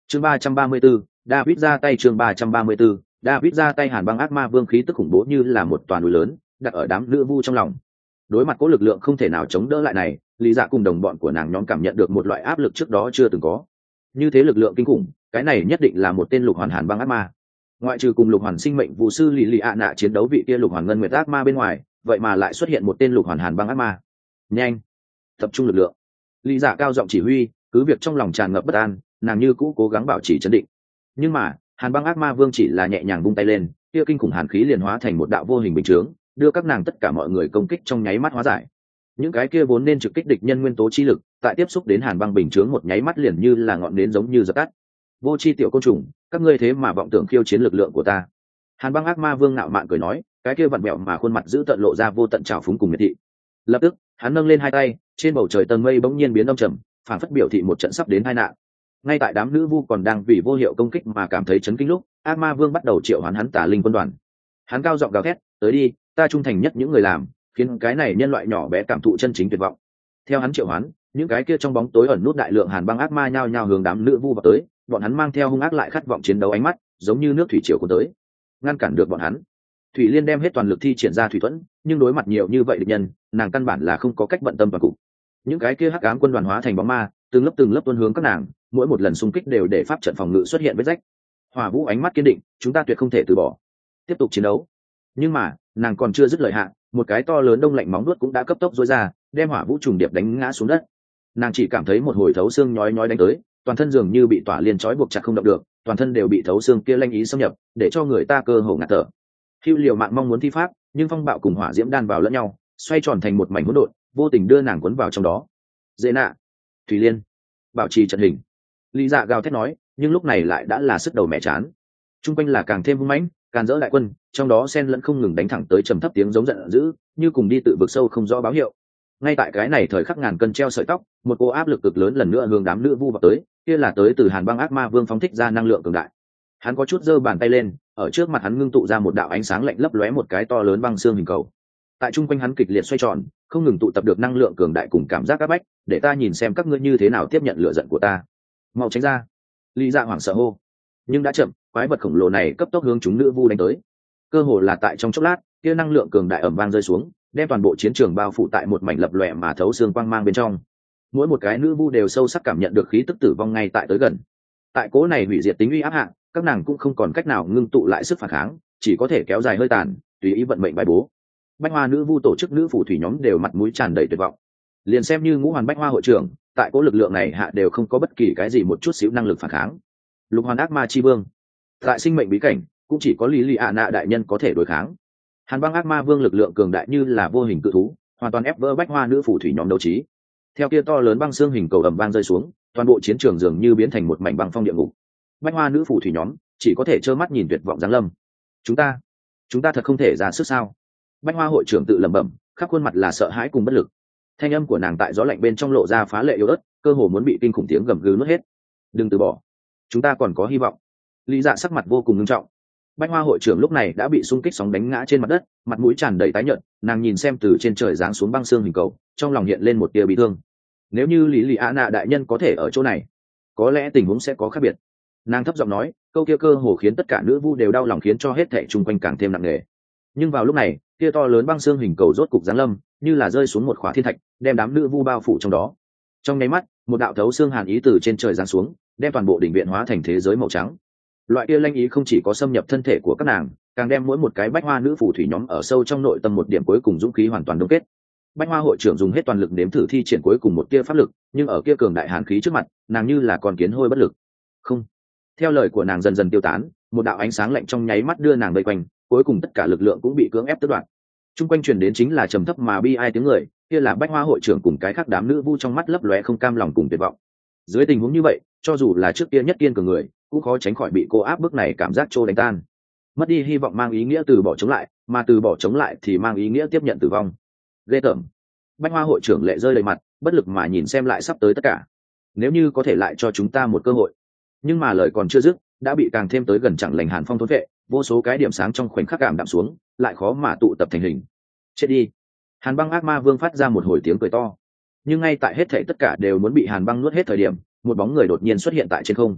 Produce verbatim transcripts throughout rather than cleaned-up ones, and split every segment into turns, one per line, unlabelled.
chương ba trăm ba mươi 334, David ra tay chương ba trăm ba mươi 334, David ra tay Hàn Băng ác ma vương khí tức khủng bố như là một toàn núi lớn, đặt ở đám nữ vu trong lòng. Đối mặt cố lực lượng không thể nào chống đỡ lại này, Lý Dạ cùng đồng bọn của nàng nhóm cảm nhận được một loại áp lực trước đó chưa từng có. Như thế lực lượng kinh khủng, cái này nhất định là một tên lục hoàn Hàn Băng ác ma. Ngoại trừ cùng lục hoàn sinh mệnh vũ sư Lý Lị ạ nạ chiến đấu vị kia lục hoàn ngân nguyệt ác ma bên ngoài, vậy mà lại xuất hiện một tên lục hoàn Hàn Băng ác ma. Nhanh, tập trung lực lượng. Lý Dạ cao giọng chỉ huy, cứ việc trong lòng tràn ngập bất an, nàng như cũ cố gắng bảo trì trấn định. Nhưng mà Hàn Băng ác ma vương chỉ là nhẹ nhàng vung tay lên, kia kinh khủng hàn khí liền hóa thành một đạo vô hình bình chướng, đưa các nàng tất cả mọi người công kích trong nháy mắt hóa giải. Những cái kia vốn nên trực kích địch nhân nguyên tố chi lực, tại tiếp xúc đến Hàn Băng bình chướng một nháy mắt liền như là ngọn nến giống như dập tắt. Vô chi tiểu côn trùng, các ngươi thế mà vọng tưởng khiêu chiến lực lượng của ta. Hàn Băng ác ma vương ngạo mạn cười nói, cái kia vặn vẹo mà khuôn mặt giữ tận lộ ra vô tận trào phúng cùng miệt thị. Lập tức hắn nâng lên hai tay, trên bầu trời tầng mây bỗng nhiên biến đông trầm, phản phất biểu thị một trận sắp đến tai nạn. Ngay tại đám nữ vu còn đang vì vô hiệu công kích mà cảm thấy chấn kinh lúc, ác ma vương bắt đầu triệu hoán hắn tả linh quân đoàn. Hắn cao giọng gào thét, tới đi, ta trung thành nhất những người làm, khiến cái này nhân loại nhỏ bé cảm thụ chân chính tuyệt vọng. Theo hắn triệu hoán, những cái kia trong bóng tối ẩn nút đại lượng Hàn Băng ác ma nhao nhao hướng đám nữ vu vào tới, bọn hắn mang theo hung ác lại khát vọng chiến đấu ánh mắt, giống như nước thủy triều cuốn tới. Ngăn cản được bọn hắn, Thủy Liên đem hết toàn lực thi triển ra thủy thuẫn, nhưng đối mặt nhiều như vậy địch nhân, nàng căn bản là không có cách bận tâm toàn cục. Những cái kia hắc ám quân đoàn hóa thành bóng ma, từng lớp từng lớp tuôn hướng các nàng, mỗi một lần xung kích đều để pháp trận phòng ngự xuất hiện vết rách. Hỏa Vũ ánh mắt kiên định, chúng ta tuyệt không thể từ bỏ, tiếp tục chiến đấu. Nhưng mà nàng còn chưa dứt lời hạ, một cái to lớn đông lạnh móng vuốt cũng đã cấp tốc dối ra, đem Hỏa Vũ trùng điệp đánh ngã xuống đất. Nàng chỉ cảm thấy một hồi thấu xương nhói nhói đánh tới, toàn thân dường như bị tỏa liên trói buộc chặt không động được, toàn thân đều bị thấu xương kia lanh ý xâm nhập, để cho người ta cơ hồ ngạt thở. Hưu Liều mạng mong muốn thi pháp, nhưng phong bạo cùng hỏa diễm đan vào lẫn nhau, xoay tròn thành một mảnh hỗn độn, vô tình đưa nàng cuốn vào trong đó. Dễ nạ, Thủy Liên, bảo trì trận hình. Lý Dạ gào thét nói, nhưng lúc này lại đã là sức đầu mẹ chán. Trung quanh là càng thêm hung mãnh, càn dỡ đại quân, trong đó xen lẫn không ngừng đánh thẳng tới trầm thấp tiếng giống giận dữ, như cùng đi tự vực sâu không rõ báo hiệu. Ngay tại cái này thời khắc ngàn cân treo sợi tóc, một cô áp lực cực lớn lần nữa hướng đám nữ vu vào tới, kia là tới từ Hàn Băng ác ma vương phóng thích ra năng lượng cường đại. Hắn có chút giơ bàn tay lên, ở trước mặt hắn ngưng tụ ra một đạo ánh sáng lạnh lấp lóe một cái to lớn băng xương hình cầu. Tại trung quanh hắn kịch liệt xoay tròn, không ngừng tụ tập được năng lượng cường đại cùng cảm giác áp bách, để ta nhìn xem các ngươi như thế nào tiếp nhận lửa giận của ta. Mau tránh ra! Lý Dạ hoảng sợ hô. Nhưng đã chậm, quái vật khổng lồ này cấp tốc hướng chúng nữ vu đánh tới. Cơ hồ là tại trong chốc lát, kia năng lượng cường đại ầm vang rơi xuống, đem toàn bộ chiến trường bao phủ tại một mảnh lập lòe mà thấu xương quang mang bên trong. Mỗi một cái nữ vu đều sâu sắc cảm nhận được khí tức tử vong ngay tại tới gần. Tại cố này hủy diệt tính uy áp hạ, các nàng cũng không còn cách nào ngưng tụ lại sức phản kháng, chỉ có thể kéo dài hơi tàn, tùy ý vận mệnh bài bố. Bách Hoa nữ vu tổ chức nữ phù thủy nhóm đều mặt mũi tràn đầy tuyệt vọng. Liền xem như Ngũ Hoàn Bách Hoa hội trưởng, tại cố lực lượng này hạ đều không có bất kỳ cái gì một chút xíu năng lực phản kháng. Lục Hoàn ác ma chi vương, tại sinh mệnh bí cảnh, cũng chỉ có Lý Lị ạ nạ đại nhân có thể đối kháng. Hàn Băng ác ma vương lực lượng cường đại như là vô hình cự thú, hoàn toàn ép vỡ Bách Hoa nữ phù thủy nhóm đấu trí. Theo kia to lớn băng xương hình cầu ầm vang rơi xuống, toàn bộ chiến trường dường như biến thành một mảnh băng phong địa ngục. Bách Hoa nữ phù thủy nhóm chỉ có thể trơ mắt nhìn tuyệt vọng giáng lâm. Chúng ta, chúng ta thật không thể ra sức sao? Bách Hoa hội trưởng tự lẩm bẩm, khắp khuôn mặt là sợ hãi cùng bất lực. Thanh âm của nàng tại gió lạnh bên trong lộ ra phá lệ yếu ớt, cơ hồ muốn bị kinh khủng tiếng gầm gừ nuốt hết. Đừng từ bỏ, chúng ta còn có hy vọng. Lý Dạ sắc mặt vô cùng nghiêm trọng. Bách Hoa hội trưởng lúc này đã bị xung kích sóng đánh ngã trên mặt đất, mặt mũi tràn đầy tái nhợt, nàng nhìn xem từ trên trời giáng xuống băng xương hình cầu, trong lòng hiện lên một tia bi thương. Nếu như Lý Lị ạ nạ đại nhân có thể ở chỗ này, có lẽ tình huống sẽ có khác biệt. Nàng thấp giọng nói, câu kia cơ hồ khiến tất cả nữ vu đều đau lòng, khiến cho hết thảy chung quanh càng thêm nặng nề. Nhưng vào lúc này, kia to lớn băng xương hình cầu rốt cục giáng lâm, như là rơi xuống một khóa thiên thạch, đem đám nữ vu bao phủ trong đó. Trong nháy mắt, một đạo thấu xương hàn ý từ trên trời giáng xuống, đem toàn bộ đỉnh viện hóa thành thế giới màu trắng. Loại kia lanh ý không chỉ có xâm nhập thân thể của các nàng, càng đem mỗi một cái Bách Hoa nữ phù thủy nhóm ở sâu trong nội tâm một điểm cuối cùng dũng khí hoàn toàn đông kết. Bách Hoa hội trưởng dùng hết toàn lực nếm thử thi triển cuối cùng một tia pháp lực, nhưng ở kia cường đại hàn khí trước mặt, nàng như là con kiến hôi bất lực. Không. Theo lời của nàng dần dần tiêu tán, một đạo ánh sáng lạnh trong nháy mắt đưa nàng vây quanh, cuối cùng tất cả lực lượng cũng bị cưỡng ép tước đoạt. Trung quanh truyền đến chính là trầm thấp mà bi ai tiếng người, kia là Bách Hoa hội trưởng cùng cái khác đám nữ vu trong mắt lấp lóe không cam lòng cùng tuyệt vọng. Dưới tình huống như vậy, cho dù là trước kia nhất kiên cường người, cũng khó tránh khỏi bị cô áp bức này cảm giác trô đánh tan. Mất đi hy vọng mang ý nghĩa từ bỏ chống lại, mà từ bỏ chống lại thì mang ý nghĩa tiếp nhận tử vong. Ghê tởm. Bách Hoa hội trưởng lệ rơi đầy mặt, bất lực mà nhìn xem lại sắp tới tất cả. Nếu như có thể lại cho chúng ta một cơ hội. Nhưng mà lời còn chưa dứt, đã bị càng thêm tới gần chẳng lành hàn phong thốn vệ, vô số cái điểm sáng trong khoảnh khắc cảm đạm xuống, lại khó mà tụ tập thành hình. Chết đi. Hàn Băng ác ma vương phát ra một hồi tiếng cười to. Nhưng ngay tại hết thảy tất cả đều muốn bị Hàn Băng nuốt hết thời điểm, một bóng người đột nhiên xuất hiện tại trên không.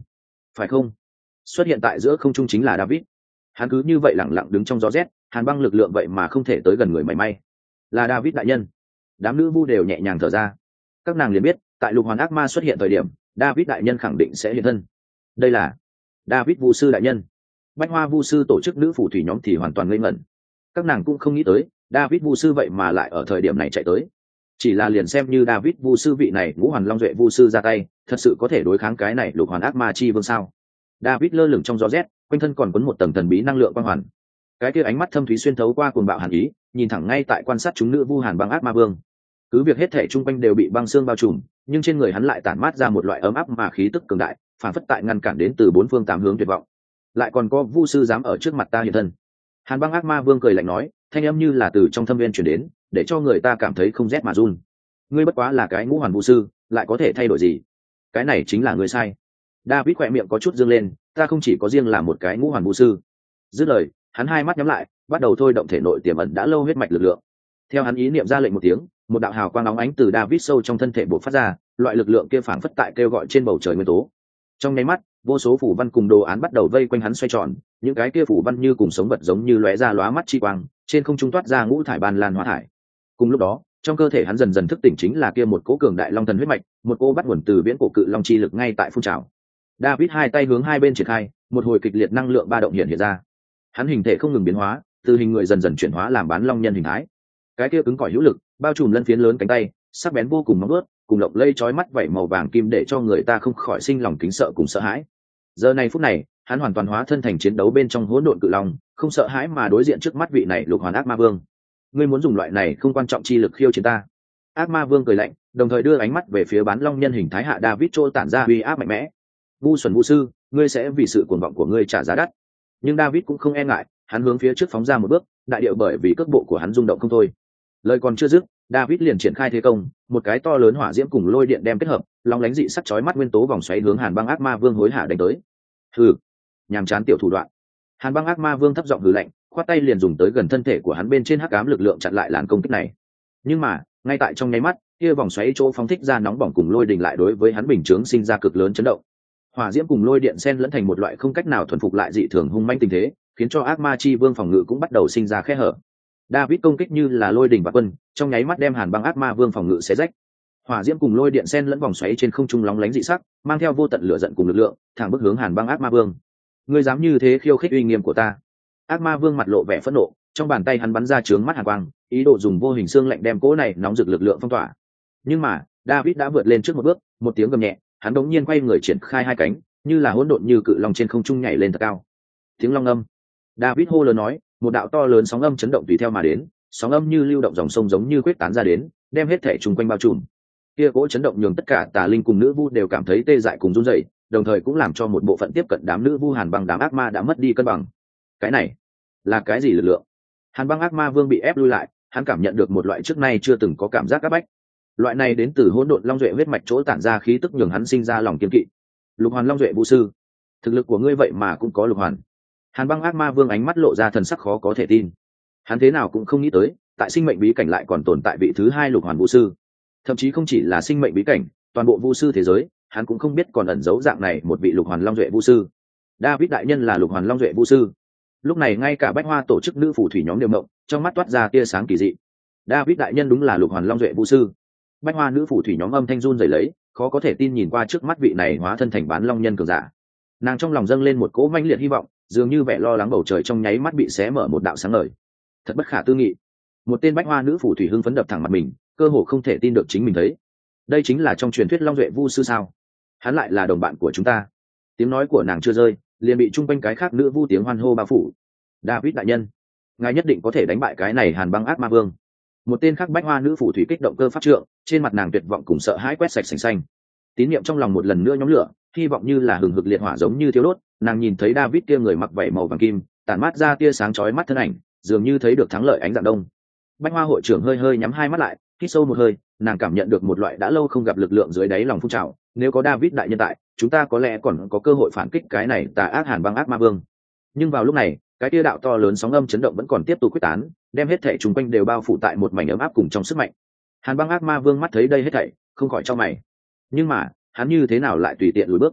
phải không? Xuất hiện tại giữa không trung chính là David. Hắn cứ như vậy lẳng lặng đứng trong gió rét, hàn băng lực lượng vậy mà không thể tới gần người mảy may. Là David đại nhân. Đám nữ vu đều nhẹ nhàng thở ra. Các nàng liền biết, tại lục hoàn ác ma xuất hiện thời điểm, David đại nhân khẳng định sẽ hiện thân. Đây là David vu sư đại nhân. Bách Hoa vu sư tổ chức nữ phù thủy nhóm thì hoàn toàn ngây ngẩn. Các nàng cũng không nghĩ tới, David vu sư vậy mà lại ở thời điểm này chạy tới. Chỉ là liền xem như David vu sư vị này ngũ hoàn long duệ vu sư ra tay, thật sự có thể đối kháng cái này lục hoàn ác ma chi vương sao? David lơ lửng trong gió rét, quanh thân còn quấn một tầng thần bí năng lượng quang hoàn. Cái kia ánh mắt thâm thúy xuyên thấu qua cuồng bạo hàn ý, nhìn thẳng ngay tại quan sát chúng nữ vu hàn băng ác ma vương. Cứ việc hết thể chung quanh đều bị băng xương bao trùm, nhưng trên người hắn lại tản mát ra một loại ấm áp mà khí tức cường đại, phản phất tại ngăn cản đến từ bốn phương tám hướng tuyệt vọng. Lại còn có vu sư dám ở trước mặt ta hiện thân. Hàn băng ác ma vương cười lạnh nói, thanh âm như là từ trong thâm viên truyền đến, để cho người ta cảm thấy không rét mà run. Ngươi bất quá là cái ngũ hoàn vu sư, lại có thể thay đổi gì? Cái này chính là ngươi sai. David khỏe miệng có chút dương lên, ta không chỉ có riêng là một cái ngũ hoàn vu sư. Dứt lời, hắn hai mắt nhắm lại, bắt đầu thôi động thể nội tiềm ẩn đã lâu huyết mạch lực lượng. Theo hắn ý niệm ra lệnh một tiếng, một đạo hào quang óng ánh từ David sâu trong thân thể bộc phát ra, loại lực lượng kia phảng phất tại kêu gọi trên bầu trời nguyên tố. Trong nháy mắt, vô số phủ văn cùng đồ án bắt đầu vây quanh hắn xoay tròn, những cái kia phủ văn như cùng sống vật giống như lóe ra lóa mắt chi quang, trên không trung toát ra ngũ thải ban lan hóa thải. Cùng lúc đó, trong cơ thể hắn dần dần thức tỉnh chính là kia một cỗ cường đại long thần huyết mạch, một cỗ bắt nguồn từ viễn cổ cự long chi lực ngay tại phun trào. David hai tay hướng hai bên triển khai, một hồi kịch liệt năng lượng ba động hiện hiện ra. Hắn hình thể không ngừng biến hóa, từ hình người dần dần chuyển hóa làm bán long nhân hình thái. Cái kia cứng cỏi hữu lực, bao trùm lân phiến lớn cánh tay, sắc bén vô cùng móng vuốt, cùng lộng lây chói mắt vảy màu vàng kim để cho người ta không khỏi sinh lòng kính sợ cùng sợ hãi. Giờ này phút này, hắn hoàn toàn hóa thân thành chiến đấu bên trong hỗn độn cự long, không sợ hãi mà đối diện trước mắt vị này lục hoàn ác ma vương. Ngươi muốn dùng loại này không quan trọng chi lực khiêu chiến ta? Ác ma vương cười lạnh, đồng thời đưa ánh mắt về phía bán long nhân hình thái hạ David trô tản ra uy áp mạnh mẽ. Vu xuẩn vu sư, ngươi sẽ vì sự cuồng vọng của ngươi trả giá đắt. Nhưng David cũng không e ngại, hắn hướng phía trước phóng ra một bước, đại điệu bởi vì cước bộ của hắn rung động không thôi. Lời còn chưa dứt, David liền triển khai thế công, một cái to lớn hỏa diễm cùng lôi điện đem kết hợp, long lánh dị sắc chói mắt nguyên tố vòng xoáy hướng Hàn Băng Ác Ma Vương hối hả đánh tới. Hừ, nhàm chán tiểu thủ đoạn. Hàn Băng Ác Ma Vương thấp giọng hừ lạnh, khoát tay liền dùng tới gần thân thể của hắn bên trên hắc ám lực lượng chặn lại làn công kích này. Nhưng mà, ngay tại trong nháy mắt, kia vòng xoáy chỗ phóng thích ra nóng bỏng cùng lôi đình lại đối với hắn bình chướng sinh ra cực lớn chấn động. Hỏa diễm cùng lôi điện xen lẫn thành một loại không cách nào thuần phục lại dị thường hung manh tình thế, khiến cho ác ma chi vương phòng ngự cũng bắt đầu sinh ra khe hở. David công kích như là lôi đình và quân, trong nháy mắt đem Hàn Băng Ác Ma Vương phòng ngự xé rách. Hỏa diễm cùng lôi điện xen lẫn vòng xoáy trên không trung lóng lánh dị sắc, mang theo vô tận lửa giận cùng lực lượng, thẳng bước hướng Hàn Băng Ác Ma Vương. Ngươi dám như thế khiêu khích uy nghiêm của ta? Ác Ma Vương mặt lộ vẻ phẫn nộ, trong bàn tay hắn bắn ra chướng mắt hàn quang, ý đồ dùng vô hình xương lạnh đem cỗ này nóng rực lực lượng phong tỏa. Nhưng mà, David đã vượt lên trước một bước, một tiếng gầm nhẹ, hắn đống nhiên quay người triển khai hai cánh, như là hỗn độn như cự long trên không trung nhảy lên thật cao. Tiếng long âm. David hô lớn nói, một đạo to lớn sóng âm chấn động tùy theo mà đến, sóng âm như lưu động dòng sông giống như quyết tán ra đến, đem hết thể chung quanh bao trùm. Kia cỗ chấn động nhường tất cả tà linh cùng nữ vu đều cảm thấy tê dại cùng run rẩy, đồng thời cũng làm cho một bộ phận tiếp cận đám nữ vu Hàn Băng đám ác ma đã mất đi cân bằng. Cái này là cái gì lực lượng? Hàn Băng Ác Ma Vương bị ép lui lại, hắn cảm nhận được một loại trước nay chưa từng có cảm giác áp bách. Loại này đến từ hỗn độn long duệ huyết mạch chỗ tản ra khí tức nhường hắn sinh ra lòng kiên kỵ. Lục Hoàn Long Duệ Vũ sư, thực lực của ngươi vậy mà cũng có lục hoàn. Hàn Băng Ác Ma Vương ánh mắt lộ ra thần sắc khó có thể tin. Hắn thế nào cũng không nghĩ tới, tại sinh mệnh bí cảnh lại còn tồn tại vị thứ hai lục hoàn vũ sư. Thậm chí không chỉ là sinh mệnh bí cảnh, toàn bộ vũ sư thế giới, hắn cũng không biết còn ẩn giấu dạng này một vị lục hoàn long duệ vũ sư. David đại nhân là lục hoàn long duệ vũ sư. Lúc này ngay cả Bách Hoa tổ chức nữ phù thủy nhóm đều mộng, trong mắt toát ra tia sáng kỳ dị. David đại nhân đúng là lục hoàn long duệ vũ sư. Bách Hoa nữ phù thủy nhóm âm thanh run rẩy lấy, khó có thể tin nhìn qua trước mắt vị này hóa thân thành bán long nhân cường giả. Nàng trong lòng dâng lên một cỗ mãnh liệt hy vọng, dường như vẻ lo lắng bầu trời trong nháy mắt bị xé mở một đạo sáng ngời. Thật bất khả tư nghị. Một tên Bách Hoa nữ phù thủy hưng phấn đập thẳng mặt mình, cơ hồ không thể tin được chính mình thấy. Đây chính là trong truyền thuyết long duệ vu sư sao? Hắn lại là đồng bạn của chúng ta. Tiếng nói của nàng chưa rơi, liền bị chung quanh cái khác nữ vu tiếng hoan hô bao phủ. David đại nhân, ngài nhất định có thể đánh bại cái này Hàn Băng Ác Ma Vương. Một tên khác Bách Hoa nữ phù thủy kích động cơ pháp trượng, trên mặt nàng tuyệt vọng cùng sợ hãi quét sạch sành xanh. Tín niệm trong lòng một lần nữa nhóm lửa, hy vọng như là hừng hực liệt hỏa giống như thiếu đốt. Nàng nhìn thấy David kia người mặc vảy màu vàng kim, tản mát ra tia sáng chói mắt thân ảnh, dường như thấy được thắng lợi ánh dạng đông. Bách Hoa hội trưởng hơi hơi nhắm hai mắt lại, hít sâu một hơi, nàng cảm nhận được một loại đã lâu không gặp lực lượng dưới đáy lòng phun trào. Nếu có David đại nhân tại, chúng ta có lẽ còn có cơ hội phản kích cái này tà ác Hàn Băng Ác Ma Vương. Nhưng vào lúc này, cái tia đạo to lớn sóng âm chấn động vẫn còn tiếp tục quyết tán, đem hết thảy chung quanh đều bao phủ tại một mảnh ấm áp cùng trong sức mạnh. Hàn Băng Ác Ma Vương mắt thấy đây hết thảy, không khỏi chau mày. Nhưng mà, hắn như thế nào lại tùy tiện lùi bước?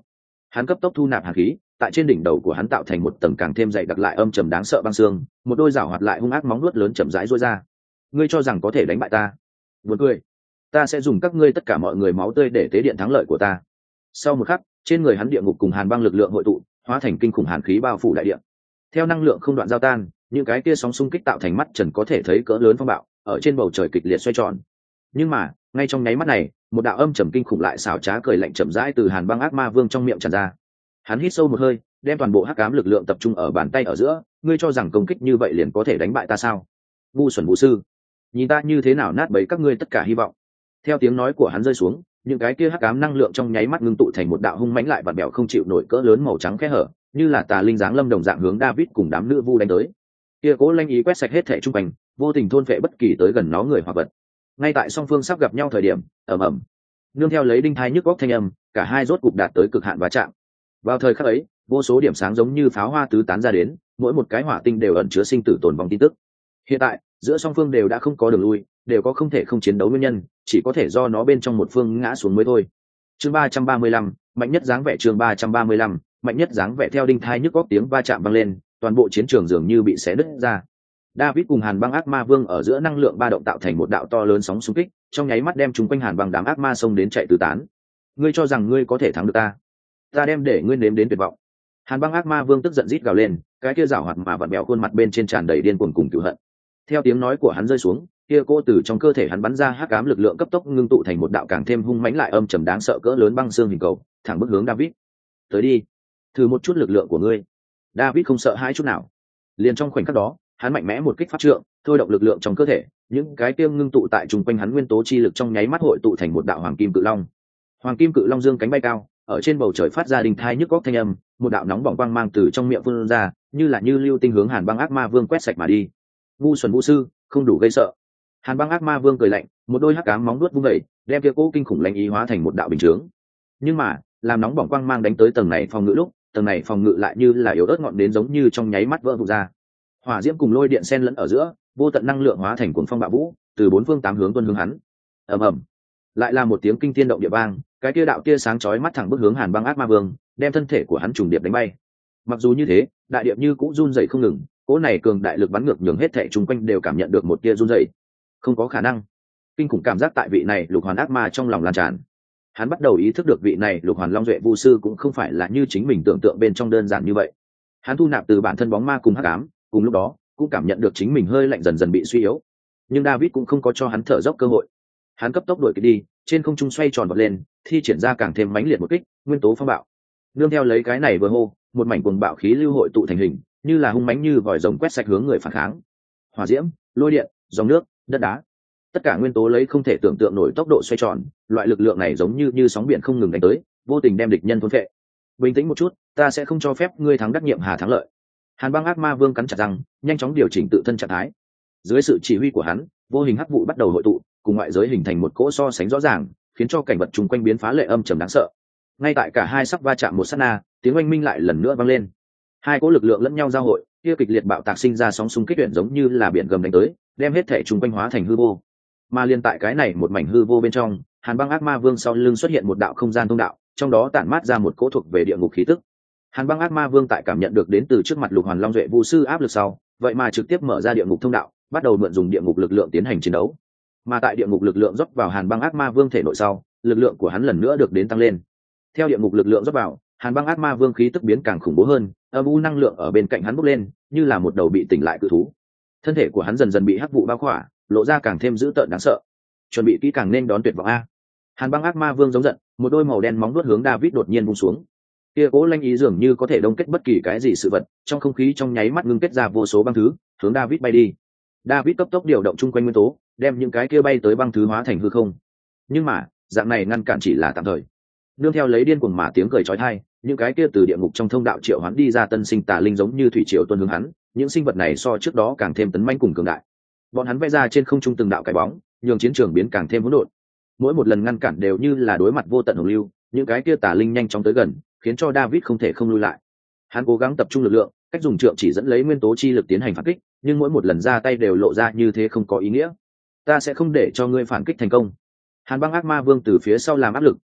Hắn cấp tốc thu nạp hàn khí, tại trên đỉnh đầu của hắn tạo thành một tầng càng thêm dày đặc lại âm trầm đáng sợ băng xương, một đôi rảo hoạt lại hung ác móng nuốt lớn chậm rãi rối ra. Ngươi cho rằng có thể đánh bại ta? Buồn cười. Ta sẽ dùng các ngươi tất cả mọi người máu tươi để tế điện thắng lợi của ta. Sau một khắc, trên người hắn địa ngục cùng hàn băng lực lượng hội tụ, hóa thành kinh khủng hàn khí bao phủ đại địa. Theo năng lượng không đoạn giao tan, những cái kia sóng xung kích tạo thành mắt trần có thể thấy cỡ lớn phong bạo, ở trên bầu trời kịch liệt xoay tròn. Nhưng mà, ngay trong nháy mắt này, một đạo âm trầm kinh khủng lại xảo trá cười lạnh chậm rãi từ hàn băng ác ma vương trong miệng tràn ra. Hắn hít sâu một hơi, đem toàn bộ hắc ám lực lượng tập trung ở bàn tay ở giữa. Ngươi cho rằng công kích như vậy liền có thể đánh bại ta sao? Ngu xuẩn vũ sư, nhìn ta như thế nào nát bấy các ngươi tất cả hy vọng. Theo tiếng nói của hắn rơi xuống, những cái kia hắc ám năng lượng trong nháy mắt ngưng tụ thành một đạo hung mãnh lại vặn bẹo không chịu nổi cỡ lớn màu trắng kẽ hở, như là tà linh dáng lâm đồng dạng hướng David cùng đám nữ vu đánh tới. Kia cố lanh ý quét sạch hết thể trung quanh, vô tình thôn phệ bất kỳ tới gần nó người hoặc vật. Ngay tại song phương sắp gặp nhau thời điểm, ầm ầm, nương theo lấy đinh thai nhức góc thanh âm, cả hai rốt cục đạt tới cực hạn va chạm. Vào thời khắc ấy, vô số điểm sáng giống như pháo hoa tứ tán ra đến, mỗi một cái hỏa tinh đều ẩn chứa sinh tử tồn vong tin tức. Hiện tại, giữa song phương đều đã không có đường lui, đều có không thể không chiến đấu nguyên nhân, chỉ có thể do nó bên trong một phương ngã xuống mới thôi. Chương ba trăm ba mươi lăm, mạnh nhất dáng vẻ chương ba trăm ba mươi lăm, mạnh nhất dáng vẻ theo đinh thai nhức góc tiếng va chạm vang lên, toàn bộ chiến trường dường như bị xé nứt ra. David cùng Hàn Băng Ác Ma Vương ở giữa năng lượng ba động tạo thành một đạo to lớn sóng xung kích, trong nháy mắt đem chúng quanh Hàn Băng đám ác ma xông đến chạy tứ tán. Ngươi cho rằng ngươi có thể thắng được ta? Ta đem để ngươi nếm đến tuyệt vọng. Hàn Băng Ác Ma Vương tức giận rít gào lên, cái kia giảo hoạt mà vặn bẹo khuôn mặt bên trên tràn đầy điên cuồng cùng cừu hận. Theo tiếng nói của hắn rơi xuống, kia cô từ trong cơ thể hắn bắn ra hắc ám lực lượng cấp tốc ngưng tụ thành một đạo càng thêm hung mãnh lại âm trầm đáng sợ cỡ lớn băng xương hình cầu, thẳng bước hướng David. Tới đi, thử một chút lực lượng của ngươi. David không sợ hãi chút nào. Liền trong khoảnh khắc đó, hắn mạnh mẽ một kích phát trượng, thôi động lực lượng trong cơ thể, những cái tiêm ngưng tụ tại trung quanh hắn nguyên tố chi lực trong nháy mắt hội tụ thành một đạo hoàng kim cự long. Hoàng kim cự long dương cánh bay cao, ở trên bầu trời phát ra đình thai nhức góc thanh âm, một đạo nóng bỏng quang mang từ trong miệng phun ra, như là như lưu tinh hướng Hàn Băng Ác Ma Vương quét sạch mà đi. Ngu xuẩn vũ sư, không đủ gây sợ. Hàn Băng Ác Ma Vương cười lạnh, một đôi hắc ám móng vuốt vung dậy, đem kia cố kinh khủng lãnh ý hóa thành một đạo bình chướng. Nhưng mà, làm nóng bỏng quang mang đánh tới tầng này phòng ngự lúc, tầng này phòng ngự lại như là yếu ớt ngọn đến giống như trong nháy mắt vỡ vụn ra. Hỏa diễm cùng lôi điện xen lẫn ở giữa, vô tận năng lượng hóa thành cuồng phong bạo vũ, từ bốn phương tám hướng tuôn hướng hắn. Ầm ầm, lại là một tiếng kinh thiên động địa vang, cái kia đạo tia sáng chói mắt thẳng bước hướng Hàn Băng Ác Ma Vương, đem thân thể của hắn trùng điệp đánh bay. Mặc dù như thế, đại điệp như cũng run rẩy không ngừng, cỗ này cường đại lực bắn ngược nhường hết thảy chung quanh đều cảm nhận được một tia run rẩy. Không có khả năng. Kinh khủng cảm giác tại vị này lục hoàn ác ma trong lòng lan tràn. Hắn bắt đầu ý thức được vị này lục hoàn long duệ vu sư cũng không phải là như chính mình tưởng tượng bên trong đơn giản như vậy. Hắn thu nạp từ bản thân bóng ma cùng hắc ám, cùng lúc đó cũng cảm nhận được chính mình hơi lạnh dần dần bị suy yếu. Nhưng David cũng không có cho hắn thở dốc cơ hội. Hắn cấp tốc đuổi kịp đi, trên không trung xoay tròn vọt lên, thi triển ra càng thêm mãnh liệt một kích, nguyên tố phong bạo. Nương theo lấy cái này vừa hô, một mảnh cuồng bạo khí lưu hội tụ thành hình, như là hung mãnh như vòi rồng quét sạch hướng người phản kháng. Hỏa diễm, lôi điện, dòng nước, đất đá, tất cả nguyên tố lấy không thể tưởng tượng nổi tốc độ xoay tròn, loại lực lượng này giống như như sóng biển không ngừng đánh tới, vô tình đem địch nhân thôn phệ. Bình tĩnh một chút, ta sẽ không cho phép ngươi thắng đắc nhiệm hà thắng lợi. Hàn Băng Ác Ma Vương cắn chặt răng, nhanh chóng điều chỉnh tự thân trạng thái. Dưới sự chỉ huy của hắn, vô hình hắc vụ bắt đầu hội tụ, cùng ngoại giới hình thành một cỗ so sánh rõ ràng, khiến cho cảnh vật chung quanh biến phá lệ âm trầm đáng sợ. Ngay tại cả hai sắp va chạm một sát na, tiếng oanh minh lại lần nữa vang lên. Hai cỗ lực lượng lẫn nhau giao hội, kia kịch liệt bạo tạc sinh ra sóng xung kích luyện giống như là biển gầm đánh tới, đem hết thể chung quanh hóa thành hư vô. Mà liên tại cái này một mảnh hư vô bên trong, Hàn Băng Ác Ma Vương sau lưng xuất hiện một đạo không gian thông đạo, trong đó tản mát ra một cỗ thuộc về địa ngục khí tức. Hàn Băng Ác Ma Vương tại cảm nhận được đến từ trước mặt Lục Hoàn Long Duệ Vu sư áp lực sau, vậy mà trực tiếp mở ra địa ngục thông đạo, bắt đầu mượn dùng địa ngục lực lượng tiến hành chiến đấu. Mà tại địa ngục lực lượng rót vào Hàn Băng Ác Ma Vương thể nội sau, lực lượng của hắn lần nữa được đến tăng lên. Theo địa ngục lực lượng rót vào, Hàn Băng Ác Ma Vương khí tức biến càng khủng bố hơn, âm u năng lượng ở bên cạnh hắn bốc lên, như là một đầu bị tỉnh lại cự thú. Thân thể của hắn dần dần bị hắc vụ bao khỏa, lộ ra càng thêm dữ tợn đáng sợ. Chuẩn bị kỹ càng nên đón tuyệt vọng a. Hàn Băng Ác Ma Vương giống giận, một đôi màu đen móng vuốt hướng David đột nhiên vung xuống. Kia cố lanh ý dường như có thể đông kết bất kỳ cái gì sự vật, trong không khí trong nháy mắt ngưng kết ra vô số băng thứ, hướng David bay đi. David cấp tốc điều động chung quanh nguyên tố, đem những cái kia bay tới băng thứ hóa thành hư không. Nhưng mà, dạng này ngăn cản chỉ là tạm thời. Nương theo lấy điên cuồng mà tiếng cười chói tai, những cái kia từ địa ngục trong thông đạo triệu hoán đi ra tân sinh tà linh giống như thủy triều tuôn hướng hắn, những sinh vật này so trước đó càng thêm tấn manh cùng cường đại. Bọn hắn vẽ ra trên không trung từng đạo cái bóng, nhường chiến trường biến càng thêm hỗn độn. Mỗi một lần ngăn cản đều như là đối mặt vô tận hồng lưu, những cái kia tà linh nhanh chóng tới gần, khiến cho David không thể không lui lại. Hắn cố gắng tập trung lực lượng, cách dùng trượng chỉ dẫn lấy nguyên tố chi lực tiến hành phản kích, nhưng mỗi một lần ra tay đều lộ ra như thế không có ý nghĩa. Ta sẽ không để cho ngươi phản kích thành công. Hàn Băng Ác Ma Vương từ phía sau làm áp lực,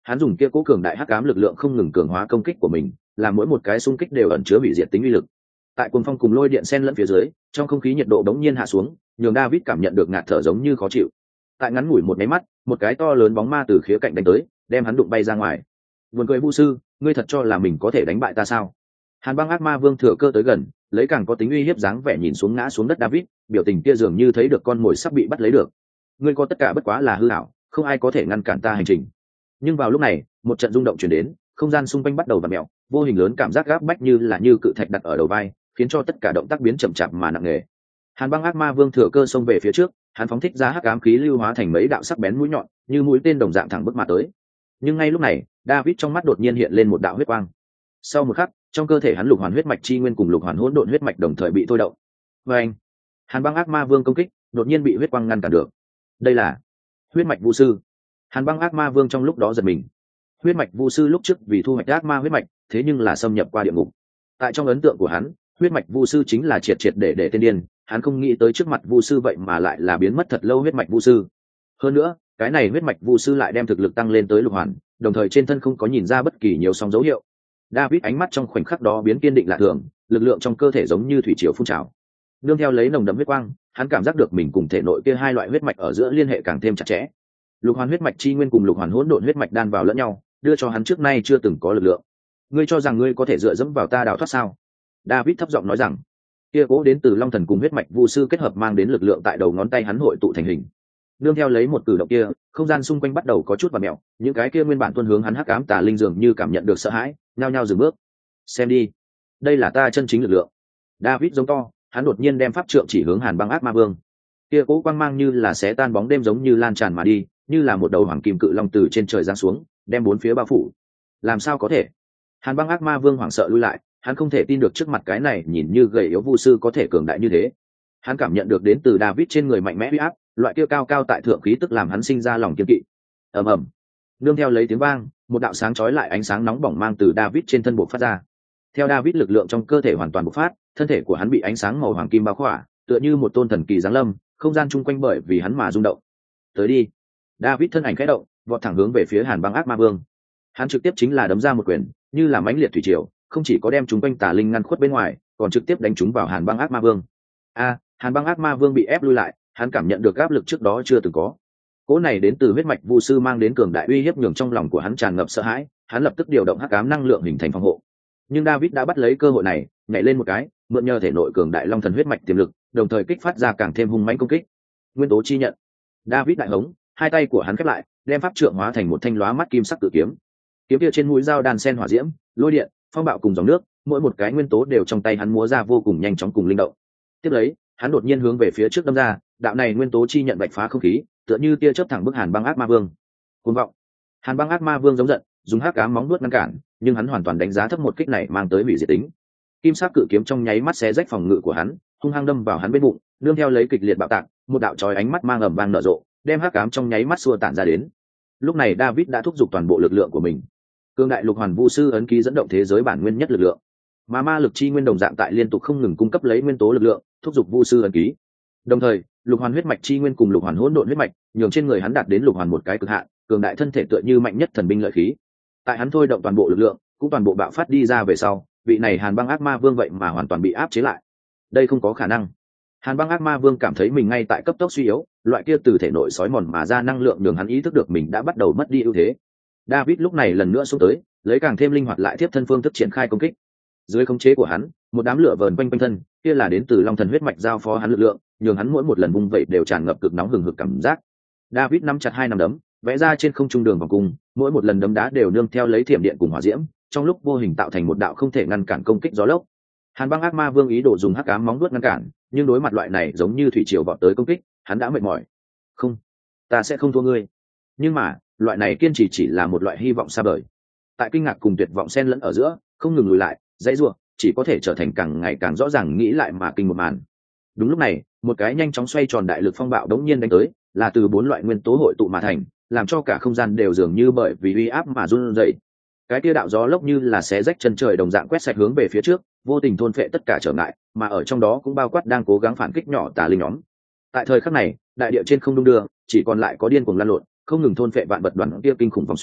Hắn dùng kia cố cường đại hắc ám lực lượng không ngừng cường hóa công kích của mình, làm mỗi một cái xung kích đều ẩn chứa hủy diệt tính uy lực. Tại cuồng phong cùng lôi điện xen lẫn phía dưới, trong không khí nhiệt độ bỗng nhiên hạ xuống, nhường David cảm nhận được ngạt thở giống như khó chịu. Tại ngắn ngủi một cái mắt, một cái to lớn bóng ma từ khía cạnh đánh tới, đem hắn đụng bay ra ngoài. Buồn cười Vu sư, ngươi thật cho là mình có thể đánh bại ta sao? Hàn băng ác ma vương thừa cơ tới gần, lấy càng có tính uy hiếp dáng vẻ nhìn xuống ngã xuống đất David, biểu tình kia dường như thấy được con mồi sắp bị bắt lấy được. Ngươi có tất cả bất quá là hư ảo, không ai có thể ngăn cản ta hành trình. Nhưng vào lúc này, một trận rung động truyền đến, không gian xung quanh bắt đầu vặn mèo, vô hình lớn cảm giác gáp bách như là như cự thạch đặt ở đầu vai, khiến cho tất cả động tác biến chậm chạp mà nặng nề. Hàn băng ác ma vương thừa cơ xông về phía trước, hắn phóng thích ra hắc ám khí lưu hóa thành mấy đạo sắc bén mũi nhọn, như mũi tên đồng dạng thẳng bức mà tới. Nhưng ngay lúc này, David trong mắt đột nhiên hiện lên một đạo huyết quang. Sau một khắc, trong cơ thể hắn lục hoàn huyết mạch chi nguyên cùng lục hoàn hỗn độn huyết mạch đồng thời bị thôi động. Và anh, Hàn băng ác ma vương công kích, đột nhiên bị huyết quang ngăn cản được. Đây là huyết mạch vu sư. Hàn băng ác ma vương trong lúc đó giật mình. Huyết mạch vu sư lúc trước vì thu hoạch ác ma huyết mạch, thế nhưng là xâm nhập qua địa ngục. Tại trong ấn tượng của hắn, huyết mạch vu sư chính là triệt triệt để để tên điên, hắn không nghĩ tới trước mặt vu sư vậy mà lại là biến mất thật lâu huyết mạch vu sư. Hơn nữa, cái này huyết mạch vu sư lại đem thực lực tăng lên tới lục hoàn, đồng thời trên thân không có nhìn ra bất kỳ nhiều sóng dấu hiệu. David ánh mắt trong khoảnh khắc đó biến kiên định lạ thường, lực lượng trong cơ thể giống như thủy triều phun trào. Nương theo lấy nồng đậm huyết quang, hắn cảm giác được mình cùng thể nội kia hai loại huyết mạch ở giữa liên hệ càng thêm chặt chẽ. Lục hoàn huyết mạch chi nguyên cùng lục hoàn hỗn độn huyết mạch đan vào lẫn nhau, đưa cho hắn trước nay chưa từng có lực lượng. Ngươi cho rằng ngươi có thể dựa dẫm vào ta đào thoát sao? David thấp giọng nói rằng. Kia cố đến từ long thần cùng huyết mạch vu sư kết hợp mang đến lực lượng tại đầu ngón tay hắn hội tụ thành hình. Nương theo lấy một cử động kia, không gian xung quanh bắt đầu có chút vặn mèo, những cái kia nguyên bản tuôn hướng hắn hắc ám tà linh dường như cảm nhận được sợ hãi, nhao nhao dừng bước. Xem đi, đây là ta chân chính lực lượng. David giống to, hắn đột nhiên đem pháp trượng chỉ hướng Hàn băng ác ma vương. Kia cố quang mang như là xé tan bóng đêm giống như lan tràn mà đi, như là một đầu hoàng kim cự long từ trên trời giáng xuống, đem bốn phía bao phủ. Làm sao có thể? Hàn băng ác ma vương hoảng sợ lui lại, hắn không thể tin được trước mặt cái này nhìn như gầy yếu vu sư có thể cường đại như thế. Hắn cảm nhận được đến từ David trên người mạnh mẽ uy áp, loại kia cao cao tại thượng khí tức làm hắn sinh ra lòng kiên kỵ. Ầm ầm. Nương theo lấy tiếng vang, một đạo sáng chói lại ánh sáng nóng bỏng mang từ David trên thân bộc phát ra. Theo David lực lượng trong cơ thể hoàn toàn bộc phát, thân thể của hắn bị ánh sáng màu hoàng kim bao khỏa, tựa như một tôn thần kỳ giáng lâm, không gian chung quanh bởi vì hắn mà rung động. Tới đi. David thân ảnh khẽ động, vọt thẳng hướng về phía Hàn băng ác ma vương. Hắn trực tiếp chính là đấm ra một quyền, như là mãnh liệt thủy triều, không chỉ có đem chúng quanh tà linh ngăn khuất bên ngoài, còn trực tiếp đánh chúng vào Hàn băng ác ma vương. A, Hàn băng ác ma vương bị ép lui lại, hắn cảm nhận được áp lực trước đó chưa từng có. Cỗ này đến từ huyết mạch vu sư mang đến cường đại uy hiếp nhường trong lòng của hắn tràn ngập sợ hãi, hắn lập tức điều động hắc ám năng lượng hình thành phòng hộ. Nhưng David đã bắt lấy cơ hội này, nhảy lên một cái, mượn nhờ thể nội cường đại long thần huyết mạch tiềm lực, đồng thời kích phát ra càng thêm hung mãnh công kích. Nguyên tố chi nhận. David đại hống, hai tay của hắn khép lại, đem pháp trượng hóa thành một thanh lóa mắt kim sắc cự kiếm. Kiếm kia trên mũi dao đan sen hỏa diễm, lôi điện, phong bạo cùng dòng nước, mỗi một cái nguyên tố đều trong tay hắn múa ra vô cùng nhanh chóng cùng linh động. Tiếp lấy, hắn đột nhiên hướng về phía trước đâm ra, đạo này nguyên tố chi nhận bạch phá không khí, tựa như tia chớp thẳng bức Hàn băng ác ma vương. Cuồng vọng. Hàn băng ác ma vương giống giận, dùng hắc ám móng vuốt ngăn cản, nhưng hắn hoàn toàn đánh giá thấp một kích này mang tới hủy diệt tính. Kim sắc cự kiếm trong nháy mắt xé rách phòng ngự của hắn, hung hăng đâm vào hắn bên bụng, nương theo lấy kịch liệt bạo tạc, một đạo chói ánh mắt mang ầm vang nở rộ, đem hắc ám trong nháy mắt xua tản ra đến. Lúc này David đã thúc giục toàn bộ lực lượng của mình. Cương đại lục hoàn vu sư ấn ký dẫn động thế giới bản nguyên nhất lực lượng, mà ma lực chi nguyên đồng dạng tại liên tục không ngừng cung cấp lấy nguyên tố lực lượng, thúc giục vu sư ấn ký. Đồng thời, lục hoàn huyết mạch chi nguyên cùng lục hoàn hỗn độn huyết mạch, nhường trên người hắn đạt đến lục hoàn một cái cực hạn, cường đại thân thể tựa như mạnh nhất thần binh lợi khí. Tại hắn thôi động toàn bộ lực lượng, cũng toàn bộ bạo phát đi ra về sau, vị này Hàn băng ác ma vương vậy mà hoàn toàn bị áp chế lại. Đây không có khả năng. Hàn băng ác ma vương cảm thấy mình ngay tại cấp tốc suy yếu, loại kia từ thể nội sói mòn mà ra năng lượng nhường hắn ý thức được mình đã bắt đầu mất đi ưu thế. David lúc này lần nữa xuống tới, lấy càng thêm linh hoạt lại tiếp thân phương thức triển khai công kích. Dưới khống chế của hắn, một đám lửa vờn quanh quanh thân, kia là đến từ long thần huyết mạch giao phó hắn lực lượng, nhường hắn mỗi một lần vung vẩy đều tràn ngập cực nóng hừng hực cảm giác. David nắm chặt hai nắm đấm, vẽ ra trên không trung đường vòng cung, mỗi một lần đấm đá đều nương theo lấy thiểm điện cùng hỏa diễm, trong lúc vô hình tạo thành một đạo không thể ngăn cản công kích gió lốc. Hàn băng ác ma vương ý đồ dùng hắc ám móng vuốt ngăn cản, nhưng đối mặt loại này giống như thủy triều vọt tới công kích, hắn đã mệt mỏi. Không, ta sẽ không thua ngươi. Nhưng mà, loại này kiên trì chỉ là một loại hy vọng xa vời. Tại kinh ngạc cùng tuyệt vọng xen lẫn ở giữa, không ngừng lùi lại, dãy rủa, chỉ có thể trở thành càng ngày càng rõ ràng nghĩ lại mà kinh một màn. Đúng lúc này, một cái nhanh chóng xoay tròn đại lực phong bạo đống nhiên đánh tới, là từ bốn loại nguyên tố hội tụ mà thành, làm cho cả không gian đều dường như bởi vì uy áp mà run rẩy. Cái kia đạo gió lốc như là xé rách chân trời đồng dạng quét sạch hướng về phía trước, vô tình thôn phệ tất cả trở ngại, mà ở trong đó cũng bao quát đang cố gắng phản kích nhỏ tà linh nhóm. Tại thời khắc này, đại địa trên không đung đưa, chỉ còn lại có điên cuồng lan lộn, không ngừng thôn phệ vạn vật đoàn kia kinh khủng vòng xoáy,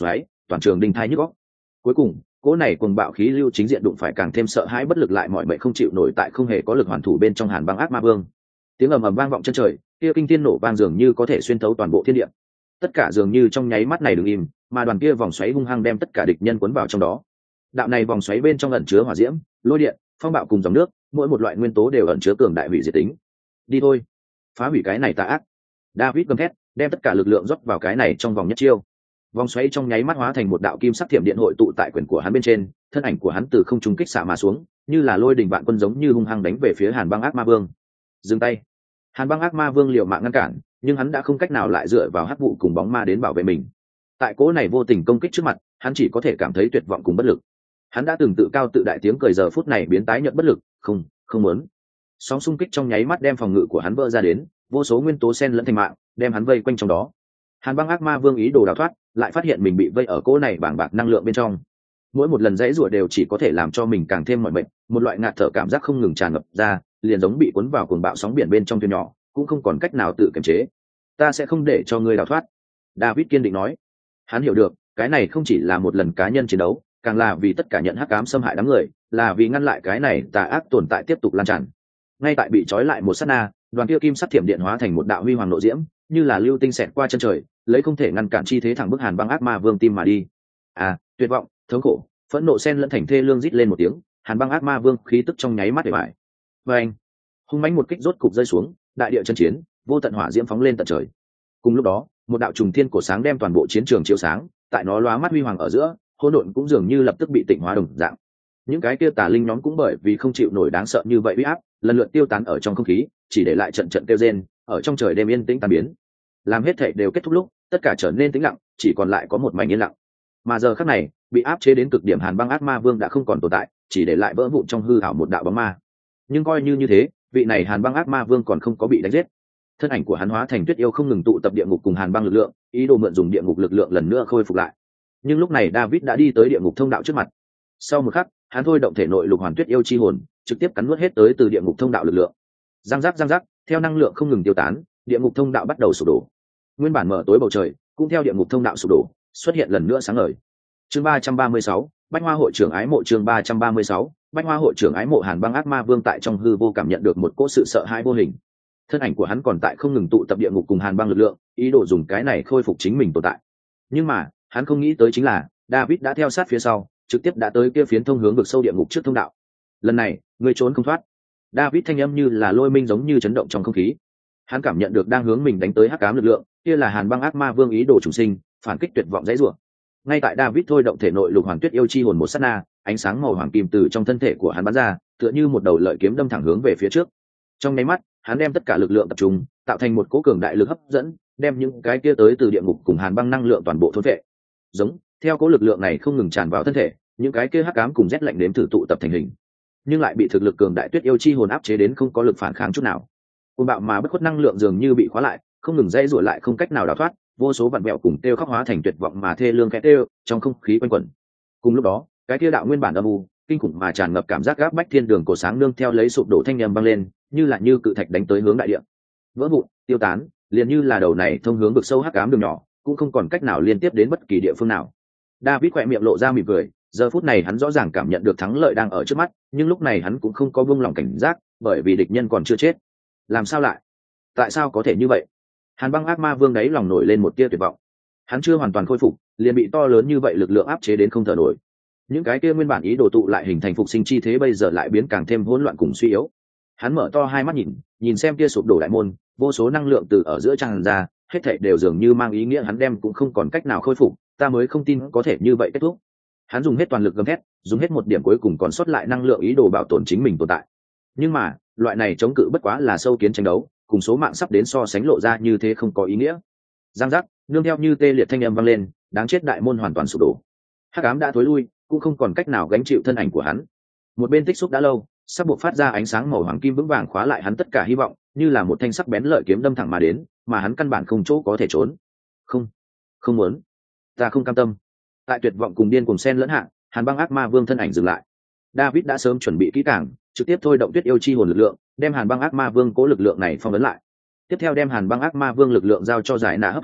toàn trường đinh thai nhức óc. Cuối cùng cỗ này cuồng bạo khí lưu chính diện đụng phải càng thêm sợ hãi bất lực lại mọi mệnh không chịu nổi tại không hề có lực hoàn thủ bên trong hàn băng ác ma vương. Tiếng ầm ầm vang vọng chân trời, kia kinh thiên nổ vang dường như có thể xuyên thấu toàn bộ thiên địa. Tất cả dường như trong nháy mắt này đứng im, mà đoàn kia vòng xoáy hung hăng đem tất cả địch nhân cuốn vào trong đó. Đạo này vòng xoáy bên trong ẩn chứa hỏa diễm, lôi điện, phong bạo cùng dòng nước, mỗi một loại nguyên tố đều ẩn chứa cường đại hủy diệt tính. Đi thôi, phá hủy cái này tà ác. David gầm thét, đem tất cả lực lượng rót vào cái này trong vòng nhất chiêu. Vòng xoáy trong nháy mắt hóa thành một đạo kim sắc thiểm điện hội tụ tại quyền của hắn bên trên, thân ảnh của hắn từ không trung kích xạ mà xuống, như là lôi đình vạn quân giống như hung hăng đánh về phía Hàn Băng Ác Ma Vương. Dừng tay. Hàn Băng Ác Ma Vương liều mạng ngăn cản, nhưng hắn đã không cách nào lại dựa vào hắc vụ cùng bóng ma đến bảo vệ mình. Tại cỗ này vô tình công kích trước mặt, hắn chỉ có thể cảm thấy tuyệt vọng cùng bất lực. Hắn đã từng tự cao tự đại tiếng cười giờ phút này biến tái nhợt bất lực, không, không muốn. Sóng xung kích trong nháy mắt đem phòng ngự của hắn vỡ ra đến, vô số nguyên tố xen lẫn thành mạng, đem hắn vây quanh trong đó. Hàn Băng Ác Ma Vương ý đồ đào thoát, lại phát hiện mình bị vây ở cỗ này bàng bạc năng lượng bên trong. Mỗi một lần dãy rủa đều chỉ có thể làm cho mình càng thêm mỏi mệt, một loại ngạt thở cảm giác không ngừng tràn ngập ra, liền giống bị cuốn vào cuồng bạo sóng biển bên trong thuyền nhỏ, cũng không còn cách nào tự kiềm chế. Ta sẽ không để cho ngươi đào thoát, David kiên định nói. Hắn hiểu được, cái này không chỉ là một lần cá nhân chiến đấu, càng là vì tất cả nhận hắc ám xâm hại đám người, là vì ngăn lại cái này tà ác tồn tại tiếp tục lan tràn. Ngay tại bị trói lại một sát na, đoàn kia kim sắc thiểm điện hóa thành một đạo huy hoàng nộ diễm, như là lưu tinh xẹt qua chân trời, lấy không thể ngăn cản chi thế thẳng bức Hàn Băng Ác Ma Vương tim mà đi. À, tuyệt vọng, thống khổ, phẫn nộ xen lẫn thành thê lương rít lên một tiếng, Hàn Băng Ác Ma Vương khí tức trong nháy mắt để bại. Và anh, hung mãnh một kích rốt cục rơi xuống, đại địa chân chiến, vô tận hỏa diễm phóng lên tận trời. Cùng lúc đó, một đạo trùng thiên cổ sáng đem toàn bộ chiến trường chiếu sáng, tại nó lóa mắt huy hoàng ở giữa, hỗn độn cũng dường như lập tức bị tịnh hóa đồng dạng. Những cái kia tà linh nhóm cũng bởi vì không chịu nổi đáng sợ như vậy uy áp, lần lượt tiêu tán ở trong không khí, chỉ để lại trận trận kêu rên, ở trong trời đêm yên tĩnh tan biến. Làm hết thảy đều kết thúc lúc, tất cả trở nên tĩnh lặng, chỉ còn lại có một mảnh yên lặng. Mà giờ khắc này, bị áp chế đến cực điểm Hàn Băng Ác Ma Vương đã không còn tồn tại, chỉ để lại vỡ vụn trong hư ảo một đạo bóng ma. Nhưng coi như như thế, vị này Hàn Băng Ác Ma Vương còn không có bị đánh giết. Thân ảnh của hắn hóa thành tuyết yêu không ngừng tụ tập địa ngục cùng hàn băng lực lượng, ý đồ mượn dùng địa ngục lực lượng lần nữa khôi phục lại. Nhưng lúc này David đã đi tới địa ngục thông đạo trước mặt. Sau một khắc, hắn thôi động thể nội lục hoàn tuyết yêu chi hồn, trực tiếp cắn nuốt hết tới từ địa ngục thông đạo lực lượng. Giang giác giang giác, theo năng lượng không ngừng tiêu tán, địa ngục thông đạo bắt đầu sụp đổ. Nguyên bản mở tối bầu trời, cũng theo địa ngục thông đạo sụp đổ, xuất hiện lần nữa sáng ngời. Chương ba trăm ba mươi sáu, Bách Hoa hội trưởng ái mộ. Chương ba trăm ba mươi sáu, Bách Hoa hội trưởng ái mộ. Hàn Băng Ác Ma Vương tại trong hư vô cảm nhận được một cỗ sự sợ hãi vô hình. Thân ảnh của hắn còn tại không ngừng tụ tập địa ngục cùng hàn băng lực lượng, ý đồ dùng cái này khôi phục chính mình tồn tại. Nhưng mà hắn không nghĩ tới chính là David đã theo sát phía sau, trực tiếp đã tới kia phiến thông hướng vực sâu địa ngục trước thông đạo. Lần này ngươi trốn không thoát. David thanh âm như là lôi minh giống như chấn động trong không khí. Hắn cảm nhận được đang hướng mình đánh tới hắc ám lực lượng, kia là Hàn Băng Ác Ma Vương ý đồ trùng sinh, phản kích tuyệt vọng dãy rủa. Ngay tại David thôi động thể nội lục hoàn tuyết yêu chi hồn một sát na, ánh sáng màu hoàng kim từ trong thân thể của hắn bắn ra, tựa như một đầu lợi kiếm đâm thẳng hướng về phía trước. Trong nháy mắt, hắn đem tất cả lực lượng tập trung, tạo thành một cỗ cường đại lực hấp dẫn, đem những cái kia tới từ địa ngục cùng hàn băng năng lượng toàn bộ thôn vệ. Giống, theo cỗ lực lượng này không ngừng tràn vào thân thể, những cái kia hắc ám cùng rét lạnh đến thử tụ tập thành hình, nhưng lại bị thực lực cường đại tuyết yêu chi hồn áp chế đến không có lực phản kháng chút nào. Côn bạo mà bất khuất năng lượng dường như bị khóa lại, không ngừng dây rủa lại không cách nào đào thoát, vô số vặn vẹo cùng tiêu khóc hóa thành tuyệt vọng mà thê lương khẽ tiêu trong không khí quanh quẩn. Cùng lúc đó, cái kia đạo nguyên bản âm u, kinh khủng mà tràn ngập cảm giác gáp bách thiên đường cổ sáng nương theo lấy sụp đổ thanh âm vang lên, như là như cự thạch đánh tới hướng đại địa, vỡ vụn, tiêu tán, liền như là đầu này thông hướng vực sâu hắc ám đường nhỏ, cũng không còn cách nào liên tiếp đến bất kỳ địa phương nào. David khỏe miệng lộ ra mỉm cười, giờ phút này hắn rõ ràng cảm nhận được thắng lợi đang ở trước mắt, nhưng lúc này hắn cũng không có buông lỏng cảnh giác, bởi vì địch nhân còn chưa chết. Làm sao lại? Tại sao có thể như vậy? Hàn Băng Ác Ma Vương đấy lòng nổi lên một tia tuyệt vọng. Hắn chưa hoàn toàn khôi phục, liền bị to lớn như vậy lực lượng áp chế đến không thở nổi. Những cái kia nguyên bản ý đồ tụ lại hình thành phục sinh chi thế bây giờ lại biến càng thêm hỗn loạn cùng suy yếu. Hắn mở to hai mắt nhìn, nhìn xem kia sụp đổ đại môn, vô số năng lượng từ ở giữa tràn ra, hết thảy đều dường như mang ý nghĩa hắn đem cũng không còn cách nào khôi phục, ta mới không tin có thể như vậy kết thúc. Hắn dùng hết toàn lực gầm thét, dùng hết một điểm cuối cùng còn sót lại năng lượng ý đồ bảo tồn chính mình tồn tại. Nhưng mà, loại này chống cự bất quá là sâu kiến tranh đấu, cùng số mạng sắp đến so sánh lộ ra như thế không có ý nghĩa. Giang giác, nương theo như tê liệt thanh âm vang lên, đáng chết đại môn hoàn toàn sụp đổ. Hắc ám đã thối lui, cũng không còn cách nào gánh chịu thân ảnh của hắn. Một bên tích xúc đã lâu, sắp buộc phát ra ánh sáng màu hoàng kim vững vàng khóa lại hắn tất cả hy vọng, như là một thanh sắc bén lợi kiếm đâm thẳng mà đến, mà hắn căn bản không chỗ có thể trốn. Không, không muốn, ta không cam tâm. Tại tuyệt vọng cùng điên cùng xen lẫn hạ, Hàn Băng Ác Ma Vương thân ảnh dừng lại. David đã sớm chuẩn bị kỹ càng, trực tiếp thôi động tuyết yêu chi hồn lực lượng, đem Hàn Băng Ác Ma Vương cố lực lượng này phong ấn lại. Tiếp theo đem Hàn Băng Ác Ma Vương lực lượng giao cho giải nã hấp thu,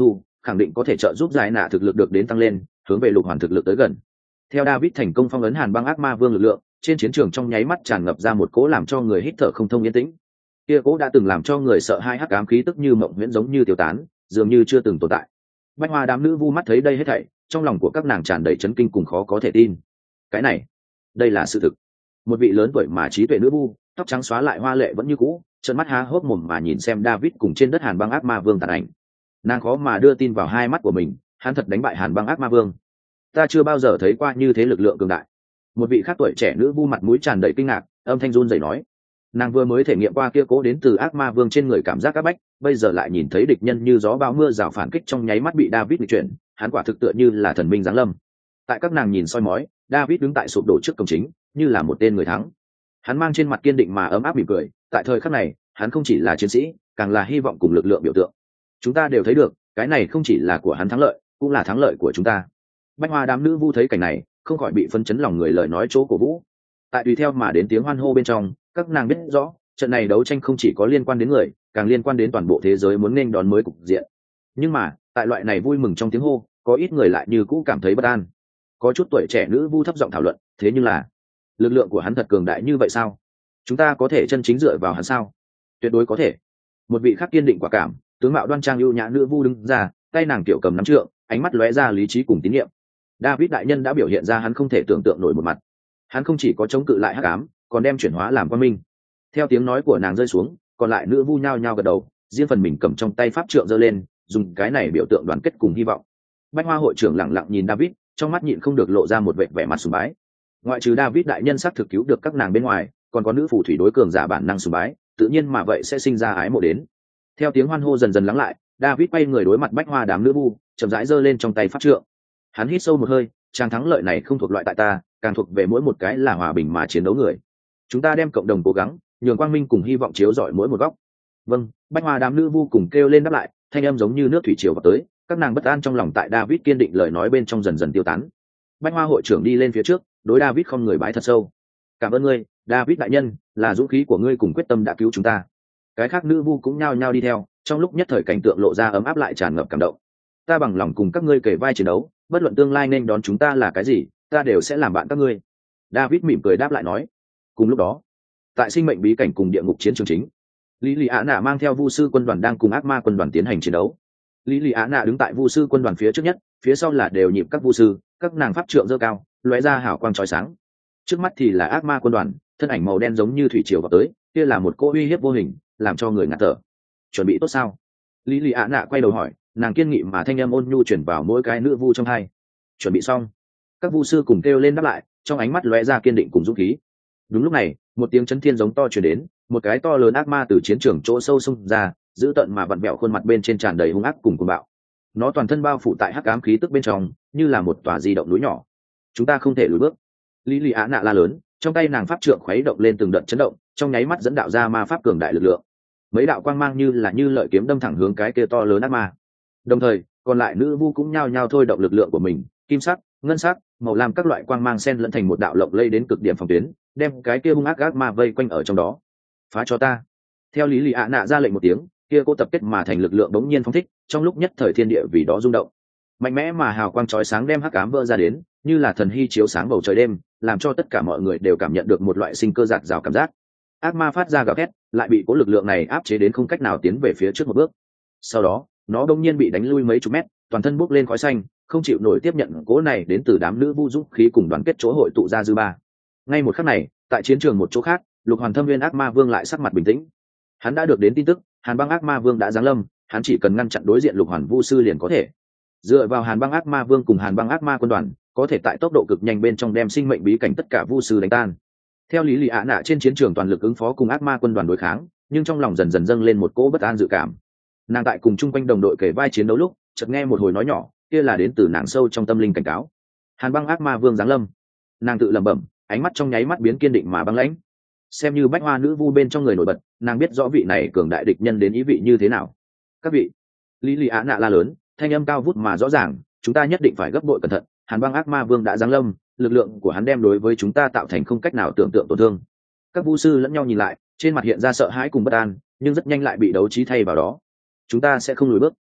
khẳng định có thể trợ giúp giải nạ thực lực được đến tăng lên, hướng về lục hoàn thực lực tới gần. Theo David thành công phong ấn hàn băng ác ma vương lực lượng, trên chiến trường trong nháy mắt tràn ngập ra một cỗ làm cho người hít thở không thông yên tĩnh. Kia cỗ đã từng làm cho người sợ hai hắc ám khí tức như mộng huyễn giống như tiêu tán, dường như chưa từng tồn tại. Bách Hoa đám nữ vu mắt thấy đây hết thảy, trong lòng của các nàng tràn đầy chấn kinh cùng khó có thể tin. Cái này, đây là sự thực. Một vị lớn tuổi mà trí tuệ nữ vu, tóc trắng xóa lại hoa lệ vẫn như cũ, trợn mắt há hốc mồm mà nhìn xem David cùng trên đất hàn băng ác ma vương tàn ảnh. Nàng khó mà đưa tin vào hai mắt của mình, hắn thật đánh bại hàn băng ác ma vương. Ta chưa bao giờ thấy qua như thế lực lượng cường đại. Một vị khác tuổi trẻ nữ vu mặt mũi tràn đầy kinh ngạc, âm thanh run rẩy nói. Nàng vừa mới thể nghiệm qua kia cố đến từ ác ma vương trên người cảm giác áp bách, bây giờ lại nhìn thấy địch nhân như gió bão mưa rào phản kích trong nháy mắt bị David nghịch chuyển, hắn quả thực tựa như là thần minh giáng lâm. Tại các nàng nhìn soi mói, David đứng tại sụp đổ trước cổng chính, như là một tên người thắng. Hắn mang trên mặt kiên định mà ấm áp mỉm cười, tại thời khắc này, hắn không chỉ là chiến sĩ, càng là hy vọng cùng lực lượng biểu tượng. Chúng ta đều thấy được, cái này không chỉ là của hắn thắng lợi, cũng là thắng lợi của chúng ta. Bách Hoa đám nữ vu thấy cảnh này, không khỏi bị phân chấn lòng người lời nói chỗ cổ vũ. Tại tùy theo mà đến tiếng hoan hô bên trong, các nàng biết rõ, trận này đấu tranh không chỉ có liên quan đến người, càng liên quan đến toàn bộ thế giới muốn nên đón mới cục diện. Nhưng mà, tại loại này vui mừng trong tiếng hô, có ít người lại như cũ cảm thấy bất an. Có chút tuổi trẻ nữ vu thấp giọng thảo luận, thế nhưng là, lực lượng của hắn thật cường đại như vậy sao? Chúng ta có thể chân chính dựa vào hắn sao? Tuyệt đối có thể. Một vị khác kiên định quả cảm, tướng mạo đoan trang ưu nhã nữ vu đứng ra, tay nàng tiểu cầm nắm trượng, ánh mắt lóe ra lý trí cùng tín nhiệm. David đại nhân đã biểu hiện ra hắn không thể tưởng tượng nổi một mặt. Hắn không chỉ có chống cự lại hắc ám, còn đem chuyển hóa làm quang minh. Theo tiếng nói của nàng rơi xuống, còn lại nữ vu nhao nhao gật đầu, riêng phần mình cầm trong tay pháp trượng giơ lên, dùng cái này biểu tượng đoàn kết cùng hy vọng. Bách Hoa hội trưởng lặng lặng nhìn David, trong mắt nhịn không được lộ ra một vẻ vẻ mặt sùng bái. Ngoại trừ David đại nhân sắc thực cứu được các nàng bên ngoài, còn có nữ phù thủy đối cường giả bản năng sùng bái, tự nhiên mà vậy sẽ sinh ra ái mộ đến. Theo tiếng hoan hô dần dần lắng lại, David quay người đối mặt Bách Hoa đám nữ vu, chậm rãi giơ lên trong tay pháp trượng. Hắn hít sâu một hơi, trang thắng lợi này không thuộc loại tại ta, càng thuộc về mỗi một cái là hòa bình mà chiến đấu người. Chúng ta đem cộng đồng cố gắng, nhường quang minh cùng hy vọng chiếu rọi mỗi một góc. Vâng. Bách Hoa đám nữ vu cùng kêu lên đáp lại, thanh âm giống như nước thủy triều vào tới, các nàng bất an trong lòng tại David kiên định lời nói bên trong dần dần tiêu tán. Bách Hoa hội trưởng đi lên phía trước, đối David không người bái thật sâu. Cảm ơn ngươi, David đại nhân, là dũng khí của ngươi cùng quyết tâm đã cứu chúng ta. Cái khác nữ vu cũng nhao nhao đi theo, trong lúc nhất thời cảnh tượng lộ ra ấm áp lại tràn ngập cảm động. Ta bằng lòng cùng các ngươi kể vai chiến đấu, bất luận tương lai nên đón chúng ta là cái gì, ta đều sẽ làm bạn các ngươi. David mỉm cười đáp lại nói. Cùng lúc đó, tại sinh mệnh bí cảnh cùng địa ngục chiến trường chính, lý lì á nạ mang theo vu sư quân đoàn đang cùng ác ma quân đoàn tiến hành chiến đấu. lý lì á nạ đứng tại vu sư quân đoàn phía trước nhất, phía sau là đều nhịp các vu sư, các nàng pháp trượng dơ cao, lóe ra hào quang chói sáng. Trước mắt thì là ác ma quân đoàn, thân ảnh màu đen giống như thủy triều vào tới, kia là một cỗ uy hiếp vô hình, làm cho người ngạt thở. Chuẩn bị tốt sao? lý lì á nạ quay đầu hỏi, nàng kiên nghị mà thanh âm ôn nhu chuyển vào mỗi cái nữ vu trong hai. Chuẩn bị xong. Các vu sư cùng kêu lên đáp lại, trong ánh mắt lóe ra kiên định cùng dũng khí. Đúng lúc này, một tiếng chấn thiên giống to truyền đến, một cái to lớn ác ma từ chiến trường chỗ sâu xông ra, giữ tận mà vặn vẹo khuôn mặt bên trên tràn đầy hung ác cùng cuồng bạo. Nó toàn thân bao phủ tại hắc ám khí tức bên trong, như là một tòa di động núi nhỏ. Chúng ta không thể lùi bước. Lý lì á nạ la lớn, trong tay nàng pháp trượng khuấy động lên từng đợt chấn động, trong nháy mắt dẫn đạo ra ma pháp cường đại lực lượng. Mấy đạo quang mang như là như lợi kiếm đâm thẳng hướng cái kia to lớn ác ma. Đồng thời, còn lại nữ vu cũng nhao nhao thôi động lực lượng của mình, kim sắc, ngân sắc, màu lam các loại quang mang xen lẫn thành một đạo lộng lây đến cực điểm phòng tuyến, đem cái kia hung ác ác ma vây quanh ở trong đó. Phá cho ta. Theo lý lì ạ nạ ra lệnh một tiếng, kia cô tập kết mà thành lực lượng đống nhiên phóng thích, trong lúc nhất thời thiên địa vì đó rung động. Mạnh mẽ mà hào quang chói sáng đem hắc ám vỡ ra đến, như là thần hy chiếu sáng bầu trời đêm, làm cho tất cả mọi người đều cảm nhận được một loại sinh cơ giạt rào cảm giác. Ác ma phát ra gào thét, lại bị cố lực lượng này áp chế đến không cách nào tiến về phía trước một bước. Sau đó, nó đột nhiên bị đánh lui mấy chục mét, toàn thân bốc lên khói xanh, không chịu nổi tiếp nhận cố này đến từ đám nữ vu dũng khí cùng đoàn kết chỗ hội tụ ra dư ba. Ngay một khắc này, tại chiến trường một chỗ khác, Lục Hoàn Thâm Viên ác ma vương lại sắc mặt bình tĩnh. Hắn đã được đến tin tức, Hàn Băng ác ma vương đã giáng lâm, hắn chỉ cần ngăn chặn đối diện Lục Hoàn vu sư liền có thể. Dựa vào Hàn Băng ác ma vương cùng Hàn Băng ác ma quân đoàn, có thể tại tốc độ cực nhanh bên trong đem sinh mệnh bí cảnh tất cả vu sư đánh tan. Theo lý lì ạ nạ trên chiến trường toàn lực ứng phó cùng ác ma quân đoàn đối kháng, nhưng trong lòng dần dần dâng lên một cỗ bất an dự cảm. Nàng tại cùng chung quanh đồng đội kể vai chiến đấu lúc, chợt nghe một hồi nói nhỏ, kia là đến từ nàng sâu trong tâm linh cảnh cáo. Hàn Băng ác ma vương giáng lâm. Nàng tự lẩm bẩm, ánh mắt trong nháy mắt biến kiên định mà băng lãnh. Xem như bách hoa nữ vu bên trong người nổi bật, nàng biết rõ vị này cường đại địch nhân đến ý vị như thế nào. Các vị, lý lì á nạ la lớn, thanh âm cao vút mà rõ ràng, chúng ta nhất định phải gấp bội cẩn thận. Hàn Băng ác ma vương đã giáng lâm, lực lượng của hắn đem đối với chúng ta tạo thành không cách nào tưởng tượng tổn thương. Các vu sư lẫn nhau nhìn lại, trên mặt hiện ra sợ hãi cùng bất an, nhưng rất nhanh lại bị đấu trí thay vào đó. Chúng ta sẽ không lùi bước.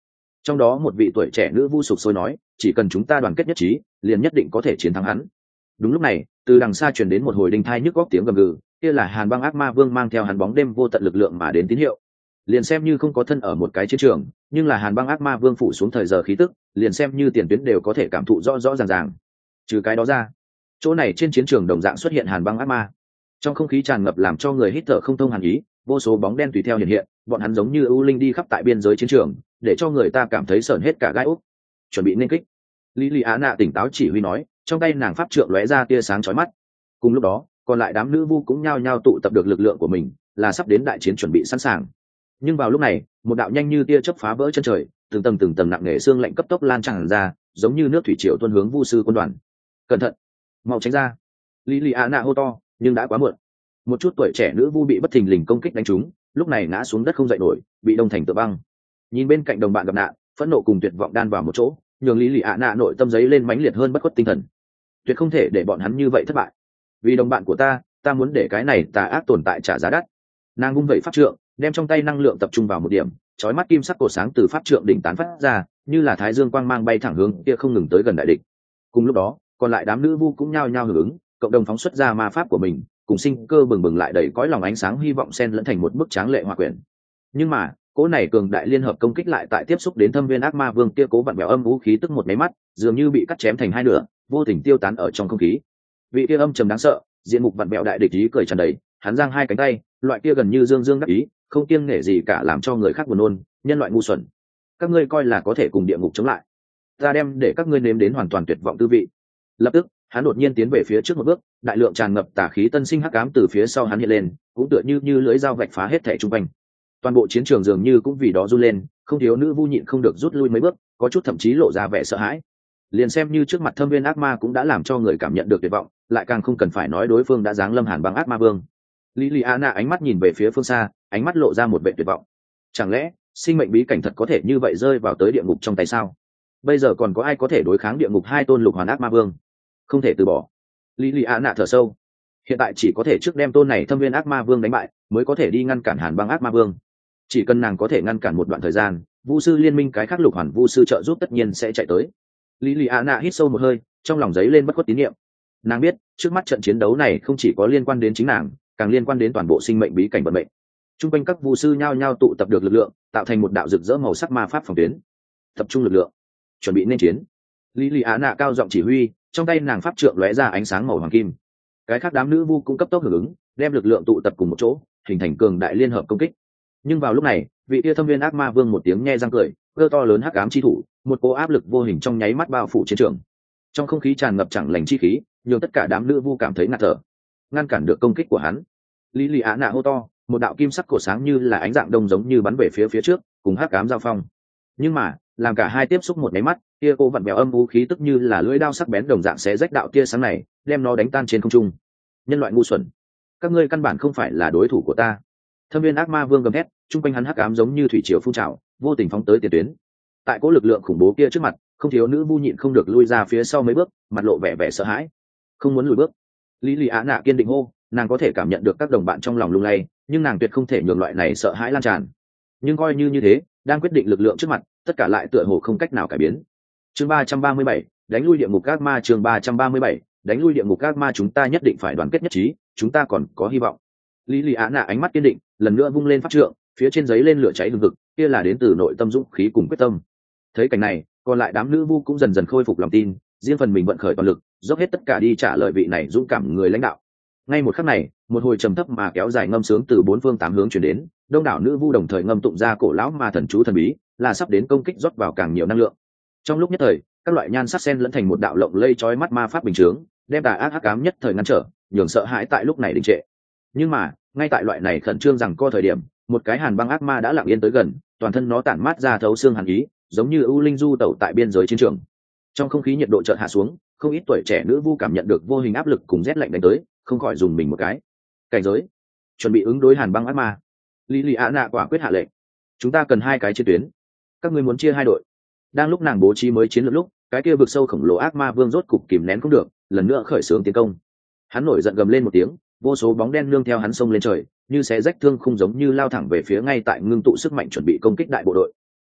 Trong đó một vị tuổi trẻ nữ vu sục sôi nói, chỉ cần chúng ta đoàn kết nhất trí, liền nhất định có thể chiến thắng hắn. Đúng lúc này, từ đằng xa truyền đến một hồi đinh thai nhức góc tiếng gầm gừ, kia là Hàn Băng Ác Ma Vương mang theo hắn bóng đêm vô tận lực lượng mà đến tín hiệu. Liền xem như không có thân ở một cái chiến trường, nhưng là Hàn Băng Ác Ma Vương phủ xuống thời giờ khí tức, liền xem như tiền tuyến đều có thể cảm thụ rõ rõ ràng ràng. Trừ cái đó ra, chỗ này trên chiến trường đồng dạng xuất hiện Hàn Băng Ác Ma. Trong không khí tràn ngập làm cho người hít thở không thông hàn ý, vô số bóng đen tùy theo hiện hiện, bọn hắn giống như ưu linh đi khắp tại biên giới chiến trường, để cho người ta cảm thấy sởn hết cả gai ốc. Chuẩn bị nên kích. Lý Lý Á Nạ tỉnh táo chỉ huy nói, trong tay nàng pháp trượng lóe ra tia sáng chói mắt. Cùng lúc đó, còn lại đám nữ vu cũng nhao nhao tụ tập được lực lượng của mình, là sắp đến đại chiến chuẩn bị sẵn sàng. Nhưng vào lúc này, một đạo nhanh như tia chớp phá vỡ chân trời, từng tầng từng tầng nặng nề xương lạnh cấp tốc lan tràn ra, giống như nước thủy triều tuôn hướng vu sư quân đoàn. Cẩn thận, mau tránh ra! Lý Lý Á Nạ hô to, nhưng đã quá muộn. Một chút tuổi trẻ nữ vu bị bất thình lình công kích đánh trúng, lúc này ngã xuống đất không dậy nổi, bị đông thành tựa băng. Nhìn bên cạnh đồng bạn gặp nạn, phẫn nộ cùng tuyệt vọng đan vào một chỗ, nhường Lý Lý Á Nạ nội tâm giấy lên mãnh liệt hơn bất khuất tinh thần. Tuyệt không thể để bọn hắn như vậy thất bại. Vì đồng bạn của ta, ta muốn để cái này tà ác tồn tại trả giá đắt. Nàng vung vẩy pháp trượng, đem trong tay năng lượng tập trung vào một điểm, chói mắt kim sắc cổ sáng từ pháp trượng đỉnh tán phát ra, như là thái dương quang mang bay thẳng hướng kia không ngừng tới gần đại địch. Cùng lúc đó, còn lại đám nữ vu cũng nhao nhao hưởng ứng, cộng đồng phóng xuất ra ma pháp của mình, cùng sinh cơ bừng bừng lại đầy cõi lòng ánh sáng hy vọng xen lẫn thành một bức tráng lệ hòa quyển. Nhưng mà, cỗ này cường đại liên hợp công kích lại tại tiếp xúc đến thâm viên ác ma vương kia cố vặn bèo âm vũ khí tức một máy mắt, dường như bị cắt chém thành hai nửa, vô tình tiêu tán ở trong không khí. Vị kia âm trầm đáng sợ, diện mục vặn bèo đại địch ý cười tràn đầy, hắn giang hai cánh tay, loại kia gần như dương dương đắc ý, không kiêng nể gì cả làm cho người khác buồn nôn, nhân loại ngu xuẩn. Các ngươi coi là có thể cùng địa ngục chống lại? Ta đem để các ngươi nếm đến hoàn toàn tuyệt vọng tư vị. Lập tức, hắn đột nhiên tiến về phía trước một bước, đại lượng tràn ngập tà khí tân sinh hắc ám từ phía sau hắn hiện lên, cũng tựa như như lưỡi dao vạch phá hết thảy xung quanh. Toàn bộ chiến trường dường như cũng vì đó run lên, không thiếu nữ vu nhịn không được rút lui mấy bước, có chút thậm chí lộ ra vẻ sợ hãi. Liền xem như trước mặt thâm viên ác ma cũng đã làm cho người cảm nhận được tuyệt vọng, lại càng không cần phải nói đối phương đã giáng lâm Hàn Băng Ác Ma Vương. Lý Lý Á Nạ ánh mắt nhìn về phía phương xa, ánh mắt lộ ra một vẻ tuyệt vọng. Chẳng lẽ sinh mệnh bí cảnh thật có thể như vậy rơi vào tới địa ngục trong tay sao? Bây giờ còn có ai có thể đối kháng địa ngục hai tôn lục hoàn ác ma vương? Không thể từ bỏ. Lý Lý Á Nạ thở sâu. Hiện tại chỉ có thể trước đem tôn này thâm viên ác ma vương đánh bại, mới có thể đi ngăn cản Hàn Băng Ác Ma Vương. Chỉ cần nàng có thể ngăn cản một đoạn thời gian, Vu sư liên minh cái khác lục hoàn vu sư trợ giúp tất nhiên sẽ chạy tới. Lý Lý Á Nạ hít sâu một hơi, trong lòng giấy lên bất khuất tín niệm. Nàng biết, trước mắt trận chiến đấu này không chỉ có liên quan đến chính nàng, càng liên quan đến toàn bộ sinh mệnh bí cảnh vận mệnh. Trung quanh các vu sư nhao nhao tụ tập được lực lượng, tạo thành một đạo rực rỡ màu sắc ma pháp phòng tuyến. Tập trung lực lượng, chuẩn bị nên chiến. Lý Lý Á Nạ cao giọng chỉ huy, trong tay nàng pháp trượng lóe ra ánh sáng màu hoàng kim. Cái khác đám nữ vu cũng cấp tốc hưởng ứng, đem lực lượng tụ tập cùng một chỗ, hình thành cường đại liên hợp công kích. Nhưng vào lúc này, vị tia thâm viên ác ma vương một tiếng nhe răng cười, cơ to lớn hắc ám chi thủ, một cỗ áp lực vô hình trong nháy mắt bao phủ chiến trường. Trong không khí tràn ngập chẳng lành chi khí, nhường tất cả đám nữ vu cảm thấy ngạt thở. Ngăn cản được công kích của hắn, Lý Lý Á Nạ hô to, một đạo kim sắc cổ sáng như là ánh dạng đông giống như bắn về phía phía trước, cùng hắc ám giao phong. Nhưng mà, làm cả hai tiếp xúc một nháy mắt, tia cô vặn vẹo âm vũ khí tức như là lưỡi dao sắc bén đồng dạng xé rách đạo tia sáng này, đem nó đánh tan trên không trung. Nhân loại ngu xuẩn, các ngươi căn bản không phải là đối thủ của ta. Thâm viên ác ma vương gầm hét, trung quanh hắn hắc ám giống như thủy triều phun trào, vô tình phóng tới tiền tuyến. Tại cỗ lực lượng khủng bố kia trước mặt, không thiếu nữ vu nhịn không được lui ra phía sau mấy bước, mặt lộ vẻ vẻ sợ hãi, không muốn lùi bước. Lý Lý Á Nạ kiên định hô, nàng có thể cảm nhận được các đồng bạn trong lòng lung lay, nhưng nàng tuyệt không thể nhường loại này sợ hãi lan tràn. Nhưng coi như như thế, đang quyết định lực lượng trước mặt, tất cả lại tựa hồ không cách nào cải biến. Chương ba trăm ba mươi bảy, đánh lui địa ngục ác ma. Chương ba trăm ba mươi bảy, đánh lui địa ngục ác ma. Chúng ta nhất định phải đoàn kết nhất trí, chúng ta còn có hy vọng. Lý Lý Á Nạ ánh mắt kiên định, lần nữa vung lên pháp trượng, phía trên giấy lên lửa cháy hừng hực, kia là đến từ nội tâm dũng khí cùng quyết tâm. Thấy cảnh này, còn lại đám nữ vu cũng dần dần khôi phục lòng tin, riêng phần mình vận khởi toàn lực, dốc hết tất cả đi trả lời vị này dũng cảm người lãnh đạo. Ngay một khắc này, một hồi trầm thấp mà kéo dài ngâm sướng từ bốn phương tám hướng truyền đến, đông đảo nữ vu đồng thời ngâm tụng ra cổ lão ma thần chú thần bí, là sắp đến công kích rót vào càng nhiều năng lượng. Trong lúc nhất thời, các loại nhan sắc sen lẫn thành một đạo lộng lây chói mắt ma pháp bình chướng, đem tà ác hắc ám nhất thời ngăn trở, nhường sợ hãi tại lúc này đình trệ. Nhưng mà, ngay tại loại này khẩn trương rằng co thời điểm, một cái hàn băng ác ma đã lặng yên tới gần, toàn thân nó tản mát ra thấu xương hàn ý, giống như ưu linh du tẩu tại biên giới chiến trường. Trong không khí nhiệt độ chợt hạ xuống, không ít tuổi trẻ nữ vu cảm nhận được vô hình áp lực cùng rét lạnh đánh tới, không khỏi dùng mình một cái. Cảnh giới, chuẩn bị ứng đối hàn băng ác ma. Lý Lý Á Nạ quả quyết hạ lệnh. Chúng ta cần hai cái chiến tuyến, các ngươi muốn chia hai đội. Đang lúc nàng bố trí mới chiến lược lúc, cái kia vực sâu khổng lồ ác ma vương rốt cục kìm nén không được, lần nữa khởi xướng tiến công. Hắn nổi giận gầm lên một tiếng, vô số bóng đen nương theo hắn xông lên trời, như xé rách thương khung giống như lao thẳng về phía ngay tại ngưng tụ sức mạnh chuẩn bị công kích đại bộ đội.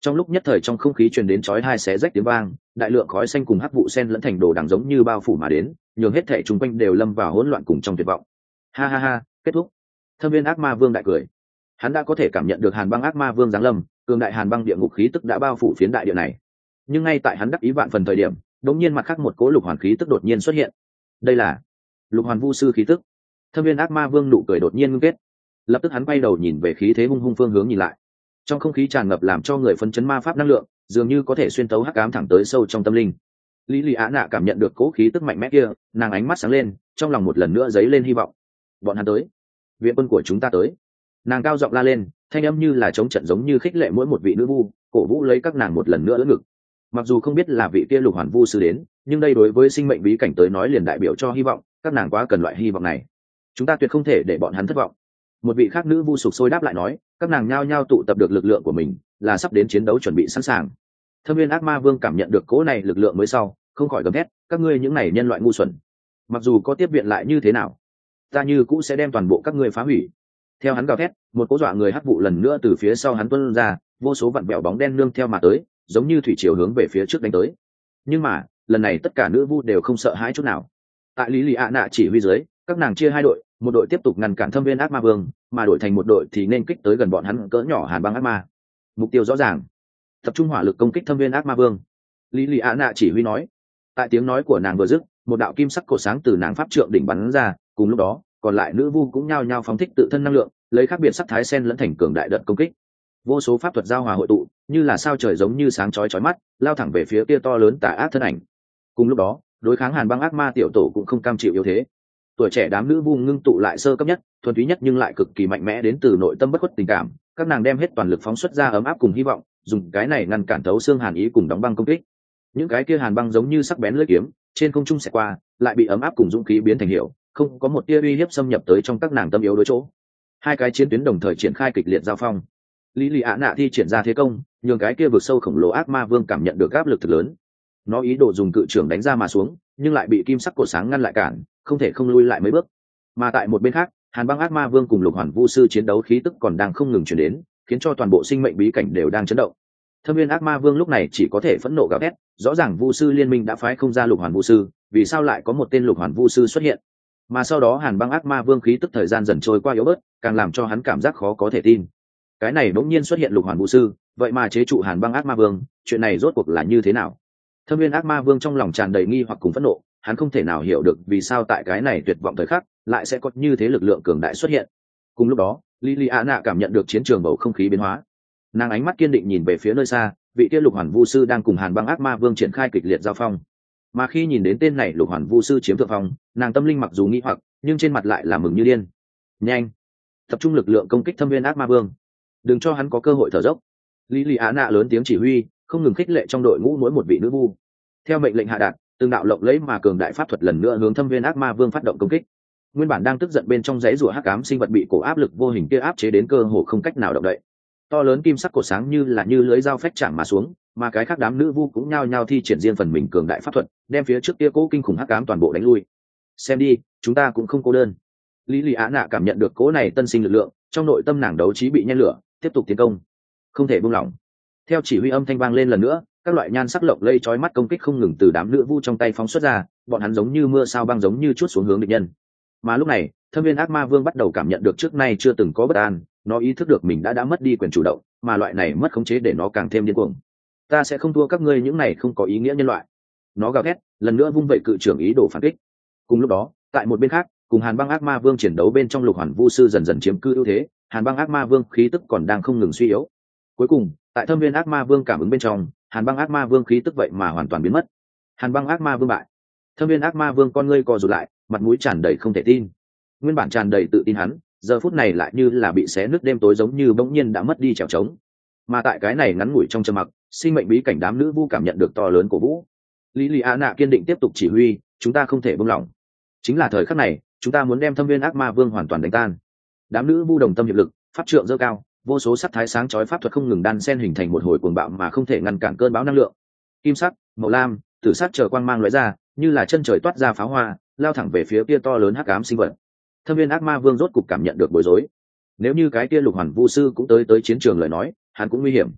Trong lúc nhất thời trong không khí truyền đến chói tai xé rách tiếng vang, đại lượng khói xanh cùng hắc vụ sen lẫn thành đồ đằng giống như bao phủ mà đến, nhường hết thảy xung quanh đều lâm vào hỗn loạn cùng trong tuyệt vọng. Ha ha ha, kết thúc. Thâm viên ác ma vương đại cười. Hắn đã có thể cảm nhận được hàn băng ác ma vương giáng lâm, cường đại hàn băng địa ngục khí tức đã bao phủ phiến đại địa này. Nhưng ngay tại hắn đắc ý vạn phần thời điểm, đột nhiên mặt khác một cỗ lục hoàn khí tức đột nhiên xuất hiện. Đây là lục hoàn vu sư khí tức. Thâm viên ác ma vương nụ cười đột nhiên ngưng kết, lập tức hắn quay đầu nhìn về khí thế hung hung phương hướng nhìn lại. Trong không khí tràn ngập làm cho người phấn chấn ma pháp năng lượng, dường như có thể xuyên tấu hắc ám thẳng tới sâu trong tâm linh. Lý Lý Á Nạ cảm nhận được cỗ khí tức mạnh mẽ kia, nàng ánh mắt sáng lên, trong lòng một lần nữa dấy lên hy vọng. Bọn hắn tới, viện quân của chúng ta tới. Nàng cao giọng la lên, thanh âm như là chống trận giống như khích lệ mỗi một vị nữ vu, cổ vũ lấy các nàng một lần nữa đỡ ngực. Mặc dù không biết là vị kia lục hoàn vu sư đến, nhưng đây đối với sinh mệnh bí cảnh tới nói liền đại biểu cho hy vọng, các nàng quá cần loại hy vọng này. Chúng ta tuyệt không thể để bọn hắn thất vọng. Một vị khác nữ vu sục sôi đáp lại nói, các nàng nhao nhao tụ tập được lực lượng của mình, là sắp đến chiến đấu chuẩn bị sẵn sàng. Thâm viên ác ma vương cảm nhận được cỗ này lực lượng mới sau, không khỏi gầm thét, các ngươi những này nhân loại ngu xuẩn, mặc dù có tiếp viện lại như thế nào, ta như cũ sẽ đem toàn bộ các ngươi phá hủy. Theo hắn gào thét, một cỗ dọa người hắc vụ lần nữa từ phía sau hắn tuôn ra, vô số vặn vẹo bóng đen nương theo mà tới, giống như thủy triều hướng về phía trước đánh tới. Nhưng mà lần này tất cả nữ vu đều không sợ hãi chút nào. Tại Lý Lì ạ nạ chỉ huy dưới, các nàng chia hai đội, một đội tiếp tục ngăn cản thâm viên ác ma vương, mà đổi thành một đội thì nên kích tới gần bọn hắn cỡ nhỏ hàn băng ác ma. Mục tiêu rõ ràng, tập trung hỏa lực công kích thâm viên ác ma vương. Lý Lì ạ nạ chỉ huy nói. Tại tiếng nói của nàng vừa dứt, một đạo kim sắc cột sáng từ nàng pháp trượng đỉnh bắn ra, cùng lúc đó còn lại nữ vu cũng nhao nhao phóng thích tự thân năng lượng, lấy khác biệt sắc thái sen lẫn thành cường đại đợt công kích. Vô số pháp thuật giao hòa hội tụ, như là sao trời giống như sáng chói chói mắt, lao thẳng về phía kia to lớn tà ác thân ảnh. Cùng lúc đó, đối kháng hàn băng ác ma tiểu tổ cũng không cam chịu yếu thế. Tuổi trẻ đám nữ vu ngưng tụ lại sơ cấp nhất, thuần túy nhất nhưng lại cực kỳ mạnh mẽ đến từ nội tâm bất khuất tình cảm, các nàng đem hết toàn lực phóng xuất ra ấm áp cùng hy vọng, dùng cái này ngăn cản thấu xương hàn ý cùng đóng băng công kích. Những cái kia hàn băng giống như sắc bén lưỡi kiếm, trên không trung xẹt qua, lại bị ấm áp cùng dũng khí biến thành hiệu, không có một tia uy hiếp xâm nhập tới trong các nàng tâm yếu đối chỗ. Hai cái chiến tuyến đồng thời triển khai kịch liệt giao phong. Lý Lì Á Nạ thi triển ra thế công, nhường cái kia vực sâu khổng lồ ác ma vương cảm nhận được áp lực thực lớn. Nó ý đồ dùng cự trưởng đánh ra mà xuống, nhưng lại bị kim sắc cột sáng ngăn lại cản, không thể không lui lại mấy bước. Mà tại một bên khác, hàn băng ác ma vương cùng lục hoàn vu sư chiến đấu khí tức còn đang không ngừng chuyển đến, khiến cho toàn bộ sinh mệnh bí cảnh đều đang chấn động. Thâm viên ác ma vương lúc này chỉ có thể phẫn nộ gào thét, rõ ràng vu sư liên minh đã phái không ra lục hoàn vu sư, vì sao lại có một tên lục hoàn vu sư xuất hiện? Mà sau đó hàn băng ác ma vương khí tức thời gian dần trôi qua yếu bớt, càng làm cho hắn cảm giác khó có thể tin. Cái này bỗng nhiên xuất hiện lục hoàn vu sư, vậy mà chế trụ hàn băng ác ma vương, chuyện này rốt cuộc là như thế nào? Thâm viên ác ma vương trong lòng tràn đầy nghi hoặc cùng phẫn nộ, hắn không thể nào hiểu được vì sao tại cái này tuyệt vọng thời khắc lại sẽ có như thế lực lượng cường đại xuất hiện. Cùng lúc đó, Liliana cảm nhận được chiến trường bầu không khí biến hóa. Nàng ánh mắt kiên định nhìn về phía nơi xa, vị kia lục hoàn vu sư đang cùng hàn băng ác ma vương triển khai kịch liệt giao phong. Mà khi nhìn đến tên này lục hoàn vu sư chiếm thượng phong, nàng tâm linh mặc dù nghi hoặc, nhưng trên mặt lại là mừng như điên. Nhanh, tập trung lực lượng công kích thâm viên ác ma vương, đừng cho hắn có cơ hội thở dốc. Liliana lớn tiếng chỉ huy, không ngừng khích lệ trong đội ngũ mỗi một vị nữ vu. Theo mệnh lệnh hạ đạt, từng đạo lộng lẫy mà cường đại pháp thuật lần nữa hướng thâm viên ác ma vương phát động công kích. Nguyên bản đang tức giận bên trong dãy rùa hắc ám sinh vật bị cổ áp lực vô hình kia áp chế đến cơ hồ không cách nào động đậy. To lớn kim sắc cột sáng như là như lưới dao phách chạm mà xuống, mà cái khác đám nữ vu cũng nhao nhao thi triển riêng phần mình cường đại pháp thuật, đem phía trước kia cố kinh khủng hắc ám toàn bộ đánh lui. Xem đi, chúng ta cũng không cô đơn. Lý Lý Á Nạ cảm nhận được cố này tân sinh lực lượng, trong nội tâm nàng đấu trí bị nhen lửa, tiếp tục tiến công, không thể buông lỏng. Theo chỉ huy âm thanh vang lên lần nữa, các loại nhan sắc lộng lây chói mắt công kích không ngừng từ đám nữ vu trong tay phóng xuất ra, bọn hắn giống như mưa sao băng giống như chút xuống hướng địch nhân. Mà lúc này, thâm viên ác ma vương bắt đầu cảm nhận được trước nay chưa từng có bất an, nó ý thức được mình đã đã mất đi quyền chủ động, mà loại này mất khống chế để nó càng thêm điên cuồng. Ta sẽ không thua các ngươi những này không có ý nghĩa nhân loại. Nó gào thét, lần nữa vung vậy cự trưởng ý đồ phản kích. Cùng lúc đó, tại một bên khác, cùng hàn băng ác ma vương chiến đấu bên trong lục hoàn vu sư dần dần chiếm cư ưu thế, hàn băng ác ma vương khí tức còn đang không ngừng suy yếu. Cuối cùng, tại thâm viên ác ma vương cảm ứng bên trong, hàn băng ác ma vương khí tức vậy mà hoàn toàn biến mất. Hàn băng ác ma vương bại. Thâm viên ác ma vương con ngươi co rụt lại, mặt mũi tràn đầy không thể tin. Nguyên bản tràn đầy tự tin hắn, giờ phút này lại như là bị xé nứt đêm tối giống như bỗng nhiên đã mất đi trèo trống. Mà tại cái này ngắn ngủi trong trầm mặc, sinh mệnh bí cảnh đám nữ vu cảm nhận được to lớn cổ vũ. Liliana kiên định tiếp tục chỉ huy, chúng ta không thể buông lỏng. Chính là thời khắc này, chúng ta muốn đem thâm viên ác ma vương hoàn toàn đánh tan. Đám nữ vu đồng tâm hiệp lực, pháp trượng dơ cao, vô số sắc thái sáng chói pháp thuật không ngừng đan xen hình thành một hồi cuồng bạo mà không thể ngăn cản cơn bão năng lượng. Kim sắc, màu lam, tử sắc chờ quang mang lóe ra, như là chân trời toát ra pháo hoa, lao thẳng về phía kia to lớn hắc ám sinh vật. Thâm viên ác ma vương rốt cục cảm nhận được bối rối. Nếu như cái kia lục hoàn vu sư cũng tới tới chiến trường lời nói, hắn cũng nguy hiểm.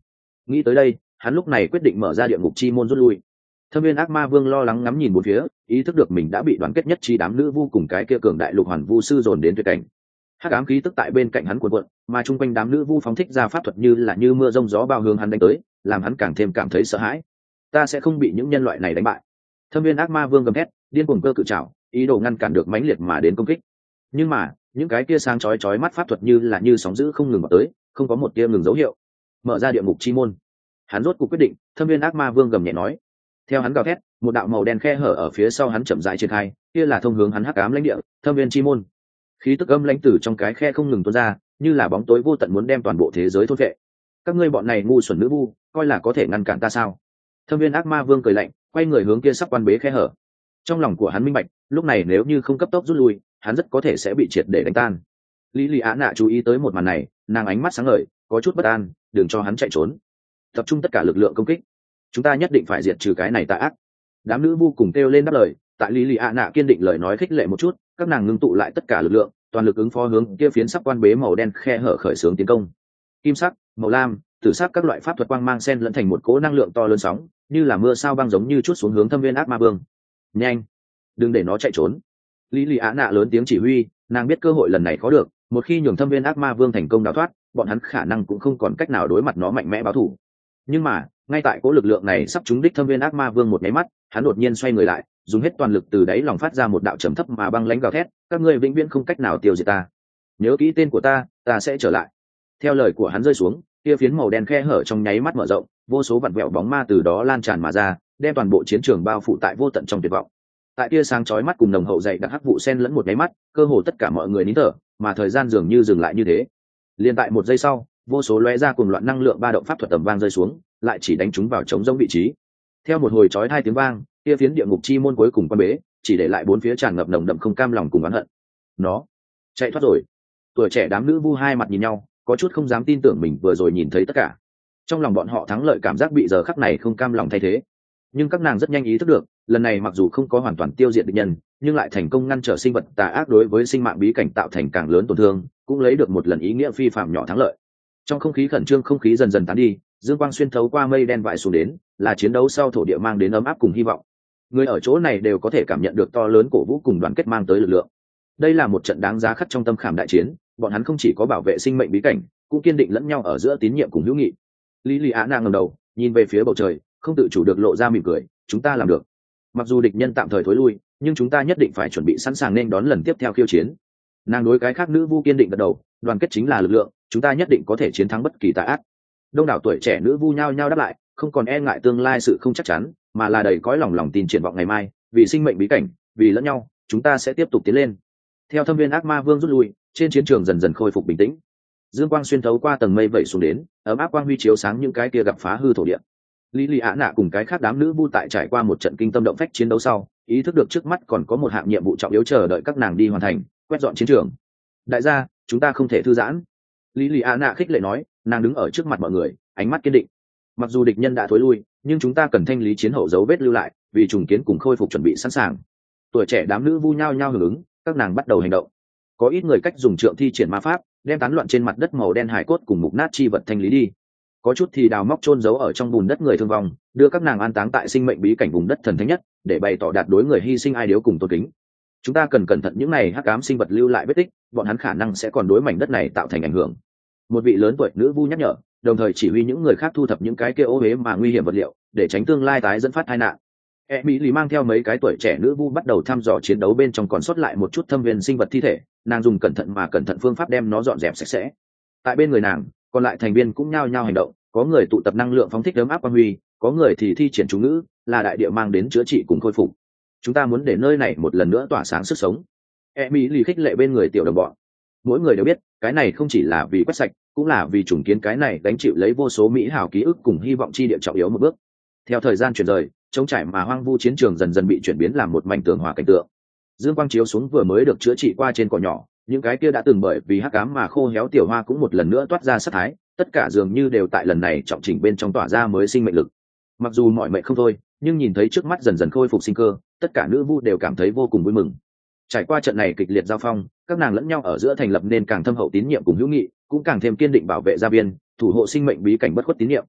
Nghĩ tới đây, hắn lúc này quyết định mở ra địa ngục chi môn rút lui. Thâm viên ác ma vương lo lắng ngắm nhìn bốn phía, ý thức được mình đã bị đoàn kết nhất trí đám nữ vu cùng cái kia cường đại lục hoàn vu sư dồn đến tuyệt cảnh. Hắc ám khí tức tại bên cạnh hắn cuộn cuộn, mà chung quanh đám nữ vu phóng thích ra pháp thuật như là như mưa rông gió bao hướng hắn đánh tới, làm hắn càng thêm cảm thấy sợ hãi. Ta sẽ không bị những nhân loại này đánh bại. Thâm viên ác ma vương gầm thét, điên cuồng cơ cự trảo, ý đồ ngăn cản được mãnh liệt mà đến công kích. Nhưng mà, những cái kia sáng chói chói mắt pháp thuật như là như sóng dữ không ngừng vào tới, không có một tia ngừng dấu hiệu. Mở ra địa ngục chi môn. Hắn rốt cuộc quyết định, Thâm viên ác ma vương gầm nhẹ nói. Theo hắn gào thét, một đạo màu đen khe hở ở phía sau hắn chậm rãi triển khai, kia là thông hướng hắn hắc ám lãnh địa, Thâm viên chi môn. Khí tức âm lãnh tử trong cái khe không ngừng tuôn ra, như là bóng tối vô tận muốn đem toàn bộ thế giới thôn vệ. Các ngươi bọn này ngu xuẩn nữ vu, coi là có thể ngăn cản ta sao? Thâm viên ác ma vương cười lạnh, quay người hướng kia sắp quan bế khe hở. Trong lòng của hắn minh bạch, lúc này nếu như không cấp tốc rút lui, hắn rất có thể sẽ bị triệt để đánh tan. Lý Lý Á Nạ chú ý tới một màn này, nàng ánh mắt sáng ngời, có chút bất an, đừng cho hắn chạy trốn. Tập trung tất cả lực lượng công kích, chúng ta nhất định phải diệt trừ cái này tà ác. Đám nữ vu cùng kêu lên đáp lời, tại Lý Lý Á Nạ kiên định lời nói khích lệ một chút, các nàng ngưng tụ lại tất cả lực lượng, toàn lực ứng phó hướng kia phiến sắp quan bế màu đen khe hở khởi xướng tiến công. Kim sắc, màu lam, tử sắc các loại pháp thuật quang mang xen lẫn thành một cỗ năng lượng to lớn sóng, như là mưa sao băng giống như chút xuống hướng Thâm viên ác ma vương. Nhanh, đừng để nó chạy trốn. Lý Lý Á Nạ lớn tiếng chỉ huy, nàng biết cơ hội lần này khó được, một khi nhường Thâm viên ác ma vương thành công đào thoát, bọn hắn khả năng cũng không còn cách nào đối mặt nó mạnh mẽ báo thù. Nhưng mà, ngay tại cỗ lực lượng này sắp trúng đích Thâm viên ác ma vương một cái mắt, hắn đột nhiên xoay người lại, dùng hết toàn lực từ đáy lòng phát ra một đạo trầm thấp mà băng lãnh gào thét, các ngươi vĩnh viễn không cách nào tiêu diệt ta. Nhớ kỹ tên của ta, ta sẽ trở lại. Theo lời của hắn rơi xuống, kia phiến màu đen khe hở trong nháy mắt mở rộng, vô số vặn vẹo bóng ma từ đó lan tràn mà ra, đem toàn bộ chiến trường bao phủ tại vô tận trong tuyệt vọng. Tại tia sáng chói mắt cùng nồng hậu dày đặc hắc vụ xen lẫn một nháy mắt, cơ hồ tất cả mọi người nín thở, mà thời gian dường như dừng lại như thế. Liên tại một giây sau, vô số lóe ra cuồng loạn năng lượng ba động pháp thuật tầm vang rơi xuống, lại chỉ đánh trúng vào trống rỗng vị trí. Theo một hồi chói hai tiếng vang, kia phiến địa ngục chi môn cuối cùng quan bế, chỉ để lại bốn phía tràn ngập nồng đậm không cam lòng cùng oán hận. Nó chạy thoát rồi. Tuổi trẻ đám nữ vu hai mặt nhìn nhau, có chút không dám tin tưởng mình vừa rồi nhìn thấy tất cả. Trong lòng bọn họ thắng lợi cảm giác bị giờ khắc này không cam lòng thay thế. Nhưng các nàng rất nhanh ý thức được, lần này mặc dù không có hoàn toàn tiêu diệt địch nhân, nhưng lại thành công ngăn trở sinh vật tà ác đối với sinh mạng bí cảnh tạo thành càng lớn tổn thương, cũng lấy được một lần ý nghĩa phi phạm nhỏ thắng lợi. Trong không khí khẩn trương, không khí dần dần tán đi, dương quang xuyên thấu qua mây đen vãi xuống đến, là chiến đấu sau thổ địa mang đến ấm áp cùng hy vọng. Người ở chỗ này đều có thể cảm nhận được to lớn cổ vũ cùng đoàn kết mang tới lực lượng. Đây là một trận đáng giá khắc trong tâm khảm đại chiến, bọn hắn không chỉ có bảo vệ sinh mệnh bí cảnh, cũng kiên định lẫn nhau ở giữa tín nhiệm cùng hữu nghị. Lý Lý Á Nạ ngẩng đầu, nhìn về phía bầu trời, không tự chủ được lộ ra mỉm cười, chúng ta làm được. Mặc dù địch nhân tạm thời thối lui, nhưng chúng ta nhất định phải chuẩn bị sẵn sàng nên đón lần tiếp theo khiêu chiến. Nàng đối cái khác nữ vu kiên định gật đầu, đoàn kết chính là lực lượng, chúng ta nhất định có thể chiến thắng bất kỳ tà ác. Đông đảo tuổi trẻ nữ vu nhao nhao đáp lại, không còn e ngại tương lai sự không chắc chắn, mà là đầy cõi lòng lòng tin triển vọng ngày mai, vì sinh mệnh bí cảnh, vì lẫn nhau, chúng ta sẽ tiếp tục tiến lên. Theo Thâm viên ác ma vương rút lui, trên chiến trường dần dần khôi phục bình tĩnh. Dương quang xuyên thấu qua tầng mây vẩy xuống đến, ấm áp quang huy chiếu sáng những cái kia gặp phá hư thổ địa. Lý Lý Á Nạ cùng cái khác đám nữ vu tại trải qua một trận kinh tâm động phách chiến đấu sau, ý thức được trước mắt còn có một hạng nhiệm vụ trọng yếu chờ đợi các nàng đi hoàn thành, quét dọn chiến trường. Đại gia, chúng ta không thể thư giãn. Lý Lý Á Nạ khích lệ nói, nàng đứng ở trước mặt mọi người, ánh mắt kiên định. Mặc dù địch nhân đã thối lui, nhưng chúng ta cần thanh lý chiến hậu dấu vết lưu lại, vì trùng kiến cùng khôi phục chuẩn bị sẵn sàng. Tuổi trẻ đám nữ vu nhao nhao hưởng ứng, các nàng bắt đầu hành động. Có ít người cách dùng trượng thi triển ma pháp, đem tán loạn trên mặt đất màu đen hải cốt cùng mục nát chi vật thanh lý đi. Có chút thì đào móc chôn giấu ở trong bùn đất người thương vong, đưa các nàng an táng tại sinh mệnh bí cảnh vùng đất thần thánh nhất, để bày tỏ đạt đối người hy sinh ai điếu cùng tôn kính. Chúng ta cần cẩn thận những này hắc ám sinh vật lưu lại vết tích, bọn hắn khả năng sẽ còn đối mảnh đất này tạo thành ảnh hưởng. Một vị lớn tuổi nữ vu nhắc nhở, đồng thời chỉ huy những người khác thu thập những cái kia ô uế mà nguy hiểm vật liệu, để tránh tương lai tái dẫn phát tai nạn. E Mỹ lì mang theo mấy cái tuổi trẻ nữ vu bắt đầu thăm dò chiến đấu bên trong còn sót lại một chút thâm viên sinh vật thi thể, nàng dùng cẩn thận mà cẩn thận phương pháp đem nó dọn dẹp sạch sẽ. Tại bên người nàng, còn lại thành viên cũng nhao nhao hành động, có người tụ tập năng lượng phóng thích ấm áp quang huy, có người thì thi triển chú ngữ, là đại địa mang đến chữa trị cùng khôi phục. Chúng ta muốn để nơi này một lần nữa tỏa sáng sức sống. E Mỹ lì khích lệ bên người tiểu đồng bọn. Mỗi người đều biết, cái này không chỉ là vì quét sạch, cũng là vì trùng kiến cái này đánh chịu lấy vô số mỹ hảo ký ức cùng hy vọng chi địa trọng yếu một bước. Theo thời gian chuyển rời, trống trải mà hoang vu chiến trường dần dần bị chuyển biến làm một mảnh tường hòa cảnh tượng. Dương quang chiếu xuống vừa mới được chữa trị qua trên cỏ nhỏ, những cái kia đã từng bởi vì hắc ám mà khô héo tiểu hoa cũng một lần nữa toát ra sát thái, tất cả dường như đều tại lần này trọng chỉnh bên trong tỏa ra mới sinh mệnh lực. Mặc dù mọi mệnh không thôi, nhưng nhìn thấy trước mắt dần dần khôi phục sinh cơ, tất cả nữ vu đều cảm thấy vô cùng vui mừng. Trải qua trận này kịch liệt giao phong, các nàng lẫn nhau ở giữa thành lập nên càng thâm hậu tín nhiệm cùng hữu nghị, cũng càng thêm kiên định bảo vệ gia viên, thủ hộ sinh mệnh bí cảnh bất khuất tín nhiệm.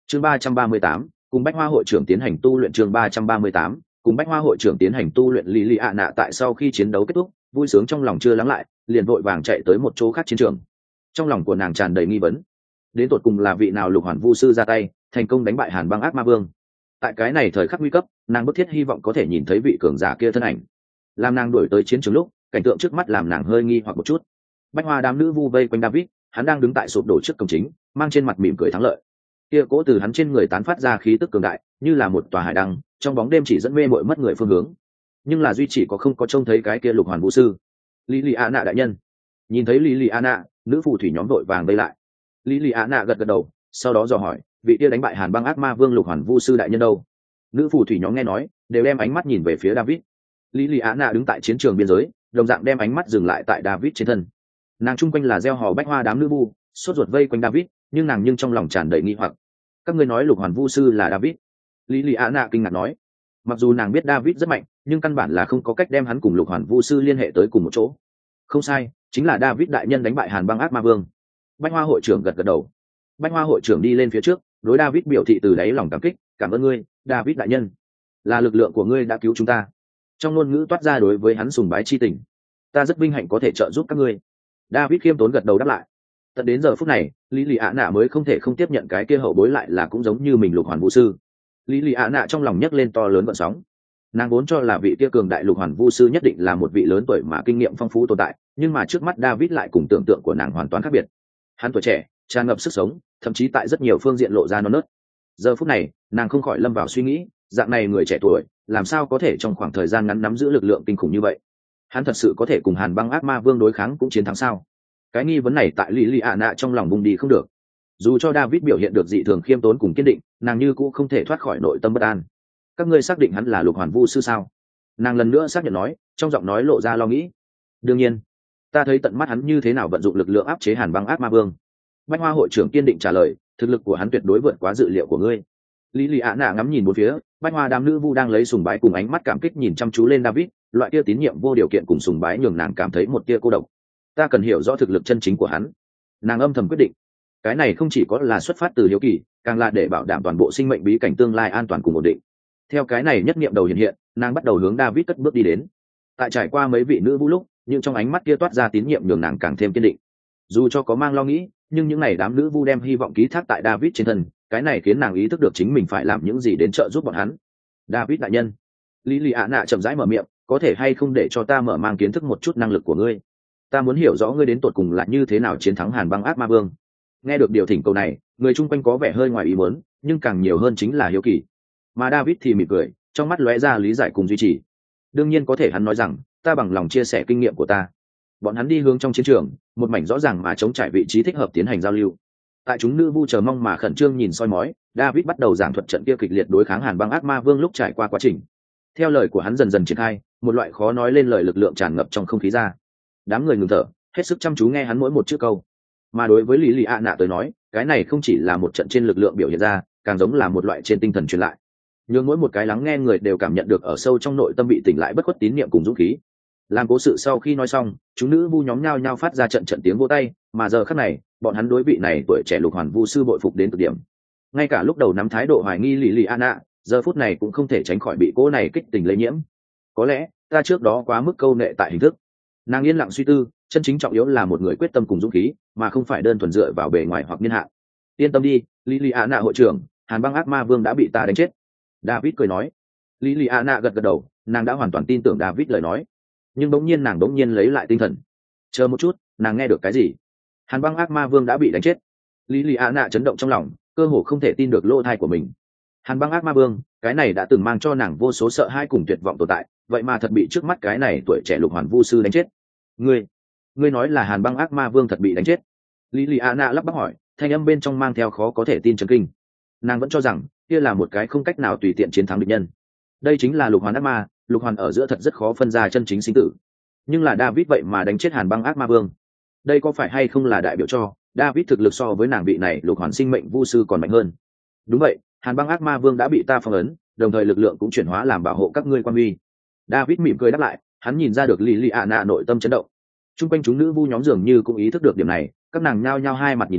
chương ba trăm ba mươi tám cùng bách hoa hội trưởng tiến hành tu luyện. chương ba trăm ba mươi tám cùng bách hoa hội trưởng tiến hành tu luyện. Lý Lì ạ nạ tại sau khi chiến đấu kết thúc vui sướng trong lòng chưa lắng lại, liền vội vàng chạy tới một chỗ khác chiến trường. Trong lòng của nàng tràn đầy nghi vấn, đến tột cùng là vị nào lục hoàn vu sư ra tay thành công đánh bại Hàn Băng Ác Ma Vương. Tại cái này thời khắc nguy cấp, nàng bức thiết hy vọng có thể nhìn thấy vị cường giả kia thân ảnh. Làm nàng đuổi tới chiến trường lúc, cảnh tượng trước mắt làm nàng hơi nghi hoặc một chút. Bách hoa đám nữ vu vây quanh David, hắn đang đứng tại sụp đổ trước cổng chính, mang trên mặt mỉm cười thắng lợi. Kia cỗ từ hắn trên người tán phát ra khí tức cường đại, như là một tòa hải đăng, trong bóng đêm chỉ dẫn mê muội mất người phương hướng. Nhưng là duy chỉ có không có trông thấy cái kia lục hoàn vũ sư. Lý Lì Á Nạ đại nhân. Nhìn thấy Lý Lì Á Nạ, nữ phù thủy nhóm đội vàng vây lại. Lý Lì Á Nạ gật gật đầu, sau đó dò hỏi, vị kia đánh bại Hàn Băng Ác Ma Vương lục hoàn vũ sư đại nhân đâu? Nữ phù thủy nhóm nghe nói, đều đem ánh mắt nhìn về phía David. Lý Lì Á Nạ đứng tại chiến trường biên giới, đồng dạng đem ánh mắt dừng lại tại David trên thân. Nàng chung quanh là gieo hò bách hoa đám nữ vu, sốt ruột vây quanh David, nhưng nàng nhưng trong lòng tràn đầy nghi hoặc. Các ngươi nói lục hoàn vu sư là David? Lý Lì Á Nạ kinh ngạc nói. Mặc dù nàng biết David rất mạnh, nhưng căn bản là không có cách đem hắn cùng lục hoàn vu sư liên hệ tới cùng một chỗ. Không sai, chính là David đại nhân đánh bại Hàn Băng Ác Ma Vương. Bách hoa hội trưởng gật gật đầu. Bách hoa hội trưởng đi lên phía trước, đối David biểu thị từ đáy lòng cảm kích, cảm ơn ngươi, David đại nhân, là lực lượng của ngươi đã cứu chúng ta. Trong ngôn ngữ toát ra đối với hắn sùng bái chi tình. Ta rất vinh hạnh có thể trợ giúp các ngươi. David khiêm tốn gật đầu đáp lại. Tận đến giờ phút này, Lý Lì Á Nạ mới không thể không tiếp nhận cái kia hậu bối lại là cũng giống như mình lục hoàn vũ sư. Lý Lì Á Nạ trong lòng nhấc lên to lớn gợn sóng. Nàng vốn cho là vị kia cường đại lục hoàn vũ sư nhất định là một vị lớn tuổi mà kinh nghiệm phong phú tồn tại, nhưng mà trước mắt David lại cùng tưởng tượng của nàng hoàn toàn khác biệt. Hắn tuổi trẻ, tràn ngập sức sống, thậm chí tại rất nhiều phương diện lộ ra non nớt. Giờ phút này, nàng không khỏi lâm vào suy nghĩ, dạng này người trẻ tuổi, làm sao có thể trong khoảng thời gian ngắn nắm giữ lực lượng kinh khủng như vậy? Hắn thật sự có thể cùng Hàn Băng Ác Ma Vương đối kháng cũng chiến thắng sao? Cái nghi vấn này tại Lý Lì Á Nạ trong lòng vùng đi không được. Dù cho David biểu hiện được dị thường khiêm tốn cùng kiên định, nàng như cũng không thể thoát khỏi nội tâm bất an. Các ngươi xác định hắn là lục hoàn vu sư sao? Nàng lần nữa xác nhận nói, trong giọng nói lộ ra lo nghĩ. Đương nhiên, ta thấy tận mắt hắn như thế nào vận dụng lực lượng áp chế Hàn Băng Ác Ma Vương. Bách hoa hội trưởng kiên định trả lời, thực lực của hắn tuyệt đối vượt quá dự liệu của ngươi. Lý Lì Á Nạ ngắm nhìn bốn phía, bách hoa đám nữ vu đang lấy sùng bái cùng ánh mắt cảm kích nhìn chăm chú lên David, loại kia tín nhiệm vô điều kiện cùng sùng bái nhường nàng cảm thấy một tia cô độc. Ta cần hiểu rõ thực lực chân chính của hắn. Nàng âm thầm quyết định, cái này không chỉ có là xuất phát từ hiếu kỳ, càng là để bảo đảm toàn bộ sinh mệnh bí cảnh tương lai an toàn cùng ổn định. Theo cái này nhất niệm đầu hiện hiện, nàng bắt đầu hướng David cất bước đi đến. Tại trải qua mấy vị nữ vu lúc, nhưng trong ánh mắt kia toát ra tín nhiệm nhường nàng càng thêm kiên định. Dù cho có mang lo nghĩ, nhưng những ngày đám nữ vu đem hy vọng ký thác tại David trên thân, cái này khiến nàng ý thức được chính mình phải làm những gì đến trợ giúp bọn hắn. David đại nhân. Lý Lì Á Nạ chậm rãi mở miệng, có thể hay không để cho ta mở mang kiến thức một chút năng lực của ngươi? Ta muốn hiểu rõ ngươi đến tột cùng là như thế nào chiến thắng Hàn Băng Ác Ma Vương. Nghe được điều thỉnh cầu này, người chung quanh có vẻ hơi ngoài ý muốn, nhưng càng nhiều hơn chính là hiếu kỳ. Mà David thì mỉm cười, trong mắt lóe ra lý giải cùng duy trì. Đương nhiên có thể hắn nói rằng, ta bằng lòng chia sẻ kinh nghiệm của ta. Bọn hắn đi hướng trong chiến trường, một mảnh rõ ràng mà chống trải vị trí thích hợp tiến hành giao lưu. Tại chúng nữ vu chờ mong mà khẩn trương nhìn soi mói, David bắt đầu giảng thuật trận kia kịch liệt đối kháng Hàn Băng Ác Ma Vương lúc trải qua quá trình. Theo lời của hắn dần dần triển khai, một loại khó nói lên lời lực lượng tràn ngập trong không khí ra. Đám người ngừng thở, hết sức chăm chú nghe hắn mỗi một chữ câu. Mà đối với Lý Lì Á Nạ tới nói, cái này không chỉ là một trận trên lực lượng biểu hiện ra, càng giống là một loại trên tinh thần truyền lại. Nhưng mỗi một cái lắng nghe người đều cảm nhận được ở sâu trong nội tâm bị tỉnh lại bất khuất tín niệm cùng dũng khí. Làm cố sự sau khi nói xong, chúng nữ vu nhóm nhao nhao phát ra trận trận tiếng vỗ tay, mà giờ khắc này, bọn hắn đối vị này tuổi trẻ lục hoàn vu sư bội phục đến cực điểm. Ngay cả lúc đầu nắm thái độ hoài nghi Lý Lì Á Nạ, giờ phút này cũng không thể tránh khỏi bị cô này kích tình lây nhiễm. Có lẽ ta trước đó quá mức câu nệ tại hình thức. Nàng yên lặng suy tư, chân chính trọng yếu là một người quyết tâm cùng dũng khí, mà không phải đơn thuần dựa vào bề ngoài hoặc niên hạn. Yên tâm đi, Lý Lì Á Nạ hội trưởng, Hàn Băng Ác Ma Vương đã bị ta đánh chết. David cười nói. Lý Lì Á Nạ gật gật đầu, nàng đã hoàn toàn tin tưởng David lời nói. Nhưng bỗng nhiên nàng bỗng nhiên lấy lại tinh thần. Chờ một chút, nàng nghe được cái gì? Hàn Băng Ác Ma Vương đã bị đánh chết. Lý Lì Á Nạ chấn động trong lòng, cơ hồ không thể tin được lỗ tai của mình. Hàn Băng Ác Ma Vương, cái này đã từng mang cho nàng vô số sợ hãi cùng tuyệt vọng tồn tại, vậy mà thật bị trước mắt cái này tuổi trẻ lục hoàn vu sư đánh chết. Ngươi, ngươi nói là Hàn Băng Ác Ma Vương thật bị đánh chết? Lý Lì Á Nạ lắp bắp hỏi, thanh âm bên trong mang theo khó có thể tin chấn kinh. Nàng vẫn cho rằng kia là một cái không cách nào tùy tiện chiến thắng địch nhân. Đây chính là lục hoàn ác ma, lục hoàn ở giữa thật rất khó phân ra chân chính sinh tử. Nhưng là David vậy mà đánh chết Hàn Băng Ác Ma Vương. Đây có phải hay không là đại biểu cho David thực lực so với nàng vị này lục hoàn sinh mệnh vu sư còn mạnh hơn? Đúng vậy, Hàn Băng Ác Ma Vương đã bị ta phong ấn, đồng thời lực lượng cũng chuyển hóa làm bảo hộ các ngươi quan uy. David mỉm cười đáp lại, hắn nhìn ra được Lý Lì Á Nạ nội tâm chấn động. Trung quanh chúng nữ vu nhóm dường như cũng ý thức được điểm này, các nàng nhao nhao hai mặt nhìn nhau,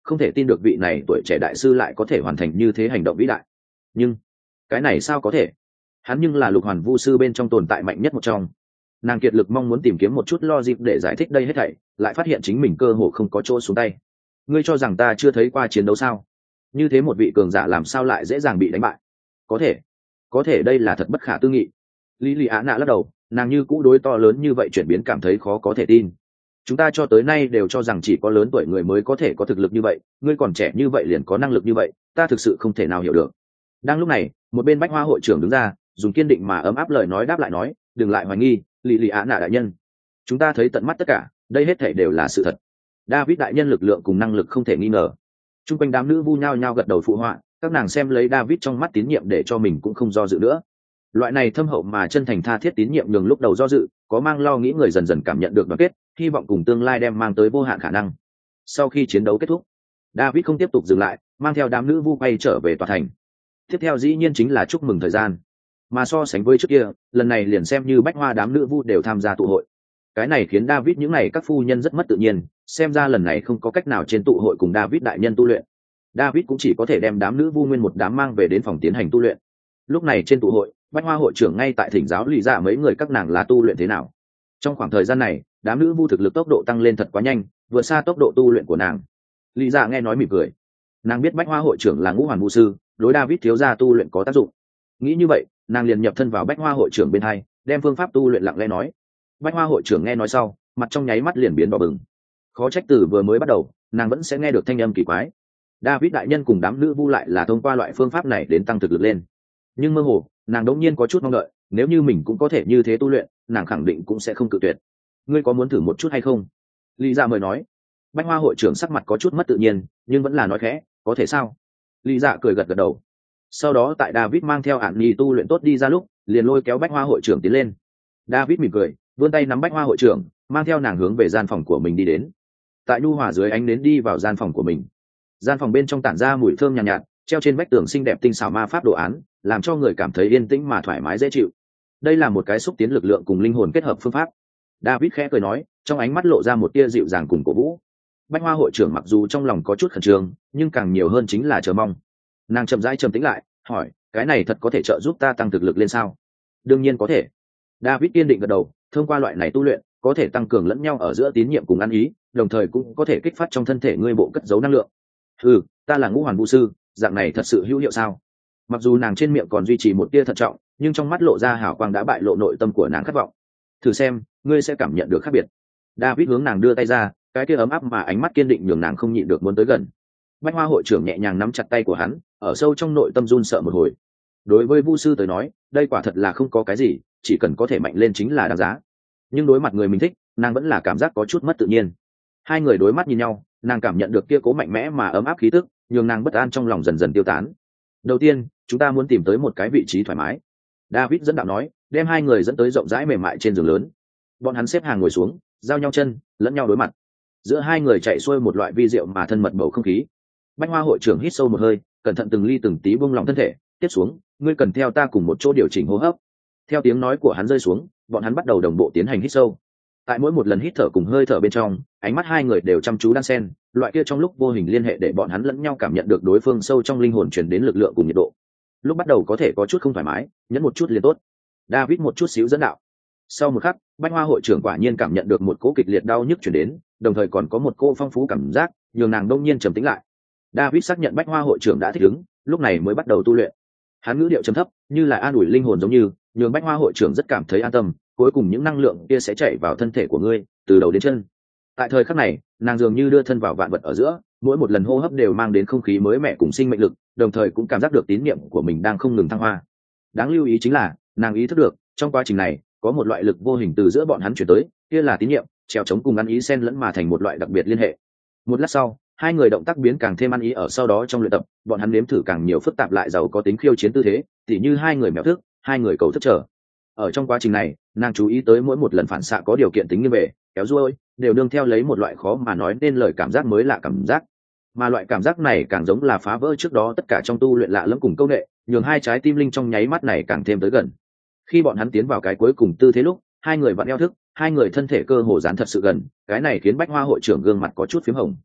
không thể tin được vị này tuổi trẻ đại sư lại có thể hoàn thành như thế hành động vĩ đại. Nhưng cái này sao có thể? Hắn nhưng là lục hoàn vu sư bên trong tồn tại mạnh nhất một trong. Nàng kiệt lực mong muốn tìm kiếm một chút logic để giải thích đây hết thảy, lại phát hiện chính mình cơ hồ không có chỗ xuống tay. Ngươi cho rằng ta chưa thấy qua chiến đấu sao? Như thế một vị cường giả làm sao lại dễ dàng bị đánh bại? Có thể, có thể đây là thật bất khả tư nghị. Lý Lý Á Nạ lắc đầu, nàng như cũ đối to lớn như vậy chuyển biến cảm thấy khó có thể tin. Chúng ta cho tới nay đều cho rằng chỉ có lớn tuổi người mới có thể có thực lực như vậy, ngươi còn trẻ như vậy liền có năng lực như vậy, ta thực sự không thể nào hiểu được. Đang lúc này, một bên Bách Hoa hội trưởng đứng ra, dùng kiên định mà ấm áp lời nói đáp lại nói, đừng lại hoài nghi, Lý Lý Á Nạ đại nhân. Chúng ta thấy tận mắt tất cả, đây hết thảy đều là sự thật. David đại nhân lực lượng cùng năng lực không thể nghi ngờ. Trung quanh đám nữ vu nhao nhao gật đầu phụ họa, các nàng xem lấy David trong mắt tín nhiệm để cho mình cũng không do dự nữa. Loại này thâm hậu mà chân thành tha thiết tín nhiệm nhường lúc đầu do dự, có mang lo nghĩ người dần dần cảm nhận được đoàn kết, hy vọng cùng tương lai đem mang tới vô hạn khả năng. Sau khi chiến đấu kết thúc, David không tiếp tục dừng lại, mang theo đám nữ vu quay trở về tòa thành. Tiếp theo dĩ nhiên chính là chúc mừng thời gian. Mà so sánh với trước kia, lần này liền xem như Bách Hoa đám nữ vu đều tham gia tụ hội. Cái này khiến David những này các phu nhân rất mất tự nhiên, xem ra lần này không có cách nào trên tụ hội cùng David đại nhân tu luyện. David cũng chỉ có thể đem đám nữ vu nguyên một đám mang về đến phòng tiến hành tu luyện. Lúc này trên tụ hội, Bách Hoa hội trưởng ngay tại thỉnh giáo lý dạ mấy người các nàng là tu luyện thế nào. Trong khoảng thời gian này, đám nữ vu thực lực tốc độ tăng lên thật quá nhanh, vượt xa tốc độ tu luyện của nàng. Lý dạ nghe nói mỉm cười. Nàng biết Bách Hoa hội trưởng là ngũ hoàn vu sư, đối David thiếu gia tu luyện có tác dụng. Nghĩ như vậy, nàng liền nhập thân vào Bách Hoa hội trưởng bên hai, đem phương pháp tu luyện lặng lẽ nói. Bách Hoa hội trưởng nghe nói sau, mặt trong nháy mắt liền biến đỏ bừng. Khó trách từ vừa mới bắt đầu, nàng vẫn sẽ nghe được thanh âm kỳ quái. David đại nhân cùng đám nữ vu lại là thông qua loại phương pháp này đến tăng thực lực lên. Nhưng mơ hồ, nàng đống nhiên có chút mong đợi, nếu như mình cũng có thể như thế tu luyện, nàng khẳng định cũng sẽ không cự tuyệt. Ngươi có muốn thử một chút hay không? Lý Dạ mời nói. Bách Hoa hội trưởng sắc mặt có chút mất tự nhiên, nhưng vẫn là nói khẽ, có thể sao? Lý Dạ cười gật gật đầu. Sau đó tại David mang theo Ản Nhi tu luyện tốt đi ra lúc, liền lôi kéo Bách Hoa hội trưởng tiến lên. David mỉm cười, vươn tay nắm Bách Hoa hội trưởng, mang theo nàng hướng về gian phòng của mình đi đến. Tại nhu hòa dưới ánh nến đi vào gian phòng của mình. Gian phòng bên trong tản ra mùi thơm nhàn nhạt, nhạt, treo trên vách tường xinh đẹp tinh xảo ma pháp đồ án, làm cho người cảm thấy yên tĩnh mà thoải mái dễ chịu. Đây là một cái xúc tiến lực lượng cùng linh hồn kết hợp phương pháp. David khẽ cười nói, trong ánh mắt lộ ra một tia dịu dàng cùng cổ vũ. Bách Hoa hội trưởng mặc dù trong lòng có chút khẩn trương, nhưng càng nhiều hơn chính là chờ mong. Nàng chậm rãi trầm tĩnh lại, hỏi, cái này thật có thể trợ giúp ta tăng thực lực lên sao? Đương nhiên có thể. David kiên định gật đầu, thông qua loại này tu luyện, có thể tăng cường lẫn nhau ở giữa tín nhiệm cùng ăn ý, đồng thời cũng có thể kích phát trong thân thể ngươi bộ cất giấu năng lượng. Ừ, ta là ngũ hoàn vu sư, dạng này thật sự hữu hiệu sao? Mặc dù nàng trên miệng còn duy trì một tia thận trọng, nhưng trong mắt lộ ra hào quang đã bại lộ nội tâm của nàng khát vọng. Thử xem, ngươi sẽ cảm nhận được khác biệt. David hướng nàng đưa tay ra, cái kia ấm áp mà ánh mắt kiên định nhường nàng không nhịn được muốn tới gần. Bách Hoa hội trưởng nhẹ nhàng nắm chặt tay của hắn, ở sâu trong nội tâm run sợ một hồi. Đối với vu sư tới nói, đây quả thật là không có cái gì, chỉ cần có thể mạnh lên chính là đáng giá. Nhưng đối mặt người mình thích, nàng vẫn là cảm giác có chút mất tự nhiên. Hai người đối mắt nhìn nhau, nàng cảm nhận được kia cố mạnh mẽ mà ấm áp khí tức, nhường nàng bất an trong lòng dần dần tiêu tán. Đầu tiên, chúng ta muốn tìm tới một cái vị trí thoải mái. David dẫn đạo nói, đem hai người dẫn tới rộng rãi mềm mại trên giường lớn. Bọn hắn xếp hàng ngồi xuống, giao nhau chân, lẫn nhau đối mặt. Giữa hai người chạy xuôi một loại vi diệu mà thân mật bầu không khí. Bách Hoa hội trưởng hít sâu một hơi, cẩn thận từng ly từng tí buông lỏng thân thể. Tiếp xuống, ngươi cần theo ta cùng một chỗ điều chỉnh hô hấp. Theo tiếng nói của hắn rơi xuống, bọn hắn bắt đầu đồng bộ tiến hành hít sâu. Tại mỗi một lần hít thở cùng hơi thở bên trong, ánh mắt hai người đều chăm chú đan xen, loại kia trong lúc vô hình liên hệ để bọn hắn lẫn nhau cảm nhận được đối phương sâu trong linh hồn truyền đến lực lượng cùng nhiệt độ. Lúc bắt đầu có thể có chút không thoải mái, nhẫn một chút liền tốt. David một chút xíu dẫn đạo. Sau một khắc, Bách Hoa hội trưởng quả nhiên cảm nhận được một cỗ kịch liệt đau nhức truyền đến, đồng thời còn có một cô phong phú cảm giác, nhường nàng đông nhiên trầm tĩnh lại. David xác nhận Bách Hoa hội trưởng đã thích ứng, lúc này mới bắt đầu tu luyện. Hắn ngữ điệu trầm thấp, như là an ủi linh hồn giống như, nhường Bách Hoa hội trưởng rất cảm thấy an tâm, cuối cùng những năng lượng kia sẽ chảy vào thân thể của ngươi, từ đầu đến chân. Tại thời khắc này, nàng dường như đưa thân vào vạn vật ở giữa, mỗi một lần hô hấp đều mang đến không khí mới mẻ cùng sinh mệnh lực, đồng thời cũng cảm giác được tín niệm của mình đang không ngừng thăng hoa. Đáng lưu ý chính là, nàng ý thức được, trong quá trình này, có một loại lực vô hình từ giữa bọn hắn chuyển tới, kia là tín niệm, trèo chống cùng ăn ý xen lẫn mà thành một loại đặc biệt liên hệ. Một lát sau, hai người động tác biến càng thêm ăn ý ở sau đó trong luyện tập, bọn hắn nếm thử càng nhiều phức tạp lại giàu có tính khiêu chiến tư thế, tỉ như hai người mèo thức, hai người cầu thức trở. Ở trong quá trình này, nàng chú ý tới mỗi một lần phản xạ có điều kiện tính như về, kéo ruôi, đều đương theo lấy một loại khó mà nói nên lời cảm giác mới lạ cảm giác. Mà loại cảm giác này càng giống là phá vỡ trước đó tất cả trong tu luyện lạ lẫm cùng câu nghệ, nhường hai trái tim linh trong nháy mắt này càng thêm tới gần. Khi bọn hắn tiến vào cái cuối cùng tư thế lúc, hai người vặn eo thức, hai người thân thể cơ hồ dán thật sự gần, cái này khiến Bách Hoa hội trưởng gương mặt có chút phím hồng.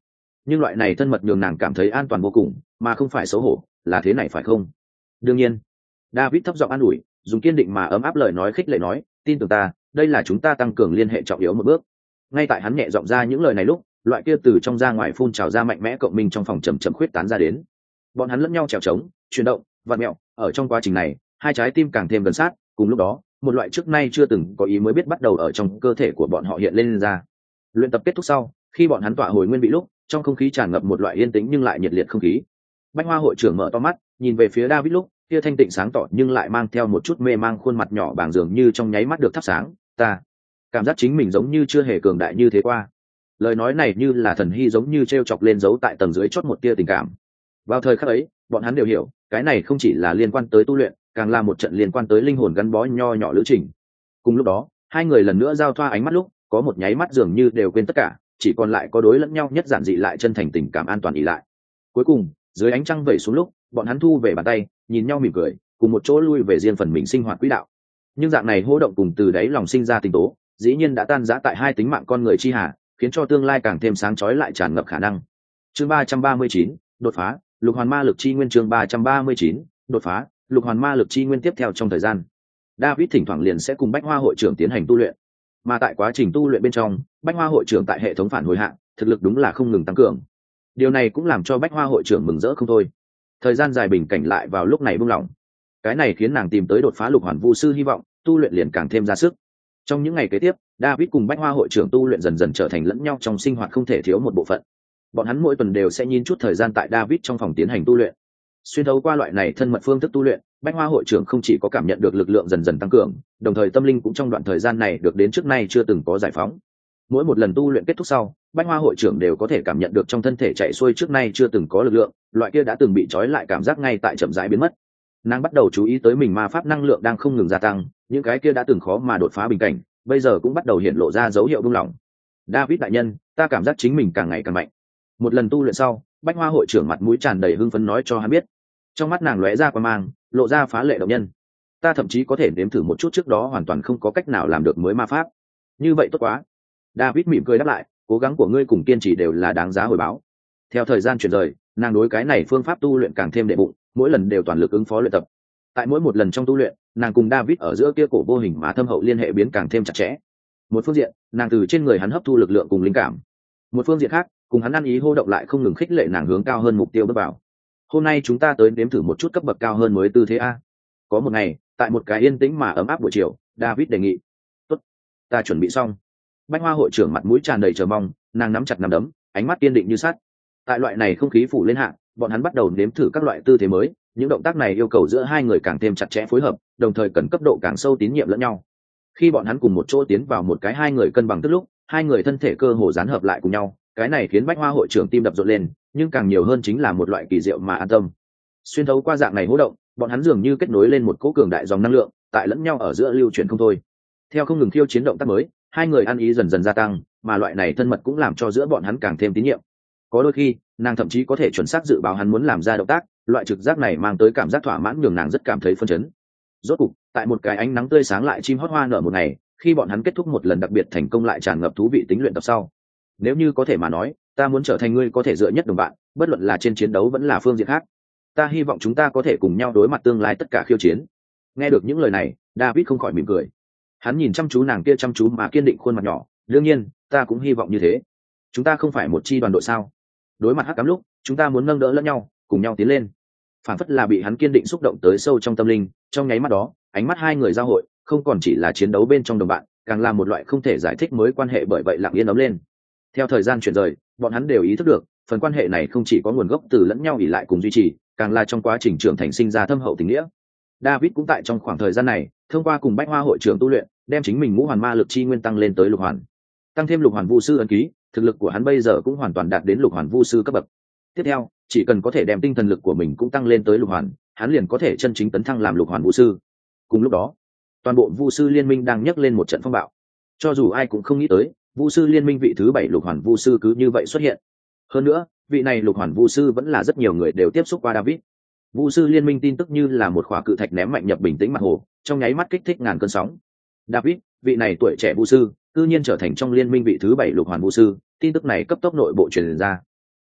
nhưng loại này thân mật nhường nàng cảm thấy an toàn vô cùng, mà không phải xấu hổ, là thế này phải không? Đương nhiên. David thấp giọng an ủi, dùng kiên định mà ấm áp lời nói khích lệ nói, tin tưởng ta, đây là chúng ta tăng cường liên hệ trọng yếu một bước. Ngay tại hắn nhẹ giọng ra những lời này lúc, loại kia từ trong ra ngoài phun trào ra mạnh mẽ cộng minh trong phòng chậm chậm khuyết tán ra đến. Bọn hắn lẫn nhau trèo trống, chuyển động, vặn mẹo, ở trong quá trình này, hai trái tim càng thêm gần sát, cùng lúc đó, một loại trước nay chưa từng có ý mới biết bắt đầu ở trong cơ thể của bọn họ hiện lên, lên ra. Luyện tập kết thúc sau, khi bọn hắn tỏa hồi nguyên vị lúc, trong không khí tràn ngập một loại yên tĩnh nhưng lại nhiệt liệt không khí. Bách Hoa hội trưởng mở to mắt, nhìn về phía David lúc, kia thanh tịnh sáng tỏ nhưng lại mang theo một chút mê mang khuôn mặt nhỏ bàng dường như trong nháy mắt được thắp sáng. Ta cảm giác chính mình giống như chưa hề cường đại như thế qua. Lời nói này như là thần hy giống như treo chọc lên giấu tại tầng dưới chót một tia tình cảm. Vào thời khắc ấy, bọn hắn đều hiểu, cái này không chỉ là liên quan tới tu luyện, càng là một trận liên quan tới linh hồn gắn bó nho nhỏ lữ trình. Cùng lúc đó, hai người lần nữa giao thoa ánh mắt lúc, có một nháy mắt dường như đều quên tất cả, chỉ còn lại có đối lẫn nhau nhất giản dị lại chân thành tình cảm an toàn ỷ lại. Cuối cùng, dưới ánh trăng vẩy xuống lúc, bọn hắn thu về bàn tay, nhìn nhau mỉm cười, cùng một chỗ lui về riêng phần mình sinh hoạt quỹ đạo. Nhưng dạng này hô động cùng từ đáy lòng sinh ra tình tố, dĩ nhiên đã tan rã tại hai tính mạng con người chi hà, khiến cho tương lai càng thêm sáng chói lại tràn ngập khả năng. Chương ba trăm ba mươi chín, đột phá, lục hoàn ma lực chi nguyên. Chương ba trăm ba mươi chín, đột phá, lục hoàn ma lực chi nguyên. Tiếp theo trong thời gian, David thỉnh thoảng liền sẽ cùng Bách Hoa hội trưởng tiến hành tu luyện, mà tại quá trình tu luyện bên trong, Bách Hoa hội trưởng tại hệ thống phản hồi hạng, thực lực đúng là không ngừng tăng cường. Điều này cũng làm cho Bách Hoa hội trưởng mừng rỡ không thôi. Thời gian dài bình cảnh lại vào lúc này buông lỏng, cái này khiến nàng tìm tới đột phá lục hoàn vu sư hy vọng, tu luyện liền càng thêm ra sức. Trong những ngày kế tiếp, David cùng Bách Hoa hội trưởng tu luyện dần dần trở thành lẫn nhau trong sinh hoạt không thể thiếu một bộ phận. Bọn hắn mỗi tuần đều sẽ nhìn chút thời gian tại David trong phòng tiến hành tu luyện. Xuyên thấu qua loại này thân mật phương thức tu luyện, Bách Hoa hội trưởng không chỉ có cảm nhận được lực lượng dần dần tăng cường, đồng thời tâm linh cũng trong đoạn thời gian này được đến trước nay chưa từng có giải phóng. Mỗi một lần tu luyện kết thúc sau, Bách Hoa hội trưởng đều có thể cảm nhận được trong thân thể chạy xuôi trước nay chưa từng có lực lượng, loại kia đã từng bị trói lại cảm giác ngay tại chậm rãi biến mất. Nàng bắt đầu chú ý tới mình ma pháp năng lượng đang không ngừng gia tăng, những cái kia đã từng khó mà đột phá bình cảnh, bây giờ cũng bắt đầu hiện lộ ra dấu hiệu buông lỏng. David đại nhân, ta cảm giác chính mình càng ngày càng mạnh. Một lần tu luyện sau, Bách Hoa hội trưởng mặt mũi tràn đầy hưng phấn nói cho hắn biết. Trong mắt nàng lóe ra quang mang, lộ ra phá lệ động nhân. Ta thậm chí có thể nếm thử một chút trước đó hoàn toàn không có cách nào làm được mới ma pháp. Như vậy tốt quá. David mỉm cười đáp lại, cố gắng của ngươi cùng kiên trì đều là đáng giá hồi báo. Theo thời gian chuyển rời, nàng đối cái này phương pháp tu luyện càng thêm đệ bụng, mỗi lần đều toàn lực ứng phó luyện tập. Tại mỗi một lần trong tu luyện, nàng cùng David ở giữa kia cổ vô hình mà thâm hậu liên hệ biến càng thêm chặt chẽ. Một phương diện, nàng từ trên người hắn hấp thu lực lượng cùng linh cảm. Một phương diện khác, cùng hắn ăn ý hô động lại không ngừng khích lệ nàng hướng cao hơn mục tiêu bước vào. Hôm nay chúng ta tới nếm thử một chút cấp bậc cao hơn mới tư thế a. Có một ngày, tại một cái yên tĩnh mà ấm áp buổi chiều, David đề nghị. Tốt, ta chuẩn bị xong. Bách Hoa hội trưởng mặt mũi tràn đầy chờ mong, nàng nắm chặt nắm đấm, ánh mắt kiên định như sắt. Tại loại này không khí phủ lên hạ, bọn hắn bắt đầu nếm thử các loại tư thế mới. Những động tác này yêu cầu giữa hai người càng thêm chặt chẽ phối hợp, đồng thời cần cấp độ càng sâu tín nhiệm lẫn nhau. Khi bọn hắn cùng một chỗ tiến vào một cái hai người cân bằng tức lúc, hai người thân thể cơ hồ dán hợp lại cùng nhau, cái này khiến Bách Hoa hội trưởng tim đập rộn lên, nhưng càng nhiều hơn chính là một loại kỳ diệu mà an tâm. Xuyên thấu qua dạng này hô động, bọn hắn dường như kết nối lên một cỗ cường đại dòng năng lượng, tại lẫn nhau ở giữa lưu chuyển không thôi. Theo không ngừng khiêu chiến động tác mới, hai người ăn ý dần dần gia tăng, mà loại này thân mật cũng làm cho giữa bọn hắn càng thêm tín nhiệm. Có đôi khi, nàng thậm chí có thể chuẩn xác dự báo hắn muốn làm ra động tác, loại trực giác này mang tới cảm giác thỏa mãn nhường nàng rất cảm thấy phấn chấn. Rốt cục, tại một cái ánh nắng tươi sáng lại chim hót hoa nở một ngày, khi bọn hắn kết thúc một lần đặc biệt thành công lại tràn ngập thú vị tính luyện tập sau. Nếu như có thể mà nói, ta muốn trở thành ngươi có thể dựa nhất đồng bạn, bất luận là trên chiến đấu vẫn là phương diện khác. Ta hy vọng chúng ta có thể cùng nhau đối mặt tương lai tất cả khiêu chiến. Nghe được những lời này, David không khỏi mỉm cười. Hắn nhìn chăm chú nàng kia chăm chú mà kiên định khuôn mặt nhỏ, đương nhiên, ta cũng hy vọng như thế. Chúng ta không phải một chi đoàn đội sao? Đối mặt hắc ám lúc, chúng ta muốn nâng đỡ lẫn nhau, cùng nhau tiến lên. Phản phất là bị hắn kiên định xúc động tới sâu trong tâm linh, trong nháy mắt đó, ánh mắt hai người giao hội, không còn chỉ là chiến đấu bên trong đồng bạn, càng là một loại không thể giải thích mới quan hệ, bởi vậy lặng yên ấm lên. Theo thời gian chuyển rời, bọn hắn đều ý thức được, phần quan hệ này không chỉ có nguồn gốc từ lẫn nhau ỷ lại cùng duy trì, càng là trong quá trình trưởng thành sinh ra thâm hậu tình nghĩa. David cũng tại trong khoảng thời gian này, thông qua cùng Bách Hoa hội trưởng tu luyện, đem chính mình ngũ hoàn ma lực chi nguyên tăng lên tới lục hoàn. Tăng thêm lục hoàn vu sư ấn ký, thực lực của hắn bây giờ cũng hoàn toàn đạt đến lục hoàn vu sư cấp bậc. Tiếp theo, chỉ cần có thể đem tinh thần lực của mình cũng tăng lên tới lục hoàn, hắn liền có thể chân chính tấn thăng làm lục hoàn vu sư. Cùng lúc đó, toàn bộ vu sư liên minh đang nhấc lên một trận phong bạo. Cho dù ai cũng không nghĩ tới, vu sư liên minh vị thứ bảy lục hoàn vu sư cứ như vậy xuất hiện. Hơn nữa, vị này lục hoàn vu sư vẫn là rất nhiều người đều tiếp xúc qua David. Vu sư liên minh tin tức như là một khỏa cự thạch ném mạnh nhập bình tĩnh mặt hồ, trong nháy mắt kích thích ngàn cơn sóng. David, vị này tuổi trẻ vu sư, cư nhiên trở thành trong liên minh vị thứ bảy lục hoàn vu sư, tin tức này cấp tốc nội bộ truyền ra.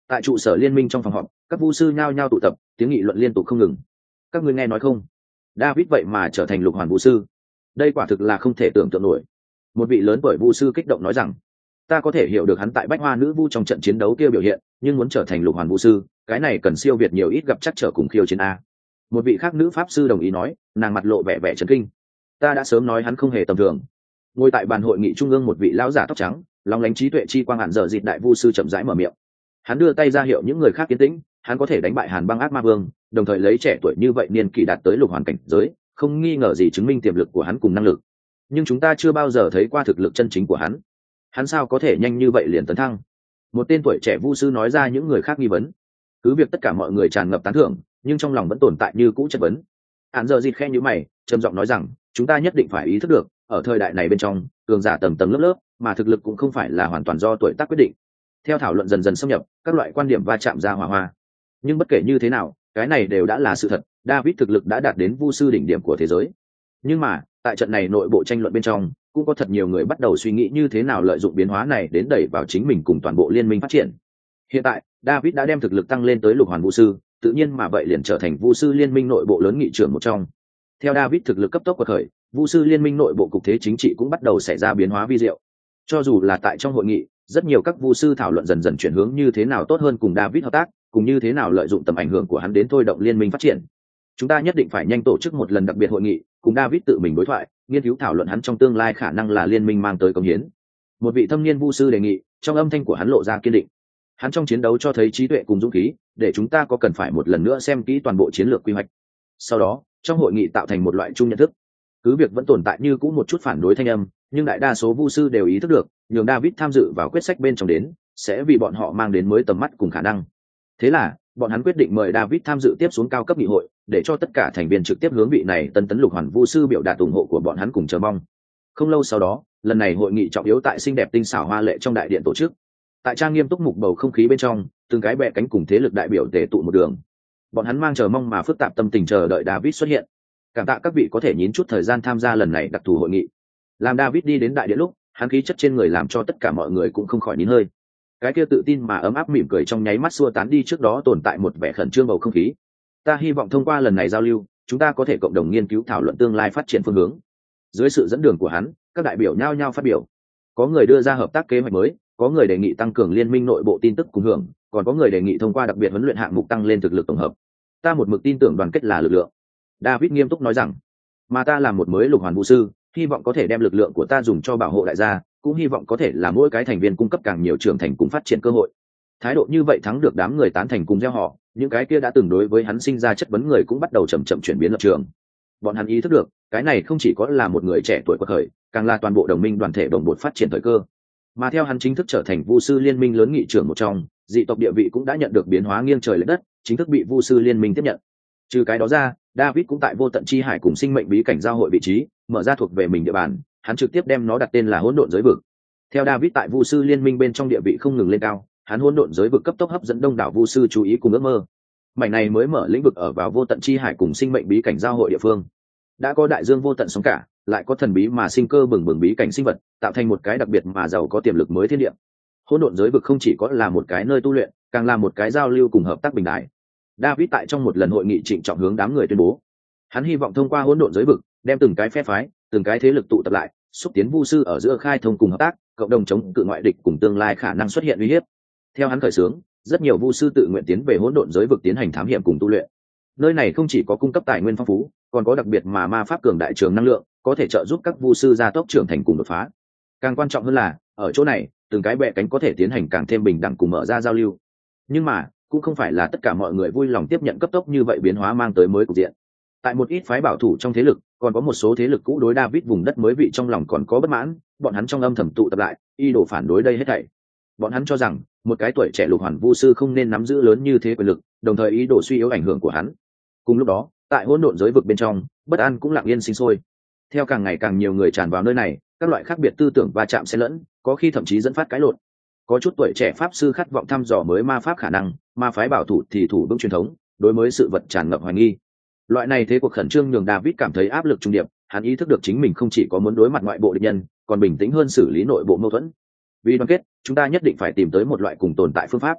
Tại trụ sở liên minh trong phòng họp, các vu sư nhao nhao tụ tập, tiếng nghị luận liên tục không ngừng. Các ngươi nghe nói không, David vậy mà trở thành lục hoàn vu sư, đây quả thực là không thể tưởng tượng nổi. Một vị lớn tuổi vu sư kích động nói rằng, ta có thể hiểu được hắn tại bách hoa nữ vu trong trận chiến đấu kia biểu hiện, nhưng muốn trở thành lục hoàn vu sư, cái này cần siêu việt nhiều ít gặp chắc trở cùng khiêu chiến a. Một vị khác nữ pháp sư đồng ý nói, nàng mặt lộ vẻ vẻ chấn kinh. Ta đã sớm nói hắn không hề tầm thường. Ngồi tại bàn hội nghị trung ương một vị lão giả tóc trắng, long lánh trí tuệ chi quang hạn dở dịt đại vu sư chậm rãi mở miệng. Hắn đưa tay ra hiệu những người khác yên tĩnh, hắn có thể đánh bại Hàn Băng Ác Ma Vương, đồng thời lấy trẻ tuổi như vậy niên kỷ đạt tới lục hoàn cảnh giới, không nghi ngờ gì chứng minh tiềm lực của hắn cùng năng lực. Nhưng chúng ta chưa bao giờ thấy qua thực lực chân chính của hắn. Hắn sao có thể nhanh như vậy liền tấn thăng? Một tên tuổi trẻ vu sư nói ra những người khác nghi vấn. Cứ việc tất cả mọi người tràn ngập tán thưởng, nhưng trong lòng vẫn tồn tại như cũ chất vấn. Hạn giờ dịt khe nhíu mày, trầm giọng nói rằng, chúng ta nhất định phải ý thức được, ở thời đại này bên trong, cường giả tầng tầng lớp lớp, mà thực lực cũng không phải là hoàn toàn do tuổi tác quyết định. Theo thảo luận dần dần xâm nhập, các loại quan điểm va chạm ra hỏa hoa. Nhưng bất kể như thế nào, cái này đều đã là sự thật, David thực lực đã đạt đến vu sư đỉnh điểm của thế giới. Nhưng mà, tại trận này nội bộ tranh luận bên trong, cũng có thật nhiều người bắt đầu suy nghĩ như thế nào lợi dụng biến hóa này đến đẩy vào chính mình cùng toàn bộ liên minh phát triển. Hiện tại, David đã đem thực lực tăng lên tới lục hoàn vu sư, tự nhiên mà vậy liền trở thành vu sư liên minh nội bộ lớn nghị trưởng một trong. Theo David thực lực cấp tốc của khởi, vu sư liên minh nội bộ cục thế chính trị cũng bắt đầu xảy ra biến hóa vi diệu. Cho dù là tại trong hội nghị, rất nhiều các vu sư thảo luận dần dần chuyển hướng như thế nào tốt hơn cùng David hợp tác, cùng như thế nào lợi dụng tầm ảnh hưởng của hắn đến thôi động liên minh phát triển. Chúng ta nhất định phải nhanh tổ chức một lần đặc biệt hội nghị, cùng David tự mình đối thoại, nghiên cứu thảo luận hắn trong tương lai khả năng là liên minh mang tới công hiến. Một vị thâm niên vu sư đề nghị, trong âm thanh của hắn lộ ra kiên định. Hắn trong chiến đấu cho thấy trí tuệ cùng dũng khí, để chúng ta có cần phải một lần nữa xem kỹ toàn bộ chiến lược quy hoạch. Sau đó, trong hội nghị tạo thành một loại chung nhận thức. Cứ việc vẫn tồn tại như cũ một chút phản đối thanh âm, nhưng đại đa số vu sư đều ý thức được, nhường David tham dự vào quyết sách bên trong đến, sẽ vì bọn họ mang đến mới tầm mắt cùng khả năng. Thế là, bọn hắn quyết định mời David tham dự tiếp xuống cao cấp nghị hội, để cho tất cả thành viên trực tiếp hướng vị này tân tấn lục hoàn vu sư biểu đạt ủng hộ của bọn hắn cùng chờ mong. Không lâu sau đó, lần này hội nghị trọng yếu tại xinh đẹp tinh xảo hoa lệ trong đại điện tổ chức. Tại trang nghiêm túc mục bầu không khí bên trong, từng cái bè cánh cùng thế lực đại biểu tề tụ một đường. Bọn hắn mang chờ mong mà phức tạp tâm tình chờ đợi David xuất hiện. Cảm tạ các vị có thể nhín chút thời gian tham gia lần này đặc thù hội nghị. Làm David đi đến đại điện lúc, hắn khí chất trên người làm cho tất cả mọi người cũng không khỏi nín hơi. Cái kia tự tin mà ấm áp mỉm cười trong nháy mắt xua tán đi trước đó tồn tại một vẻ khẩn trương bầu không khí. Ta hy vọng thông qua lần này giao lưu, chúng ta có thể cộng đồng nghiên cứu thảo luận tương lai phát triển phương hướng. Dưới sự dẫn đường của hắn, các đại biểu nhao nhao phát biểu. Có người đưa ra hợp tác kế hoạch mới, có người đề nghị tăng cường liên minh nội bộ tin tức cùng hưởng, còn có người đề nghị thông qua đặc biệt huấn luyện hạng mục tăng lên thực lực tổng hợp. Ta một mực tin tưởng đoàn kết là lực lượng. David nghiêm túc nói rằng, mà ta là một mới lục hoàn vũ sư, hy vọng có thể đem lực lượng của ta dùng cho bảo hộ đại gia, cũng hy vọng có thể là mỗi cái thành viên cung cấp càng nhiều trưởng thành cùng phát triển cơ hội. Thái độ như vậy thắng được đám người tán thành cùng gieo họ, những cái kia đã từng đối với hắn sinh ra chất vấn người cũng bắt đầu chậm chậm chuyển biến lập trường. Bọn hắn ý thức được, cái này không chỉ có là một người trẻ tuổi quật khởi, càng là toàn bộ đồng minh đoàn thể đồng bộ phát triển thời cơ. Mà theo hắn chính thức trở thành Vu sư liên minh lớn nghị trưởng một trong, dị tộc địa vị cũng đã nhận được biến hóa nghiêng trời lệch đất, chính thức bị Vu sư liên minh tiếp nhận. Trừ cái đó ra, David cũng tại vô tận chi hải cùng sinh mệnh bí cảnh giao hội vị trí, mở ra thuộc về mình địa bàn, hắn trực tiếp đem nó đặt tên là hỗn độn giới vực. Theo David tại Vu sư liên minh bên trong địa vị không ngừng lên cao, hắn hỗn độn giới vực cấp tốc hấp dẫn đông đảo Vu sư chú ý cùng ước mơ. Mảnh này mới mở lĩnh vực ở vào vô tận chi hải cùng sinh mệnh bí cảnh giao hội địa phương. Đã có đại dương vô tận sóng cả, lại có thần bí mà sinh cơ bừng bừng bí cảnh sinh vật, tạo thành một cái đặc biệt mà giàu có tiềm lực mới thiên địa. Hỗn độn giới vực không chỉ có là một cái nơi tu luyện, càng là một cái giao lưu cùng hợp tác bình đại. David tại trong một lần hội nghị trịnh trọng hướng đám người tuyên bố, hắn hy vọng thông qua hỗn độn giới vực, đem từng cái phe phái, từng cái thế lực tụ tập lại, xúc tiến Vu sư ở giữa khai thông cùng hợp tác, cộng đồng chống cự ngoại địch cùng tương lai khả năng xuất hiện uy hiếp. Theo hắn khởi xướng, rất nhiều Vu sư tự nguyện tiến về hỗn độn giới vực tiến hành thám hiểm cùng tu luyện. Nơi này không chỉ có cung cấp tài nguyên phong phú, còn có đặc biệt mà ma pháp cường đại trường năng lượng, có thể trợ giúp các Vu sư gia tốc trưởng thành cùng đột phá. Càng quan trọng hơn là, ở chỗ này, từng cái bè cánh có thể tiến hành càng thêm bình đẳng cùng mở ra giao lưu. Nhưng mà, cũng không phải là tất cả mọi người vui lòng tiếp nhận cấp tốc như vậy biến hóa mang tới mới cục diện. Tại một ít phái bảo thủ trong thế lực, còn có một số thế lực cũ đối David vùng đất mới vị trong lòng còn có bất mãn, bọn hắn trong âm thầm tụ tập lại, y đồ phản đối đây hết thảy. Bọn hắn cho rằng, một cái tuổi trẻ lục hoàn Vu sư không nên nắm giữ lớn như thế quyền lực, đồng thời ý đồ suy yếu ảnh hưởng của hắn. Cùng lúc đó, tại hỗn độn giới vực bên trong, bất an cũng lặng yên sinh sôi. Theo càng ngày càng nhiều người tràn vào nơi này, các loại khác biệt tư tưởng va chạm xen lẫn, có khi thậm chí dẫn phát cãi lộn. Có chút tuổi trẻ pháp sư khát vọng thăm dò mới ma pháp khả năng, ma phái bảo thủ thì thủ vững truyền thống, đối mới sự vật tràn ngập hoài nghi. Loại này thế cuộc khẩn trương nhường David cảm thấy áp lực trung điệp, hắn ý thức được chính mình không chỉ có muốn đối mặt ngoại bộ địch nhân, còn bình tĩnh hơn xử lý nội bộ mâu thuẫn. Vì đoàn kết, chúng ta nhất định phải tìm tới một loại cùng tồn tại phương pháp.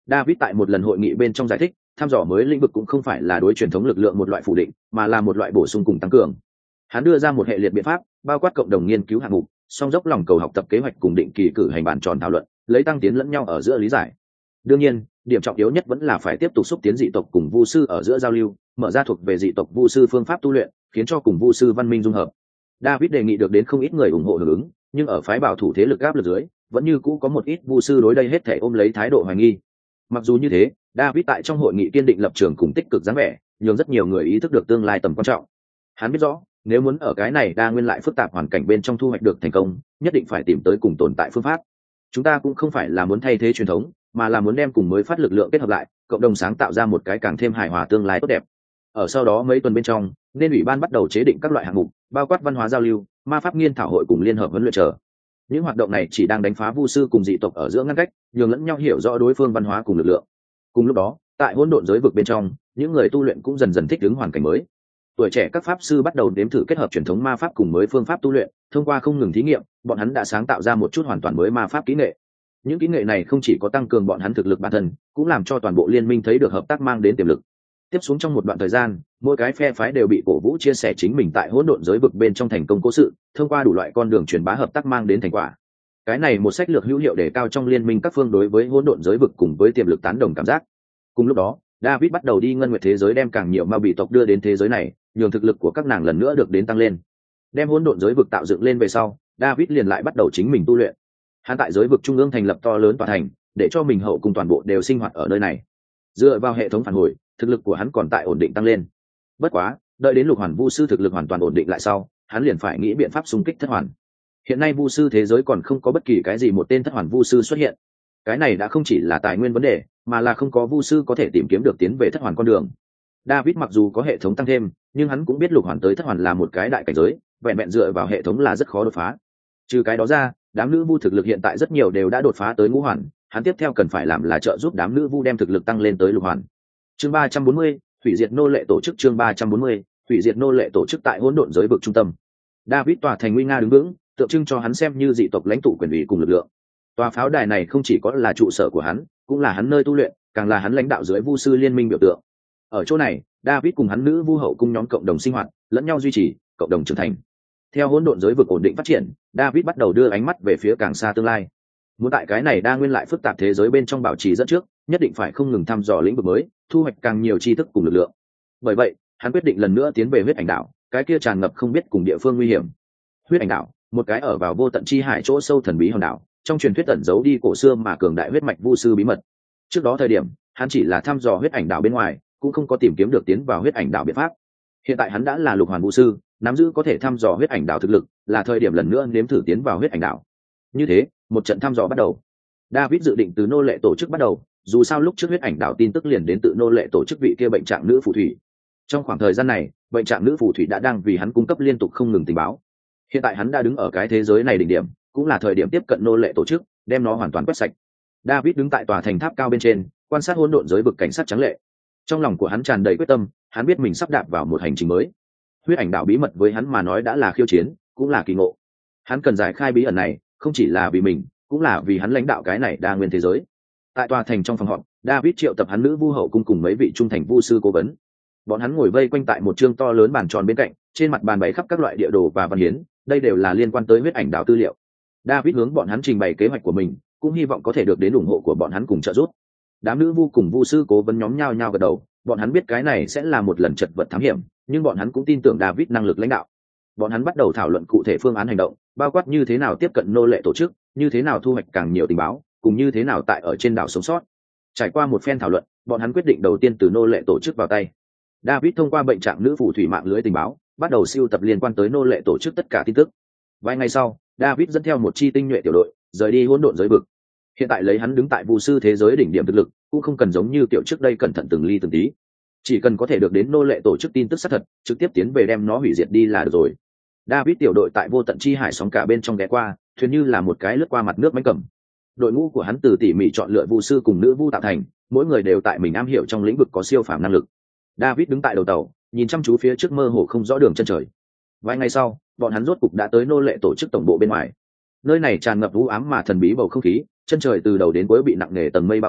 David tại một lần hội nghị bên trong giải thích, thăm dò mới lĩnh vực cũng không phải là đối truyền thống lực lượng một loại phủ định, mà là một loại bổ sung cùng tăng cường. Hắn đưa ra một hệ liệt biện pháp, bao quát cộng đồng nghiên cứu hạng mục, song dốc lòng cầu học tập kế hoạch cùng định kỳ cử hành bàn tròn thảo luận, lấy tăng tiến lẫn nhau ở giữa lý giải. Đương nhiên, điểm trọng yếu nhất vẫn là phải tiếp tục xúc tiến dị tộc cùng vu sư ở giữa giao lưu, mở ra thuộc về dị tộc vu sư phương pháp tu luyện, khiến cho cùng vu sư văn minh dung hợp. David đề nghị được đến không ít người ủng hộ hưởng ứng, nhưng ở phái bảo thủ thế lực áp lực dưới, vẫn như cũ có một ít vu sư đối đây hết thể ôm lấy thái độ hoài nghi. Mặc dù như thế, David tại trong hội nghị kiên định lập trường cùng tích cực dáng vẻ, nhường rất nhiều người ý thức được tương lai tầm quan trọng. Hắn biết rõ, nếu muốn ở cái này đa nguyên lại phức tạp hoàn cảnh bên trong thu hoạch được thành công, nhất định phải tìm tới cùng tồn tại phương pháp. Chúng ta cũng không phải là muốn thay thế truyền thống, mà là muốn đem cùng mới phát lực lượng kết hợp lại, cộng đồng sáng tạo ra một cái càng thêm hài hòa tương lai tốt đẹp. Ở sau đó mấy tuần bên trong, nên ủy ban bắt đầu chế định các loại hạng mục, bao quát văn hóa giao lưu, ma pháp nghiên thảo hội cùng liên hợp huấn luyện trở. Những hoạt động này chỉ đang đánh phá vu sư cùng dị tộc ở giữa ngăn cách, nhường lẫn nhau hiểu rõ đối phương văn hóa cùng lực lượng. Cùng lúc đó, tại hỗn độn giới vực bên trong, những người tu luyện cũng dần dần thích ứng hoàn cảnh mới. Tuổi trẻ các pháp sư bắt đầu nếm thử kết hợp truyền thống ma pháp cùng mới phương pháp tu luyện, thông qua không ngừng thí nghiệm, bọn hắn đã sáng tạo ra một chút hoàn toàn mới ma pháp kỹ nghệ. Những kỹ nghệ này không chỉ có tăng cường bọn hắn thực lực bản thân, cũng làm cho toàn bộ liên minh thấy được hợp tác mang đến tiềm lực. Tiếp xuống trong một đoạn thời gian, mỗi cái phe phái đều bị cổ vũ chia sẻ chính mình tại hỗn độn giới vực bên trong thành công cố sự, thông qua đủ loại con đường truyền bá hợp tác mang đến thành quả. Cái này một sách lược hữu hiệu để cao trong liên minh các phương đối với hỗn độn giới vực cùng với tiềm lực tán đồng cảm giác. Cùng lúc đó, David bắt đầu đi ngân nguyệt thế giới đem càng nhiều ma bị tộc đưa đến thế giới này, nhường thực lực của các nàng lần nữa được đến tăng lên. Đem hỗn độn giới vực tạo dựng lên về sau, David liền lại bắt đầu chính mình tu luyện. Hắn tại giới vực trung ương thành lập to lớn tòa thành, để cho mình hậu cùng toàn bộ đều sinh hoạt ở nơi này. Dựa vào hệ thống phản hồi, thực lực của hắn còn tại ổn định tăng lên. Bất quá, đợi đến lục hoàn vu sư thực lực hoàn toàn ổn định lại sau, hắn liền phải nghĩ biện pháp xung kích thất hoàn. Hiện nay vu sư thế giới còn không có bất kỳ cái gì một tên thất hoàn vu sư xuất hiện. Cái này đã không chỉ là tài nguyên vấn đề, mà là không có vu sư có thể tìm kiếm được tiến về thất hoàn con đường. David mặc dù có hệ thống tăng thêm, nhưng hắn cũng biết lục hoàn tới thất hoàn là một cái đại cảnh giới, vẹn vẹn dựa vào hệ thống là rất khó đột phá. Trừ cái đó ra, đám nữ vu thực lực hiện tại rất nhiều đều đã đột phá tới ngũ hoàn, hắn tiếp theo cần phải làm là trợ giúp đám nữ vu đem thực lực tăng lên tới lục hoàn. Chương ba trăm bốn mươi, hủy diệt nô lệ tổ chức. Chương ba trăm bốn mươi, hủy diệt nô lệ tổ chức tại hỗn độn giới vực trung tâm. David tòa thành nguy nga đứng vững, tượng trưng cho hắn xem như dị tộc lãnh tụ quyền ủy cùng lực lượng. Tòa pháo đài này không chỉ có là trụ sở của hắn, cũng là hắn nơi tu luyện, càng là hắn lãnh đạo dưới vu sư liên minh biểu tượng. Ở chỗ này, David cùng hắn nữ vu hậu cung nhóm cộng đồng sinh hoạt, lẫn nhau duy trì, cộng đồng trưởng thành. Theo hỗn độn giới vực ổn định phát triển, David bắt đầu đưa ánh mắt về phía càng xa tương lai. Muốn tại cái này đa nguyên lại phức tạp thế giới bên trong bảo trì dẫn trước, nhất định phải không ngừng thăm dò lĩnh vực mới, thu hoạch càng nhiều tri thức cùng lực lượng. Bởi vậy, hắn quyết định lần nữa tiến về huyết ảnh đảo, cái kia tràn ngập không biết cùng địa phương nguy hiểm. Huyết ảnh đảo, một cái ở vào vô tận chi hải chỗ sâu thần bí hòn đảo, trong truyền thuyết ẩn giấu đi cổ xưa mà cường đại huyết mạch vu sư bí mật. Trước đó thời điểm, hắn chỉ là thăm dò huyết ảnh đảo bên ngoài, cũng không có tìm kiếm được tiến vào huyết ảnh đảo biện pháp. Hiện tại hắn đã là lục hoàn vu sư, nắm giữ có thể thăm dò huyết ảnh đảo thực lực, là thời điểm lần nữa nếm thử tiến vào huyết ảnh đảo. Như thế, một trận thăm dò bắt đầu. David dự định từ nô lệ tổ chức bắt đầu, dù sao lúc trước huyết ảnh đảo tin tức liền đến tự nô lệ tổ chức vị kia bệnh trạng nữ phù thủy. Trong khoảng thời gian này, bệnh trạng nữ phù thủy đã đang vì hắn cung cấp liên tục không ngừng tình báo. Hiện tại hắn đã đứng ở cái thế giới này đỉnh điểm, cũng là thời điểm tiếp cận nô lệ tổ chức, đem nó hoàn toàn quét sạch. David đứng tại tòa thành tháp cao bên trên, quan sát hỗn độn giới vực cảnh sát trắng lệ. Trong lòng của hắn tràn đầy quyết tâm, hắn biết mình sắp đạp vào một hành trình mới. Huyết ảnh đảo bí mật với hắn mà nói đã là khiêu chiến, cũng là kỳ ngộ. Hắn cần giải khai bí ẩn này, không chỉ là vì mình, cũng là vì hắn lãnh đạo cái này đa nguyên thế giới. Tại tòa thành trong phòng họp, David triệu tập hắn nữ vu hậu cung cùng mấy vị trung thành vu sư cố vấn. Bọn hắn ngồi vây quanh tại một chương to lớn bàn tròn bên cạnh, trên mặt bàn bày khắp các loại địa đồ và văn hiến, đây đều là liên quan tới huyết ảnh đảo tư liệu. David hướng bọn hắn trình bày kế hoạch của mình, cũng hy vọng có thể được đến ủng hộ của bọn hắn cùng trợ giúp. Đám nữ vu cùng vu sư cố vấn nhóm nhao nhao gật đầu, bọn hắn biết cái này sẽ là một lần chật vật thám hiểm, nhưng bọn hắn cũng tin tưởng David năng lực lãnh đạo. Bọn hắn bắt đầu thảo luận cụ thể phương án hành động, bao quát như thế nào tiếp cận nô lệ tổ chức, như thế nào thu hoạch càng nhiều tình báo, cùng như thế nào tại ở trên đảo sống sót. Trải qua một phen thảo luận, bọn hắn quyết định đầu tiên từ nô lệ tổ chức vào tay. David thông qua bệnh trạng nữ phù thủy mạng lưới tình báo, bắt đầu siêu tập liên quan tới nô lệ tổ chức tất cả tin tức. Vài ngày sau, David dẫn theo một chi tinh nhuệ tiểu đội, rời đi hỗn độn giới vực. Hiện tại lấy hắn đứng tại vu sư thế giới đỉnh điểm thực lực, cũng không cần giống như tiểu trước đây cẩn thận từng ly từng tí. Chỉ cần có thể được đến nô lệ tổ chức tin tức xác thật, trực tiếp tiến về đem nó hủy diệt đi là được rồi. David tiểu đội tại vô tận chi hải sóng cả bên trong ghé qua, thuyền như là một cái lướt qua mặt nước mánh cầm. Đội ngũ của hắn từ tỉ mỉ chọn lựa vu sư cùng nữ vu tạo thành, mỗi người đều tại mình am hiểu trong lĩnh vực có siêu phàm năng lực. David đứng tại đầu tàu, nhìn chăm chú phía trước mơ hồ không rõ đường chân trời. Vài ngày sau, bọn hắn rốt cục đã tới nô lệ tổ chức tổng bộ bên ngoài. Nơi này tràn ngập u ám mà thần bí bầu không khí, chân trời từ đầu đến cuối bị nặng nề tầng mây bao phủ,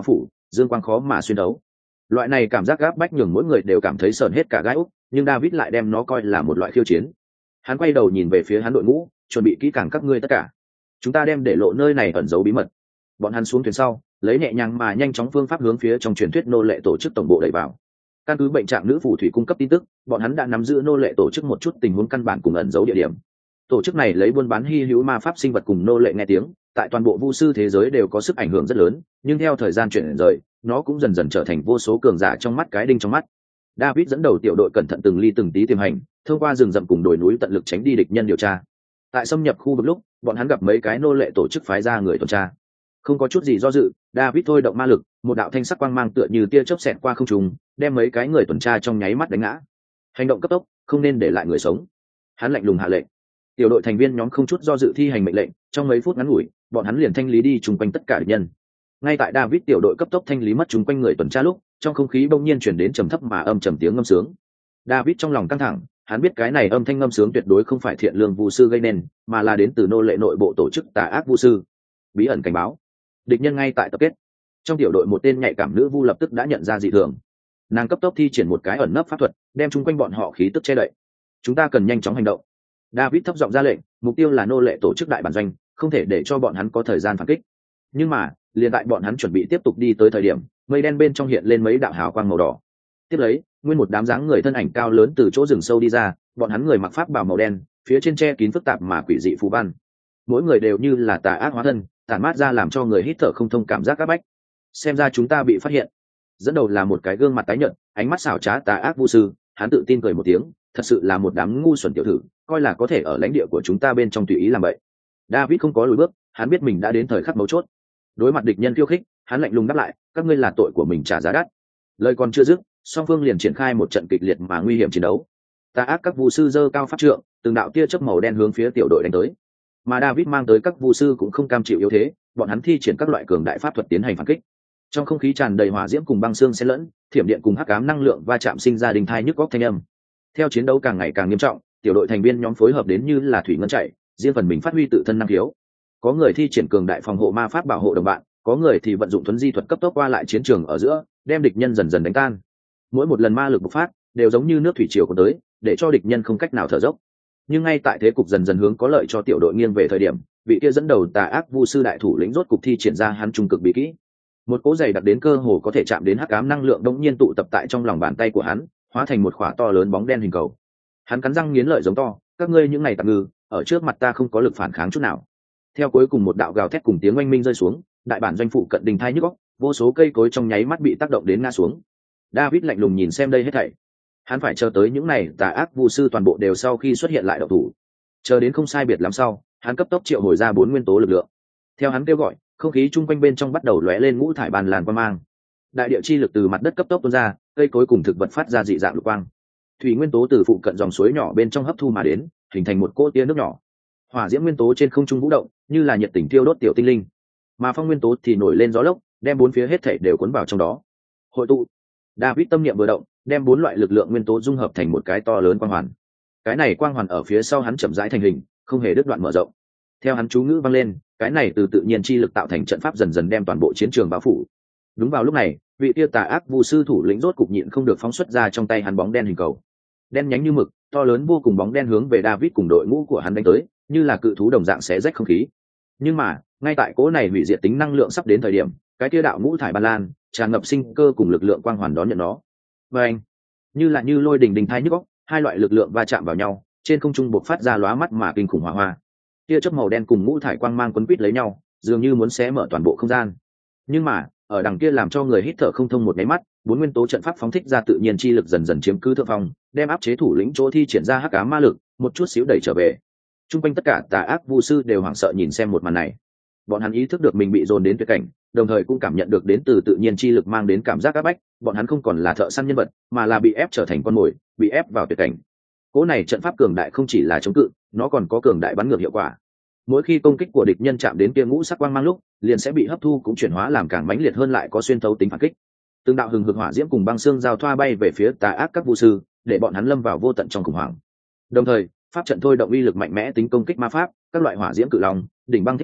dương quang khó mà xuyên đấu. Loại này cảm giác gáp bách nhường mỗi người đều cảm thấy sờn hết cả gai úc, nhưng David lại đem nó coi là một loại khiêu chiến. Hắn quay đầu nhìn về phía hắn đội ngũ, chuẩn bị kỹ càng các ngươi tất cả, chúng ta đem để lộ nơi này ẩn giấu bí mật. Bọn hắn xuống thuyền sau, lấy nhẹ nhàng mà nhanh chóng phương pháp hướng phía trong truyền thuyết nô lệ tổ chức tổng bộ đẩy vào. Căn cứ bệnh trạng nữ phù thủy cung cấp tin tức, bọn hắn đã nắm giữ nô lệ tổ chức một chút tình huống căn bản cùng ẩn giấu địa điểm. Tổ chức này lấy buôn bán hy hữu ma pháp sinh vật cùng nô lệ nghe tiếng, tại toàn bộ vu sư thế giới đều có sức ảnh hưởng rất lớn, nhưng theo thời gian chuyển rời, nó cũng dần dần trở thành vô số cường giả trong mắt cái đinh trong mắt. David dẫn đầu tiểu đội cẩn thận từng ly từng tí tiềm hành, thông qua rừng rậm cùng đồi núi tận lực tránh đi địch nhân điều tra. Tại xâm nhập khu vực lúc, bọn hắn gặp mấy cái nô lệ tổ chức phái ra người tuần tra. Không có chút gì do dự, David thôi động ma lực, một đạo thanh sắc quang mang tựa như tia chớp xẹt qua không trung, đem mấy cái người tuần tra trong nháy mắt đánh ngã. Hành động cấp tốc, không nên để lại người sống. Hắn lạnh lùng hạ lệnh. Tiểu đội thành viên nhóm không chút do dự thi hành mệnh lệnh, trong mấy phút ngắn ngủi, bọn hắn liền thanh lý đi chung quanh tất cả địch nhân. Ngay tại David tiểu đội cấp tốc thanh lý mất chung quanh người tuần tra lúc, trong không khí bỗng nhiên chuyển đến trầm thấp mà âm trầm tiếng ngâm sướng. David trong lòng căng thẳng, hắn biết cái này âm thanh ngâm sướng tuyệt đối không phải thiện lương vu sư gây nên, mà là đến từ nô lệ nội bộ tổ chức tà ác vu sư. Bí ẩn cảnh báo, địch nhân ngay tại tập kết. Trong tiểu đội một tên nhạy cảm nữ vu lập tức đã nhận ra dị thường. Nàng cấp tốc thi triển một cái ẩn nấp pháp thuật, đem chung quanh bọn họ khí tức che đậy. Chúng ta cần nhanh chóng hành động. David thấp giọng ra lệnh, mục tiêu là nô lệ tổ chức đại bản doanh, không thể để cho bọn hắn có thời gian phản kích. Nhưng mà, liền tại bọn hắn chuẩn bị tiếp tục đi tới thời điểm, mây đen bên trong hiện lên mấy đạo hào quang màu đỏ. Tiếp lấy, nguyên một đám dáng người thân ảnh cao lớn từ chỗ rừng sâu đi ra, bọn hắn người mặc pháp bào màu đen, phía trên che kín phức tạp mà quỷ dị phù văn. Mỗi người đều như là tà ác hóa thân, tản mát ra làm cho người hít thở không thông cảm giác áp bách. Xem ra chúng ta bị phát hiện. Dẫn đầu là một cái gương mặt tái nhợt, ánh mắt xảo trá tà ác vu sư, hắn tự tin cười một tiếng, thật sự là một đám ngu xuẩn tiểu thử, coi là có thể ở lãnh địa của chúng ta bên trong tùy ý làm vậy. David không có lùi bước, hắn biết mình đã đến thời khắc mấu chốt. Đối mặt địch nhân khiêu khích, hắn lạnh lùng đáp lại, các ngươi là tội của mình trả giá đắt. Lời còn chưa dứt, song phương liền triển khai một trận kịch liệt mà nguy hiểm chiến đấu. Tà ác các vu sư giơ cao pháp trượng, từng đạo tia chớp màu đen hướng phía tiểu đội đánh tới. Mà David mang tới các vu sư cũng không cam chịu yếu thế, bọn hắn thi triển các loại cường đại pháp thuật tiến hành phản kích. Trong không khí tràn đầy hỏa diễm cùng băng xương xen lẫn, thiểm điện cùng hắc ám năng lượng va chạm sinh ra đình thai nhức góc thanh âm. Theo chiến đấu càng ngày càng nghiêm trọng, tiểu đội thành viên nhóm phối hợp đến như là thủy ngân chảy, riêng phần mình phát huy tự thân năng khiếu. Có người thi triển cường đại phòng hộ ma pháp bảo hộ đồng bạn, có người thì vận dụng thuấn di thuật cấp tốc qua lại chiến trường ở giữa, đem địch nhân dần dần đánh tan. Mỗi một lần ma lực bộc phát đều giống như nước thủy triều cuốn tới, để cho địch nhân không cách nào thở dốc. Nhưng ngay tại thế cục dần dần hướng có lợi cho tiểu đội nghiêng về thời điểm, vị kia dẫn đầu tà ác vu sư đại thủ lĩnh rốt cục thi triển ra hắn trung cực bí kỹ. Một cỗ dày đặc đến cơ hồ có thể chạm đến hắc ám năng lượng đống nhiên tụ tập tại trong lòng bàn tay của hắn, hóa thành một khỏa to lớn bóng đen hình cầu. Hắn cắn răng nghiến lợi giống to, các ngươi những này tạm ngư, ở trước mặt ta không có lực phản kháng chút nào. Theo cuối cùng một đạo gào thét cùng tiếng oanh minh rơi xuống, đại bản doanh phụ cận đình thai nhức óc, vô số cây cối trong nháy mắt bị tác động đến ngã xuống. David lạnh lùng nhìn xem đây hết thảy. Hắn phải chờ tới những này tà ác vu sư toàn bộ đều sau khi xuất hiện lại độc thủ. Chờ đến không sai biệt lắm sau, hắn cấp tốc triệu hồi ra bốn nguyên tố lực lượng. Theo hắn kêu gọi, không khí chung quanh bên trong bắt đầu lóe lên ngũ thải bàn làn quang mang. Đại địa chi lực từ mặt đất cấp tốc tuôn ra, cây cối cùng thực vật phát ra dị dạng lục quang. Thủy nguyên tố từ phụ cận dòng suối nhỏ bên trong hấp thu mà đến, hình thành một cỗ tia nước nhỏ. Hỏa diễm nguyên tố trên không trung vũ động, như là nhiệt tình thiêu đốt tiểu tinh linh. Mà phong nguyên tố thì nổi lên gió lốc, đem bốn phía hết thảy đều cuốn vào trong đó. Hội tụ. David tâm niệm vừa động, đem bốn loại lực lượng nguyên tố dung hợp thành một cái to lớn quang hoàn. Cái này quang hoàn ở phía sau hắn chậm rãi thành hình, không hề đứt đoạn mở rộng. Theo hắn chú ngữ vang lên, cái này từ tự nhiên chi lực tạo thành trận pháp dần dần đem toàn bộ chiến trường bao phủ. Đúng vào lúc này, vị tiêu tà ác vu sư thủ lĩnh rốt cục nhịn không được phóng xuất ra trong tay hắn bóng đen hình cầu. Đen nhánh như mực, to lớn vô cùng bóng đen hướng về David cùng đội ngũ của hắn đánh tới, như là cự thú đồng dạng xé rách không khí. Nhưng mà, ngay tại cỗ này hủy diệt tính năng lượng sắp đến thời điểm, cái kia đạo ngũ thải ban lan tràn ngập sinh cơ cùng lực lượng quang hoàn đón nhận nó. Và anh, như là như lôi đình đình thai nhức óc, hai loại lực lượng va chạm vào nhau, trên không trung bộc phát ra lóa mắt mà kinh khủng hỏa hoa. Tia chớp màu đen cùng ngũ thải quang mang quấn quýt lấy nhau, dường như muốn xé mở toàn bộ không gian. Nhưng mà, ở đằng kia làm cho người hít thở không thông một cái mắt, bốn nguyên tố trận pháp phóng thích ra tự nhiên chi lực dần dần chiếm cứ thượng phong, đem áp chế thủ lĩnh chỗ thi triển ra hắc ám ma lực, một chút xíu đẩy trở về. Trung quanh tất cả tà ác vu sư đều hoảng sợ nhìn xem một màn này. Bọn hắn ý thức được mình bị dồn đến tuyệt cảnh, đồng thời cũng cảm nhận được đến từ tự nhiên chi lực mang đến cảm giác áp bách, bọn hắn không còn là thợ săn nhân vật, mà là bị ép trở thành con mồi, bị ép vào tuyệt cảnh. Cỗ này trận pháp cường đại không chỉ là chống cự, nó còn có cường đại bắn ngược hiệu quả. Mỗi khi công kích của địch nhân chạm đến kia ngũ sắc quang mang lúc, liền sẽ bị hấp thu cũng chuyển hóa làm càng mãnh liệt hơn, lại có xuyên thấu tính phản kích. Từng đạo hừng hực hỏa diễm cùng băng xương giao thoa bay về phía tà ác các vu sư, để bọn hắn lâm vào vô tận trong khủng hoảng. Đồng thời, pháp trận thôi động uy lực mạnh mẽ tính công kích ma pháp, các loại hỏa diễm cự long, đỉnh băng thiết khách,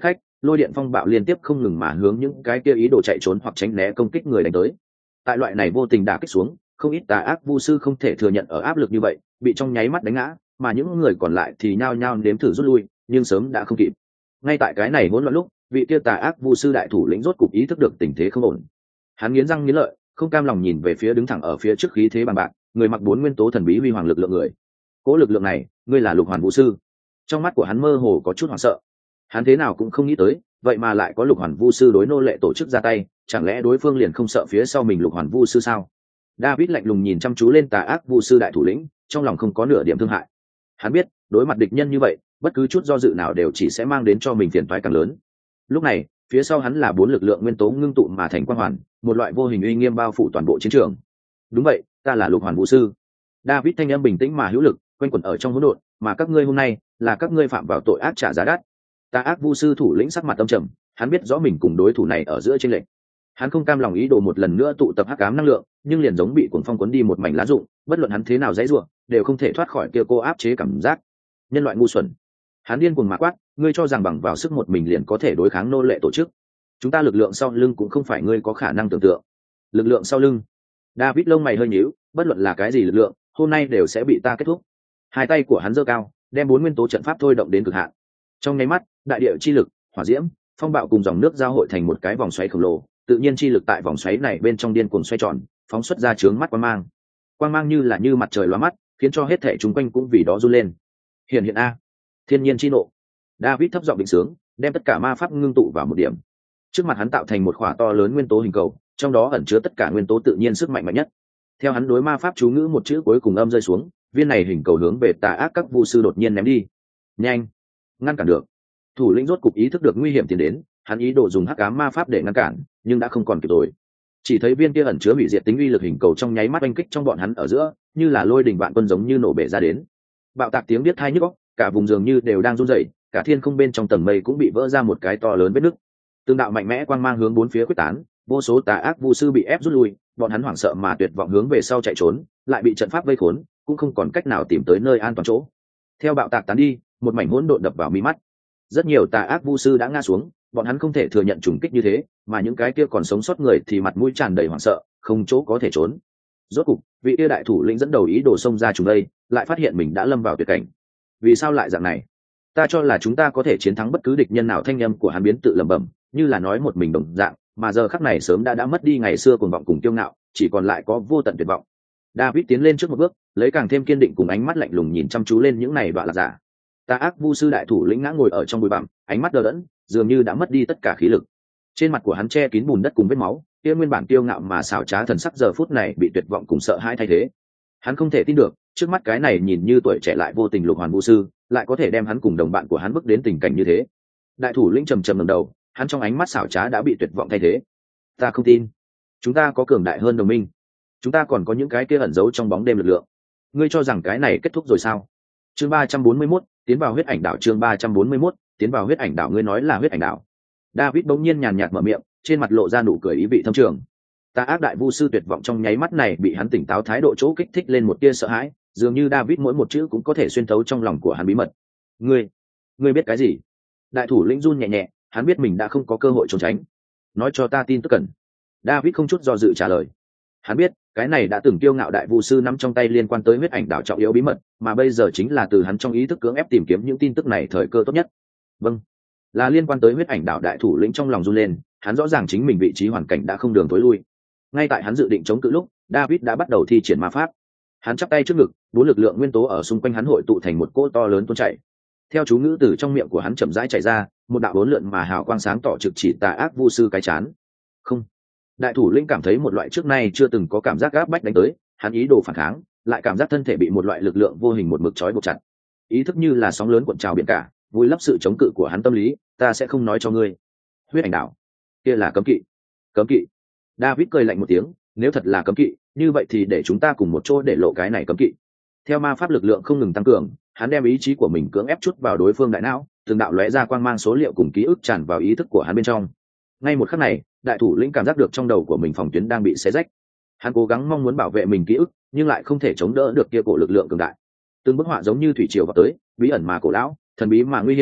lôi điện phong bạo liên tiếp không ngừng mà hướng những cái kia ý đồ chạy trốn hoặc tránh né công kích người đánh tới. Tại loại này vô tình đả kích xuống, không ít tà ác vu sư không thể thừa nhận ở áp lực như vậy, bị trong nháy mắt đánh ngã, mà những người còn lại thì nhao nhao nếm thử rút lui, nhưng sớm đã không kịp. Ngay tại cái này hỗn loạn lúc, vị kia tà ác vu sư đại thủ lĩnh rốt cục ý thức được tình thế không ổn. Hắn nghiến răng nghiến lợi, không cam lòng nhìn về phía đứng thẳng ở phía trước khí thế bằng bạc, người mặc bốn nguyên tố thần bí huy hoàng lực lượng người. Cố lực lượng này, ngươi là Lục Hoàn Vũ sư. Trong mắt của hắn mơ hồ có chút hoảng sợ. Hắn thế nào cũng không nghĩ tới, vậy mà lại có Lục Hoàn Vu sư đối nô lệ tổ chức ra tay, chẳng lẽ đối phương liền không sợ phía sau mình Lục Hoàn Vu sư sao? David lạnh lùng nhìn chăm chú lên tà ác Vu sư đại thủ lĩnh, trong lòng không có nửa điểm thương hại. Hắn biết, đối mặt địch nhân như vậy, bất cứ chút do dự nào đều chỉ sẽ mang đến cho mình phiền toái càng lớn. Lúc này, phía sau hắn là bốn lực lượng nguyên tố ngưng tụ mà thành quang hoàn, một loại vô hình uy nghiêm bao phủ toàn bộ chiến trường. Đúng vậy, ta là Lục Hoàn Vu sư. David thanh âm bình tĩnh mà hữu lực, quanh quẩn ở trong hỗn độn, mà các ngươi hôm nay là các ngươi phạm vào tội ác trả giá đắt. Tà ác Vu sư thủ lĩnh sắc mặt âm trầm, hắn biết rõ mình cùng đối thủ này ở giữa chênh lệch. Hắn không cam lòng ý đồ một lần nữa tụ tập hắc ám năng lượng, nhưng liền giống bị cuồng phong cuốn đi một mảnh lá rụng, bất luận hắn thế nào dãy rủa, đều không thể thoát khỏi kia cô áp chế cảm giác. Nhân loại ngu xuẩn. Hắn điên cuồng mà quát, ngươi cho rằng bằng vào sức một mình liền có thể đối kháng nô lệ tổ chức? Chúng ta lực lượng sau lưng cũng không phải ngươi có khả năng tưởng tượng. Lực lượng sau lưng? David lông mày hơi nhíu, bất luận là cái gì lực lượng, hôm nay đều sẽ bị ta kết thúc. Hai tay của hắn giơ cao, đem bốn nguyên tố trận pháp thôi động đến cực hạn. Trong nháy mắt, đại địa chi lực, hỏa diễm, phong bạo cùng dòng nước giao hội thành một cái vòng xoáy khổng lồ, tự nhiên chi lực tại vòng xoáy này bên trong điên cuồng xoay tròn, phóng xuất ra chướng mắt quang mang. Quang mang như là như mặt trời lóa mắt, khiến cho hết thảy chúng quanh cũng vì đó run lên. Hiện hiện a, thiên nhiên chi nộ. David thấp giọng định sướng, đem tất cả ma pháp ngưng tụ vào một điểm. Trước mặt hắn tạo thành một khỏa to lớn nguyên tố hình cầu, trong đó ẩn chứa tất cả nguyên tố tự nhiên sức mạnh mạnh nhất. Theo hắn đối ma pháp chú ngữ một chữ cuối cùng âm rơi xuống, viên này hình cầu hướng về tà ác các vu sư đột nhiên ném đi. Nhanh, ngăn cản được. Thủ lĩnh rốt cục ý thức được nguy hiểm tiến đến, hắn ý đồ dùng hắc ám ma pháp để ngăn cản, nhưng đã không còn kịp rồi. Chỉ thấy viên kia ẩn chứa hủy diệt tính uy lực hình cầu trong nháy mắt oanh kích trong bọn hắn ở giữa, như là lôi đình vạn quân giống như nổ bể ra đến. Bạo tạc tiếng biết tai nhức óc, cả vùng dường như đều đang run rẩy, cả thiên không bên trong tầng mây cũng bị vỡ ra một cái to lớn vết nứt. Tương đạo mạnh mẽ quang mang hướng bốn phía quyết tán, vô số tà ác vu sư bị ép rút lui, bọn hắn hoảng sợ mà tuyệt vọng hướng về sau chạy trốn, lại bị trận pháp vây khốn, cũng không còn cách nào tìm tới nơi an toàn chỗ. Theo bạo tạc tán đi, một mảnh hỗn độn đập vào mi mắt. Rất nhiều tà ác vu sư đã ngã xuống, bọn hắn không thể thừa nhận trùng kích như thế, mà những cái kia còn sống sót người thì mặt mũi tràn đầy hoảng sợ, không chỗ có thể trốn. Rốt cục, vị kia đại thủ lĩnh dẫn đầu ý đồ xông ra chúng đây, lại phát hiện mình đã lâm vào tuyệt cảnh. Vì sao lại dạng này? Ta cho là chúng ta có thể chiến thắng bất cứ địch nhân nào. Thanh âm của hắn biến tự lẩm bẩm, như là nói một mình đồng dạng, mà giờ khắc này sớm đã đã mất đi ngày xưa cuồng vọng cùng kiêu ngạo, chỉ còn lại có vô tận tuyệt vọng. David tiến lên trước một bước, lấy càng thêm kiên định cùng ánh mắt lạnh lùng nhìn chăm chú lên những này đoạn lạc giả. Tà ác vu sư đại thủ lĩnh ngã ngồi ở trong bụi bặm, ánh mắt đờ đẫn, dường như đã mất đi tất cả khí lực. Trên mặt của hắn che kín bùn đất cùng vết máu, kia nguyên bản kiêu ngạo mà xảo trá thần sắc giờ phút này bị tuyệt vọng cùng sợ hãi thay thế. Hắn không thể tin được, trước mắt cái này nhìn như tuổi trẻ lại vô tình Lục Hoàn Vu sư, lại có thể đem hắn cùng đồng bạn của hắn bước đến tình cảnh như thế. Đại thủ lĩnh trầm trầm ngẩng đầu, hắn trong ánh mắt xảo trá đã bị tuyệt vọng thay thế. Ta không tin, chúng ta có cường đại hơn đồng minh, chúng ta còn có những cái kia ẩn giấu trong bóng đêm lực lượng. Ngươi cho rằng cái này kết thúc rồi sao? Chương ba trăm bốn mươi mốt, tiến vào huyết ảnh đảo. Chương ba trăm bốn mươi mốt, tiến vào huyết ảnh đảo. Ngươi nói là huyết ảnh đảo? David bỗng nhiên nhàn nhạt mở miệng, trên mặt lộ ra nụ cười ý vị thâm trường. Tà ác đại vu sư tuyệt vọng trong nháy mắt này bị hắn tỉnh táo thái độ chỗ kích thích lên một tia sợ hãi, dường như David mỗi một chữ cũng có thể xuyên thấu trong lòng của hắn bí mật. Ngươi, ngươi biết cái gì? Đại thủ lĩnh run nhẹ nhẹ, hắn biết mình đã không có cơ hội trốn tránh. Nói cho ta tin tức cần. David không chút do dự trả lời. Hắn biết, cái này đã từng kiêu ngạo đại vu sư nắm trong tay liên quan tới huyết ảnh đảo trọng yếu bí mật, mà bây giờ chính là từ hắn trong ý thức cưỡng ép tìm kiếm những tin tức này thời cơ tốt nhất. Vâng, là liên quan tới huyết ảnh đảo. Đại thủ lĩnh trong lòng run lên, hắn rõ ràng chính mình vị trí hoàn cảnh đã không đường tối lui. Ngay tại hắn dự định chống cự lúc, David đã bắt đầu thi triển ma pháp. Hắn chắp tay trước ngực, bốn lực lượng nguyên tố ở xung quanh hắn hội tụ thành một cỗ to lớn tuôn chảy. Theo chú ngữ từ trong miệng của hắn chậm rãi chảy ra, một đạo bốn lượn mà hào quang sáng tỏ trực chỉ tà ác vu sư cái chán. Không. Đại thủ lĩnh cảm thấy một loại trước nay chưa từng có cảm giác áp bách đánh tới, hắn ý đồ phản kháng, lại cảm giác thân thể bị một loại lực lượng vô hình một mực trói buộc chặt. Ý thức như là sóng lớn cuộn trào biển cả, vùi lấp sự chống cự của hắn tâm lý. Ta sẽ không nói cho ngươi. Huyết ảnh đảo, kia là cấm kỵ. Cấm kỵ? David cười lạnh một tiếng, nếu thật là cấm kỵ, như vậy thì để chúng ta cùng một chỗ để lộ cái này cấm kỵ. Theo ma pháp lực lượng không ngừng tăng cường, hắn đem ý chí của mình cưỡng ép chút vào đối phương đại não, từng đạo lóe ra quang mang số liệu cùng ký ức tràn vào ý thức của hắn bên trong. Ngay một khắc này, đại thủ lĩnh cảm giác được trong đầu của mình phòng tuyến đang bị xé rách. Hắn cố gắng mong muốn bảo vệ mình ký ức, nhưng lại không thể chống đỡ được kia cổ lực lượng cường đại. Từng bức họa giống như thủy triều vào tới, bí ẩn mà cổ lão, thần bí mà nguy hiểm,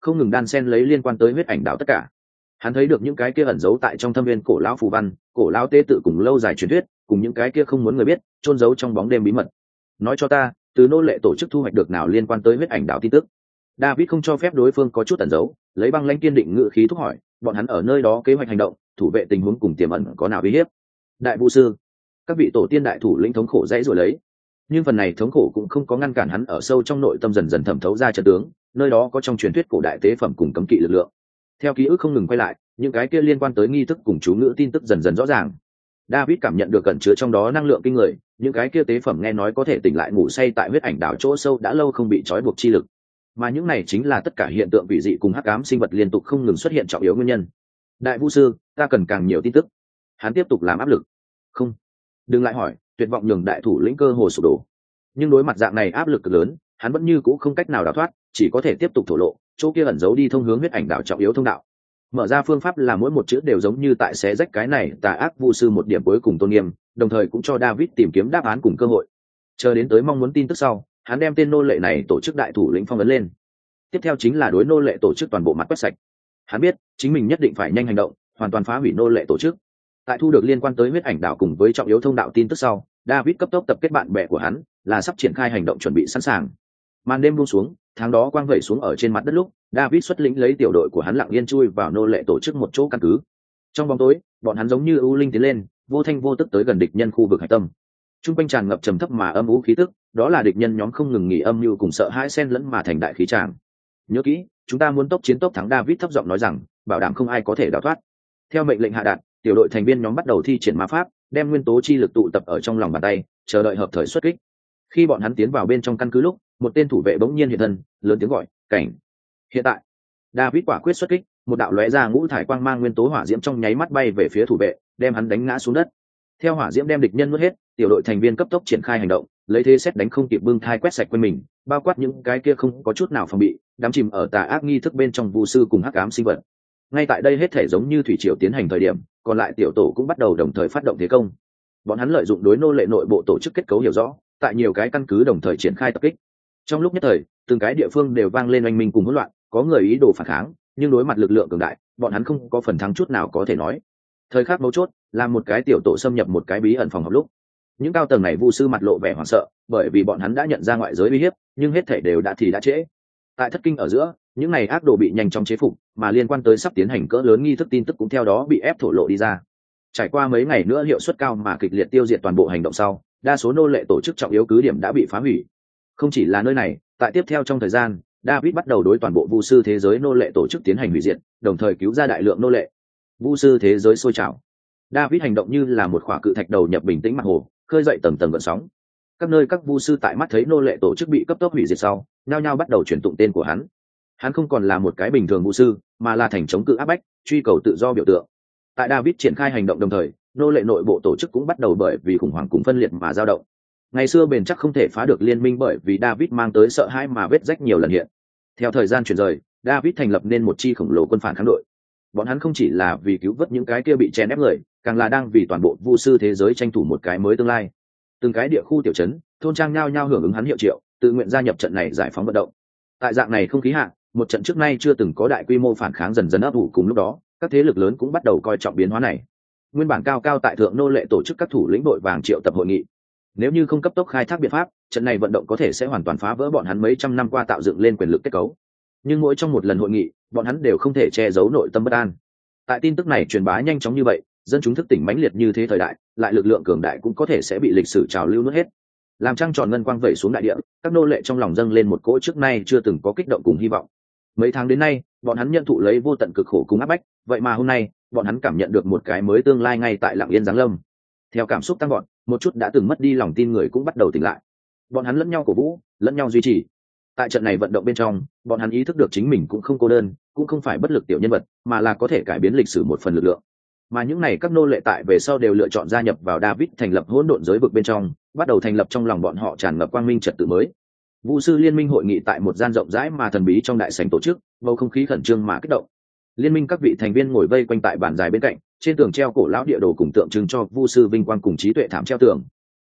không ngừng đan xen lấy liên quan tới huyết ảnh đạo tất cả. Hắn thấy được những cái kia ẩn giấu tại trong thâm viên cổ lão phù văn, cổ lão tế tự cùng lâu dài truyền thuyết, cùng những cái kia không muốn người biết, chôn giấu trong bóng đêm bí mật. Nói cho ta, từ nô lệ tổ chức thu hoạch được nào liên quan tới huyết ảnh đạo tin tức? David không cho phép đối phương có chút ẩn giấu, lấy băng lãnh kiên định ngữ khí thúc hỏi, bọn hắn ở nơi đó kế hoạch hành động, thủ vệ tình huống cùng tiềm ẩn có nào uy hiếp? Đại Vu sư, các vị tổ tiên đại thủ lĩnh thống khổ dãy rồi lấy, nhưng phần này thống khổ cũng không có ngăn cản hắn ở sâu trong nội tâm dần dần thẩm thấu ra trận tướng, nơi đó có trong truyền thuyết cổ đại tế phẩm cùng cấm kỵ lực lượng. Theo ký ức không ngừng quay lại, những cái kia liên quan tới nghi thức cùng chú ngữ tin tức dần dần rõ ràng. David cảm nhận được cẩn chứa trong đó năng lượng kinh người, những cái kia tế phẩm nghe nói có thể tỉnh lại ngủ say tại huyết ảnh đảo chỗ sâu đã lâu không bị trói buộc chi lực, mà những này chính là tất cả hiện tượng quỷ dị cùng hắc ám sinh vật liên tục không ngừng xuất hiện trọng yếu nguyên nhân. Đại Vu sư, ta cần càng nhiều tin tức. Hắn tiếp tục làm áp lực. Không, đừng lại hỏi, tuyệt vọng nhường đại thủ lĩnh cơ hồ sụp đổ. Nhưng đối mặt dạng này áp lực cực lớn, hắn vẫn như cũ không cách nào đào thoát, chỉ có thể tiếp tục thổ lộ, chỗ kia ẩn giấu đi thông hướng huyết ảnh đảo trọng yếu thông đạo. Mở ra phương pháp là mỗi một chữ đều giống như tại xé rách cái này tà ác vu sư một điểm cuối cùng tôn nghiêm, đồng thời cũng cho David tìm kiếm đáp án cùng cơ hội. Chờ đến tới mong muốn tin tức sau, hắn đem tên nô lệ này tổ chức đại thủ lĩnh phong ấn lên. Tiếp theo chính là đối nô lệ tổ chức toàn bộ mặt quét sạch. Hắn biết chính mình nhất định phải nhanh hành động, hoàn toàn phá hủy nô lệ tổ chức. Tại thu được liên quan tới huyết ảnh đảo cùng với trọng yếu thông đạo tin tức sau, David cấp tốc tập kết bạn bè của hắn, là sắp triển khai hành động chuẩn bị sẵn sàng. Màn đêm buông xuống, tháng đó quang vẩy xuống ở trên mặt đất lúc, David xuất lĩnh lấy tiểu đội của hắn lặng yên chui vào nô lệ tổ chức một chỗ căn cứ. Trong bóng tối, bọn hắn giống như ưu linh tiến lên, vô thanh vô tức tới gần địch nhân khu vực hải tâm. Trung quanh tràn ngập trầm thấp mà âm u khí tức, đó là địch nhân nhóm không ngừng nghỉ âm mưu cùng sợ hãi xen lẫn mà thành đại khí tràng. Nhớ kỹ, chúng ta muốn tốc chiến tốc thắng. David thấp giọng nói rằng, bảo đảm không ai có thể đào thoát. Theo mệnh lệnh hạ đạt, tiểu đội thành viên nhóm bắt đầu thi triển ma pháp, đem nguyên tố chi lực tụ tập ở trong lòng bàn tay, chờ đợi hợp thời xuất kích. Khi bọn hắn tiến vào bên trong căn cứ lúc, một tên thủ vệ bỗng nhiên hiện thân, lớn tiếng gọi, "Cảnh!" Hiện tại, David quả quyết xuất kích, một đạo lóe ra ngũ thải quang mang nguyên tố hỏa diễm trong nháy mắt bay về phía thủ vệ, đem hắn đánh ngã xuống đất. Theo hỏa diễm đem địch nhân nuốt hết, tiểu đội thành viên cấp tốc triển khai hành động, lấy thế xét đánh không kịp bưng thai quét sạch quanh mình, bao quát những cái kia không có chút nào phòng bị, đắm chìm ở tà ác nghi thức bên trong vu sư cùng hắc ám sinh vật. Ngay tại đây hết thể giống như thủy triều tiến hành thời điểm, còn lại tiểu tổ cũng bắt đầu đồng thời phát động thế công. Bọn hắn lợi dụng đối nô lệ nội bộ tổ chức kết cấu hiểu rõ, tại nhiều cái căn cứ đồng thời triển khai tập kích. Trong lúc nhất thời, từng cái địa phương đều vang lên oanh minh cùng hỗn loạn, có người ý đồ phản kháng, nhưng đối mặt lực lượng cường đại, bọn hắn không có phần thắng chút nào có thể nói. Thời khắc mấu chốt, làm một cái tiểu tổ xâm nhập một cái bí ẩn phòng học lúc, những cao tầng này vu sư mặt lộ vẻ hoảng sợ, bởi vì bọn hắn đã nhận ra ngoại giới uy hiếp, nhưng hết thảy đều đã thì đã trễ. Tại thất kinh ở giữa, những này ác đồ bị nhanh chóng chế phục, mà liên quan tới sắp tiến hành cỡ lớn nghi thức tin tức cũng theo đó bị ép thổ lộ đi ra. Trải qua mấy ngày nữa hiệu suất cao mà kịch liệt tiêu diệt toàn bộ hành động sau, đa số nô lệ tổ chức trọng yếu cứ điểm đã bị phá hủy. Không chỉ là nơi này, tại tiếp theo trong thời gian, David bắt đầu đối toàn bộ vu sư thế giới nô lệ tổ chức tiến hành hủy diệt, đồng thời cứu ra đại lượng nô lệ. Vu sư thế giới sôi trào. David hành động như là một khỏa cự thạch đầu nhập bình tĩnh mặt hồ, khơi dậy tầng tầng gợn sóng. Các nơi các vu sư tại mắt thấy nô lệ tổ chức bị cấp tốc hủy diệt sau, nhao nhao bắt đầu truyền tụng tên của hắn. Hắn không còn là một cái bình thường vu sư, mà là thành chống cự áp bách, truy cầu tự do biểu tượng. Tại David triển khai hành động đồng thời, nô lệ nội bộ tổ chức cũng bắt đầu bởi vì khủng hoảng cùng phân liệt mà dao động. Ngày xưa bền chắc không thể phá được liên minh bởi vì David mang tới sợ hãi mà vết rách nhiều lần hiện. Theo thời gian chuyển rời, David thành lập nên một chi khổng lồ quân phản kháng đội. Bọn hắn không chỉ là vì cứu vớt những cái kia bị chèn ép người, càng là đang vì toàn bộ vu sư thế giới tranh thủ một cái mới tương lai. Từng cái địa khu tiểu trấn, thôn trang nhao nhao hưởng ứng hắn hiệu triệu, tự nguyện gia nhập trận này giải phóng vận động. Tại dạng này không khí hạ, một trận trước nay chưa từng có đại quy mô phản kháng dần dần ấp ủ cùng lúc đó, các thế lực lớn cũng bắt đầu coi trọng biến hóa này. Nguyên bản cao cao tại thượng nô lệ tổ chức các thủ lĩnh đội vàng triệu tập hội nghị. Nếu như không cấp tốc khai thác biện pháp, trận này vận động có thể sẽ hoàn toàn phá vỡ bọn hắn mấy trăm năm qua tạo dựng lên quyền lực kết cấu. Nhưng mỗi trong một lần hội nghị, bọn hắn đều không thể che giấu nội tâm bất an. Tại tin tức này truyền bá nhanh chóng như vậy, dân chúng thức tỉnh mãnh liệt như thế thời đại, lại lực lượng cường đại cũng có thể sẽ bị lịch sử trào lưu nuốt hết. Làm trăng tròn ngân quang vẩy xuống đại địa, các nô lệ trong lòng dâng lên một cỗ trước nay chưa từng có kích động cùng hy vọng. Mấy tháng đến nay, bọn hắn nhận thụ lấy vô tận cực khổ cùng áp bách, vậy mà hôm nay, bọn hắn cảm nhận được một cái mới tương lai ngay tại lặng yên giáng lâm. Theo cảm xúc tăng vọt, một chút đã từng mất đi lòng tin người cũng bắt đầu tỉnh lại. Bọn hắn lẫn nhau cổ vũ, lẫn nhau duy trì. Tại trận này vận động bên trong, bọn hắn ý thức được chính mình cũng không cô đơn, cũng không phải bất lực tiểu nhân vật, mà là có thể cải biến lịch sử một phần lực lượng. Mà những này các nô lệ tại về sau đều lựa chọn gia nhập vào David thành lập hỗn độn giới vực bên trong, bắt đầu thành lập trong lòng bọn họ tràn ngập quang minh trật tự mới. Vu sư liên minh hội nghị tại một gian rộng rãi mà thần bí trong đại sảnh tổ chức, bầu không khí khẩn trương mà kích động. Liên minh các vị thành viên ngồi vây quanh tại bàn dài bên cạnh, trên tường treo cổ lão địa đồ cùng tượng trưng cho vu sư vinh quang cùng trí tuệ thảm treo tường.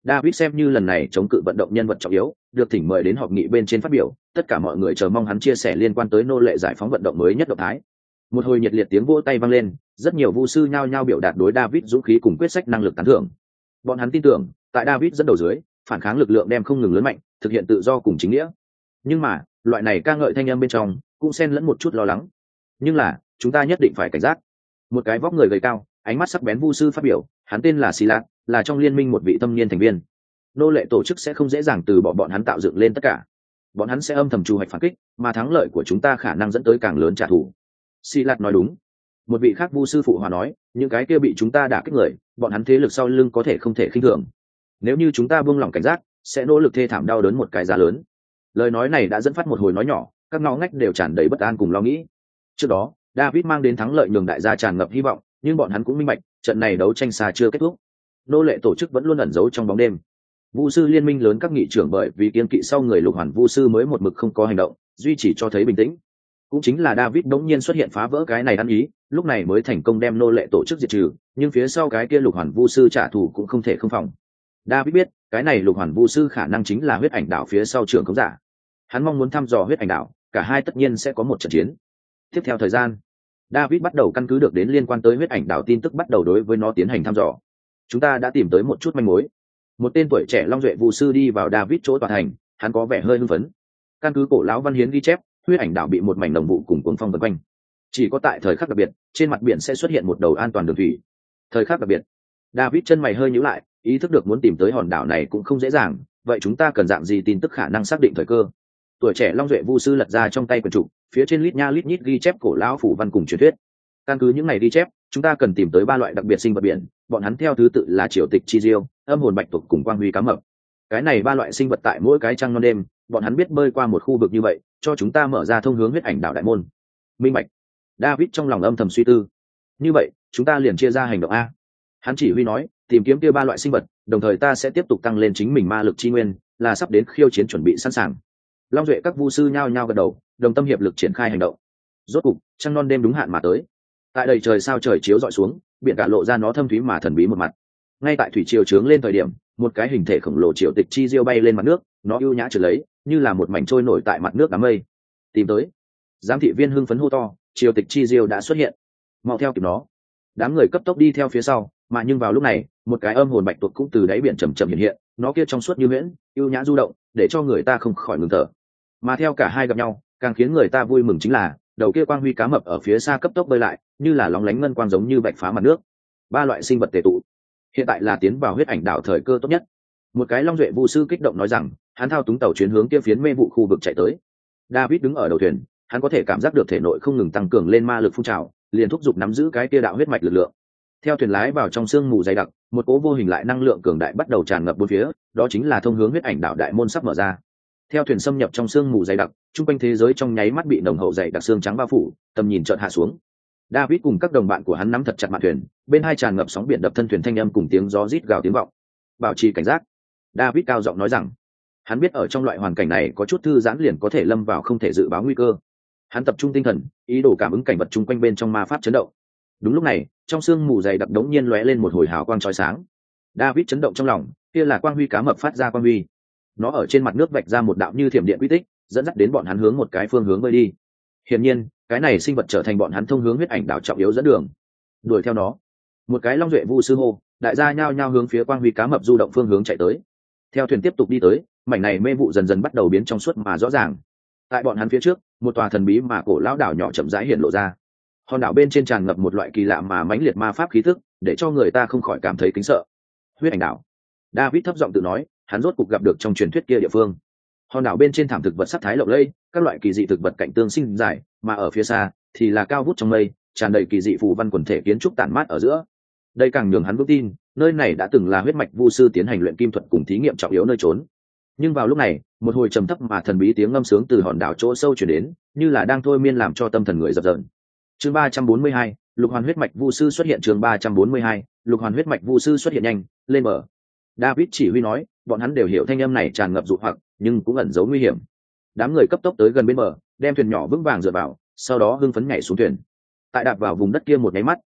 David xem như lần này chống cự vận động nhân vật trọng yếu, được thỉnh mời đến họp nghị bên trên phát biểu, tất cả mọi người chờ mong hắn chia sẻ liên quan tới nô lệ giải phóng vận động mới nhất động thái. Một hồi nhiệt liệt tiếng vỗ tay vang lên, rất nhiều vu sư nhao nhao biểu đạt đối David dũng khí cùng quyết sách năng lực tán thưởng. Bọn hắn tin tưởng, tại David dẫn đầu dưới, phản kháng lực lượng đem không ngừng lớn mạnh, thực hiện tự do cùng chính nghĩa. Nhưng mà, loại này ca ngợi thanh âm bên trong, cũng xen lẫn một chút lo lắng. Nhưng là, chúng ta nhất định phải cảnh giác. Một cái vóc người gầy cao, ánh mắt sắc bén vu sư phát biểu, hắn tên là Silat, là trong liên minh một vị thâm niên thành viên. Nô lệ tổ chức sẽ không dễ dàng từ bỏ bọn hắn tạo dựng lên tất cả. Bọn hắn sẽ âm thầm trù hoạch phản kích, mà thắng lợi của chúng ta khả năng dẫn tới càng lớn trả thù. Silat nói đúng. Một vị khác vu sư phụ hòa nói, những cái kia bị chúng ta đả kích người, bọn hắn thế lực sau lưng có thể không thể khinh thường. Nếu như chúng ta buông lỏng cảnh giác, sẽ nỗ lực thê thảm đau đớn một cái giá lớn. Lời nói này đã dẫn phát một hồi nói nhỏ, các ngõ ngách đều tràn đầy bất an cùng lo nghĩ. Trước đó, David mang đến thắng lợi nhường đại gia tràn ngập hy vọng, nhưng bọn hắn cũng minh bạch, trận này đấu tranh xa chưa kết thúc. Nô lệ tổ chức vẫn luôn ẩn giấu trong bóng đêm. Vu sư liên minh lớn các nghị trưởng bởi vì kiên kỵ sau người lục hoàn vu sư mới một mực không có hành động, duy trì cho thấy bình tĩnh. Cũng chính là David đống nhiên xuất hiện phá vỡ cái này ăn ý, lúc này mới thành công đem nô lệ tổ chức diệt trừ, nhưng phía sau cái kia lục hoàn vu sư trả thù cũng không thể không phòng. David biết, cái này lục hoàn vu sư khả năng chính là huyết ảnh đảo phía sau trưởng công giả. Hắn mong muốn thăm dò huyết ảnh đảo, cả hai tất nhiên sẽ có một trận chiến. Tiếp theo thời gian, David bắt đầu căn cứ được đến liên quan tới huyết ảnh đảo tin tức bắt đầu đối với nó tiến hành thăm dò. Chúng ta đã tìm tới một chút manh mối. Một tên tuổi trẻ long duệ vu sư đi vào David chỗ tòa thành, hắn có vẻ hơi hưng phấn. Căn cứ cổ lão văn hiến ghi chép, huyết ảnh đảo bị một mảnh đồng vụ cùng cuồng phong vần quanh. Chỉ có tại thời khắc đặc biệt, trên mặt biển sẽ xuất hiện một đầu an toàn đường thủy. Thời khắc đặc biệt, David chân mày hơi nhíu lại, ý thức được muốn tìm tới hòn đảo này cũng không dễ dàng, vậy chúng ta cần dạng gì tin tức khả năng xác định thời cơ? Tuổi trẻ long duệ vu sư lật ra trong tay quyển trục, phía trên lít nha lít nhít ghi chép cổ lão phủ văn cùng truyền thuyết. Căn cứ những này ghi chép, chúng ta cần tìm tới ba loại đặc biệt sinh vật biển, bọn hắn theo thứ tự là triều tịch chi diêu, âm hồn bạch tuộc cùng quang huy cá mập. Cái này ba loại sinh vật tại mỗi cái trăng non đêm, bọn hắn biết bơi qua một khu vực như vậy, cho chúng ta mở ra thông hướng huyết ảnh đảo đại môn. Minh bạch. David trong lòng âm thầm suy tư. Như vậy, chúng ta liền chia ra hành động a. Hắn chỉ huy nói, tìm kiếm kia ba loại sinh vật, đồng thời ta sẽ tiếp tục tăng lên chính mình ma lực chi nguyên, là sắp đến khiêu chiến chuẩn bị sẵn sàng. Long duệ các vu sư nhao nhao gật đầu, đồng tâm hiệp lực triển khai hành động. Rốt cục, trăng non đêm đúng hạn mà tới. Tại đầy trời sao trời chiếu rọi xuống, biển cả lộ ra nó thâm thúy mà thần bí một mặt. Ngay tại thủy triều trướng lên thời điểm, một cái hình thể khổng lồ triều tịch chi diêu bay lên mặt nước, nó ưu nhã trượt lấy, như là một mảnh trôi nổi tại mặt nước đám mây. Tìm tới. Giám thị viên hưng phấn hô to, triều tịch chi diêu đã xuất hiện. Mau theo kịp nó. Đám người cấp tốc đi theo phía sau, mà nhưng vào lúc này, một cái âm hồn bạch tuộc cũng từ đáy biển chậm chậm hiện hiện, nó kia trong suốt như huyễn, ưu nhã du động, để cho người ta không khỏi ngừng thở. Mà theo cả hai gặp nhau, càng khiến người ta vui mừng chính là, đầu kia quang huy cá mập ở phía xa cấp tốc bơi lại, như là lóng lánh ngân quang giống như bạch phá mặt nước. Ba loại sinh vật tề tụ, hiện tại là tiến vào huyết ảnh đảo thời cơ tốt nhất. Một cái long duệ vu sư kích động nói rằng, hắn thao túng tàu chuyến hướng kia phiến mê vụ khu vực chạy tới. David đứng ở đầu thuyền, hắn có thể cảm giác được thể nội không ngừng tăng cường lên ma lực phun trào, liền thúc giục nắm giữ cái kia đạo huyết mạch lực lượng. Theo thuyền lái vào trong sương mù dày đặc, một cỗ vô hình lại năng lượng cường đại bắt đầu tràn ngập bốn phía, đó chính là thông hướng huyết ảnh đảo đại môn sắp mở ra. Theo thuyền xâm nhập trong sương mù dày đặc, trung quanh thế giới trong nháy mắt bị nồng hậu dày đặc xương trắng bao phủ, tầm nhìn chợt hạ xuống. David cùng các đồng bạn của hắn nắm thật chặt mạn thuyền, bên hai tràn ngập sóng biển đập thân thuyền thanh âm cùng tiếng gió rít gào tiếng vọng. Bảo trì cảnh giác. David cao giọng nói rằng, hắn biết ở trong loại hoàn cảnh này có chút thư giãn liền có thể lâm vào không thể dự báo nguy cơ. Hắn tập trung tinh thần, ý đồ cảm ứng cảnh vật chung quanh bên trong ma pháp chấn động. Đúng lúc này, trong sương mù dày đặc đống nhiên lóe lên một hồi hào quang chói sáng. David chấn động trong lòng, kia là quang huy cá mập phát ra quang huy. Nó ở trên mặt nước vạch ra một đạo như thiểm điện quy tích, dẫn dắt đến bọn hắn hướng một cái phương hướng bơi đi. Hiển nhiên, cái này sinh vật trở thành bọn hắn thông hướng huyết ảnh đảo trọng yếu dẫn đường. Đuổi theo nó. Một cái long duệ vu sư hô, đại gia nhao nhao hướng phía quang huy cá mập du động phương hướng chạy tới. Theo thuyền tiếp tục đi tới, mảnh này mê vụ dần dần bắt đầu biến trong suốt mà rõ ràng. Tại bọn hắn phía trước, một tòa thần bí mà cổ lão đảo nhỏ chậm rãi hiện lộ ra. Hòn đảo bên trên tràn ngập một loại kỳ lạ mà mãnh liệt ma pháp khí tức, để cho người ta không khỏi cảm thấy kính sợ. Huyết ảnh đảo. David thấp giọng tự nói, hắn rốt cục gặp được trong truyền thuyết kia địa phương. Hòn đảo bên trên thảm thực vật sắc thái lộng lẫy, các loại kỳ dị thực vật cạnh tương sinh dài, mà ở phía xa thì là cao vút trong mây, tràn đầy kỳ dị phù văn quần thể kiến trúc tản mát ở giữa. Đây càng nhường hắn vững tin, nơi này đã từng là huyết mạch vu sư tiến hành luyện kim thuật cùng thí nghiệm trọng yếu nơi trốn. Nhưng vào lúc này, một hồi trầm thấp mà thần bí tiếng ngâm sướng từ hòn đảo chỗ sâu truyền đến, như là đang thôi miên làm cho tâm thần người dập dờn. Chương ba trăm bốn mươi hai, lục hoàn huyết mạch vu sư xuất hiện. Chương ba trăm bốn mươi hai, lục hoàn huyết mạch vu sư xuất hiện. Nhanh lên bờ. David chỉ huy nói, bọn hắn đều hiểu thanh âm này tràn ngập dụ hoặc, nhưng cũng ẩn giấu nguy hiểm. Đám người cấp tốc tới gần bên bờ, đem thuyền nhỏ vững vàng dựa vào, sau đó hưng phấn nhảy xuống thuyền. Tại đạp vào vùng đất kia một nháy mắt,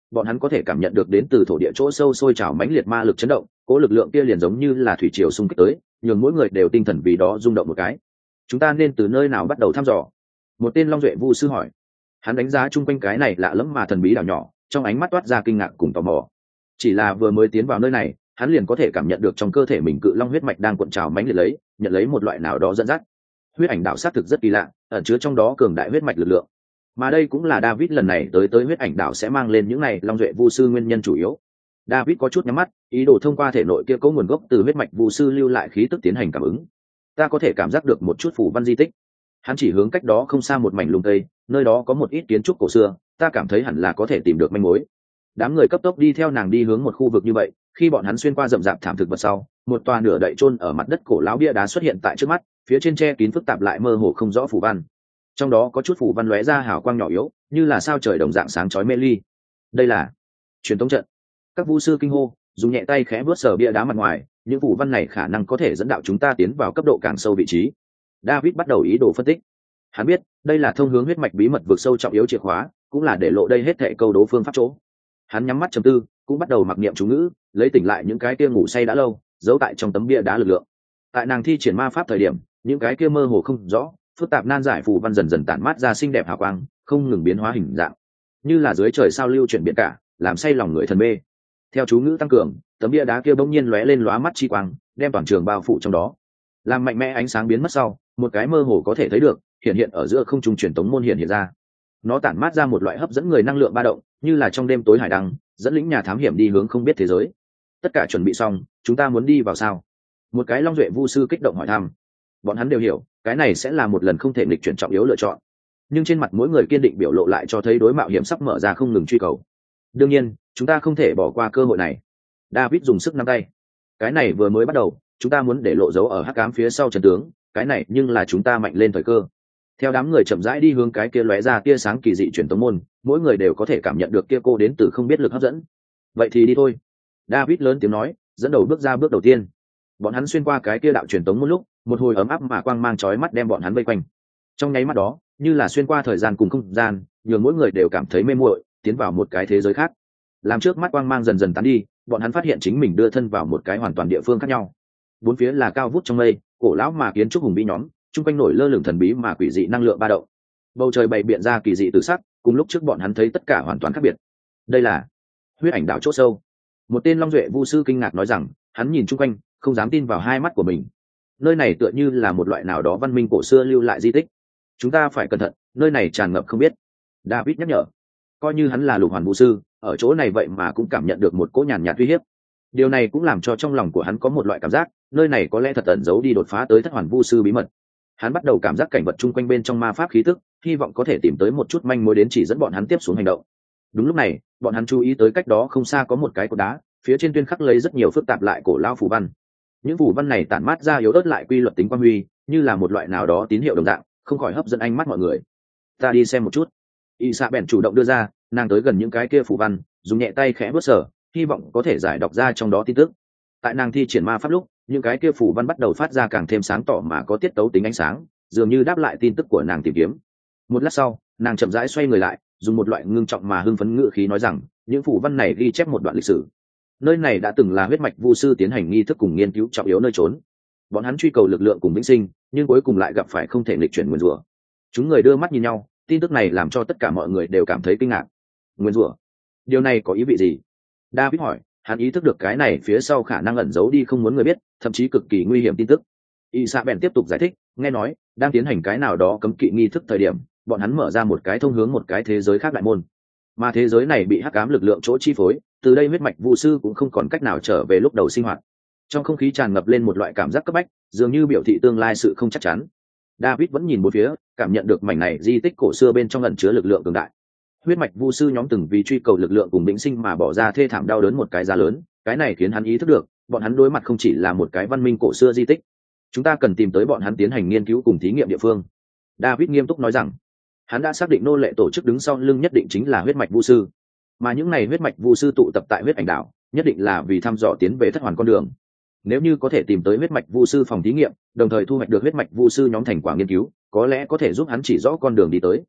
bọn hắn có thể cảm nhận được đến từ thổ địa chỗ sâu sôi trào mãnh liệt ma lực chấn động, cố lực lượng kia liền giống như là thủy triều xung kích tới, nhường mỗi người đều tinh thần vì đó rung động một cái. Chúng ta nên từ nơi nào bắt đầu thăm dò? Một tên Long Duệ Vu sư hỏi. Hắn đánh giá chung quanh cái này lạ lẫm mà thần bí đảo nhỏ, trong ánh mắt toát ra kinh ngạc cùng tò mò. Chỉ là vừa mới tiến vào nơi này, hắn liền có thể cảm nhận được trong cơ thể mình cự long huyết mạch đang cuộn trào mãnh liệt lấy, nhận lấy một loại nào đó dẫn dắt. Huyết ảnh đảo xác thực rất kỳ lạ, ẩn chứa trong đó cường đại huyết mạch lực lượng. Mà đây cũng là David lần này tới tới huyết ảnh đảo sẽ mang lên những này Long Duệ Vu sư nguyên nhân chủ yếu. David có chút nhắm mắt, ý đồ thông qua thể nội kia có nguồn gốc từ huyết mạch Vu sư lưu lại khí tức tiến hành cảm ứng. Ta có thể cảm giác được một chút phù văn di tích. Hắn chỉ hướng cách đó không xa một mảnh lùng tây, nơi đó có một ít kiến trúc cổ xưa, ta cảm thấy hẳn là có thể tìm được manh mối. Đám người cấp tốc đi theo nàng đi hướng một khu vực như vậy, khi bọn hắn xuyên qua rậm rạp thảm thực vật sau, một tòa nửa đậy chôn ở mặt đất cổ lão bia đá xuất hiện tại trước mắt, phía trên tre kín phức tạp lại mơ hồ không rõ phù văn. Trong đó có chút phù văn lóe ra hào quang nhỏ yếu, như là sao trời đồng dạng sáng chói mê ly. Đây là truyền tống trận. Các vu sư kinh hô, dùng nhẹ tay khẽ vuốt sờ bia đá mặt ngoài, những phù văn này khả năng có thể dẫn đạo chúng ta tiến vào cấp độ càng sâu vị trí. David bắt đầu ý đồ phân tích. Hắn biết, đây là thông hướng huyết mạch bí mật vực sâu trọng yếu chìa khóa, cũng là để lộ đây hết thảy câu đố phương pháp chỗ. Hắn nhắm mắt trầm tư, cũng bắt đầu mặc niệm chú ngữ, lấy tỉnh lại những cái kia ngủ say đã lâu, giấu tại trong tấm bia đá lực lượng. Tại nàng thi triển ma pháp thời điểm, những cái kia mơ hồ không rõ, phức tạp nan giải phù văn dần dần tản mát ra xinh đẹp hào quang, không ngừng biến hóa hình dạng, như là dưới trời sao lưu chuyển biển cả, làm say lòng người thần mê. Theo chú ngữ tăng cường, tấm bia đá kia bỗng nhiên lóe lên lóa mắt chi quang, đem toàn trường bao phủ trong đó. Làm mạnh mẽ ánh sáng biến mất sau, một cái mơ hồ có thể thấy được, hiện hiện ở giữa không trung truyền tống môn hiện hiện ra. Nó tản mát ra một loại hấp dẫn người năng lượng ba động, như là trong đêm tối hải đăng, dẫn lĩnh nhà thám hiểm đi hướng không biết thế giới. Tất cả chuẩn bị xong, chúng ta muốn đi vào sao? Một cái Long Duệ Vu sư kích động hỏi thăm. Bọn hắn đều hiểu, cái này sẽ là một lần không thể nghịch chuyển trọng yếu lựa chọn. Nhưng trên mặt mỗi người kiên định biểu lộ lại cho thấy đối mạo hiểm sắp mở ra không ngừng truy cầu. Đương nhiên, chúng ta không thể bỏ qua cơ hội này. David dùng sức nắm tay. Cái này vừa mới bắt đầu, chúng ta muốn để lộ dấu ở hắc ám phía sau trận tướng, cái này nhưng là chúng ta mạnh lên thời cơ. Theo đám người chậm rãi đi hướng cái kia lóe ra tia sáng kỳ dị truyền tống môn, mỗi người đều có thể cảm nhận được kia cô đến từ không biết lực hấp dẫn. Vậy thì đi thôi. David lớn tiếng nói, dẫn đầu bước ra bước đầu tiên. Bọn hắn xuyên qua cái kia đạo truyền tống môn lúc, một hồi ấm áp mà quang mang chói mắt đem bọn hắn vây quanh. Trong nháy mắt đó, như là xuyên qua thời gian cùng không gian, nhường mỗi người đều cảm thấy mê muội, tiến vào một cái thế giới khác. Làm trước mắt quang mang dần dần tán đi, bọn hắn phát hiện chính mình đưa thân vào một cái hoàn toàn địa phương khác nhau. Bốn phía là cao vút trong mây, cổ lão mà kiến trúc hùng vĩ nhóm, chung quanh nổi lơ lửng thần bí mà quỷ dị năng lượng ba động. Bầu trời bày biện ra kỳ dị tự sắc, cùng lúc trước bọn hắn thấy tất cả hoàn toàn khác biệt. Đây là huyết ảnh đảo chỗ sâu. Một tên Long Duệ Vu sư kinh ngạc nói rằng, hắn nhìn chung quanh, không dám tin vào hai mắt của mình. Nơi này tựa như là một loại nào đó văn minh cổ xưa lưu lại di tích. Chúng ta phải cẩn thận, nơi này tràn ngập không biết. David nhắc nhở. Coi như hắn là lục hoàn Vu sư, ở chỗ này vậy mà cũng cảm nhận được một cỗ nhàn nhạt uy hiếp. Điều này cũng làm cho trong lòng của hắn có một loại cảm giác, nơi này có lẽ thật ẩn giấu đi đột phá tới thất hoàn Vu sư bí mật. Hắn bắt đầu cảm giác cảnh vật chung quanh bên trong ma pháp khí tức, hy vọng có thể tìm tới một chút manh mối đến chỉ dẫn bọn hắn tiếp xuống hành động. Đúng lúc này, bọn hắn chú ý tới cách đó không xa có một cái cột đá, phía trên tuyên khắc lấy rất nhiều phức tạp lại cổ lao phù văn. Những phù văn này tản mát ra yếu ớt lại quy luật tính quang huy, như là một loại nào đó tín hiệu đồng dạng, không khỏi hấp dẫn ánh mắt mọi người. Ta đi xem một chút. Isabel chủ động đưa ra, nàng tới gần những cái kia phù văn, dùng nhẹ tay khẽ vuốt sờ, hy vọng có thể giải đọc ra trong đó tin tức. Tại nàng thi triển ma pháp lúc, những cái kia phù văn bắt đầu phát ra càng thêm sáng tỏ mà có tiết tấu tính ánh sáng, dường như đáp lại tin tức của nàng tìm kiếm. Một lát sau, nàng chậm rãi xoay người lại, dùng một loại ngưng trọng mà hưng phấn ngữ khí nói rằng, những phù văn này ghi chép một đoạn lịch sử. Nơi này đã từng là huyết mạch Vu sư tiến hành nghi thức cùng nghiên cứu trọng yếu nơi trốn. Bọn hắn truy cầu lực lượng cùng vĩnh sinh, nhưng cuối cùng lại gặp phải không thể nghịch chuyển nguyên rủa. Chúng người đưa mắt nhìn nhau, tin tức này làm cho tất cả mọi người đều cảm thấy kinh ngạc. Nguyên rủa? Điều này có ý vị gì? David hỏi, hắn ý thức được cái này phía sau khả năng ẩn giấu đi không muốn người biết, thậm chí cực kỳ nguy hiểm tin tức. Isabel tiếp tục giải thích, nghe nói, đang tiến hành cái nào đó cấm kỵ nghi thức thời điểm, bọn hắn mở ra một cái thông hướng một cái thế giới khác đại môn. Mà thế giới này bị hắc ám lực lượng chỗ chi phối, từ đây huyết mạch Vu sư cũng không còn cách nào trở về lúc đầu sinh hoạt. Trong không khí tràn ngập lên một loại cảm giác cấp bách, dường như biểu thị tương lai sự không chắc chắn. David vẫn nhìn bốn phía, cảm nhận được mảnh này di tích cổ xưa bên trong ẩn chứa lực lượng cường đại. Huyết mạch Vu sư nhóm từng vì truy cầu lực lượng cùng vĩnh sinh mà bỏ ra thê thảm đau đớn một cái giá lớn, cái này khiến hắn ý thức được, bọn hắn đối mặt không chỉ là một cái văn minh cổ xưa di tích. Chúng ta cần tìm tới bọn hắn tiến hành nghiên cứu cùng thí nghiệm địa phương. David nghiêm túc nói rằng, hắn đã xác định nô lệ tổ chức đứng sau lưng nhất định chính là huyết mạch Vu sư, mà những này huyết mạch Vu sư tụ tập tại huyết ảnh đảo, nhất định là vì thăm dò tiến về thất hoàn con đường. Nếu như có thể tìm tới huyết mạch Vu sư phòng thí nghiệm, đồng thời thu hoạch được huyết mạch Vu sư nhóm thành quả nghiên cứu, có lẽ có thể giúp hắn chỉ rõ con đường đi tới.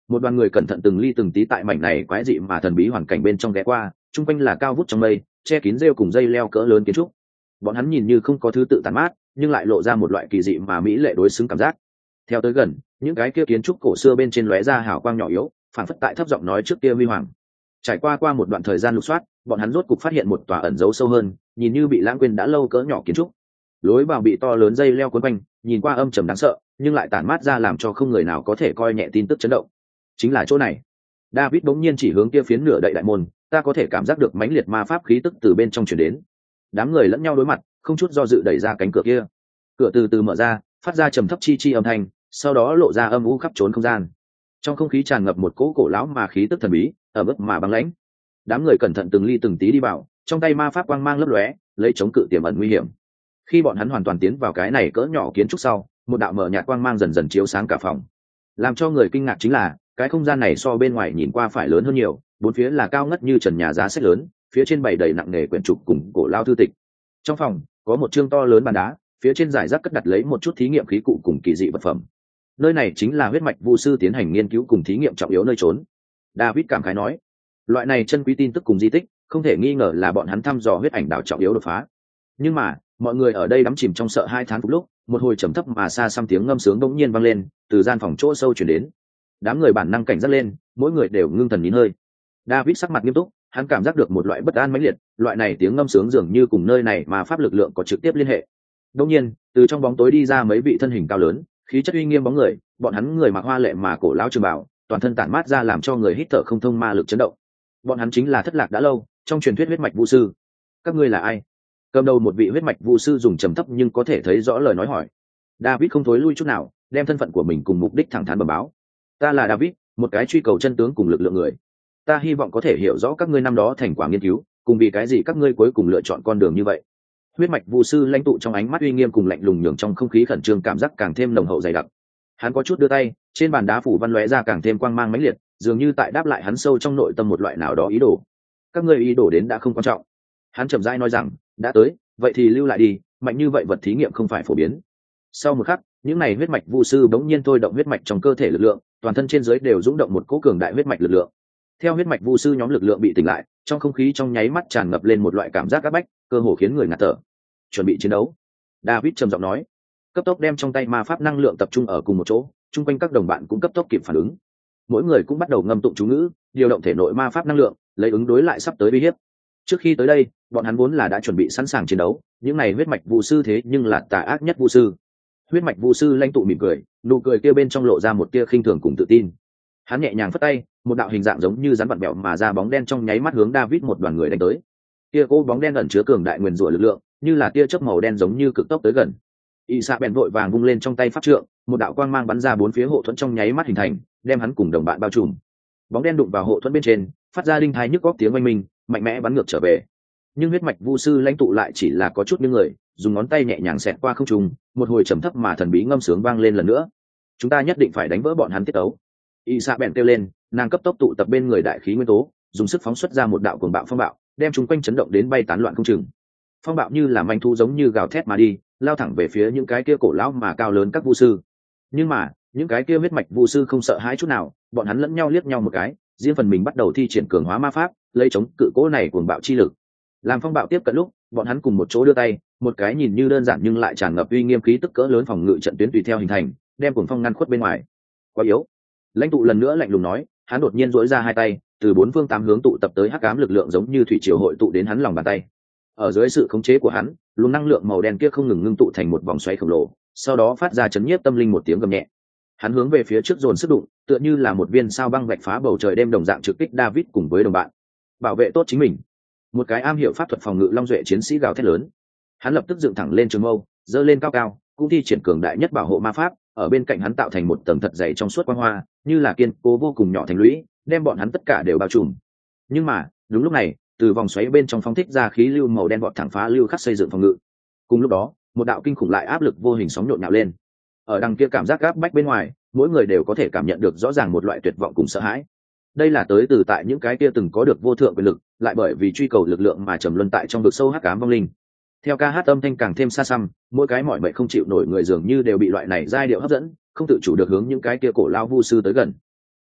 Một đoàn người cẩn thận từng ly từng tí tại mảnh này quái dị mà thần bí hoàn cảnh bên trong ghé qua, chung quanh là cao vút trong mây, che kín rêu cùng dây leo cỡ lớn kiến trúc. Bọn hắn nhìn như không có thứ tự tàn mát, nhưng lại lộ ra một loại kỳ dị mà mỹ lệ đối xứng cảm giác. Theo tới gần, những cái kia kiến trúc cổ xưa bên trên lóe ra hào quang nhỏ yếu, phản phất tại thấp giọng nói trước kia huy hoàng. Trải qua qua một đoạn thời gian lục soát, bọn hắn rốt cục phát hiện một tòa ẩn giấu sâu hơn, nhìn như bị lãng quên đã lâu cỡ nhỏ kiến trúc. Lối vào bị to lớn dây leo quấn quanh, nhìn qua âm trầm đáng sợ, nhưng lại tản mát ra làm cho không người nào có thể coi nhẹ tin tức chấn động. Chính là chỗ này. David bỗng nhiên chỉ hướng kia phiến nửa đậy đại môn, ta có thể cảm giác được mãnh liệt ma pháp khí tức từ bên trong truyền đến. Đám người lẫn nhau đối mặt, không chút do dự đẩy ra cánh cửa kia. Cửa từ từ mở ra, phát ra trầm thấp chi chi âm thanh, sau đó lộ ra âm u khắp trốn không gian. Trong không khí tràn ngập một cỗ cổ lão mà khí tức thần bí, ở mức mà băng lãnh. Đám người cẩn thận từng ly từng tí đi vào, trong tay ma pháp quang mang lấp lóe, lấy chống cự tiềm ẩn nguy hiểm. Khi bọn hắn hoàn toàn tiến vào cái này cỡ nhỏ kiến trúc sau, một đạo mở nhạt quang mang dần dần chiếu sáng cả phòng. Làm cho người kinh ngạc chính là, cái không gian này so bên ngoài nhìn qua phải lớn hơn nhiều, bốn phía là cao ngất như trần nhà giá sách lớn, phía trên bày đầy nặng nề quyển trục cùng cổ lao thư tịch. Trong phòng có một chương to lớn bàn đá, phía trên giải rác cất đặt lấy một chút thí nghiệm khí cụ cùng kỳ dị vật phẩm. Nơi này chính là huyết mạch vu sư tiến hành nghiên cứu cùng thí nghiệm trọng yếu nơi trốn. David cảm khái nói, loại này chân quý tin tức cùng di tích, không thể nghi ngờ là bọn hắn thăm dò huyết ảnh đảo trọng yếu đột phá. Nhưng mà, mọi người ở đây đắm chìm trong sợ hai tháng phục lúc, một hồi trầm thấp mà xa xăm tiếng ngâm sướng bỗng nhiên vang lên, từ gian phòng chỗ sâu truyền đến. Đám người bản năng cảnh giác lên, mỗi người đều ngưng thần nín hơi. David sắc mặt nghiêm túc, hắn cảm giác được một loại bất an mãnh liệt, loại này tiếng ngâm sướng dường như cùng nơi này mà pháp lực lượng có trực tiếp liên hệ. Đột nhiên, từ trong bóng tối đi ra mấy vị thân hình cao lớn, khí chất uy nghiêm bóng người, bọn hắn người mặc hoa lệ mà cổ lão trường bào, toàn thân tản mát ra làm cho người hít thở không thông ma lực chấn động. Bọn hắn chính là thất lạc đã lâu trong truyền thuyết huyết mạch vu sư. Các ngươi là ai? Cầm đầu một vị huyết mạch vu sư dùng trầm thấp nhưng có thể thấy rõ lời nói hỏi. David không thối lui chút nào, đem thân phận của mình cùng mục đích thẳng thắn bẩm báo. Ta là David, một cái truy cầu chân tướng cùng lực lượng người. Ta hy vọng có thể hiểu rõ các ngươi năm đó thành quả nghiên cứu, cùng vì cái gì các ngươi cuối cùng lựa chọn con đường như vậy. Huyết mạch vu sư lãnh tụ trong ánh mắt uy nghiêm cùng lạnh lùng nhường trong không khí khẩn trương cảm giác càng thêm nồng hậu dày đặc. Hắn có chút đưa tay, trên bàn đá phủ văn lóe ra càng thêm quang mang mãnh liệt, dường như tại đáp lại hắn sâu trong nội tâm một loại nào đó ý đồ. Các ngươi ý đồ đến đã không quan trọng. Hắn chậm rãi nói rằng, đã tới, vậy thì lưu lại đi, mạnh như vậy vật thí nghiệm không phải phổ biến. Sau một khắc, những này huyết mạch vu sư bỗng nhiên thôi động huyết mạch trong cơ thể lực lượng, toàn thân trên dưới đều rung động một cỗ cường đại huyết mạch lực lượng. Theo huyết mạch vu sư nhóm lực lượng bị tỉnh lại, trong không khí trong nháy mắt tràn ngập lên một loại cảm giác áp bách, cơ hồ khiến người ngạt thở. Chuẩn bị chiến đấu. David trầm giọng nói, cấp tốc đem trong tay ma pháp năng lượng tập trung ở cùng một chỗ, chung quanh các đồng bạn cũng cấp tốc kịp phản ứng. Mỗi người cũng bắt đầu ngâm tụng chú ngữ, điều động thể nội ma pháp năng lượng, lấy ứng đối lại sắp tới uy hiếp. Trước khi tới đây, bọn hắn vốn là đã chuẩn bị sẵn sàng chiến đấu, những này huyết mạch vu sư thế nhưng là tà ác nhất vu sư. Huyết mạch vu sư lãnh tụ mỉm cười, nụ cười kia bên trong lộ ra một tia khinh thường cùng tự tin. Hắn nhẹ nhàng phất tay, một đạo hình dạng giống như rắn vặn bẹo mà ra bóng đen trong nháy mắt hướng David một đoàn người đánh tới. Tia cô bóng đen ẩn chứa cường đại nguyên rủa lực lượng, như là tia chớp màu đen giống như cực tốc tới gần. Y Sa bèn vội vàng vung lên trong tay pháp trượng, một đạo quang mang bắn ra bốn phía hộ thuẫn trong nháy mắt hình thành, đem hắn cùng đồng bạn bao trùm. Bóng đen đụng vào hộ thuẫn bên trên, phát ra đinh thái nhức góc tiếng oanh minh, mạnh mẽ bắn ngược trở về. Nhưng huyết mạch vu sư lãnh tụ lại chỉ là có chút những người, dùng ngón tay nhẹ nhàng xẹt qua không trung, một hồi trầm thấp mà thần bí ngâm sướng vang lên lần nữa. Chúng ta nhất định phải đánh vỡ bọn hắn tiết tấu. Y Sa bèn kêu lên, nàng cấp tốc tụ tập bên người đại khí nguyên tố, dùng sức phóng xuất ra một đạo cuồng bạo phong bạo, đem chúng quanh chấn động đến bay tán loạn không chừng. Phong bạo như là manh thu giống như gào thét mà đi, lao thẳng về phía những cái kia cổ lão mà cao lớn các vu sư. Nhưng mà những cái kia huyết mạch vu sư không sợ hãi chút nào, bọn hắn lẫn nhau liếc nhau một cái, riêng phần mình bắt đầu thi triển cường hóa ma pháp, lấy chống cự cố này cuồng bạo chi lực. Làm phong bạo tiếp cận lúc, bọn hắn cùng một chỗ đưa tay, một cái nhìn như đơn giản nhưng lại tràn ngập uy nghiêm khí tức cỡ lớn phòng ngự trận tuyến tùy theo hình thành, đem cuồng phong ngăn khuất bên ngoài. Quá yếu. Lãnh tụ lần nữa lạnh lùng nói, hắn đột nhiên duỗi ra hai tay, từ bốn phương tám hướng tụ tập tới hắc ám lực lượng giống như thủy triều hội tụ đến hắn lòng bàn tay. Ở dưới sự khống chế của hắn, luồng năng lượng màu đen kia không ngừng ngưng tụ thành một vòng xoáy khổng lồ, sau đó phát ra chấn nhiếp tâm linh một tiếng gầm nhẹ. Hắn hướng về phía trước dồn sức đụng, tựa như là một viên sao băng vạch phá bầu trời đêm đồng dạng trực kích David cùng với đồng bạn. Bảo vệ tốt chính mình. Một cái am hiểu pháp thuật phòng ngự long duệ chiến sĩ gào thét lớn. Hắn lập tức dựng thẳng lên trường mâu, giơ lên cao cao, cũng thi triển cường đại nhất bảo hộ ma pháp, ở bên cạnh hắn tạo thành một tầng thật dày trong suốt quang hoa, như là kiên cố vô cùng nhỏ thành lũy, đem bọn hắn tất cả đều bao trùm. Nhưng mà, đúng lúc này, từ vòng xoáy bên trong phóng thích ra khí lưu màu đen vọt thẳng phá lưu khắc xây dựng phòng ngự. Cùng lúc đó, một đạo kinh khủng lại áp lực vô hình sóng nhộn nhạo lên. Ở đằng kia cảm giác gáp bách bên ngoài, mỗi người đều có thể cảm nhận được rõ ràng một loại tuyệt vọng cùng sợ hãi. Đây là tới từ tại những cái kia từng có được vô thượng quyền lực, lại bởi vì truy cầu lực lượng mà trầm luân tại trong vực sâu hắc ám vong linh. Theo ca hát âm thanh càng thêm xa xăm, mỗi cái mỏi mệt không chịu nổi người dường như đều bị loại này giai điệu hấp dẫn, không tự chủ được hướng những cái kia cổ lao vu sư tới gần.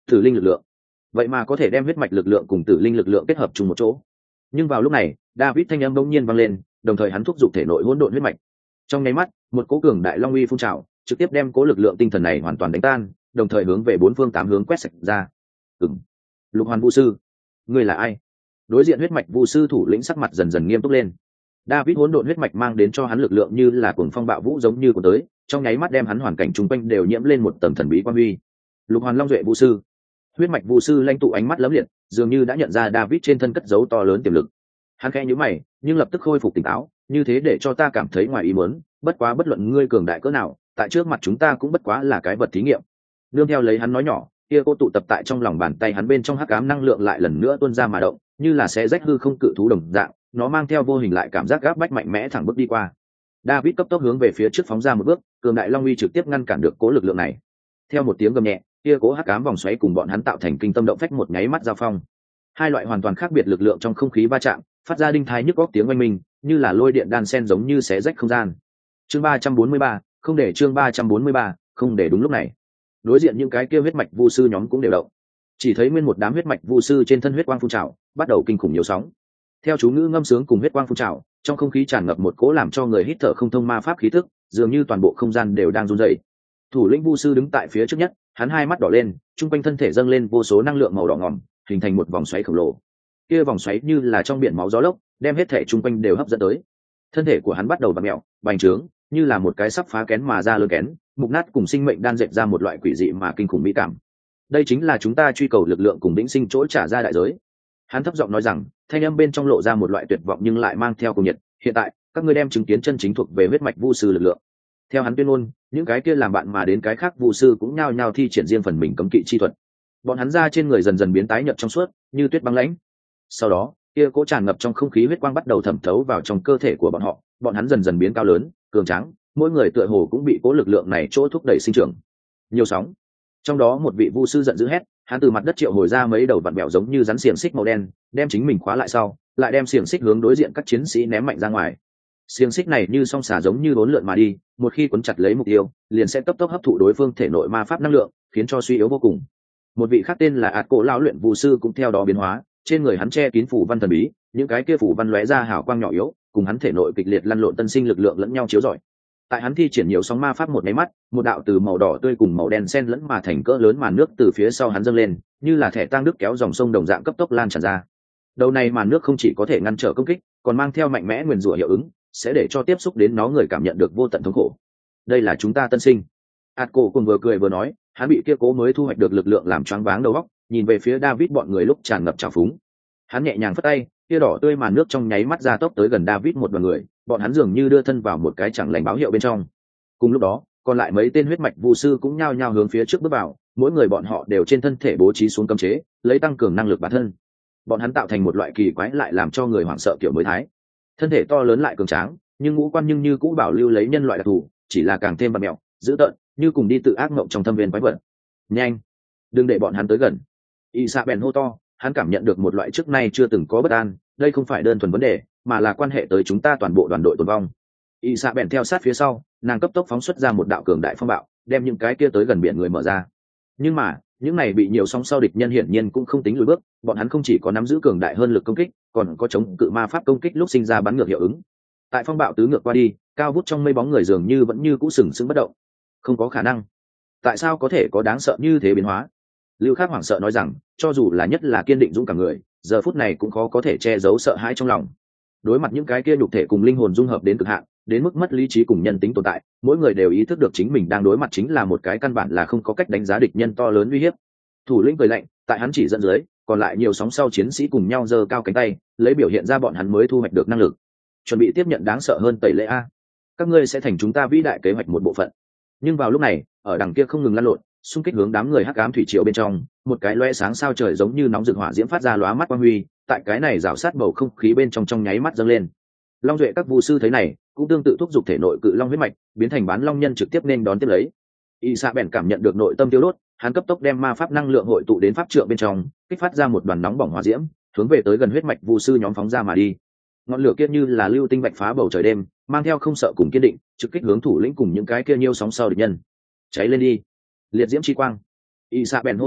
tử linh lực lượng, vậy mà có thể đem huyết mạch lực lượng cùng tử linh lực lượng kết hợp chung một chỗ. Nhưng vào lúc này David thanh âm bỗng nhiên vang lên, đồng thời hắn thúc giục thể nội hỗn độn huyết mạch. Trong nháy mắt một cỗ cường đại long uy phun trào, trực tiếp đem cỗ lực lượng tinh thần này hoàn toàn đánh tan, đồng thời hướng về bốn phương tám hướng quét sạch ra. Ừm, Lục Hoàn Vu sư, ngươi là ai? Đối diện huyết mạch Vu sư thủ lĩnh sắc mặt dần dần nghiêm túc lên. David hỗn độn huyết mạch mang đến cho hắn lực lượng như là cuồng phong bạo vũ giống như của tới, trong nháy mắt đem hắn hoàn cảnh chung quanh đều nhiễm lên một tầng thần bí quang huy. Lục Hoàn Long Duệ Vu sư, huyết mạch Vu sư lãnh tụ ánh mắt lấm liệt, dường như đã nhận ra David trên thân cất giấu to lớn tiềm lực. Hắn khẽ nhíu mày, nhưng lập tức khôi phục tỉnh táo, như thế để cho ta cảm thấy ngoài ý muốn, bất quá bất luận ngươi cường đại cỡ nào, tại trước mặt chúng ta cũng bất quá là cái vật thí nghiệm. Nương theo lấy hắn nói nhỏ, kia cô tụ tập tại trong lòng bàn tay hắn bên trong hắc ám năng lượng lại lần nữa tuôn ra mà động, như là xé rách hư không cự thú đồng dạng, nó mang theo vô hình lại cảm giác gáp bách mạnh mẽ thẳng bước đi qua. David cấp tốc hướng về phía trước phóng ra một bước, cường đại long uy trực tiếp ngăn cản được cố lực lượng này. Theo một tiếng gầm nhẹ, kia cố hắc ám vòng xoáy cùng bọn hắn tạo thành kinh tâm động phách một nháy mắt giao phong. Hai loại hoàn toàn khác biệt lực lượng trong không khí va chạm, phát ra đinh thái nhức góc tiếng oanh minh, như là lôi điện đan sen giống như xé rách không gian. Chương ba trăm bốn mươi ba, không để chương ba trăm bốn mươi ba, không để đúng lúc này. Đối diện những cái kia huyết mạch vu sư nhóm cũng đều động. Chỉ thấy nguyên một đám huyết mạch vu sư trên thân huyết quang phun trào, bắt đầu kinh khủng nhiều sóng. Theo chú ngữ ngâm sướng cùng huyết quang phun trào, trong không khí tràn ngập một cỗ làm cho người hít thở không thông ma pháp khí tức, dường như toàn bộ không gian đều đang run rẩy. Thủ lĩnh vu sư đứng tại phía trước nhất, hắn hai mắt đỏ lên, trung quanh thân thể dâng lên vô số năng lượng màu đỏ ngòm, hình thành một vòng xoáy khổng lồ. Kia vòng xoáy như là trong biển máu gió lốc, đem hết thể trung quanh đều hấp dẫn tới. Thân thể của hắn bắt đầu vặn mèo, bành trướng, như là một cái sắp phá kén mà ra lươn kén, mục nát cùng sinh mệnh đan dệt ra một loại quỷ dị mà kinh khủng mỹ cảm. Đây chính là chúng ta truy cầu lực lượng cùng vĩnh sinh chỗ trả ra đại giới. Hắn thấp giọng nói rằng, thanh âm bên trong lộ ra một loại tuyệt vọng nhưng lại mang theo cuồng nhiệt. Hiện tại, các ngươi đem chứng kiến chân chính thuộc về huyết mạch vu sư lực lượng. Theo hắn tuyên ngôn, những cái kia làm bạn mà đến cái khác vu sư cũng nhao nhao thi triển riêng phần mình cấm kỵ chi thuật. Bọn hắn ra trên người dần dần biến tái nhợt trong suốt, như tuyết băng lãnh. Sau đó, kia cỗ tràn ngập trong không khí huyết quang bắt đầu thẩm thấu vào trong cơ thể của bọn họ, bọn hắn dần dần biến cao lớn, cường tráng, mỗi người tựa hồ cũng bị cỗ lực lượng này chỗ thúc đẩy sinh trưởng. Nhiều sóng. Trong đó một vị vu sư giận dữ hét, hắn từ mặt đất triệu hồi ra mấy đầu vặn bẹo giống như rắn xiềng xích màu đen, đem chính mình khóa lại sau, lại đem xiềng xích hướng đối diện các chiến sĩ ném mạnh ra ngoài. Xiềng xích này như song xả giống như bốn lượn mà đi, một khi quấn chặt lấy mục tiêu, liền sẽ cấp tốc hấp thụ đối phương thể nội ma pháp năng lượng, khiến cho suy yếu vô cùng. Một vị khác tên là Át Cổ lão luyện vu sư cũng theo đó biến hóa, trên người hắn che kín phủ văn thần bí, những cái kia phủ văn lóe ra hào quang nhỏ yếu, cùng hắn thể nội kịch liệt lăn lộn tân sinh lực lượng lẫn nhau chiếu rọi. Tại hắn thi triển nhiều sóng ma pháp một máy mắt, một đạo từ màu đỏ tươi cùng màu đen xen lẫn mà thành cỡ lớn màn nước từ phía sau hắn dâng lên, như là thẻ tang nước kéo dòng sông đồng dạng cấp tốc lan tràn ra. Đầu này màn nước không chỉ có thể ngăn trở công kích, còn mang theo mạnh mẽ nguyền rủa hiệu ứng, sẽ để cho tiếp xúc đến nó người cảm nhận được vô tận thống khổ. Đây là chúng ta tân sinh. Át Cổ cùng vừa cười vừa nói, hắn bị kia cố mới thu hoạch được lực lượng làm choáng váng đầu óc, nhìn về phía David bọn người lúc tràn ngập trào phúng. Hắn nhẹ nhàng phất tay, kia đỏ tươi màn nước trong nháy mắt ra tốc tới gần David một đoàn người, bọn hắn dường như đưa thân vào một cái chẳng lành báo hiệu bên trong. Cùng lúc đó, còn lại mấy tên huyết mạch vu sư cũng nhao nhao hướng phía trước bước vào, mỗi người bọn họ đều trên thân thể bố trí xuống cấm chế, lấy tăng cường năng lực bản thân. Bọn hắn tạo thành một loại kỳ quái lại làm cho người hoảng sợ kiểu mới thái. Thân thể to lớn lại cường tráng, nhưng ngũ quan nhưng như cũ bảo lưu lấy nhân loại đặc thù, chỉ là càng thêm bặm mẹo, dữ tợn, như cùng đi tự ác mộng trong thâm viên quái vật. Nhanh, đừng để bọn hắn tới gần. Isabel hô to, hắn cảm nhận được một loại trước nay chưa từng có bất an, đây không phải đơn thuần vấn đề, mà là quan hệ tới chúng ta toàn bộ đoàn đội tồn vong. Isabel theo sát phía sau, nàng cấp tốc phóng xuất ra một đạo cường đại phong bạo, đem những cái kia tới gần biển người mở ra. Nhưng mà, những này bị nhiều song sau địch nhân hiển nhiên cũng không tính lùi bước, bọn hắn không chỉ có nắm giữ cường đại hơn lực công kích, còn có chống cự ma pháp công kích lúc sinh ra bắn ngược hiệu ứng. Tại phong bạo tứ ngược qua đi, cao vút trong mây bóng người dường như vẫn như cũ sừng sững bất động. Không có khả năng. Tại sao có thể có đáng sợ như thế biến hóa? Lưu Khắc hoảng sợ nói rằng, cho dù là nhất là kiên định dũng cảm người, giờ phút này cũng khó có thể che giấu sợ hãi trong lòng. Đối mặt những cái kia nhục thể cùng linh hồn dung hợp đến cực hạn, đến mức mất lý trí cùng nhân tính tồn tại, mỗi người đều ý thức được chính mình đang đối mặt chính là một cái căn bản là không có cách đánh giá địch nhân to lớn uy hiếp. Thủ lĩnh cười lạnh, tại hắn chỉ dẫn dưới, còn lại nhiều sóng sau chiến sĩ cùng nhau giơ cao cánh tay, lấy biểu hiện ra bọn hắn mới thu hoạch được năng lực, chuẩn bị tiếp nhận đáng sợ hơn tẩy lễ a. Các ngươi sẽ thành chúng ta vĩ đại kế hoạch một bộ phận. Nhưng vào lúc này, ở đằng kia không ngừng lăn lộn, xung kích hướng đám người hắc ám thủy triều bên trong, một cái loe sáng sao trời giống như nóng rực hỏa diễm phát ra lóa mắt quang huy, tại cái này rào sát bầu không khí bên trong trong nháy mắt dâng lên. Long duệ các vu sư thấy này, cũng tương tự thúc giục thể nội cự long huyết mạch, biến thành bán long nhân trực tiếp nên đón tiếp lấy. Isabel cảm nhận được nội tâm tiêu đốt, hắn cấp tốc đem ma pháp năng lượng hội tụ đến pháp trượng bên trong, kích phát ra một đoàn nóng bỏng hỏa diễm, hướng về tới gần huyết mạch vu sư nhóm phóng ra mà đi. Ngọn lửa kia như là lưu tinh bạch phá bầu trời đêm, mang theo không sợ cùng kiên định, trực kích hướng thủ lĩnh cùng những cái kia nhiêu sóng sau địch nhân. Cháy lên đi, liệt diễm chi quang. Isabel hô to,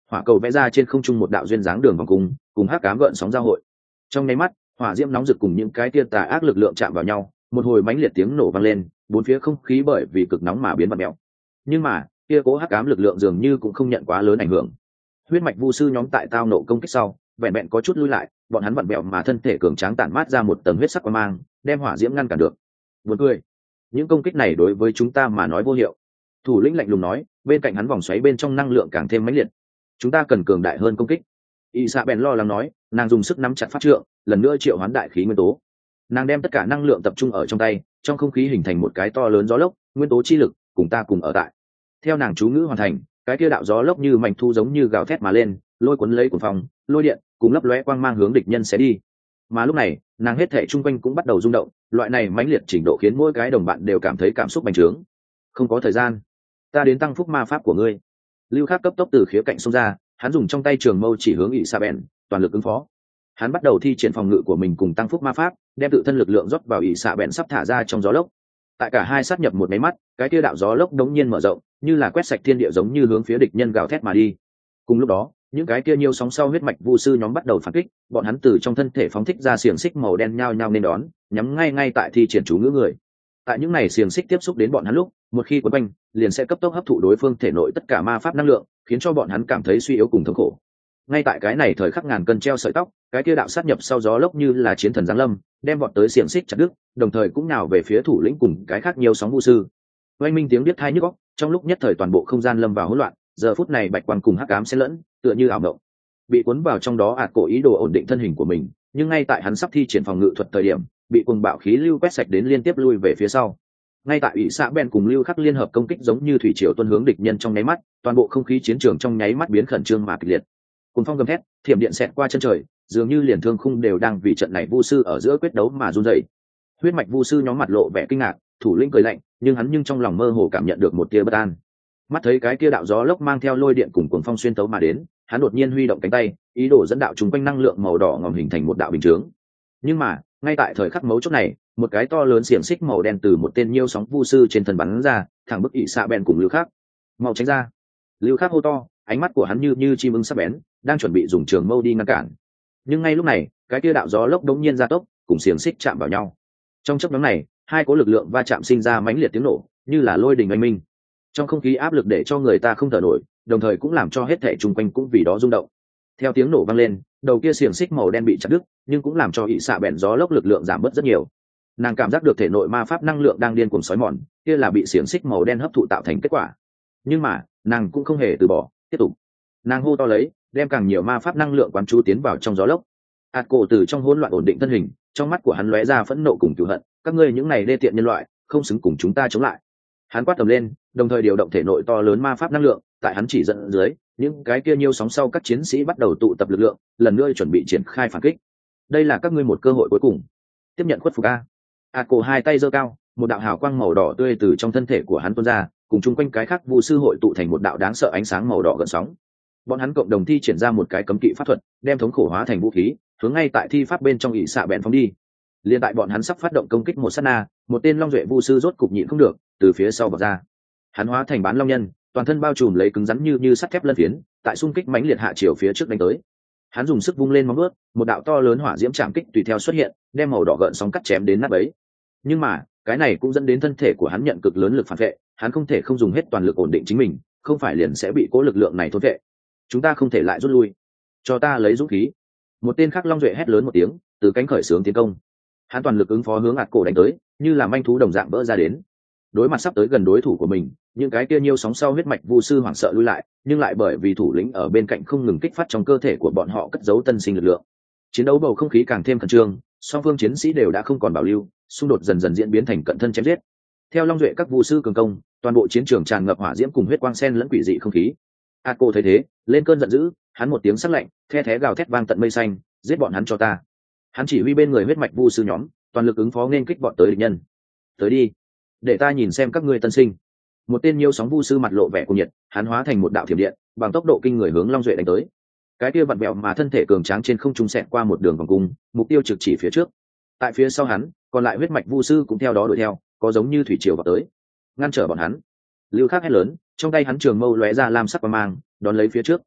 hỏa cầu vẽ ra trên không trung một đạo duyên dáng đường vòng cung, cùng hắc ám gợn sóng giao hội. Trong nháy mắt, hỏa diễm nóng rực cùng những cái tia tà ác lực lượng chạm vào nhau, một hồi mãnh liệt tiếng nổ vang lên, bốn phía không khí bởi vì cực nóng mà biến vặn mèo. Nhưng mà, kia cố hắc ám lực lượng dường như cũng không nhận quá lớn ảnh hưởng. Huyết mạch vu sư nhóm tại tao nộ công kích sau, vẹn vẹn có chút lui lại, bọn hắn vặn mèo mà thân thể cường tráng tản mát ra một tầng huyết sắc quang mang, đem hỏa diễm ngăn cản được. Buồn cười, những công kích này đối với chúng ta mà nói vô hiệu. Thủ lĩnh lạnh lùng nói, bên cạnh hắn vòng xoáy bên trong năng lượng càng thêm mãnh liệt. Chúng ta cần cường đại hơn công kích. Isabel lo lắng nói, nàng dùng sức nắm chặt pháp trượng, lần nữa triệu hoán đại khí nguyên tố. Nàng đem tất cả năng lượng tập trung ở trong tay, trong không khí hình thành một cái to lớn gió lốc, nguyên tố chi lực, cùng ta cùng ở tại. Theo nàng chú ngữ hoàn thành, cái kia đạo gió lốc như mảnh thu giống như gào thét mà lên, lôi cuốn lấy cuồng phong, lôi điện, cùng lấp lóe quang mang hướng địch nhân sẽ đi. Mà lúc này, nàng hết thảy chung quanh cũng bắt đầu rung động, loại này mãnh liệt trình độ khiến mỗi cái đồng bạn đều cảm thấy cảm xúc bành trướng. Không có thời gian, ta đến tăng phúc ma pháp của ngươi. Lưu Khắc cấp tốc từ khía cạnh xông ra, hắn dùng trong tay trường mâu chỉ hướng Isabel, toàn lực ứng phó. Hắn bắt đầu thi triển phòng ngự của mình cùng tăng phúc ma pháp, đem tự thân lực lượng rót vào Isabel sắp thả ra trong gió lốc. Tại cả hai sát nhập một máy mắt, cái kia đạo gió lốc đống nhiên mở rộng, như là quét sạch thiên địa giống như hướng phía địch nhân gào thét mà đi. Cùng lúc đó, những cái kia nhiều sóng sau huyết mạch vu sư nhóm bắt đầu phản kích, bọn hắn từ trong thân thể phóng thích ra xiềng xích màu đen nhao nhao nên đón, nhắm ngay ngay tại thi triển chú ngữ người. Tại những này xiềng xích tiếp xúc đến bọn hắn lúc, một khi quấn quanh, liền sẽ cấp tốc hấp thụ đối phương thể nội tất cả ma pháp năng lượng, khiến cho bọn hắn cảm thấy suy yếu cùng thống khổ. Ngay tại cái này thời khắc ngàn cân treo sợi tóc, cái kia đạo sát nhập sau gió lốc như là chiến thần giáng lâm, đem bọn tới xiềng xích chặt đứt, đồng thời cũng nào về phía thủ lĩnh cùng cái khác nhiều sóng vu sư. Oanh minh tiếng biết thai nhức óc, trong lúc nhất thời toàn bộ không gian lâm vào hỗn loạn, giờ phút này bạch quang cùng hắc ám xen lẫn, tựa như ảo mộng. Bị cuốn vào trong đó ạt cổ ý đồ ổn định thân hình của mình, nhưng ngay tại hắn sắp thi triển phòng ngự thuật thời điểm, bị cuồng bạo khí lưu quét sạch đến liên tiếp lui về phía sau. Ngay tại ủy xã Ben cùng Lưu Khắc liên hợp công kích giống như thủy triều tuôn hướng địch nhân trong nháy mắt, toàn bộ không khí chiến trường trong nháy mắt biến khẩn trương mà kịch liệt. Cuồng phong gầm thét, thiểm điện xẹt qua chân trời, dường như liền thương khung đều đang vì trận này vu sư ở giữa quyết đấu mà run rẩy. Huyết mạch vu sư nhóm mặt lộ vẻ kinh ngạc, thủ lĩnh cười lạnh, nhưng hắn nhưng trong lòng mơ hồ cảm nhận được một tia bất an. Mắt thấy cái kia đạo gió lốc mang theo lôi điện cùng cuồng phong xuyên tấu mà đến, hắn đột nhiên huy động cánh tay, ý đồ dẫn đạo chúng quanh năng lượng màu đỏ ngòm hình thành một đạo bình chướng. Nhưng mà, ngay tại thời khắc mấu chốt này, một cái to lớn xiềng xích màu đen từ một tên nhiêu sóng vu sư trên thân bắn ra, thẳng bức ỷ xạ bèn cùng Lưu Khắc. Mau tránh ra! Lưu Khắc hô to, ánh mắt của hắn như như chim ưng sắc bén, đang chuẩn bị dùng trường mâu đi ngăn cản. Nhưng ngay lúc này, cái kia đạo gió lốc đống nhiên gia tốc, cùng xiềng xích chạm vào nhau. Trong chốc ngắn này, hai cỗ lực lượng va chạm sinh ra mãnh liệt tiếng nổ, như là lôi đình oanh minh. Trong không khí áp lực để cho người ta không thở nổi, đồng thời cũng làm cho hết thảy chung quanh cũng vì đó rung động. Theo tiếng nổ vang lên, đầu kia xiềng xích màu đen bị chặt đứt, nhưng cũng làm cho ỷ xạ bèn gió lốc lực lượng giảm bớt rất nhiều. Nàng cảm giác được thể nội ma pháp năng lượng đang điên cuồng xói mòn, kia là bị xiềng xích màu đen hấp thụ tạo thành kết quả. Nhưng mà, nàng cũng không hề từ bỏ, tiếp tục. Nàng hô to lấy, đem càng nhiều ma pháp năng lượng quán chú tiến vào trong gió lốc. Át cổ từ trong hỗn loạn ổn định thân hình, trong mắt của hắn lóe ra phẫn nộ cùng cừu hận, các ngươi những này đê tiện nhân loại, không xứng cùng chúng ta chống lại. Hắn quát tầm lên, đồng thời điều động thể nội to lớn ma pháp năng lượng, tại hắn chỉ dẫn dưới, những cái kia nhiêu sóng sau các chiến sĩ bắt đầu tụ tập lực lượng, lần nữa chuẩn bị triển khai phản kích. Đây là các ngươi một cơ hội cuối cùng. Tiếp nhận khuất phục a. Át cổ hai tay giơ cao, một đạo hào quang màu đỏ tươi từ trong thân thể của hắn tuôn ra, cùng chung quanh cái khác vu sư hội tụ thành một đạo đáng sợ ánh sáng màu đỏ gợn sóng. Bọn hắn cộng đồng thi triển ra một cái cấm kỵ pháp thuật, đem thống khổ hóa thành vũ khí, hướng ngay tại thi pháp bên trong ỷ xạ bèn phóng đi. Liên tại bọn hắn sắp phát động công kích một sát na, một tên long duệ vu sư rốt cục nhịn không được, từ phía sau vọt ra. Hắn hóa thành bán long nhân, toàn thân bao trùm lấy cứng rắn như như sắt thép lân phiến, tại xung kích mãnh liệt hạ chiều phía trước đánh tới. Hắn dùng sức vung lên móng vuốt, một đạo to lớn hỏa diễm chạm kích tùy theo xuất hiện, đem màu đỏ gợn sóng cắt chém đến nát bấy. Nhưng mà, cái này cũng dẫn đến thân thể của hắn nhận cực lớn lực phản vệ, hắn không thể không dùng hết toàn lực ổn định chính mình, không phải liền sẽ bị cố lực lượng này thôn vệ. Chúng ta không thể lại rút lui, cho ta lấy dũng khí. Một tên khác long duệ hét lớn một tiếng, từ cánh khởi xướng tiến công. Hắn toàn lực ứng phó hướng ạt cổ đánh tới, như là manh thú đồng dạng vỡ ra đến. Đối mặt sắp tới gần đối thủ của mình, những cái kia nhiêu sóng sau huyết mạch vu sư hoảng sợ lui lại, nhưng lại bởi vì thủ lĩnh ở bên cạnh không ngừng kích phát trong cơ thể của bọn họ cất giấu tân sinh lực lượng. Chiến đấu bầu không khí càng thêm khẩn trương, song phương chiến sĩ đều đã không còn bảo lưu, xung đột dần dần diễn biến thành cận thân chém giết. Theo long duệ các vu sư cường công, toàn bộ chiến trường tràn ngập hỏa diễm cùng huyết quang sen lẫn quỷ dị không khí. ạt cổ thấy thế, lên cơn giận dữ, hắn một tiếng sắc lạnh, the thé gào thét vang tận mây xanh, giết bọn hắn cho ta. Hắn chỉ huy bên người huyết mạch vu sư nhóm, toàn lực ứng phó nên kích bọn tới địch nhân. Tới đi, để ta nhìn xem các ngươi tân sinh. Một tên nhiêu sóng vu sư mặt lộ vẻ cuồng nhiệt, hắn hóa thành một đạo thiểm điện, bằng tốc độ kinh người hướng long duệ đánh tới. Cái kia vặn vẹo mà thân thể cường tráng trên không trung xẹt qua một đường vòng cung, mục tiêu trực chỉ phía trước. Tại phía sau hắn, còn lại huyết mạch vu sư cũng theo đó đuổi theo, có giống như thủy triều vào tới, ngăn trở bọn hắn. Lưu Khắc hét lớn, trong tay hắn trường mâu lóe ra lam sắc quang mang, đón lấy phía trước.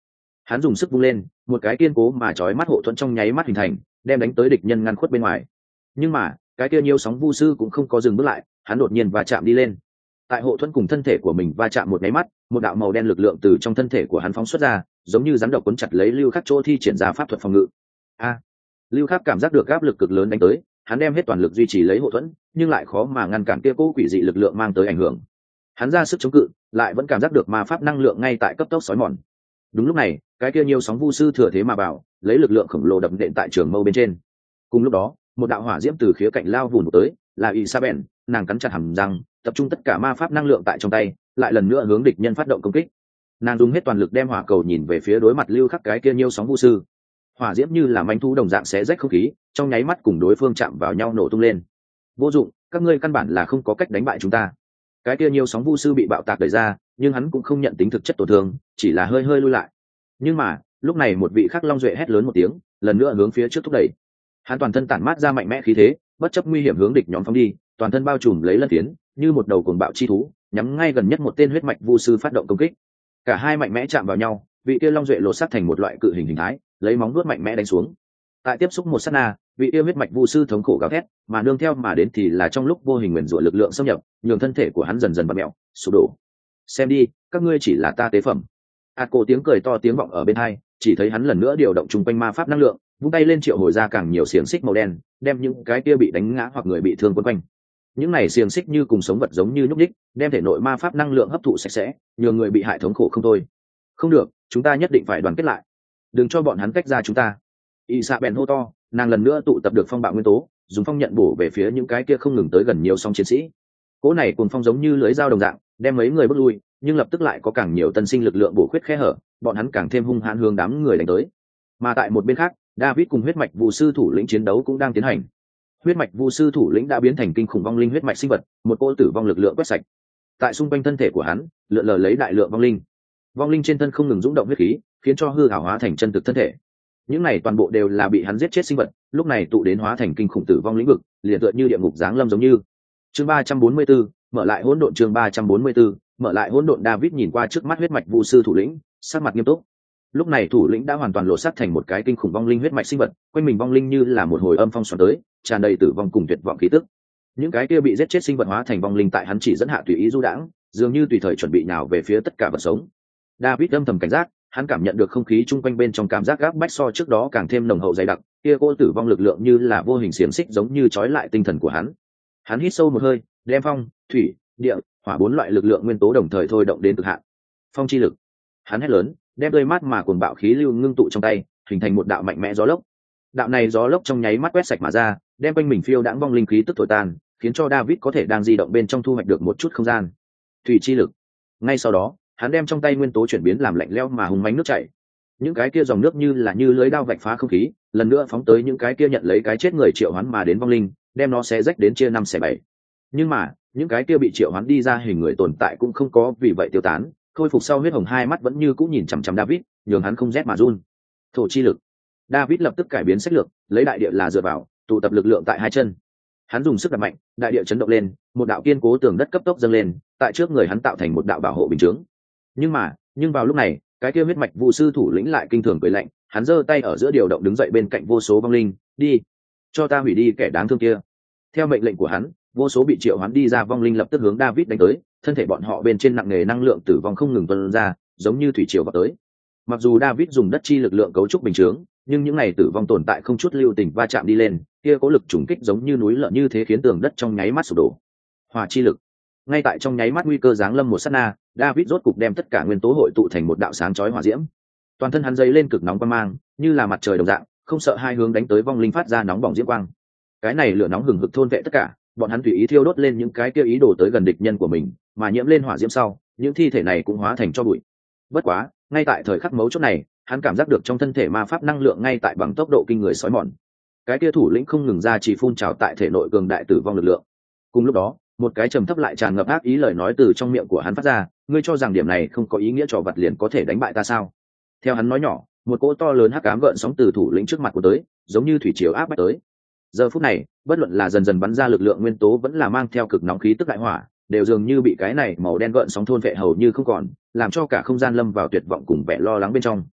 Hắn dùng sức vung lên, một cái kiên cố mà chói mắt hộ thuẫn trong nháy mắt hình thành, đem đánh tới địch nhân ngăn khuất bên ngoài. Nhưng mà cái kia nhiều sóng vu sư cũng không có dừng bước lại, hắn đột nhiên va chạm đi lên. Tại hộ thuẫn cùng thân thể của mình va chạm một nháy mắt, một đạo màu đen lực lượng từ trong thân thể của hắn phóng xuất ra, giống như rắn độc cuốn chặt lấy Lưu Khắc chỗ thi triển ra pháp thuật phòng ngự. A! Lưu Khắc cảm giác được áp lực cực lớn đánh tới, hắn đem hết toàn lực duy trì lấy hộ thuẫn, nhưng lại khó mà ngăn cản kia cố quỷ dị lực lượng mang tới ảnh hưởng. Hắn ra sức chống cự, lại vẫn cảm giác được ma pháp năng lượng ngay tại cấp tốc xói mòn. Đúng lúc này, cái kia nhiều sóng vu sư thừa thế mà bảo, lấy lực lượng khổng lồ đập nện tại trường mâu bên trên. Cùng lúc đó, một đạo hỏa diễm từ khía cạnh lao vụn tới, là Isabel, nàng cắn chặt hàm răng, tập trung tất cả ma pháp năng lượng tại trong tay, lại lần nữa hướng địch nhân phát động công kích. Nàng dùng hết toàn lực đem hỏa cầu nhìn về phía đối mặt Lưu Khắc cái kia nhiều sóng vu sư. Hỏa diễm như là manh thu đồng dạng xé rách không khí, trong nháy mắt cùng đối phương chạm vào nhau nổ tung lên. Vô dụng, các ngươi căn bản là không có cách đánh bại chúng ta. Cái kia nhiều sóng vu sư bị bạo tạc đẩy ra, nhưng hắn cũng không nhận tính thực chất tổn thương, chỉ là hơi hơi lui lại. Nhưng mà lúc này một vị khắc long duệ hét lớn một tiếng, lần nữa hướng phía trước thúc đẩy. Hắn toàn thân tản mát ra mạnh mẽ khí thế, bất chấp nguy hiểm hướng địch nhóm phóng đi, toàn thân bao trùm lấy lân tiến, như một đầu cuồng bạo chi thú, nhắm ngay gần nhất một tên huyết mạch vu sư phát động công kích. Cả hai mạnh mẽ chạm vào nhau, vị kia long duệ lột xác thành một loại cự hình hình thái, lấy móng vuốt mạnh mẽ đánh xuống. Tại tiếp xúc một sát na, vị yêu huyết mạch vu sư thống khổ gào thét, mà nương theo mà đến thì là trong lúc vô hình nguyền rủa lực lượng xâm nhập, nhường thân thể của hắn dần dần bặm mẹo, sụp đổ. Xem đi, các ngươi chỉ là ta tế phẩm. A Cổ tiếng cười to tiếng vọng ở bên hai, chỉ thấy hắn lần nữa điều động trung quanh ma pháp năng lượng, vung tay lên triệu hồi ra càng nhiều xiềng xích màu đen, đem những cái kia bị đánh ngã hoặc người bị thương quấn quanh. Những này xiềng xích như cùng sống vật giống như nhúc nhích, đem thể nội ma pháp năng lượng hấp thụ sạch sẽ, nhường người bị hại thống khổ không thôi. Không được, chúng ta nhất định phải đoàn kết lại, đừng cho bọn hắn cách ra chúng ta. Isabel hô to, nàng lần nữa tụ tập được phong bạo nguyên tố, dùng phong nhận bổ về phía những cái kia không ngừng tới gần nhiều song chiến sĩ. Cỗ này cuồng phong giống như lưới dao đồng dạng, đem mấy người bước lui, nhưng lập tức lại có càng nhiều tân sinh lực lượng bổ khuyết khe hở, bọn hắn càng thêm hung hãn hướng đám người đánh tới. Mà tại một bên khác, David cùng huyết mạch vu sư thủ lĩnh chiến đấu cũng đang tiến hành. Huyết mạch vu sư thủ lĩnh đã biến thành kinh khủng vong linh huyết mạch sinh vật, một cỗ tử vong lực lượng quét sạch. Tại xung quanh thân thể của hắn, lượn lờ lấy đại lượng vong linh. Vong linh trên thân không ngừng dũng động huyết khí, khiến cho hư ảo hóa thành chân thực thân thể. Những này toàn bộ đều là bị hắn giết chết sinh vật, lúc này tụ đến hóa thành kinh khủng tử vong lĩnh vực, liền tựa như địa ngục giáng lâm giống như. Chương ba trăm bốn mươi 4, mở lại hỗn độn chương ba trăm bốn mươi 4, mở lại hỗn độn. David nhìn qua trước mắt huyết mạch vu sư thủ lĩnh, sắc mặt nghiêm túc. Lúc này thủ lĩnh đã hoàn toàn lộ sắc thành một cái kinh khủng vong linh huyết mạch sinh vật, quanh mình vong linh như là một hồi âm phong xoắn tới, tràn đầy tử vong cùng tuyệt vọng khí tức. Những cái kia bị giết chết sinh vật hóa thành vong linh tại hắn chỉ dẫn hạ tùy ý du đãng, dường như tùy thời chuẩn bị nào về phía tất cả vật sống. David âm thầm cảnh giác, hắn cảm nhận được không khí chung quanh bên trong cảm giác gáp bách so trước đó càng thêm nồng hậu dày đặc, kia cô tử vong lực lượng như là vô hình xiềng xích giống như trói lại tinh thần của hắn. Hắn hít sâu một hơi, đem phong, thủy, địa, hỏa bốn loại lực lượng nguyên tố đồng thời thôi động đến cực hạn. Phong chi lực. Hắn hét lớn, đem đôi mắt mà cuồng bạo khí lưu ngưng tụ trong tay, hình thành một đạo mạnh mẽ gió lốc. Đạo này gió lốc trong nháy mắt quét sạch mà ra, đem quanh mình phiêu đãng vong linh khí tức thổi tan, khiến cho David có thể đang di động bên trong thu hoạch được một chút không gian. Thủy chi lực. Ngay sau đó, hắn đem trong tay nguyên tố chuyển biến làm lạnh lẽo mà hùng mãnh nước chảy. Những cái kia dòng nước như là như lưới đao vạch phá không khí, lần nữa phóng tới những cái kia nhận lấy cái chết người triệu hoán mà đến vong linh, đem nó xé rách đến chia năm xẻ bảy. Nhưng mà, những cái kia bị triệu hoán đi ra hình người tồn tại cũng không có vì vậy tiêu tán, khôi phục sau huyết hồng hai mắt vẫn như cũ nhìn chằm chằm David, nhường hắn không rét mà run. Thổ chi lực. David lập tức cải biến sách lược, lấy đại địa là dựa vào, tụ tập lực lượng tại hai chân. Hắn dùng sức đập mạnh, đại địa chấn động lên, một đạo kiên cố tường đất cấp tốc dâng lên, tại trước người hắn tạo thành một đạo bảo hộ bình chướng. Nhưng mà, nhưng vào lúc này, cái kia huyết mạch vu sư thủ lĩnh lại kinh thường cười lạnh, hắn giơ tay ở giữa điều động đứng dậy bên cạnh vô số vong linh, đi, cho ta hủy đi kẻ đáng thương kia. Theo mệnh lệnh của hắn, vô số bị triệu hoán đi ra vong linh lập tức hướng David đánh tới, thân thể bọn họ bên trên nặng nề năng lượng tử vong không ngừng tuôn ra, giống như thủy triều vào tới. Mặc dù David dùng đất chi lực lượng cấu trúc bình chướng, nhưng những này tử vong tồn tại không chút lưu tình va chạm đi lên, kia cố lực trùng kích giống như núi lợn như thế khiến tường đất trong nháy mắt sụp đổ. Hỏa chi lực. Ngay tại trong nháy mắt nguy cơ giáng lâm một sát na, David rốt cục đem tất cả nguyên tố hội tụ thành một đạo sáng chói hỏa diễm. Toàn thân hắn dấy lên cực nóng quang mang, như là mặt trời đồng dạng, không sợ hai hướng đánh tới vong linh phát ra nóng bỏng diễm quang. Cái này lửa nóng hừng hực thôn vệ tất cả, bọn hắn tùy ý thiêu đốt lên những cái kia ý đồ tới gần địch nhân của mình, mà nhiễm lên hỏa diễm sau, những thi thể này cũng hóa thành tro bụi. Bất quá, ngay tại thời khắc mấu chốt này, hắn cảm giác được trong thân thể ma pháp năng lượng ngay tại bằng tốc độ kinh người sói mòn. Cái kia thủ lĩnh không ngừng ra chỉ phun trào tại thể nội cường đại tử vong lực lượng. Cùng lúc đó, một cái trầm thấp lại tràn ngập ác ý lời nói từ trong miệng của hắn phát ra, ngươi cho rằng điểm này không có ý nghĩa trò vặt liền có thể đánh bại ta sao? Theo hắn nói nhỏ, một cỗ to lớn hắc ám gợn sóng từ thủ lĩnh trước mặt của tới, giống như thủy triều áp bách tới. Giờ phút này, bất luận là dần dần bắn ra lực lượng nguyên tố vẫn là mang theo cực nóng khí tức đại hỏa, đều dường như bị cái này màu đen gợn sóng thôn vệ hầu như không còn, làm cho cả không gian lâm vào tuyệt vọng cùng vẻ lo lắng bên trong.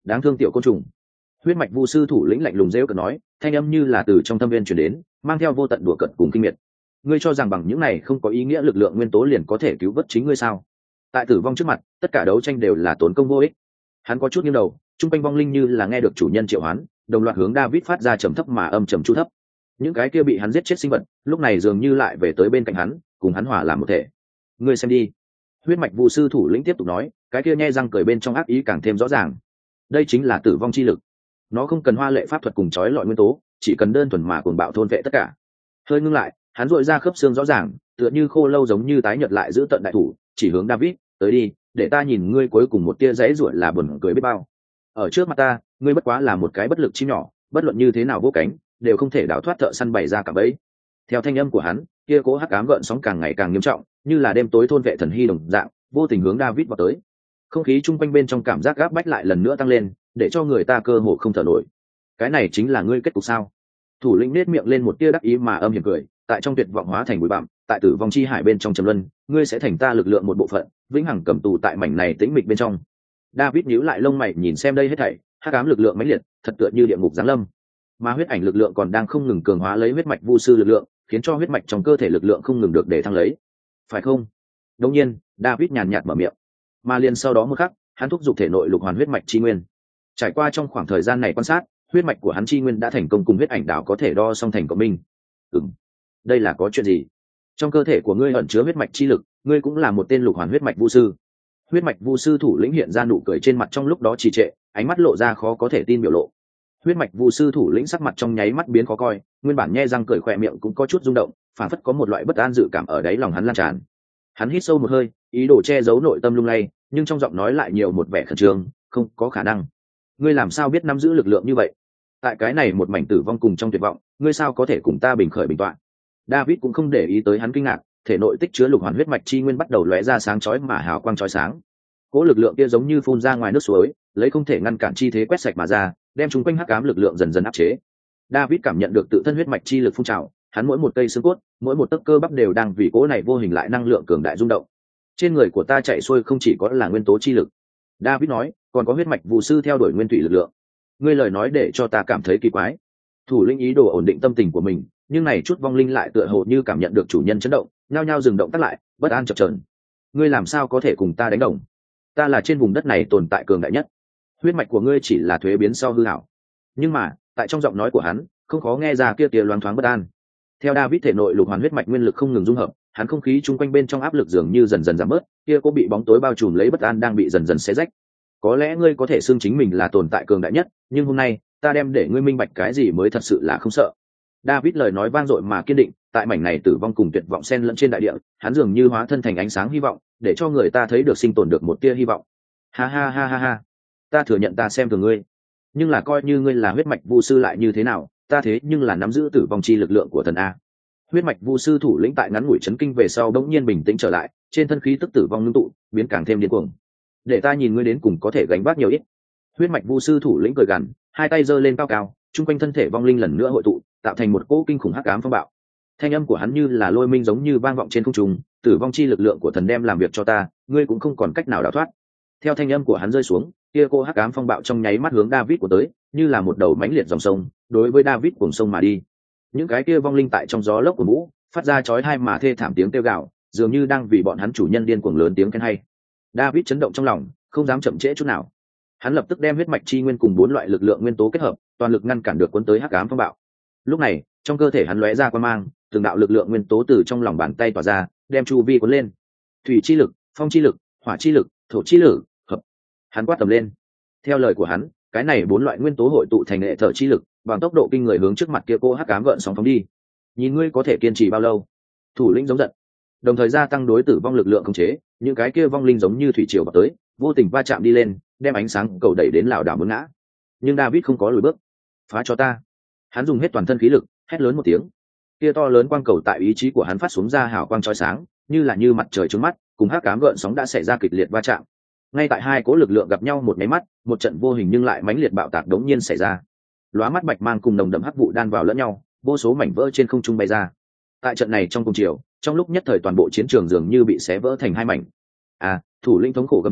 đáng thương tiểu côn trùng. Huyết mạch vu sư thủ lĩnh lạnh lùng rêu cợt nói, thanh âm như là từ trong thâm viên truyền đến, mang theo vô tận đùa cợt cùng kinh miệt. Ngươi cho rằng bằng những này không có ý nghĩa lực lượng nguyên tố liền có thể cứu vớt chính ngươi sao? Tại tử vong trước mặt, tất cả đấu tranh đều là tốn công vô ích. Hắn có chút nghiêng đầu, trung quanh vong linh như là nghe được chủ nhân triệu hoán, đồng loạt hướng David phát ra trầm thấp mà âm trầm chu thấp. Những cái kia bị hắn giết chết sinh vật, lúc này dường như lại về tới bên cạnh hắn, cùng hắn hòa làm một thể. Ngươi xem đi. Huyết mạch vu sư thủ lĩnh tiếp tục nói, cái kia nhe răng cười bên trong ác ý càng thêm rõ ràng. Đây chính là tử vong chi lực. Nó không cần hoa lệ pháp thuật cùng chói lọi nguyên tố, chỉ cần đơn thuần mà cuồng bạo thôn vệ tất cả. Hơi ngưng lại, hắn dội ra khớp xương rõ ràng, tựa như khô lâu giống như tái nhợt lại giữ tận đại thủ, chỉ hướng David, tới đi, để ta nhìn ngươi cuối cùng một tia giấy ruột là buồn cười biết bao. Ở trước mặt ta, ngươi bất quá là một cái bất lực chim nhỏ, bất luận như thế nào vô cánh, đều không thể đào thoát thợ săn bày ra cả bẫy. Theo thanh âm của hắn, kia cố hắc ám gợn sóng càng ngày càng nghiêm trọng, như là đêm tối thôn vệ thần hy đồng dạng, vô tình hướng David vào tới. Không khí chung quanh bên trong cảm giác gáp bách lại lần nữa tăng lên, để cho người ta cơ hồ không thở nổi. Cái này chính là ngươi kết cục sao? Thủ lĩnh nết miệng lên một tia đắc ý mà âm hiểm cười, tại trong tuyệt vọng hóa thành bụi bặm, tại tử vong chi hải bên trong trầm luân, ngươi sẽ thành ta lực lượng một bộ phận, vĩnh hằng cầm tù tại mảnh này tĩnh mịch bên trong. David nhíu lại lông mày nhìn xem đây hết thảy, hắc ám lực lượng mãnh liệt, thật tựa như địa ngục giáng lâm. Mà huyết ảnh lực lượng còn đang không ngừng cường hóa lấy huyết mạch vu sư lực lượng, khiến cho huyết mạch trong cơ thể lực lượng không ngừng được để thăng lấy. Phải không? Đương nhiên, David nhàn nhạt mở miệng. Mà liền sau đó một khắc, hắn thúc giục thể nội lục hoàn huyết mạch chi nguyên. Trải qua trong khoảng thời gian này quan sát, huyết mạch của hắn chi nguyên đã thành công cùng huyết ảnh đảo có thể đo song thành của mình. Ừm, đây là có chuyện gì? Trong cơ thể của ngươi ẩn chứa huyết mạch chi lực, ngươi cũng là một tên lục hoàn huyết mạch vu sư. Huyết mạch vu sư thủ lĩnh hiện ra nụ cười trên mặt trong lúc đó trì trệ, ánh mắt lộ ra khó có thể tin biểu lộ. Huyết mạch vu sư thủ lĩnh sắc mặt trong nháy mắt biến khó coi, nguyên bản nhe răng cười khỏe miệng cũng có chút rung động, phản phất có một loại bất an dự cảm ở đáy lòng hắn lan tràn. Hắn hít sâu một hơi, ý đồ che giấu nội tâm lung lay, nhưng trong giọng nói lại nhiều một vẻ khẩn trương. Không có khả năng. Ngươi làm sao biết nắm giữ lực lượng như vậy? Tại cái này một mảnh tử vong cùng trong tuyệt vọng, ngươi sao có thể cùng ta bình khởi bình tọa? David cũng không để ý tới hắn kinh ngạc, thể nội tích chứa lục hoàn huyết mạch chi nguyên bắt đầu lóe ra sáng chói mà hào quang chói sáng. Cỗ lực lượng kia giống như phun ra ngoài nước suối, lấy không thể ngăn cản chi thế quét sạch mà ra, đem chúng quanh hắc ám lực lượng dần dần áp chế. David cảm nhận được tự thân huyết mạch chi lực phun trào, hắn mỗi một cây xương cốt, mỗi một tấc cơ bắp đều đang vì cỗ này vô hình lại năng lượng cường đại rung động. Trên người của ta chạy xuôi không chỉ có là nguyên tố chi lực, David nói, còn có huyết mạch vụ sư theo đuổi nguyên thủy lực lượng. Ngươi lời nói để cho ta cảm thấy kỳ quái. Thủ lĩnh ý đồ ổn định tâm tình của mình, nhưng này chút vong linh lại tựa hồ như cảm nhận được chủ nhân chấn động, nhao nhao dừng động tác lại, bất an chập chờn. Ngươi làm sao có thể cùng ta đánh đồng? Ta là trên vùng đất này tồn tại cường đại nhất. Huyết mạch của ngươi chỉ là thuế biến sau hư ảo. Nhưng mà, tại trong giọng nói của hắn, không khó nghe ra kia tia loáng thoáng bất an. Theo David thể nội lục hoàn huyết mạch nguyên lực không ngừng dung hợp, hắn không khí chung quanh bên trong áp lực dường như dần dần giảm bớt, kia có bị bóng tối bao trùm lấy bất an đang bị dần dần xé rách. Có lẽ ngươi có thể xưng chính mình là tồn tại cường đại nhất, nhưng hôm nay, ta đem để ngươi minh bạch cái gì mới thật sự là không sợ. David lời nói vang dội mà kiên định, tại mảnh này tử vong cùng tuyệt vọng xen lẫn trên đại địa, hắn dường như hóa thân thành ánh sáng hy vọng, để cho người ta thấy được sinh tồn được một tia hy vọng. Ha ha ha ha ha, ta thừa nhận ta xem thường ngươi, nhưng là coi như ngươi là huyết mạch vu sư lại như thế nào, ta thế nhưng là nắm giữ tử vong chi lực lượng của thần a. Huyết mạch vu sư thủ lĩnh tại ngắn ngủi chấn kinh về sau đống nhiên bình tĩnh trở lại, trên thân khí tức tử vong ngưng tụ, biến càng thêm điên cuồng. Để ta nhìn ngươi đến cùng có thể gánh vác nhiều ít. Huyết mạch vu sư thủ lĩnh cười gằn, hai tay giơ lên cao cao, trung quanh thân thể vong linh lần nữa hội tụ, tạo thành một cỗ kinh khủng hắc ám phong bạo. Thanh âm của hắn như là lôi minh giống như vang vọng trên không trung, tử vong chi lực lượng của thần đem làm việc cho ta, ngươi cũng không còn cách nào đào thoát. Theo thanh âm của hắn rơi xuống, kia cô hắc ám phong bạo trong nháy mắt hướng David của tới, như là một đầu mãnh liệt dòng sông, đối với David cuồng sông mà đi. Những cái kia vong linh tại trong gió lốc của mũ, phát ra chói tai mà thê thảm tiếng kêu gào, dường như đang vì bọn hắn chủ nhân điên cuồng lớn tiếng khen hay. David chấn động trong lòng, không dám chậm trễ chút nào. Hắn lập tức đem huyết mạch chi nguyên cùng bốn loại lực lượng nguyên tố kết hợp, toàn lực ngăn cản được cuốn tới hắc ám phong bạo. Lúc này, trong cơ thể hắn lóe ra quang mang, từng đạo lực lượng nguyên tố từ trong lòng bàn tay tỏa ra, đem chu vi cuốn lên. Thủy chi lực, phong chi lực, hỏa chi lực, thổ chi lực, hợp. Hắn quát tầm lên. Theo lời của hắn, cái này bốn loại nguyên tố hội tụ thành hệ thở chi lực, bằng tốc độ kinh người hướng trước mặt kia cô hắc ám gợn sóng phóng đi. Nhìn ngươi có thể kiên trì bao lâu? Thủ lĩnh giống giận, đồng thời gia tăng đối tử vong lực lượng khống chế, những cái kia vong linh giống như thủy triều vào tới, vô tình va chạm đi lên, đem ánh sáng cầu đẩy đến lảo đảo muốn ngã. Nhưng David không có lùi bước. Phá cho ta! Hắn dùng hết toàn thân khí lực, hét lớn một tiếng. Kia to lớn quang cầu tại ý chí của hắn phát xuống ra hào quang chói sáng, như là như mặt trời trướng mắt, cùng hắc ám gợn sóng đã xảy ra kịch liệt va chạm. Ngay tại hai cỗ lực lượng gặp nhau một máy mắt, một trận vô hình nhưng lại mãnh liệt bạo tạc đống nhiên xảy ra. Lóa mắt bạch mang cùng nồng đậm hắc vụ đan vào lẫn nhau, vô số mảnh vỡ trên không trung bay ra. Tại trận này trong cùng chiều, trong lúc nhất thời toàn bộ chiến trường dường như bị xé vỡ thành hai mảnh. À, thủ lĩnh thống khổ gầm thét,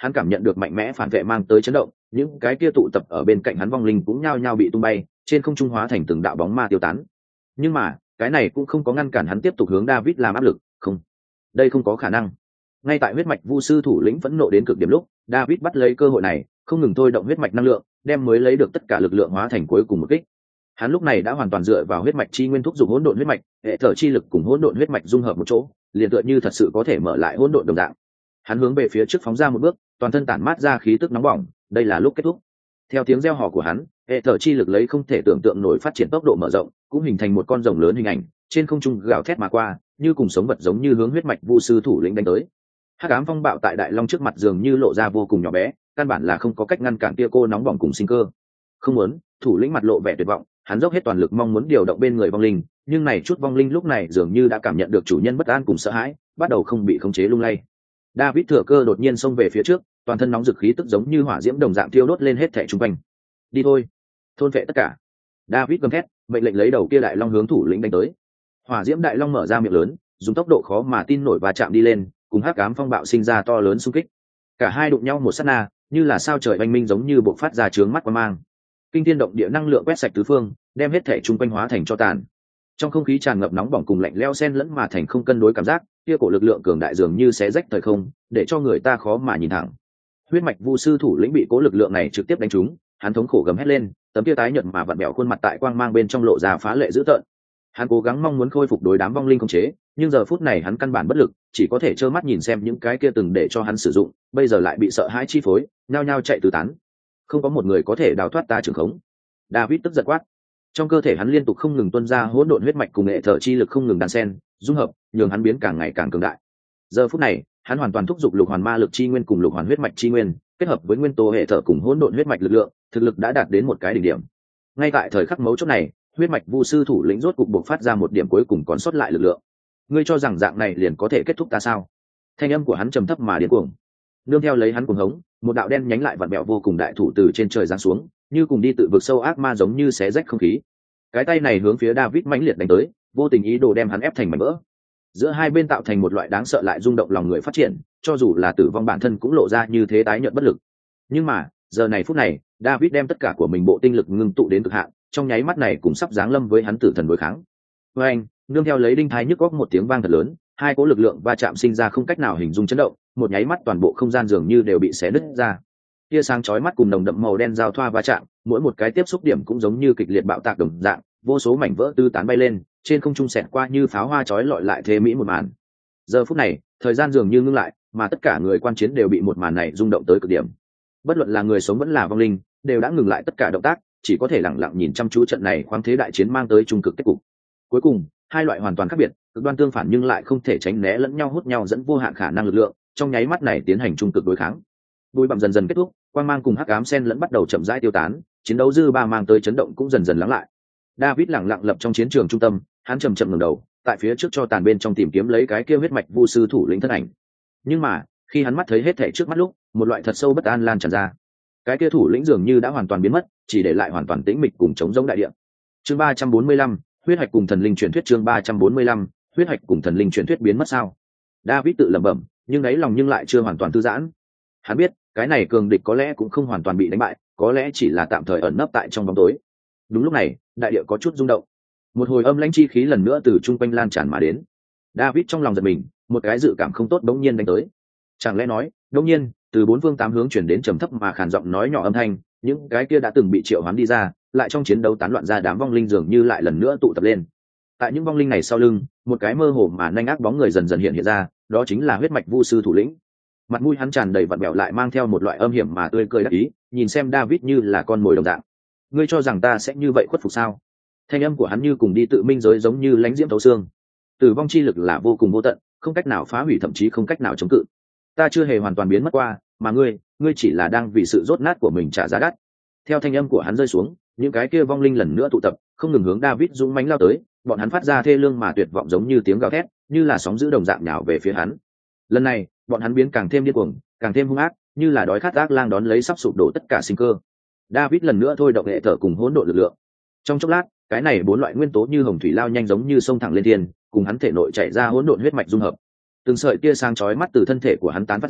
hắn cảm nhận được mạnh mẽ phản vệ mang tới chấn động, những cái kia tụ tập ở bên cạnh hắn vong linh cũng nhao nhao bị tung bay, trên không trung hóa thành từng đạo bóng ma tiêu tán. Nhưng mà cái này cũng không có ngăn cản hắn tiếp tục hướng David làm áp lực, không, đây không có khả năng. Ngay tại huyết mạch vu sư thủ lĩnh phẫn nộ đến cực điểm lúc, David bắt lấy cơ hội này, không ngừng thôi động huyết mạch năng lượng, đem mới lấy được tất cả lực lượng hóa thành cuối cùng một kích. Hắn lúc này đã hoàn toàn dựa vào huyết mạch chi nguyên thúc giục hỗn độn huyết mạch, hệ thở chi lực cùng hỗn độn huyết mạch dung hợp một chỗ, liền tựa như thật sự có thể mở lại hỗn độn đồng dạng. Hắn hướng về phía trước phóng ra một bước, toàn thân tản mát ra khí tức nóng bỏng, đây là lúc kết thúc. Theo tiếng reo hò của hắn, hệ thở chi lực lấy không thể tưởng tượng nổi phát triển tốc độ mở rộng, cũng hình thành một con rồng lớn hình ảnh, trên không trung gào thét mà qua, như cùng sống vật giống như hướng huyết mạch vu sư thủ lĩnh đánh tới. Hắc ám phong bạo tại đại long trước mặt dường như lộ ra vô cùng nhỏ bé, căn bản là không có cách ngăn cản tia cô nóng bỏng cùng sinh cơ. Không muốn, thủ lĩnh mặt lộ vẻ tuyệt vọng, hắn dốc hết toàn lực mong muốn điều động bên người vong linh, nhưng này chút vong linh lúc này dường như đã cảm nhận được chủ nhân bất an cùng sợ hãi, bắt đầu không bị khống chế lung lay. David thừa cơ đột nhiên xông về phía trước, toàn thân nóng rực khí tức giống như hỏa diễm đồng dạng thiêu đốt lên hết thảy xung quanh. Đi thôi, thôn vệ tất cả. David gầm thét, mệnh lệnh lấy đầu kia đại long hướng thủ lĩnh đánh tới. Hỏa diễm đại long mở ra miệng lớn, dùng tốc độ khó mà tin nổi và chạm đi lên, cùng hắc ám phong bạo sinh ra to lớn xung kích. Cả hai đụng nhau một sát na, như là sao trời oanh minh giống như bộc phát ra chướng mắt quang mang. Kinh thiên động địa năng lượng quét sạch tứ phương, đem hết thảy xung quanh hóa thành cho tàn. Trong không khí tràn ngập nóng bỏng cùng lạnh lẽo xen lẫn mà thành không cân đối cảm giác, kia cổ lực lượng cường đại dường như xé rách thời không, để cho người ta khó mà nhìn thẳng. Huyết mạch vu sư thủ lĩnh bị cố lực lượng này trực tiếp đánh trúng, hắn thống khổ gầm hét lên, tấm kia tái nhợt mà vặn bẹo khuôn mặt tại quang mang bên trong lộ ra phá lệ dữ tợn. Hắn cố gắng mong muốn khôi phục đối đám vong linh khống chế, nhưng giờ phút này hắn căn bản bất lực, chỉ có thể trơ mắt nhìn xem những cái kia từng để cho hắn sử dụng, bây giờ lại bị sợ hãi chi phối, nhao nhao chạy tứ tán. Không có một người có thể đào thoát ta trường khống. David tức giận quát. Trong cơ thể hắn liên tục không ngừng tuôn ra hỗn độn huyết mạch cùng hệ thở chi lực không ngừng đan xen, dung hợp, nhường hắn biến càng ngày càng cường đại. Giờ phút này, hắn hoàn toàn thúc giục lục hoàn ma lực chi nguyên cùng lục hoàn huyết mạch chi nguyên, kết hợp với nguyên tố hệ thở cùng hỗn độn huyết mạch lực lượng, thực lực đã đạt đến một cái đỉnh điểm. Ngay tại thời khắc mấu chốt này, huyết mạch vu sư thủ lĩnh rốt cục bộc phát ra một điểm cuối cùng còn sót lại lực lượng. Ngươi cho rằng dạng này liền có thể kết thúc ta sao? Thanh âm của hắn trầm thấp mà điên cuồng. Nương theo lấy hắn cuồng hống, một đạo đen nhánh lại vặn bẹo vô cùng đại thủ từ trên trời giáng xuống, như cùng đi tự vực sâu ác ma giống như xé rách không khí. Cái tay này hướng phía David mãnh liệt đánh tới, vô tình ý đồ đem hắn ép thành mảnh vỡ. Giữa hai bên tạo thành một loại đáng sợ lại rung động lòng người phát triển, cho dù là tử vong bản thân cũng lộ ra như thế tái nhợt bất lực. Nhưng mà, giờ này phút này, David đem tất cả của mình bộ tinh lực ngưng tụ đến cực hạn, trong nháy mắt này cũng sắp giáng lâm với hắn tử thần đối kháng. Với anh, nương theo lấy đinh thái nhức óc một tiếng vang thật lớn, hai cỗ lực lượng va chạm sinh ra không cách nào hình dung chấn động, một nháy mắt toàn bộ không gian dường như đều bị xé nứt ra. Tia sáng chói mắt cùng nồng đậm màu đen giao thoa va chạm, mỗi một cái tiếp xúc điểm cũng giống như kịch liệt bạo tạc đồng dạng, vô số mảnh vỡ tư tán bay lên, trên không trung xẹt qua như pháo hoa chói lọi lại thế mỹ một màn. Giờ phút này, thời gian dường như ngưng lại, mà tất cả người quan chiến đều bị một màn này rung động tới cực điểm. Bất luận là người sống vẫn là vong linh, đều đã ngừng lại tất cả động tác, chỉ có thể lặng lặng nhìn chăm chú trận này khoáng thế đại chiến mang tới trung cực kết cục. Cuối cùng, hai loại hoàn toàn khác biệt, cực đoan tương phản nhưng lại không thể tránh né lẫn nhau hút nhau dẫn vô hạn khả năng lực lượng, trong nháy mắt này tiến hành trung cực đối kháng. Bụi bặm dần dần kết thúc, quang mang cùng hắc ám xen lẫn bắt đầu chậm rãi tiêu tán, chiến đấu dư ba mang tới chấn động cũng dần dần lắng lại. David lặng lặng lập trong chiến trường trung tâm, hắn chậm chậm ngẩng đầu, tại phía trước cho tàn bên trong tìm kiếm lấy cái kia huyết mạch vu sư thủ lĩnh thân ảnh. Nhưng mà, khi hắn mắt thấy hết thảy trước mắt lúc, một loại thật sâu bất an lan tràn ra. Cái kia thủ lĩnh dường như đã hoàn toàn biến mất, chỉ để lại hoàn toàn tĩnh mịch cùng trống rỗng đại địa. Chương ba trăm bốn mươi lăm, huyết hạch cùng thần linh truyền thuyết. Chương ba trăm bốn mươi lăm, huyết hạch cùng thần linh truyền thuyết biến mất sao? David tự lẩm bẩm, nhưng đáy lòng nhưng lại chưa hoàn toàn thư giãn. Hắn biết, cái này cường địch có lẽ cũng không hoàn toàn bị đánh bại, có lẽ chỉ là tạm thời ẩn nấp tại trong bóng tối. Đúng lúc này, đại địa có chút rung động. Một hồi âm lãnh chi khí lần nữa từ trung quanh lan tràn mà đến. David trong lòng giật mình, một cái dự cảm không tốt bỗng nhiên đánh tới. Chẳng lẽ nói, đột nhiên, từ bốn phương tám hướng chuyển đến trầm thấp mà khàn giọng nói nhỏ âm thanh, những cái kia đã từng bị triệu hoán đi ra, lại trong chiến đấu tán loạn ra đám vong linh dường như lại lần nữa tụ tập lên. Tại những vong linh này sau lưng, một cái mơ hồ mà nhanh ác bóng người dần dần hiện hiện ra, đó chính là huyết mạch vu sư thủ lĩnh. Mặt mũi hắn tràn đầy vặn vẹo lại mang theo một loại âm hiểm mà tươi cười đắc ý, nhìn xem David như là con mồi đồng dạng. Ngươi cho rằng ta sẽ như vậy khuất phục sao? Thanh âm của hắn như cùng đi tự minh giới giống như lãnh diễm thấu xương. Tử vong chi lực là vô cùng vô tận, không cách nào phá hủy thậm chí không cách nào chống cự. Ta chưa hề hoàn toàn biến mất qua, mà ngươi, ngươi chỉ là đang vì sự rốt nát của mình trả giá đắt. Theo thanh âm của hắn rơi xuống, những cái kia vong linh lần nữa tụ tập, không ngừng hướng David dũng mãnh lao tới, bọn hắn phát ra thê lương mà tuyệt vọng giống như tiếng gào thét, như là sóng dữ đồng dạng nhào về phía hắn. Lần này, bọn hắn biến càng thêm điên cuồng, càng thêm hung ác, như là đói khát ác lang đón lấy sắp sụp đổ tất cả sinh cơ. David lần nữa thôi động hệ thở cùng hỗn độn lực lượng. Trong chốc lát, cái này bốn loại nguyên tố như hồng thủy lao nhanh giống như sông thẳng lên thiên, cùng hắn thể nội chạy ra hỗn độn huyết mạch dung hợp. Từng sợi tia sáng chói mắt từ thân thể của hắn tán phát ra,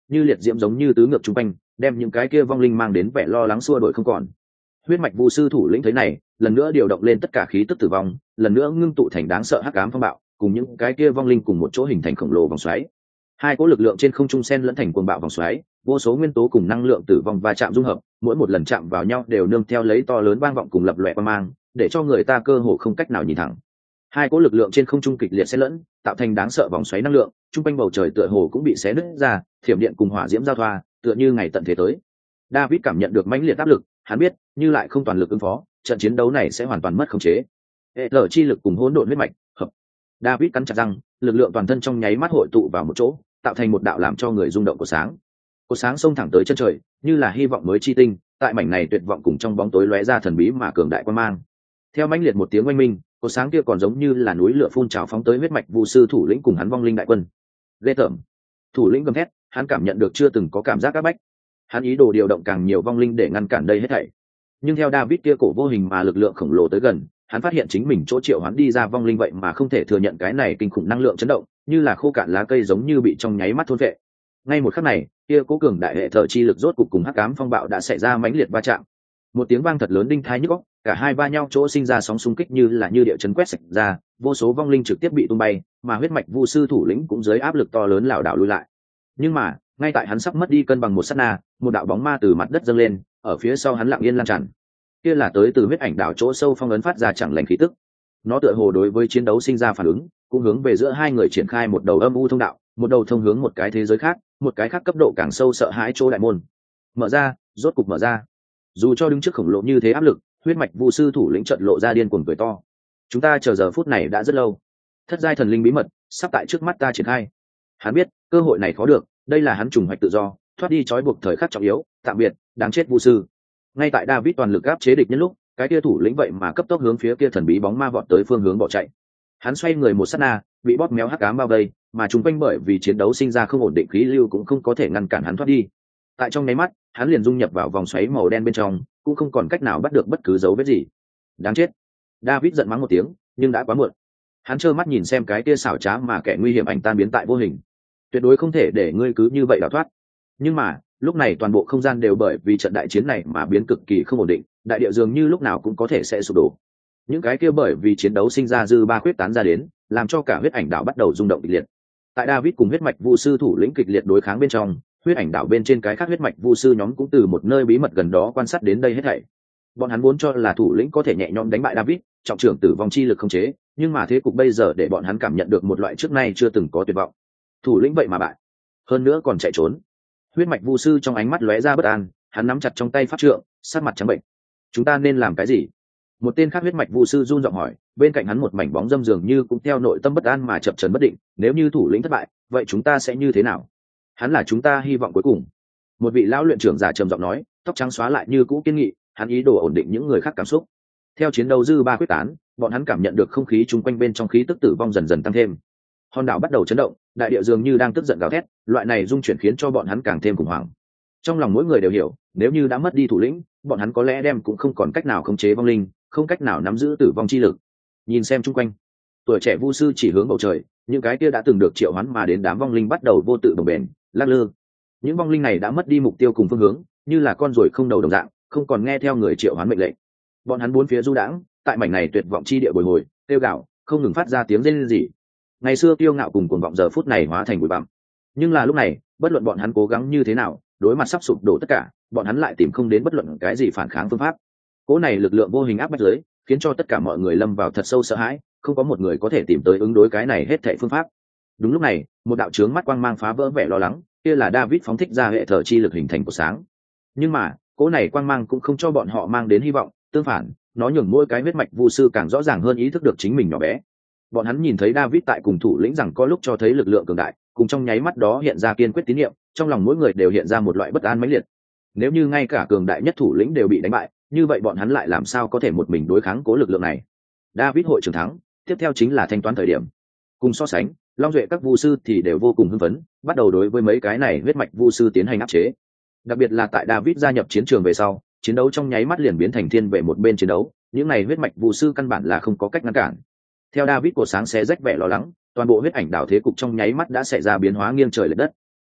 như liệt diễm giống như tứ ngược chung quanh, đem những cái kia vong linh mang đến vẻ lo lắng xua đuổi không còn. Huyết mạch vu sư thủ lĩnh thấy này, lần nữa điều động lên tất cả khí tức tử vong, lần nữa ngưng tụ thành đáng sợ hắc ám phong bạo, cùng những cái kia vong linh cùng một chỗ hình thành khổng lồ vòng xoáy. Hai cỗ lực lượng trên không trung xen lẫn thành cuồng bạo vòng xoáy, vô số nguyên tố cùng năng lượng tử vong va chạm dung hợp, mỗi một lần chạm vào nhau đều nương theo lấy to lớn vang vọng cùng lập lòe quang mang, để cho người ta cơ hồ không cách nào nhìn thẳng. Hai cỗ lực lượng trên không trung kịch liệt xen lẫn, tạo thành đáng sợ vòng xoáy năng lượng, trung quanh bầu trời tựa hồ cũng bị xé nứt ra, thiểm điện cùng hỏa diễm giao thoa, tựa như ngày tận thế tới. David cảm nhận được mãnh liệt áp lực, hắn biết, như lại không toàn lực ứng phó, trận chiến đấu này sẽ hoàn toàn mất khống chế. Hệ lở chi lực cùng hỗn độn huyết mạch, hợp. David cắn chặt răng, lực lượng toàn thân trong nháy mắt hội tụ vào một chỗ, tạo thành một đạo làm cho người rung động của sáng. Của sáng xông thẳng tới chân trời, như là hy vọng mới chi tinh, tại mảnh này tuyệt vọng cùng trong bóng tối lóe ra thần bí mà cường đại quan mang. Theo mãnh liệt một tiếng oanh minh, của sáng kia còn giống như là núi lửa phun trào phóng tới huyết mạch vu sư thủ lĩnh cùng hắn vong linh đại quân. Ghê tởm. Thủ lĩnh gầm thét, hắn cảm nhận được chưa từng có cảm giác áp bách. Hắn ý đồ điều động càng nhiều vong linh để ngăn cản đây hết thảy. Nhưng theo David kia cổ vô hình mà lực lượng khổng lồ tới gần, hắn phát hiện chính mình chỗ triệu hắn đi ra vong linh vậy mà không thể thừa nhận cái này kinh khủng năng lượng chấn động, như là khô cạn lá cây giống như bị trong nháy mắt thôn vệ. Ngay một khắc này, kia cố cường đại hệ thờ chi lực rốt cục cùng hắc ám phong bạo đã xảy ra mãnh liệt va chạm. Một tiếng vang thật lớn đinh tai nhức óc, cả hai va nhau chỗ sinh ra sóng xung kích như là như địa chấn quét sạch ra, vô số vong linh trực tiếp bị tung bay, mà huyết mạch vu sư thủ lĩnh cũng dưới áp lực to lớn lảo đảo lùi lại. Nhưng mà, ngay tại hắn sắp mất đi cân bằng một sát na, một đạo bóng ma từ mặt đất dâng lên, ở phía sau hắn lặng yên lan tràn. Kia là tới từ huyết ảnh đảo chỗ sâu phong ấn phát ra chẳng lành khí tức. Nó tựa hồ đối với chiến đấu sinh ra phản ứng, cũng hướng về giữa hai người triển khai một đầu âm u thông đạo, một đầu thông hướng một cái thế giới khác, một cái khác cấp độ càng sâu sợ hãi chỗ đại môn. Mở ra, rốt cục mở ra. Dù cho đứng trước khổng lồ như thế áp lực, huyết mạch vu sư thủ lĩnh trận lộ ra điên cuồng cười to. Chúng ta chờ giờ phút này đã rất lâu. Thất giai thần linh bí mật sắp tại trước mắt ta triển khai. Hắn biết, cơ hội này khó được, đây là hắn trùng hoạch tự do, thoát đi trói buộc thời khắc trọng yếu, tạm biệt, đáng chết vu sư. Ngay tại David toàn lực áp chế địch nhân lúc, cái kia thủ lĩnh vậy mà cấp tốc hướng phía kia thần bí bóng ma vọt tới phương hướng bỏ chạy. Hắn xoay người một sát na, bị bóp méo hắc ám bao vây, mà chúng quanh bởi vì chiến đấu sinh ra không ổn định khí lưu cũng không có thể ngăn cản hắn thoát đi. Tại trong nháy mắt, hắn liền dung nhập vào vòng xoáy màu đen bên trong, cũng không còn cách nào bắt được bất cứ dấu vết gì. Đáng chết. David giận mắng một tiếng, nhưng đã quá muộn. Hắn trơ mắt nhìn xem cái kia xảo trá mà kẻ nguy hiểm ảnh tan biến tại vô hình. Tuyệt đối không thể để ngươi cứ như vậy đào thoát. Nhưng mà, lúc này toàn bộ không gian đều bởi vì trận đại chiến này mà biến cực kỳ không ổn định, đại địa dường như lúc nào cũng có thể sẽ sụp đổ. Những cái kia bởi vì chiến đấu sinh ra dư ba khuyết tán ra đến, làm cho cả huyết ảnh đảo bắt đầu rung động kịch liệt. Tại David cùng huyết mạch vu sư thủ lĩnh kịch liệt đối kháng bên trong, huyết ảnh đảo bên trên cái khác huyết mạch vu sư nhóm cũng từ một nơi bí mật gần đó quan sát đến đây hết thảy. Bọn hắn vốn cho là thủ lĩnh có thể nhẹ nhõm đánh bại David, trọng trưởng tử vong chi lực không chế, nhưng mà thế cục bây giờ để bọn hắn cảm nhận được một loại trước nay chưa từng có tuyệt vọng. Thủ lĩnh vậy mà bại, hơn nữa còn chạy trốn. Huyết mạch vu sư trong ánh mắt lóe ra bất an, hắn nắm chặt trong tay pháp trượng, sát mặt trắng bệnh. Chúng ta nên làm cái gì? Một tên khác huyết mạch vu sư run giọng hỏi, bên cạnh hắn một mảnh bóng dâm dường như cũng theo nội tâm bất an mà chập chờn bất định, nếu như thủ lĩnh thất bại, vậy chúng ta sẽ như thế nào? Hắn là chúng ta hy vọng cuối cùng. Một vị lão luyện trưởng giả trầm giọng nói, tóc trắng xóa lại như cũ kiên nghị, hắn ý đồ ổn định những người khác cảm xúc. Theo chiến đấu dư ba quyết tán, bọn hắn cảm nhận được không khí chung quanh bên trong khí tức tử vong dần dần tăng thêm. Hòn đảo bắt đầu chấn động, đại địa dường như đang tức giận gào thét, loại này dung chuyển khiến cho bọn hắn càng thêm khủng hoảng. Trong lòng mỗi người đều hiểu, nếu như đã mất đi thủ lĩnh, bọn hắn có lẽ đem cũng không còn cách nào khống chế vong linh, không cách nào nắm giữ tử vong chi lực. Nhìn xem chung quanh, tuổi trẻ vu sư chỉ hướng bầu trời, những cái kia đã từng được triệu hoán mà đến đám vong linh bắt đầu vô tự bồng bềnh, lắc lư. Những vong linh này đã mất đi mục tiêu cùng phương hướng, như là con ruồi không đầu đồng dạng, không còn nghe theo người triệu hoán mệnh lệnh. Bọn hắn bốn phía du đãng, tại mảnh này tuyệt vọng chi địa bồi hồi, kêu gào, không ngừng phát ra tiếng rên rỉ. Ngày xưa kiêu ngạo cùng cuồng vọng giờ phút này hóa thành bụi bặm. Nhưng là lúc này, bất luận bọn hắn cố gắng như thế nào, đối mặt sắp sụp đổ tất cả, bọn hắn lại tìm không đến bất luận cái gì phản kháng phương pháp. Cỗ này lực lượng vô hình áp bách dưới, khiến cho tất cả mọi người lâm vào thật sâu sợ hãi, không có một người có thể tìm tới ứng đối cái này hết thảy phương pháp. Đúng lúc này, một đạo chướng mắt quang mang phá vỡ vẻ lo lắng, kia là David phóng thích ra hệ thờ chi lực hình thành của sáng. Nhưng mà, cỗ này quang mang cũng không cho bọn họ mang đến hy vọng, tương phản, nó nhường mỗi cái huyết mạch vu sư càng rõ ràng hơn ý thức được chính mình nhỏ bé. Bọn hắn nhìn thấy David tại cùng thủ lĩnh rằng có lúc cho thấy lực lượng cường đại, cùng trong nháy mắt đó hiện ra kiên quyết tín nhiệm, trong lòng mỗi người đều hiện ra một loại bất an mãnh liệt. Nếu như ngay cả cường đại nhất thủ lĩnh đều bị đánh bại, như vậy bọn hắn lại làm sao có thể một mình đối kháng cố lực lượng này? David hội trưởng thắng, tiếp theo chính là thanh toán thời điểm. Cùng so sánh, Long Duệ các vu sư thì đều vô cùng hưng phấn, bắt đầu đối với mấy cái này huyết mạch vu sư tiến hành áp chế. Đặc biệt là tại David gia nhập chiến trường về sau, chiến đấu trong nháy mắt liền biến thành thiên về một bên chiến đấu, những này huyết mạch vu sư căn bản là không có cách ngăn cản. Theo David của sáng xé rách vẻ lo lắng, toàn bộ huyết ảnh đảo thế cục trong nháy mắt đã xảy ra biến hóa nghiêng trời lệch đất.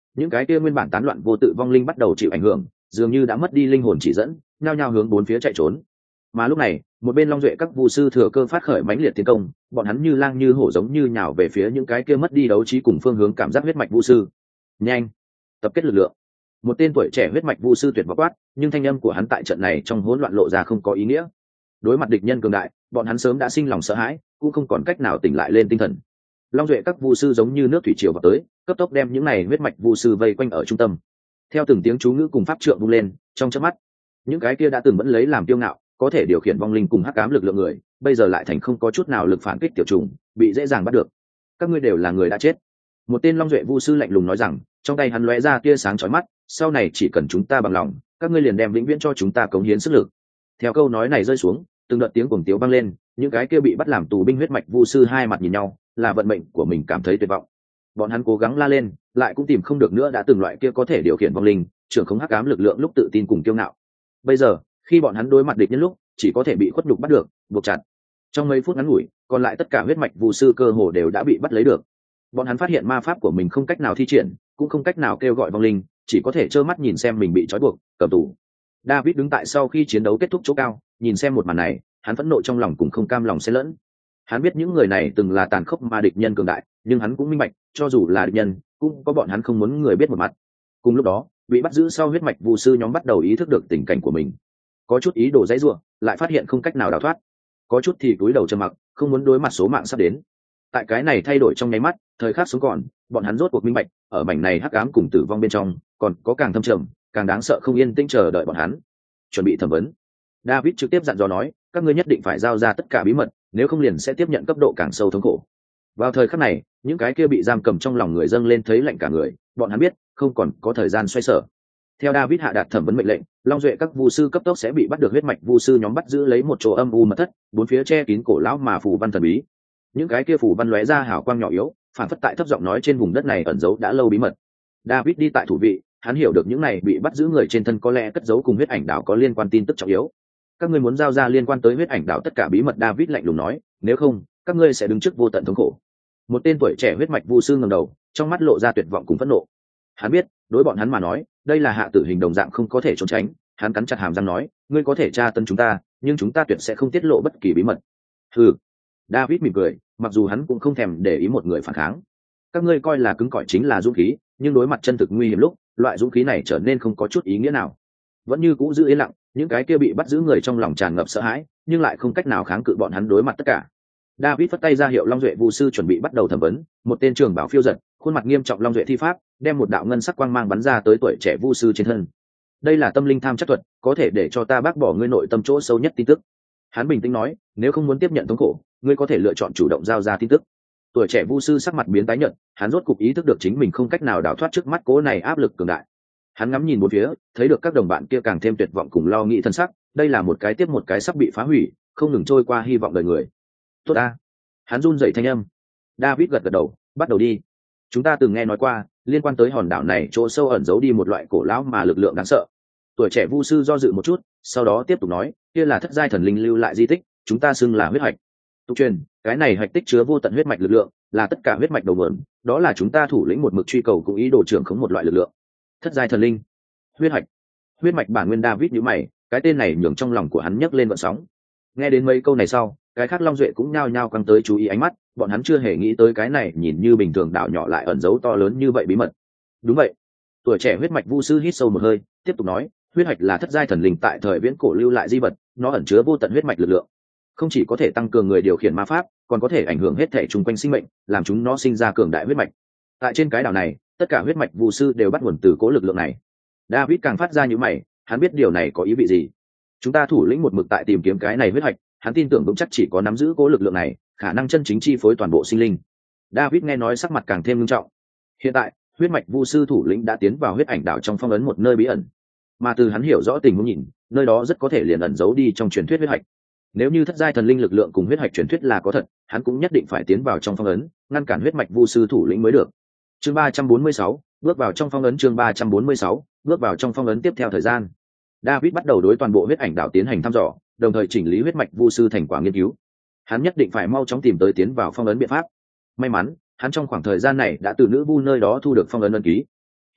những cái kia nguyên bản tán loạn vô tự vong linh bắt đầu chịu ảnh hưởng, dường như đã mất đi linh hồn chỉ dẫn, nhao nhao hướng bốn phía chạy trốn. Mà lúc này, một bên Long Duệ các vu sư thừa cơ phát khởi mãnh liệt tiến công, bọn hắn như lang như hổ giống như nhào về phía những cái kia mất đi đấu trí cùng phương hướng cảm giác huyết mạch vu sư. Nhanh, tập kết lực lượng. Một tên tuổi trẻ huyết mạch vu sư tuyệt vọng quát, nhưng thanh âm của hắn tại trận này trong hỗn loạn lộ ra không có ý nghĩa. Đối mặt địch nhân cường đại, bọn hắn sớm đã sinh lòng sợ hãi, cũng không còn cách nào tỉnh lại lên tinh thần. Long Duệ các vu sư giống như nước thủy triều vào tới, cấp tốc đem những này huyết mạch vu sư vây quanh ở trung tâm. Theo từng tiếng chú ngữ cùng pháp trượng vung lên, trong chớp mắt, những cái kia đã từng vẫn lấy làm kiêu ngạo, có thể điều khiển vong linh cùng hắc ám lực lượng người, bây giờ lại thành không có chút nào lực phản kích tiểu trùng, bị dễ dàng bắt được. Các ngươi đều là người đã chết. Một tên Long Duệ vu sư lạnh lùng nói rằng, trong tay hắn lóe ra tia sáng chói mắt, sau này chỉ cần chúng ta bằng lòng, các ngươi liền đem vĩnh viễn cho chúng ta cống hiến sức lực. Theo câu nói này rơi xuống, từng đợt tiếng cuồng tiếu vang lên, những cái kia bị bắt làm tù binh huyết mạch vu sư hai mặt nhìn nhau, là vận mệnh của mình cảm thấy tuyệt vọng. Bọn hắn cố gắng la lên, lại cũng tìm không được nữa đã từng loại kia có thể điều khiển vong linh, trưởng khống hắc ám lực lượng lúc tự tin cùng kiêu ngạo. Bây giờ, khi bọn hắn đối mặt địch nhân lúc, chỉ có thể bị khuất nhục bắt được, buộc chặt. Trong mấy phút ngắn ngủi, còn lại tất cả huyết mạch vu sư cơ hồ đều đã bị bắt lấy được. Bọn hắn phát hiện ma pháp của mình không cách nào thi triển, cũng không cách nào kêu gọi vong linh, chỉ có thể trơ mắt nhìn xem mình bị trói buộc, cầm tù. David đứng tại sau khi chiến đấu kết thúc chỗ cao, nhìn xem một màn này, hắn phẫn nộ trong lòng cũng không cam lòng xen lẫn. Hắn biết những người này từng là tàn khốc mà địch nhân cường đại, nhưng hắn cũng minh bạch, cho dù là địch nhân, cũng có bọn hắn không muốn người biết một mặt. Cùng lúc đó, bị bắt giữ sau huyết mạch vu sư nhóm bắt đầu ý thức được tình cảnh của mình. Có chút ý đồ dãy rủa, lại phát hiện không cách nào đào thoát. Có chút thì cúi đầu trầm mặc, không muốn đối mặt số mạng sắp đến. Tại cái này thay đổi trong nháy mắt, thời khắc sống còn, bọn hắn rốt cuộc minh bạch, ở mảnh này hắc ám cùng tử vong bên trong, còn có càng thâm trầm, càng đáng sợ không yên tĩnh chờ đợi bọn hắn. Chuẩn bị thẩm vấn. David trực tiếp dặn dò nói, các ngươi nhất định phải giao ra tất cả bí mật, nếu không liền sẽ tiếp nhận cấp độ càng sâu thống khổ. Vào thời khắc này, những cái kia bị giam cầm trong lòng người dâng lên thấy lạnh cả người, bọn hắn biết, không còn có thời gian xoay sở. Theo David hạ đạt thẩm vấn mệnh lệnh, Long Duệ các vu sư cấp tốc sẽ bị bắt được huyết mạch vu sư nhóm bắt giữ lấy một chỗ âm u mật thất, bốn phía che kín cổ lão mà phù văn thần bí. Những cái kia phù văn lóe ra hào quang nhỏ yếu, phản phất tại thấp giọng nói trên vùng đất này ẩn giấu đã lâu bí mật. David đi tại thủ vị, hắn hiểu được những này bị bắt giữ người trên thân có lẽ cất giấu cùng huyết ảnh đảo có liên quan tin tức trọng yếu. Các ngươi muốn giao ra liên quan tới huyết ảnh đảo tất cả bí mật, David lạnh lùng nói, nếu không, các ngươi sẽ đứng trước vô tận thống khổ. Một tên tuổi trẻ huyết mạch vu sư ngẩng đầu, trong mắt lộ ra tuyệt vọng cùng phẫn nộ. Hắn biết, đối bọn hắn mà nói, đây là hạ tử hình đồng dạng không có thể trốn tránh. Hắn cắn chặt hàm răng nói, ngươi có thể tra tấn chúng ta, nhưng chúng ta tuyệt sẽ không tiết lộ bất kỳ bí mật. Hừ. David mỉm cười, mặc dù hắn cũng không thèm để ý một người phản kháng. Các ngươi coi là cứng cỏi chính là dũng khí, nhưng đối mặt chân thực nguy hiểm lúc, loại dũng khí này trở nên không có chút ý nghĩa nào. Vẫn như cũ giữ yên lặng, những cái kia bị bắt giữ người trong lòng tràn ngập sợ hãi, nhưng lại không cách nào kháng cự bọn hắn đối mặt tất cả. David phất tay ra hiệu Long Duệ vu sư chuẩn bị bắt đầu thẩm vấn, một tên trưởng bảo phiêu giật, khuôn mặt nghiêm trọng Long Duệ thi pháp, đem một đạo ngân sắc quang mang bắn ra tới tuổi trẻ vu sư trên thân. Đây là tâm linh tham chắc thuật, có thể để cho ta bác bỏ ngươi nội tâm chỗ sâu nhất tin tức. Hắn bình tĩnh nói, nếu không muốn tiếp nhận thống khổ, ngươi có thể lựa chọn chủ động giao ra tin tức. Tuổi trẻ vu sư sắc mặt biến tái nhợt, hắn rốt cục ý thức được chính mình không cách nào đào thoát trước mắt cố này áp lực cường đại. Hắn ngắm nhìn bốn phía, thấy được các đồng bạn kia càng thêm tuyệt vọng cùng lo nghĩ thân sắc, đây là một cái tiếp một cái sắp bị phá hủy, không ngừng trôi qua hy vọng đời người. Tốt ta. Hắn run rẩy thanh âm. David gật gật đầu, bắt đầu đi. Chúng ta từng nghe nói qua, liên quan tới hòn đảo này chỗ sâu ẩn giấu đi một loại cổ lão mà lực lượng đáng sợ. Tuổi trẻ vu sư do dự một chút, sau đó tiếp tục nói, kia là thất giai thần linh lưu lại di tích, chúng ta xưng là huyết hạch. Tục truyền, cái này hạch tích chứa vô tận huyết mạch lực lượng, là tất cả huyết mạch đầu nguồn, đó là chúng ta thủ lĩnh một mực truy cầu cùng ý đồ trưởng khống một loại lực lượng. Thất giai thần linh, huyết hạch, huyết mạch bản nguyên. David nhíu mày, cái tên này nhường trong lòng của hắn nhấc lên vận sóng. Nghe đến mấy câu này sau, cái khác Long Duệ cũng nhao nhao quăng tới chú ý ánh mắt, bọn hắn chưa hề nghĩ tới cái này nhìn như bình thường đảo nhỏ lại ẩn giấu to lớn như vậy bí mật. Đúng vậy. Tuổi trẻ huyết mạch vu sư hít sâu một hơi, tiếp tục nói, huyết mạch là thất giai thần linh tại thời viễn cổ lưu lại di vật, nó ẩn chứa vô tận huyết mạch lực lượng, không chỉ có thể tăng cường người điều khiển ma pháp, còn có thể ảnh hưởng hết thể chung quanh sinh mệnh, làm chúng nó sinh ra cường đại huyết mạch. Tại trên cái đảo này, tất cả huyết mạch vu sư đều bắt nguồn từ cố lực lượng này. David càng phát ra những mày, hắn biết điều này có ý vị gì. Chúng ta thủ lĩnh một mực tại tìm kiếm cái này huyết mạch, hắn tin tưởng vững chắc chỉ có nắm giữ cố lực lượng này, khả năng chân chính chi phối toàn bộ sinh linh. David nghe nói sắc mặt càng thêm nghiêm trọng. Hiện tại, huyết mạch vu sư thủ lĩnh đã tiến vào huyết ảnh đảo trong phong ấn một nơi bí ẩn, mà từ hắn hiểu rõ tình huống nhìn, nơi đó rất có thể liền ẩn giấu đi trong truyền thuyết huyết hạch. Nếu như thất giai thần linh lực lượng cùng huyết hạch truyền thuyết là có thật, hắn cũng nhất định phải tiến vào trong phong ấn, ngăn cản huyết mạch vu sư thủ lĩnh mới được. Chương ba trăm bốn mươi sáu, bước vào trong phong ấn. Chương ba trăm bốn mươi sáu, bước vào trong phong ấn. Tiếp theo thời gian, David bắt đầu đối toàn bộ huyết ảnh đảo tiến hành thăm dò, đồng thời chỉnh lý huyết mạch vu sư thành quả nghiên cứu. Hắn nhất định phải mau chóng tìm tới tiến vào phong ấn biện pháp. May mắn, hắn trong khoảng thời gian này đã từ nữ vu nơi đó thu được phong ấn ấn ký.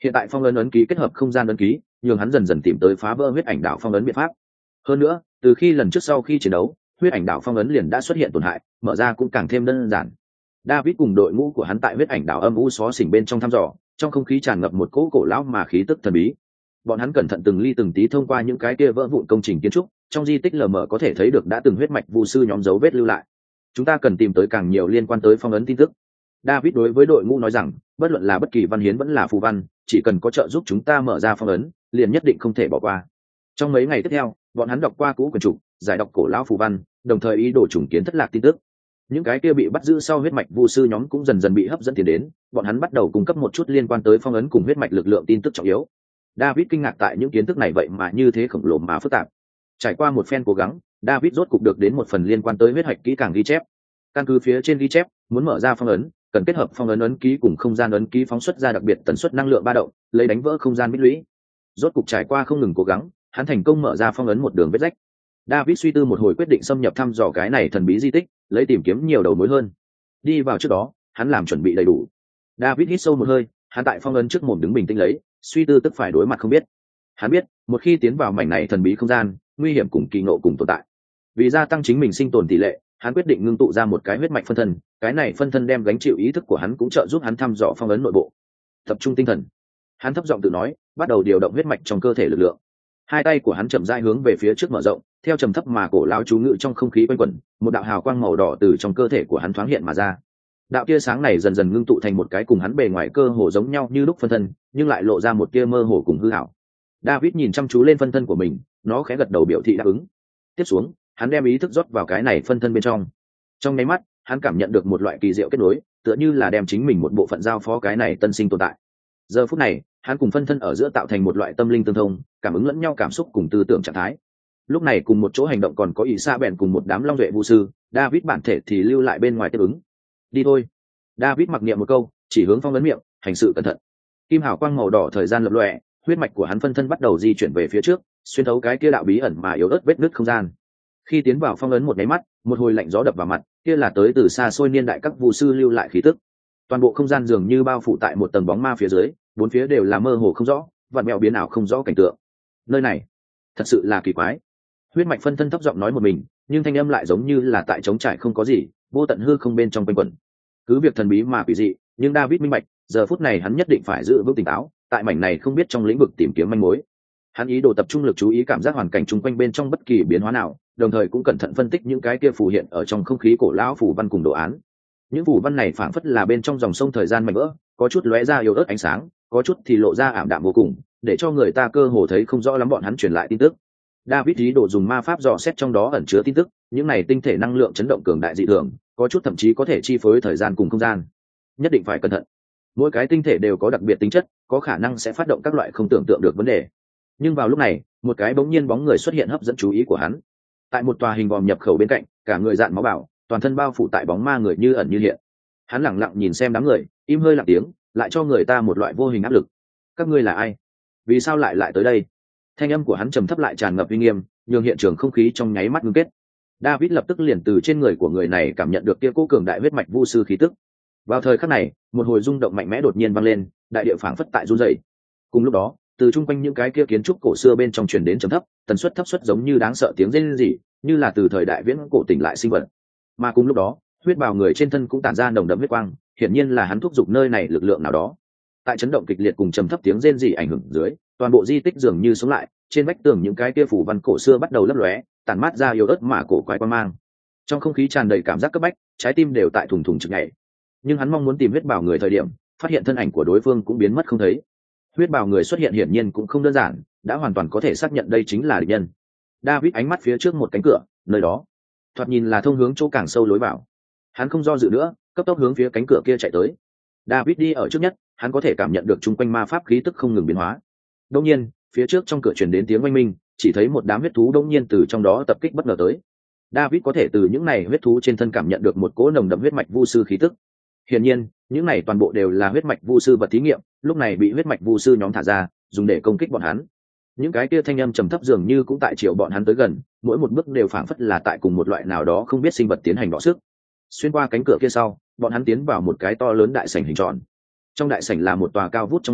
Hiện tại phong ấn ấn ký kết hợp không gian ấn ký, nhường hắn dần dần tìm tới phá vỡ huyết ảnh đảo phong ấn biện pháp. Hơn nữa, từ khi lần trước sau khi chiến đấu, huyết ảnh đảo phong ấn liền đã xuất hiện tổn hại, mở ra cũng càng thêm đơn giản. David cùng đội ngũ của hắn tại huyết ảnh đảo âm u xó xỉnh bên trong thăm dò, trong không khí tràn ngập một cỗ cổ lão mà khí tức thần bí. Bọn hắn cẩn thận từng ly từng tí thông qua những cái kia vỡ vụn công trình kiến trúc, trong di tích lờ mờ có thể thấy được đã từng huyết mạch vu sư nhóm dấu vết lưu lại. Chúng ta cần tìm tới càng nhiều liên quan tới phong ấn tin tức. David đối với đội ngũ nói rằng, bất luận là bất kỳ văn hiến vẫn là phù văn, chỉ cần có trợ giúp chúng ta mở ra phong ấn, liền nhất định không thể bỏ qua. Trong mấy ngày tiếp theo, bọn hắn đọc qua cũ quyển trục, giải đọc cổ lão phù văn, đồng thời ý đồ trùng kiến thất lạc tin tức. Những cái kia bị bắt giữ sau huyết mạch vu sư nhóm cũng dần dần bị hấp dẫn tiền đến, bọn hắn bắt đầu cung cấp một chút liên quan tới phong ấn cùng huyết mạch lực lượng tin tức trọng yếu. David kinh ngạc tại những kiến thức này vậy mà như thế khổng lồ mà phức tạp. Trải qua một phen cố gắng, David rốt cục được đến một phần liên quan tới huyết mạch kỹ càng ghi chép. Căn cứ phía trên ghi chép, muốn mở ra phong ấn, cần kết hợp phong ấn ấn ký cùng không gian ấn ký phóng xuất ra đặc biệt tần suất năng lượng ba động, lấy đánh vỡ không gian bích lũy. Rốt cục trải qua không ngừng cố gắng, hắn thành công mở ra phong ấn một đường vết rách. David suy tư một hồi quyết định xâm nhập thăm dò cái này thần bí di tích, lấy tìm kiếm nhiều đầu mối hơn. Đi vào trước đó, hắn làm chuẩn bị đầy đủ. David hít sâu một hơi, hắn tại phong ấn trước mồm đứng bình tĩnh lấy, suy tư tức phải đối mặt không biết. Hắn biết, một khi tiến vào mảnh này thần bí không gian, nguy hiểm cùng kỳ ngộ cùng tồn tại. Vì gia tăng chính mình sinh tồn tỷ lệ, hắn quyết định ngưng tụ ra một cái huyết mạch phân thân, cái này phân thân đem gánh chịu ý thức của hắn cũng trợ giúp hắn thăm dò phong ấn nội bộ. Tập trung tinh thần, hắn thấp giọng tự nói, bắt đầu điều động huyết mạch trong cơ thể lực lượng. Hai tay của hắn chậm rãi hướng về phía trước mở rộng, theo trầm thấp mà cổ lão chú ngữ trong không khí quanh quẩn, một đạo hào quang màu đỏ từ trong cơ thể của hắn thoáng hiện mà ra. Đạo tia sáng này dần dần ngưng tụ thành một cái cùng hắn bề ngoài cơ hồ giống nhau như lúc phân thân, nhưng lại lộ ra một tia mơ hồ cùng hư ảo. David nhìn chăm chú lên phân thân của mình, nó khẽ gật đầu biểu thị đáp ứng. Tiếp xuống, hắn đem ý thức rót vào cái này phân thân bên trong. Trong nháy mắt, hắn cảm nhận được một loại kỳ diệu kết nối, tựa như là đem chính mình một bộ phận giao phó cái này tân sinh tồn tại. Giờ phút này, hắn cùng phân thân ở giữa tạo thành một loại tâm linh tương thông, cảm ứng lẫn nhau cảm xúc cùng tư tưởng trạng thái. Lúc này cùng một chỗ hành động còn có ỷ xa bèn cùng một đám long duệ vũ sư, David bản thể thì lưu lại bên ngoài tiếp ứng. Đi thôi. David mặc niệm một câu, chỉ hướng phong ấn miệng, hành sự cẩn thận. Kim hào quang màu đỏ thời gian lập lòe, huyết mạch của hắn phân thân bắt đầu di chuyển về phía trước, xuyên thấu cái kia đạo bí ẩn mà yếu ớt vết nứt không gian. Khi tiến vào phong ấn một cái mắt, một hồi lạnh gió đập vào mặt, kia là tới từ xa xôi niên đại các vu sư lưu lại khí tức. Toàn bộ không gian dường như bao phủ tại một tầng bóng ma phía dưới, bốn phía đều là mơ hồ không rõ, vặn mèo biến ảo không rõ cảnh tượng. Nơi này thật sự là kỳ quái. Huyết mạch phân thân thấp giọng nói một mình, nhưng thanh âm lại giống như là tại trống trải không có gì, vô tận hư không bên trong quanh quẩn. Cứ việc thần bí mà quỷ dị, nhưng David minh bạch, giờ phút này hắn nhất định phải giữ vững tỉnh táo, tại mảnh này không biết trong lĩnh vực tìm kiếm manh mối. Hắn ý đồ tập trung lực chú ý cảm giác hoàn cảnh chung quanh bên trong bất kỳ biến hóa nào, đồng thời cũng cẩn thận phân tích những cái kia phù hiện ở trong không khí cổ lão phù văn cùng đồ án. Những phù văn này phảng phất là bên trong dòng sông thời gian mảnh vỡ, có chút lóe ra yếu ớt ánh sáng, có chút thì lộ ra ảm đạm vô cùng, để cho người ta cơ hồ thấy không rõ lắm bọn hắn truyền lại tin tức. David ý đồ dùng ma pháp dò xét trong đó ẩn chứa tin tức, những này tinh thể năng lượng chấn động cường đại dị thường, có chút thậm chí có thể chi phối thời gian cùng không gian. Nhất định phải cẩn thận. Mỗi cái tinh thể đều có đặc biệt tính chất, có khả năng sẽ phát động các loại không tưởng tượng được vấn đề. Nhưng vào lúc này, một cái bỗng nhiên bóng người xuất hiện hấp dẫn chú ý của hắn. Tại một tòa hình vòm nhập khẩu bên cạnh, cả người dạn máu bảo, toàn thân bao phủ tại bóng ma người như ẩn như hiện. Hắn lặng lặng nhìn xem đám người, im hơi lặng tiếng, lại cho người ta một loại vô hình áp lực. Các ngươi là ai? Vì sao lại lại tới đây? Thanh âm của hắn trầm thấp lại tràn ngập uy nghiêm, nhường hiện trường không khí trong nháy mắt ngưng kết. David lập tức liền từ trên người của người này cảm nhận được kia cố cường đại huyết mạch vu sư khí tức. Vào thời khắc này, một hồi rung động mạnh mẽ đột nhiên vang lên, đại địa phảng phất tại run rẩy. Cùng lúc đó, từ trung quanh những cái kia kiến trúc cổ xưa bên trong truyền đến trầm thấp, tần suất thấp suất giống như đáng sợ tiếng rên rỉ, như là từ thời đại viễn cổ tỉnh lại sinh vật. Mà cùng lúc đó, huyết bào người trên thân cũng tản ra nồng đậm huyết quang, hiển nhiên là hắn thúc giục nơi này lực lượng nào đó. Tại chấn động kịch liệt cùng trầm thấp tiếng rên rỉ ảnh hưởng dưới, toàn bộ di tích dường như sống lại, trên vách tường những cái kia phủ văn cổ xưa bắt đầu lấp lóe, tản mát ra yếu ớt mà cổ quái quang mang. Trong không khí tràn đầy cảm giác cấp bách, trái tim đều tại thùng thùng chực nhảy. Nhưng hắn mong muốn tìm huyết bào người thời điểm, phát hiện thân ảnh của đối phương cũng biến mất không thấy. Huyết bào người xuất hiện hiển nhiên cũng không đơn giản, đã hoàn toàn có thể xác nhận đây chính là địch nhân. David ánh mắt phía trước một cánh cửa, nơi đó thoạt nhìn là thông hướng chỗ càng sâu lối vào. Hắn không do dự nữa, cấp tốc hướng phía cánh cửa kia chạy tới. David đi ở trước nhất, hắn có thể cảm nhận được chung quanh ma pháp khí tức không ngừng biến hóa. Đột nhiên, phía trước trong cửa truyền đến tiếng oanh minh, chỉ thấy một đám huyết thú đột nhiên từ trong đó tập kích bất ngờ tới. David có thể từ những này huyết thú trên thân cảm nhận được một cỗ nồng đậm huyết mạch vu sư khí tức. Hiển nhiên, những này toàn bộ đều là huyết mạch vu sư vật thí nghiệm, lúc này bị huyết mạch vu sư nhóm thả ra, dùng để công kích bọn hắn. Những cái kia thanh âm trầm thấp dường như cũng tại chiều bọn hắn tới gần, mỗi một bước đều phảng phất là tại cùng một loại nào đó không biết sinh vật tiến hành đọ sức. Xuyên qua cánh cửa kia sau, bọn hắn tiến vào một cái to lớn đại sảnh hình tròn. Trong đại sảnh là một tòa cao vút trong mây,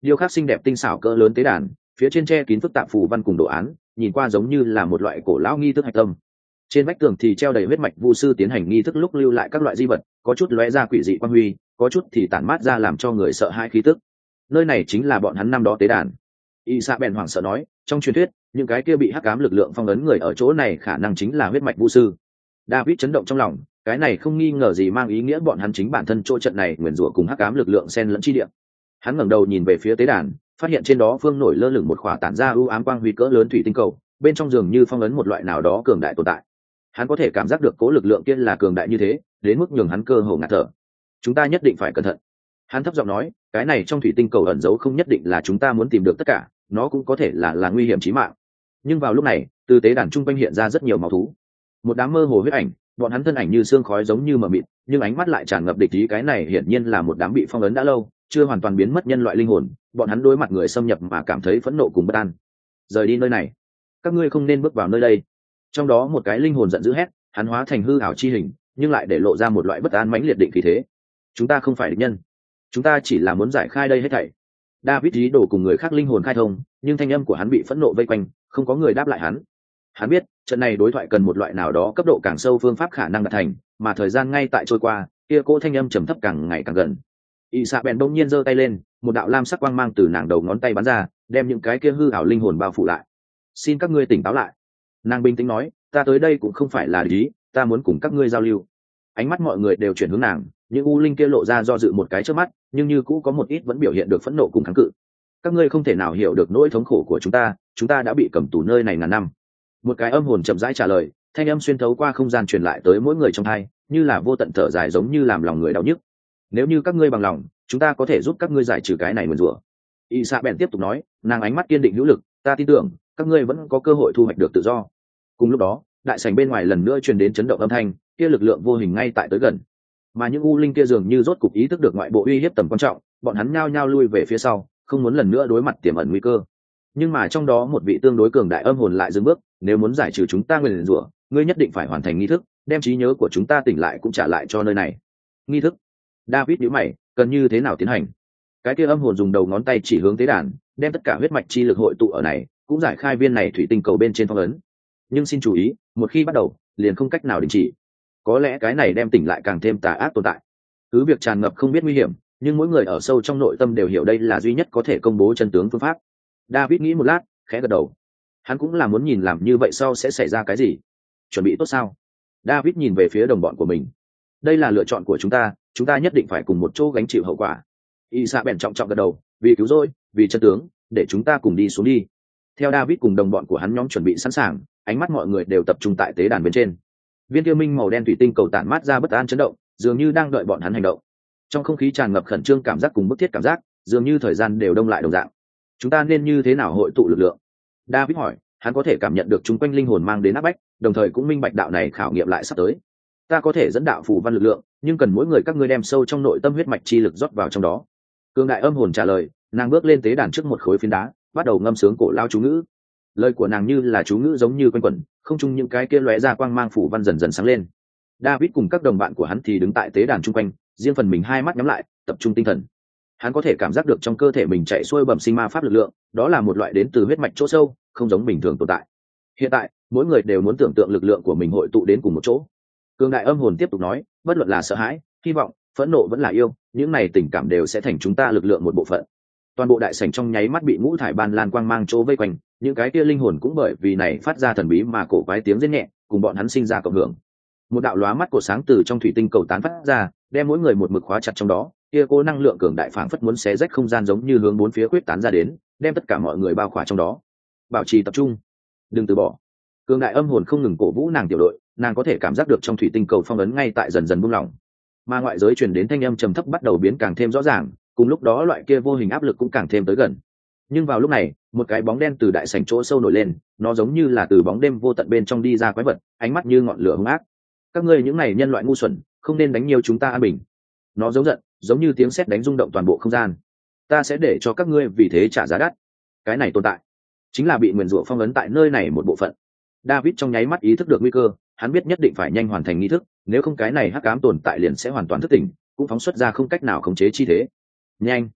điêu khắc xinh đẹp tinh xảo cỡ lớn tế đàn, phía trên tre kín phức tạp phù văn cùng đồ án, nhìn qua giống như là một loại cổ lão nghi thức hạch tâm. Trên vách tường thì treo đầy huyết mạch vu sư tiến hành nghi thức lúc lưu lại các loại di vật, có chút lóe ra quỷ dị quang huy, có chút thì tản mát ra làm cho người sợ hãi khí tức. Nơi này chính là bọn hắn năm đó tế đàn. Y Sa bèn hoảng sợ nói, trong truyền thuyết, những cái kia bị hắc ám lực lượng phong ấn người ở chỗ này khả năng chính là huyết mạch vu sư. David chấn động trong lòng, cái này không nghi ngờ gì mang ý nghĩa bọn hắn chính bản thân chỗ trận này nguyền rủa cùng hắc ám lực lượng xen lẫn chi địa. Hắn ngẩng đầu nhìn về phía tế đàn, phát hiện trên đó phương nổi lơ lửng một khỏa tản ra ưu ám quang huy cỡ lớn thủy tinh cầu, bên trong dường như phong ấn một loại nào đó cường đại tồn tại. Hắn có thể cảm giác được cố lực lượng kia là cường đại như thế, đến mức nhường hắn cơ hồ ngạt thở. Chúng ta nhất định phải cẩn thận. Hắn thấp giọng nói, cái này trong thủy tinh cầu ẩn giấu không nhất định là chúng ta muốn tìm được tất cả, nó cũng có thể là là nguy hiểm chí mạng. Nhưng vào lúc này, từ tế đàn trung quanh hiện ra rất nhiều máu thú, một đám mơ hồ huyết ảnh, bọn hắn thân ảnh như xương khói giống như mờ mịt, nhưng ánh mắt lại tràn ngập địch ý. Cái này hiển nhiên là một đám bị phong ấn đã lâu, chưa hoàn toàn biến mất nhân loại linh hồn. Bọn hắn đối mặt người xâm nhập mà cảm thấy phẫn nộ cùng bất an. Rời đi nơi này, các ngươi không nên bước vào nơi đây. Trong đó một cái linh hồn giận dữ hét, hắn hóa thành hư ảo chi hình, nhưng lại để lộ ra một loại bất an mãnh liệt định khí thế. Chúng ta không phải địch nhân, chúng ta chỉ là muốn giải khai đây hết thảy. David ý đồ cùng người khác linh hồn khai thông, nhưng thanh âm của hắn bị phẫn nộ vây quanh, không có người đáp lại hắn. Hắn biết, trận này đối thoại cần một loại nào đó cấp độ càng sâu phương pháp khả năng đạt thành, mà thời gian ngay tại trôi qua, kia cô thanh âm trầm thấp càng ngày càng gần. Y Sa bèn đông nhiên giơ tay lên, một đạo lam sắc quang mang từ nàng đầu ngón tay bắn ra, đem những cái kia hư ảo linh hồn bao phủ lại. Xin các ngươi tỉnh táo lại. Nàng bình tĩnh nói, ta tới đây cũng không phải là ý, ta muốn cùng các ngươi giao lưu. Ánh mắt mọi người đều chuyển hướng nàng, những u linh kia lộ ra do dự một cái trước mắt, nhưng như cũ có một ít vẫn biểu hiện được phẫn nộ cùng kháng cự. Các ngươi không thể nào hiểu được nỗi thống khổ của chúng ta, chúng ta đã bị cầm tù nơi này ngàn năm. Một cái âm hồn chậm rãi trả lời, thanh âm xuyên thấu qua không gian truyền lại tới mỗi người trong hai, như là vô tận thở dài giống như làm lòng người đau nhức. Nếu như các ngươi bằng lòng, chúng ta có thể giúp các ngươi giải trừ cái này nguyền rủa. Y Sa bèn tiếp tục nói, nàng ánh mắt kiên định hữu lực, ta tin tưởng các ngươi vẫn có cơ hội thu hoạch được tự do. Cùng lúc đó, đại sảnh bên ngoài lần nữa truyền đến chấn động âm thanh, kia lực lượng vô hình ngay tại tới gần. Mà những u linh kia dường như rốt cục ý thức được ngoại bộ uy hiếp tầm quan trọng, bọn hắn nhao nhao lui về phía sau, không muốn lần nữa đối mặt tiềm ẩn nguy cơ. Nhưng mà trong đó một vị tương đối cường đại âm hồn lại dừng bước, nếu muốn giải trừ chúng ta nguyền rủa, ngươi nhất định phải hoàn thành nghi thức, đem trí nhớ của chúng ta tỉnh lại cũng trả lại cho nơi này. Nghi thức? David nhíu mày, cần như thế nào tiến hành? Cái kia âm hồn dùng đầu ngón tay chỉ hướng tế đàn, đem tất cả huyết mạch chi lực hội tụ ở này, cũng giải khai viên này thủy tinh cầu bên trên phong ấn. Nhưng xin chú ý, một khi bắt đầu, liền không cách nào đình chỉ. Có lẽ cái này đem tỉnh lại càng thêm tà ác tồn tại. Cứ việc tràn ngập không biết nguy hiểm, nhưng mỗi người ở sâu trong nội tâm đều hiểu đây là duy nhất có thể công bố chân tướng phương pháp. David nghĩ một lát, khẽ gật đầu. Hắn cũng là muốn nhìn làm như vậy sau sẽ xảy ra cái gì. Chuẩn bị tốt sao? David nhìn về phía đồng bọn của mình. Đây là lựa chọn của chúng ta, chúng ta nhất định phải cùng một chỗ gánh chịu hậu quả. Y Sa bèn trọng trọng gật đầu, vì cứu rỗi, vì chân tướng, để chúng ta cùng đi xuống đi. Theo David cùng đồng bọn của hắn nhóm chuẩn bị sẵn sàng, ánh mắt mọi người đều tập trung tại tế đàn bên trên. Viên tiêu minh màu đen thủy tinh cầu tản mát ra bất an chấn động, dường như đang đợi bọn hắn hành động. Trong không khí tràn ngập khẩn trương cảm giác cùng bức thiết cảm giác, dường như thời gian đều đông lại đồng dạng. Chúng ta nên như thế nào hội tụ lực lượng? David hỏi, hắn có thể cảm nhận được chung quanh linh hồn mang đến áp bách, đồng thời cũng minh bạch đạo này khảo nghiệm lại sắp tới. Ta có thể dẫn đạo phù văn lực lượng, nhưng cần mỗi người các ngươi đem sâu trong nội tâm huyết mạch chi lực rót vào trong đó. Cương đại âm hồn trả lời, nàng bước lên tế đàn trước một khối phiến đá, bắt đầu ngâm sướng cổ lao chú ngữ. Lời của nàng như là chú ngữ giống như quanh quẩn, không chung những cái kia lóe ra quang mang phủ văn dần dần sáng lên. David cùng các đồng bạn của hắn thì đứng tại tế đàn chung quanh, riêng phần mình hai mắt nhắm lại, tập trung tinh thần. Hắn có thể cảm giác được trong cơ thể mình chạy xuôi bẩm sinh ma pháp lực lượng, đó là một loại đến từ huyết mạch chỗ sâu, không giống bình thường tồn tại. Hiện tại, mỗi người đều muốn tưởng tượng lực lượng của mình hội tụ đến cùng một chỗ. Cường đại âm hồn tiếp tục nói, bất luận là sợ hãi, hy vọng, phẫn nộ vẫn là yêu, những này tình cảm đều sẽ thành chúng ta lực lượng một bộ phận. Toàn bộ đại sảnh trong nháy mắt bị ngũ thải ban lan quang mang chỗ vây quanh, những cái kia linh hồn cũng bởi vì này phát ra thần bí mà cổ quái tiếng rên nhẹ, cùng bọn hắn sinh ra cộng hưởng. Một đạo lóa mắt của sáng từ trong thủy tinh cầu tán phát ra, đem mỗi người một mực khóa chặt trong đó, kia cố năng lượng cường đại phảng phất muốn xé rách không gian giống như hướng bốn phía quyết tán ra đến, đem tất cả mọi người bao khỏa trong đó. Bảo trì tập trung, đừng từ bỏ. Cường đại âm hồn không ngừng cổ vũ nàng tiểu đội, nàng có thể cảm giác được trong thủy tinh cầu phong ấn ngay tại dần dần buông lỏng. Mà ngoại giới truyền đến thanh âm trầm thấp bắt đầu biến càng thêm rõ ràng, cùng lúc đó loại kia vô hình áp lực cũng càng thêm tới gần. Nhưng vào lúc này, một cái bóng đen từ đại sảnh chỗ sâu nổi lên, nó giống như là từ bóng đêm vô tận bên trong đi ra quái vật, ánh mắt như ngọn lửa hung ác. Các ngươi những này nhân loại ngu xuẩn, không nên đánh nhiều chúng ta an bình. Nó giống giận, giống như tiếng sét đánh rung động toàn bộ không gian. Ta sẽ để cho các ngươi vì thế trả giá đắt. Cái này tồn tại, chính là bị nguyền rủa phong ấn tại nơi này một bộ phận. David trong nháy mắt ý thức được nguy cơ, hắn biết nhất định phải nhanh hoàn thành nghi thức, nếu không cái này hắc ám tồn tại liền sẽ hoàn toàn thức tỉnh, cũng phóng xuất ra không cách nào khống chế chi thế. Nhanh,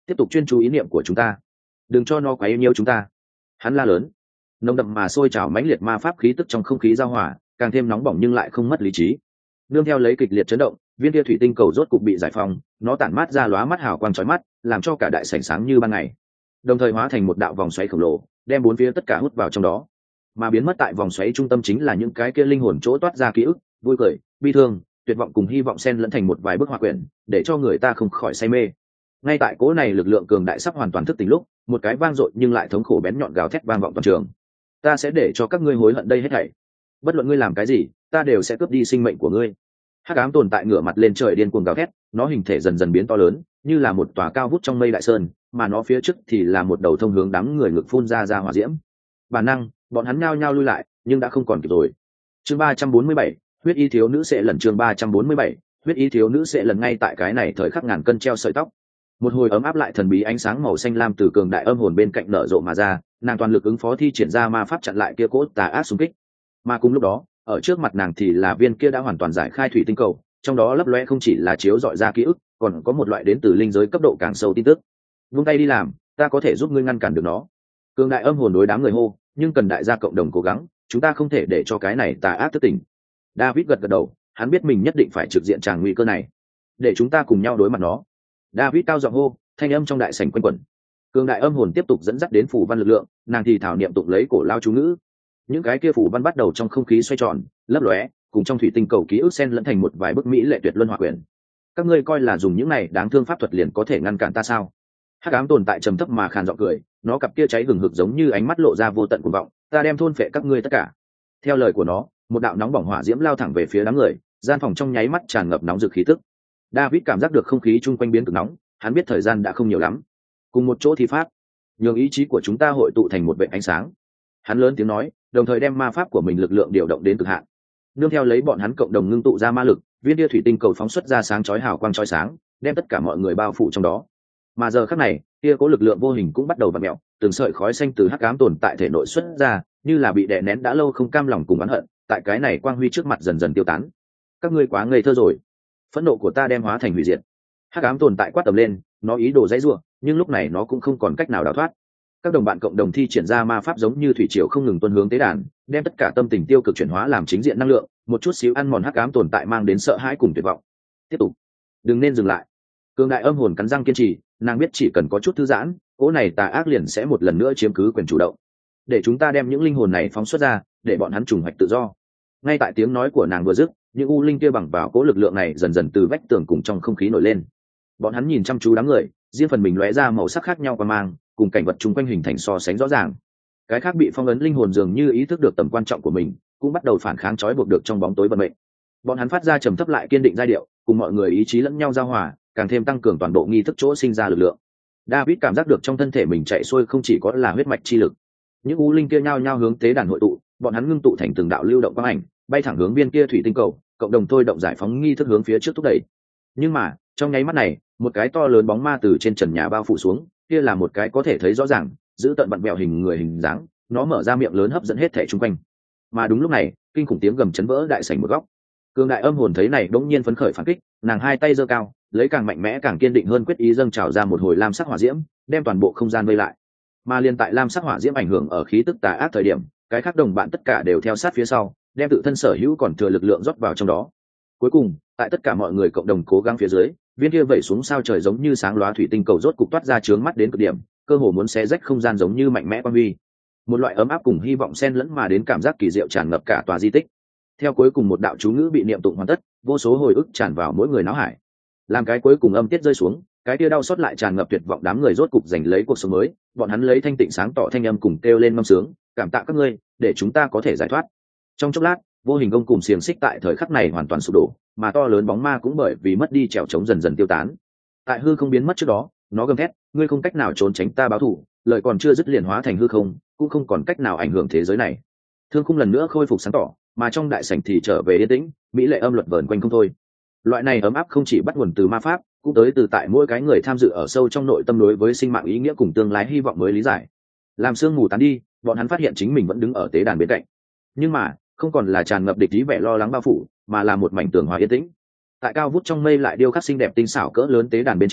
tiếp tục chuyên chú ý niệm của chúng ta, đừng cho nó quấy nhiễu chúng ta. Hắn la lớn. Nồng đậm mà sôi trào mãnh liệt ma pháp khí tức trong không khí giao hòa, càng thêm nóng bỏng nhưng lại không mất lý trí. Nương theo lấy kịch liệt chấn động, viên kia thủy tinh cầu rốt cục bị giải phóng, nó tản mát ra lóa mắt hào quang chói mắt, làm cho cả đại sảnh sáng như ban ngày. Đồng thời hóa thành một đạo vòng xoáy khổng lồ, đem bốn phía tất cả hút vào trong đó. Mà biến mất tại vòng xoáy trung tâm chính là những cái kia linh hồn chỗ toát ra ký ức, vui cười, bi thương, tuyệt vọng cùng hy vọng xen lẫn thành một vài bức họa quyển, để cho người ta không khỏi say mê. Ngay tại cỗ này lực lượng cường đại sắp hoàn toàn thức tỉnh lúc, một cái vang dội nhưng lại thống khổ bén nhọn gào thét vang vọng toàn trường. Ta sẽ để cho các ngươi hối hận đây hết thảy. Bất luận ngươi làm cái gì, ta đều sẽ cướp đi sinh mệnh của ngươi. Hắc ám tồn tại ngửa mặt lên trời điên cuồng gào thét, nó hình thể dần dần biến to lớn, như là một tòa cao vút trong mây đại sơn, mà nó phía trước thì là một đầu thông hướng đám người ngực phun ra ra hỏa diễm. Bản năng, bọn hắn nhao nhao lui lại, nhưng đã không còn kịp rồi. Chương ba trăm bốn mươi bảy, huyết y thiếu nữ sẽ lần chương ba trăm bốn mươi bảy, huyết y thiếu nữ sẽ lần ngay tại cái này thời khắc ngàn cân treo sợi tóc. Một hồi ấm áp lại thần bí ánh sáng màu xanh lam từ cường đại âm hồn bên cạnh nở rộ mà ra, nàng toàn lực ứng phó thi triển ra ma pháp chặn lại kia cỗ tà ác xung kích. Mà cùng lúc đó, ở trước mặt nàng thì là viên kia đã hoàn toàn giải khai thủy tinh cầu, trong đó lấp lóe không chỉ là chiếu dọi ra ký ức, còn có một loại đến từ linh giới cấp độ càng sâu tin tức. Vung tay đi làm, ta có thể giúp ngươi ngăn cản được nó. Cường đại âm hồn đối đám người hô, nhưng cần đại gia cộng đồng cố gắng, chúng ta không thể để cho cái này tà ác thức tỉnh. David gật gật đầu, hắn biết mình nhất định phải trực diện tràng nguy cơ này, để chúng ta cùng nhau đối mặt nó. David cao giọng hô, thanh âm trong đại sảnh quanh quẩn. Cường đại âm hồn tiếp tục dẫn dắt đến phủ văn lực lượng, nàng thì thảo niệm tụng lấy cổ lao chú ngữ. Những cái kia phủ văn bắt đầu trong không khí xoay tròn, lấp lóe, cùng trong thủy tinh cầu ký ức xen lẫn thành một vài bức mỹ lệ tuyệt luân hòa quyển. Các ngươi coi là dùng những này đáng thương pháp thuật liền có thể ngăn cản ta sao? Hắc ám tồn tại trầm thấp mà khàn giọng cười, nó cặp kia cháy hừng hực giống như ánh mắt lộ ra vô tận cuồng vọng, ta đem thôn phệ các ngươi tất cả. Theo lời của nó, một đạo nóng bỏng hỏa diễm lao thẳng về phía đám người, gian phòng trong nháy mắt tràn ngập nóng rực khí tức. David cảm giác được không khí chung quanh biến cực nóng, hắn biết thời gian đã không nhiều lắm. Cùng một chỗ thi pháp, nhường ý chí của chúng ta hội tụ thành một vệt ánh sáng. Hắn lớn tiếng nói, đồng thời đem ma pháp của mình lực lượng điều động đến cực hạn. Nương theo lấy bọn hắn cộng đồng ngưng tụ ra ma lực, viên kia thủy tinh cầu phóng xuất ra sáng chói hào quang chói sáng, đem tất cả mọi người bao phủ trong đó. Mà giờ khắc này, kia có lực lượng vô hình cũng bắt đầu vặn mèo, từng sợi khói xanh từ hắc ám tồn tại thể nội xuất ra, như là bị đè nén đã lâu không cam lòng cùng oán hận, tại cái này quang huy trước mặt dần dần tiêu tán. Các ngươi quá ngây thơ rồi, phẫn nộ của ta đem hóa thành hủy diệt. Hắc ám tồn tại quát tầm lên, nó ý đồ dãy rủa, nhưng lúc này nó cũng không còn cách nào đào thoát. Các đồng bạn cộng đồng thi triển ra ma pháp giống như thủy triều không ngừng tuôn hướng tế đàn, đem tất cả tâm tình tiêu cực chuyển hóa làm chính diện năng lượng, một chút xíu ăn mòn hắc ám tồn tại mang đến sợ hãi cùng tuyệt vọng. Tiếp tục, đừng nên dừng lại. Cường đại âm hồn cắn răng kiên trì, nàng biết chỉ cần có chút thư giãn, cỗ này tà ác liền sẽ một lần nữa chiếm cứ quyền chủ động. Để chúng ta đem những linh hồn này phóng xuất ra, để bọn hắn trùng hoạch tự do. Ngay tại tiếng nói của nàng vừa dứt, những u linh kia bằng vào cỗ lực lượng này dần dần từ vách tường cùng trong không khí nổi lên. Bọn hắn nhìn chăm chú đám người, riêng phần mình lóe ra màu sắc khác nhau qua mang, cùng cảnh vật chung quanh hình thành so sánh rõ ràng. Cái khác bị phong ấn linh hồn dường như ý thức được tầm quan trọng của mình, cũng bắt đầu phản kháng trói buộc được trong bóng tối vận mệnh. Bọn hắn phát ra trầm thấp lại kiên định giai điệu, cùng mọi người ý chí lẫn nhau giao hòa, càng thêm tăng cường toàn bộ nghi thức chỗ sinh ra lực lượng. David cảm giác được trong thân thể mình chạy xuôi không chỉ có là huyết mạch chi lực. Những u linh kia nhao nhao hướng tế đàn hội tụ, bọn hắn ngưng tụ thành từng đạo lưu động quang ảnh, bay thẳng hướng viên kia thủy tinh cầu, cộng đồng thôi động giải phóng nghi thức hướng phía trước thúc đẩy. Nhưng mà, trong nháy mắt này, một cái to lớn bóng ma từ trên trần nhà bao phủ xuống, kia là một cái có thể thấy rõ ràng, giữ tận vặn vẹo hình người hình dáng, nó mở ra miệng lớn hấp dẫn hết thảy xung quanh. Mà đúng lúc này, kinh khủng tiếng gầm chấn vỡ đại sảnh một góc. Cường đại âm hồn thấy này đống nhiên phấn khởi phản kích, nàng hai tay giơ cao, lấy càng mạnh mẽ càng kiên định hơn quyết ý dâng trào ra một hồi lam sắc hỏa diễm, đem toàn bộ không gian vây lại. Mà liên tại lam sắc hỏa diễm ảnh hưởng ở khí tức tà ác thời điểm, cái khác đồng bạn tất cả đều theo sát phía sau, đem tự thân sở hữu còn thừa lực lượng rót vào trong đó. Cuối cùng, tại tất cả mọi người cộng đồng cố gắng phía dưới, viên kia vẩy xuống sao trời giống như sáng lóa thủy tinh cầu rốt cục toát ra trướng mắt đến cực điểm, cơ hồ muốn xé rách không gian giống như mạnh mẽ quang huy. Một loại ấm áp cùng hy vọng xen lẫn mà đến cảm giác kỳ diệu tràn ngập cả tòa di tích. Theo cuối cùng một đạo chú ngữ bị niệm tụng hoàn tất, vô số hồi ức tràn vào mỗi người não hải. Làm cái cuối cùng âm tiết rơi xuống, cái kia đau xót lại tràn ngập tuyệt vọng đám người rốt cục giành lấy cuộc sống mới, bọn hắn lấy thanh tịnh sáng tỏ thanh âm cùng kêu lên ngâm sướng, cảm tạ các ngươi, để chúng ta có thể giải thoát. Trong chốc lát, vô hình gông cùng xiềng xích tại thời khắc này hoàn toàn sụp đổ, mà to lớn bóng ma cũng bởi vì mất đi trèo trống dần dần tiêu tán. Tại hư không biến mất trước đó, nó gầm thét, ngươi không cách nào trốn tránh ta báo thù, lời còn chưa dứt liền hóa thành hư không, cũng không còn cách nào ảnh hưởng thế giới này. Thương khung lần nữa khôi phục sáng tỏ, mà trong đại sảnh thì trở về yên tĩnh, mỹ lệ âm luật vờn quanh không thôi. Loại này ấm áp không chỉ bắt nguồn từ ma pháp, cũng tới từ tại mỗi cái người tham dự ở sâu trong nội tâm đối với sinh mạng ý nghĩa cùng tương lai hy vọng mới lý giải. Làm sương mù tán đi, bọn hắn phát hiện chính mình vẫn đứng ở tế đàn bên cạnh, nhưng mà không còn là tràn ngập địch ý vẻ lo lắng bao phủ, mà là một mảnh tường hòa yên tĩnh. Tại cao vút trong mây lại điêu khắc xinh đẹp tinh xảo cỡ lớn tế đàn bên trên,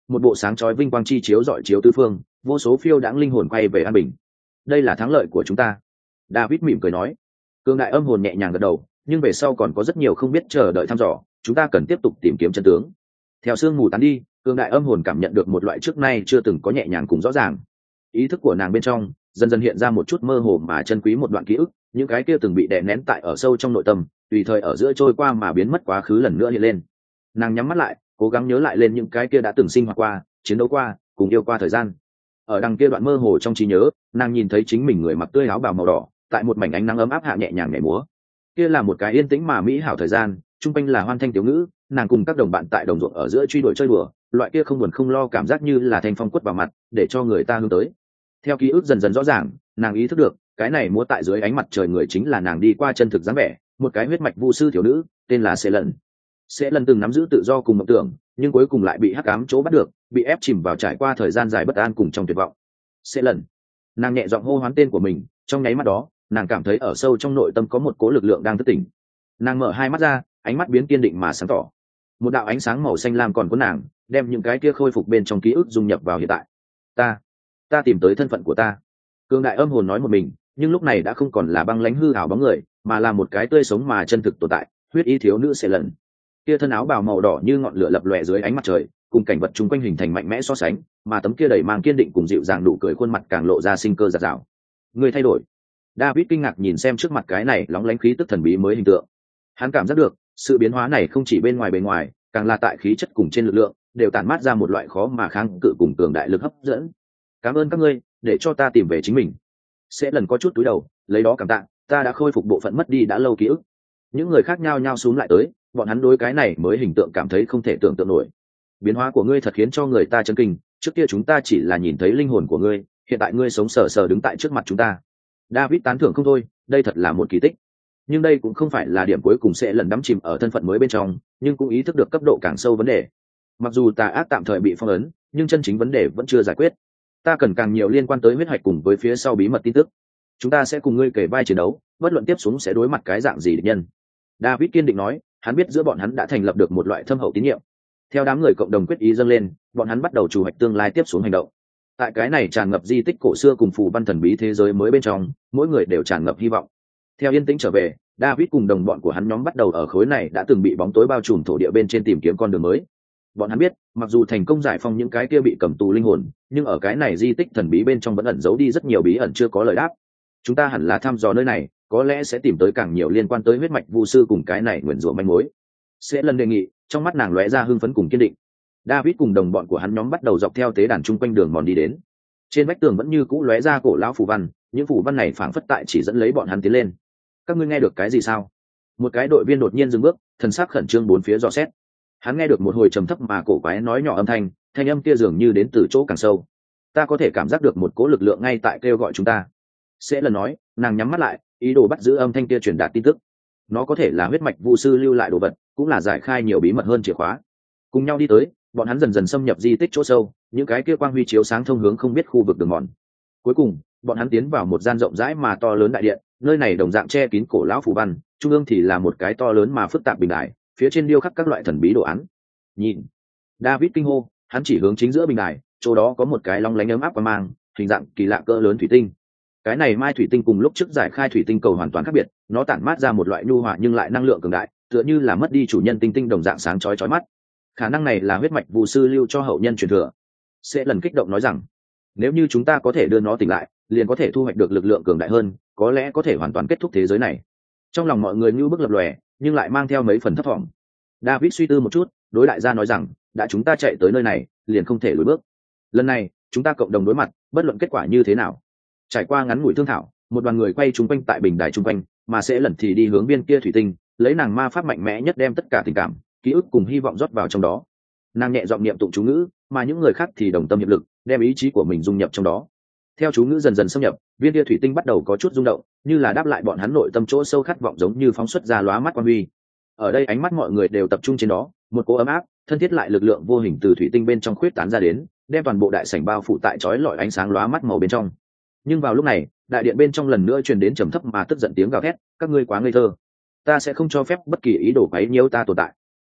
một bộ sáng chói vinh quang chi chiếu dọi chiếu tứ phương, vô số phiêu đãng linh hồn quay về an bình. Đây là thắng lợi của chúng ta. David mỉm cười nói. Cường đại âm hồn nhẹ nhàng gật đầu, nhưng về sau còn có rất nhiều không biết chờ đợi thăm dò, chúng ta cần tiếp tục tìm kiếm chân tướng. Theo sương mù tán đi, cường đại âm hồn cảm nhận được một loại trước nay chưa từng có nhẹ nhàng cùng rõ ràng. Ý thức của nàng bên trong dần dần hiện ra một chút mơ hồ mà chân quý một đoạn ký ức, những cái kia từng bị đè nén tại ở sâu trong nội tâm, tùy thời ở giữa trôi qua mà biến mất quá khứ lần nữa hiện lên. Nàng nhắm mắt lại, cố gắng nhớ lại lên những cái kia đã từng sinh hoạt qua, chiến đấu qua, cùng yêu qua thời gian. Ở đằng kia đoạn mơ hồ trong trí nhớ, nàng nhìn thấy chính mình người mặc tươi áo bào màu đỏ, tại một mảnh ánh nắng ấm áp hạ nhẹ nhàng nhảy múa. Kia là một cái yên tĩnh mà mỹ hảo thời gian, trung quanh là hoan thanh tiểu ngữ, nàng cùng các đồng bạn tại đồng ruộng ở giữa truy đuổi chơi đùa, loại kia không buồn không lo cảm giác như là thanh phong quất vào mặt, để cho người ta hướng tới. Theo ký ức dần dần rõ ràng, nàng ý thức được, cái này múa tại dưới ánh mặt trời người chính là nàng đi qua chân thực dáng vẻ, một cái huyết mạch vu sư thiếu nữ, tên là Sẽ Lần. Sẽ Lần từng nắm giữ tự do cùng mộng tưởng, nhưng cuối cùng lại bị hắc ám chỗ bắt được, bị ép chìm vào trải qua thời gian dài bất an cùng trong tuyệt vọng. Sẽ Lần. Nàng nhẹ giọng hô hoán tên của mình, trong nháy mắt đó, nàng cảm thấy ở sâu trong nội tâm có một cố lực lượng đang thức tỉnh. Nàng mở hai mắt ra, ánh mắt biến kiên định mà sáng tỏ. Một đạo ánh sáng màu xanh lam còn của nàng, đem những cái kia khôi phục bên trong ký ức dung nhập vào hiện tại. Ta, ta tìm tới thân phận của ta. Cường đại âm hồn nói một mình, nhưng lúc này đã không còn là băng lãnh hư ảo bóng người, mà là một cái tươi sống mà chân thực tồn tại, huyết y thiếu nữ Sẽ Lần. Kia thân áo bào màu đỏ như ngọn lửa lập lòe dưới ánh mặt trời, cùng cảnh vật chung quanh hình thành mạnh mẽ so sánh, mà tấm kia đầy mang kiên định cùng dịu dàng nụ cười khuôn mặt càng lộ ra sinh cơ dạt dào. Người thay đổi. David kinh ngạc nhìn xem trước mặt cái này lóng lánh khí tức thần bí mới hình tượng. Hắn cảm giác được, sự biến hóa này không chỉ bên ngoài bề ngoài, càng là tại khí chất cùng trên lực lượng, đều tản mát ra một loại khó mà kháng cự cùng cường đại lực hấp dẫn. Cảm ơn các ngươi, để cho ta tìm về chính mình. Sẽ Lần có chút túi đầu, lấy đó cảm tạ, ta đã khôi phục bộ phận mất đi đã lâu ký ức. Những người khác nhao nhao xuống lại tới, bọn hắn đối cái này mới hình tượng cảm thấy không thể tưởng tượng nổi. Biến hóa của ngươi thật khiến cho người ta chấn kinh, trước kia chúng ta chỉ là nhìn thấy linh hồn của ngươi, hiện tại ngươi sống sờ sờ đứng tại trước mặt chúng ta. David tán thưởng không thôi, đây thật là một kỳ tích. Nhưng đây cũng không phải là điểm cuối cùng. Sẽ Lần đắm chìm ở thân phận mới bên trong, nhưng cũng ý thức được cấp độ càng sâu vấn đề. Mặc dù tà ác tạm thời bị phong ấn, nhưng chân chính vấn đề vẫn chưa giải quyết. Ta cần càng nhiều liên quan tới huyết hoạch cùng với phía sau bí mật tin tức. Chúng ta sẽ cùng ngươi kể vai chiến đấu, bất luận tiếp xuống sẽ đối mặt cái dạng gì địch nhân. David kiên định nói, hắn biết giữa bọn hắn đã thành lập được một loại thâm hậu tín nhiệm. Theo đám người cộng đồng quyết ý dâng lên, bọn hắn bắt đầu chủ hoạch tương lai tiếp xuống hành động. Tại cái này tràn ngập di tích cổ xưa cùng phù văn thần bí thế giới mới bên trong, mỗi người đều tràn ngập hy vọng. Theo yên tĩnh trở về, David cùng đồng bọn của hắn nhóm bắt đầu ở khối này đã từng bị bóng tối bao trùm thổ địa bên trên tìm kiếm con đường mới. Bọn hắn biết, mặc dù thành công giải phóng những cái kia bị cầm tù linh hồn, nhưng ở cái này di tích thần bí bên trong vẫn ẩn giấu đi rất nhiều bí ẩn chưa có lời đáp. Chúng ta hẳn là thăm dò nơi này, có lẽ sẽ tìm tới càng nhiều liên quan tới huyết mạch vu sư cùng cái này nguyền rủa manh mối. Sẽ Lần đề nghị, trong mắt nàng lóe ra hưng phấn cùng kiên định. David cùng đồng bọn của hắn nhóm bắt đầu dọc theo tế đàn chung quanh đường mòn đi đến. Trên vách tường vẫn như cũ lóe ra cổ lão phù văn, những phù văn này phảng phất tại chỉ dẫn lấy bọn hắn tiến lên. Các ngươi nghe được cái gì sao? Một cái đội viên đột nhiên dừng bước, thần sắc khẩn trương bốn phía dò xét. Hắn nghe được một hồi trầm thấp mà cổ quái nói nhỏ âm thanh, thanh âm kia dường như đến từ chỗ càng sâu. Ta có thể cảm giác được một cỗ lực lượng ngay tại kêu gọi chúng ta. Sẽ Lần nói, nàng nhắm mắt lại, ý đồ bắt giữ âm thanh kia truyền đạt tin tức. Nó có thể là huyết mạch vu sư lưu lại đồ vật, cũng là giải khai nhiều bí mật hơn chìa khóa. Cùng nhau đi tới, bọn hắn dần dần xâm nhập di tích chỗ sâu, những cái kia quang huy chiếu sáng thông hướng không biết khu vực đường mòn. Cuối cùng, bọn hắn tiến vào một gian rộng rãi mà to lớn đại điện, nơi này đồng dạng che kín cổ lão phù văn, trung ương thì là một cái to lớn mà phức tạp bình đài, phía trên điêu khắc các loại thần bí đồ án. Nhìn, David kinh hô, hắn chỉ hướng chính giữa bình đài, chỗ đó có một cái long lánh ấm áp qua mang, hình dạng kỳ lạ cỡ lớn thủy tinh. Cái này mai thủy tinh cùng lúc trước giải khai thủy tinh cầu hoàn toàn khác biệt, nó tản mát ra một loại nhu hòa nhưng lại năng lượng cường đại, tựa như là mất đi chủ nhân tinh tinh đồng dạng sáng chói chói mắt. Khả năng này là huyết mạch vu sư lưu cho hậu nhân truyền thừa. Sẽ Lần kích động nói rằng, nếu như chúng ta có thể đưa nó tỉnh lại, liền có thể thu hoạch được lực lượng cường đại hơn, có lẽ có thể hoàn toàn kết thúc thế giới này. Trong lòng mọi người như bức lập lòe, nhưng lại mang theo mấy phần thất vọng. David suy tư một chút, đối đại gia nói rằng, đã chúng ta chạy tới nơi này, liền không thể lùi bước. Lần này, chúng ta cộng đồng đối mặt, bất luận kết quả như thế nào. Trải qua ngắn ngủi thương thảo, một đoàn người quay chung quanh tại bình đài chung quanh, mà Sẽ Lần thì đi hướng bên kia thủy tinh, lấy nàng ma pháp mạnh mẽ nhất đem tất cả tình cảm, ký ức cùng hy vọng rót vào trong đó. Nàng nhẹ giọng niệm tụng chú ngữ, mà những người khác thì đồng tâm hiệp lực, đem ý chí của mình dung nhập trong đó. Theo chú ngữ dần dần xâm nhập, viên kia thủy tinh bắt đầu có chút rung động, như là đáp lại bọn hắn nội tâm chỗ sâu khát vọng, giống như phóng xuất ra lóa mắt quang huy. Ở đây ánh mắt mọi người đều tập trung trên đó, một cỗ ấm áp, thân thiết lại lực lượng vô hình từ thủy tinh bên trong khuyết tán ra đến, đem toàn bộ đại sảnh bao phủ tại chói lọi ánh sáng lóa mắt màu bên trong. Nhưng vào lúc này, đại điện bên trong lần nữa truyền đến trầm thấp mà tức giận tiếng gào thét, các ngươi quá ngây thơ, ta sẽ không cho phép bất kỳ ý đồ quấy nhiễu ta tồn tại.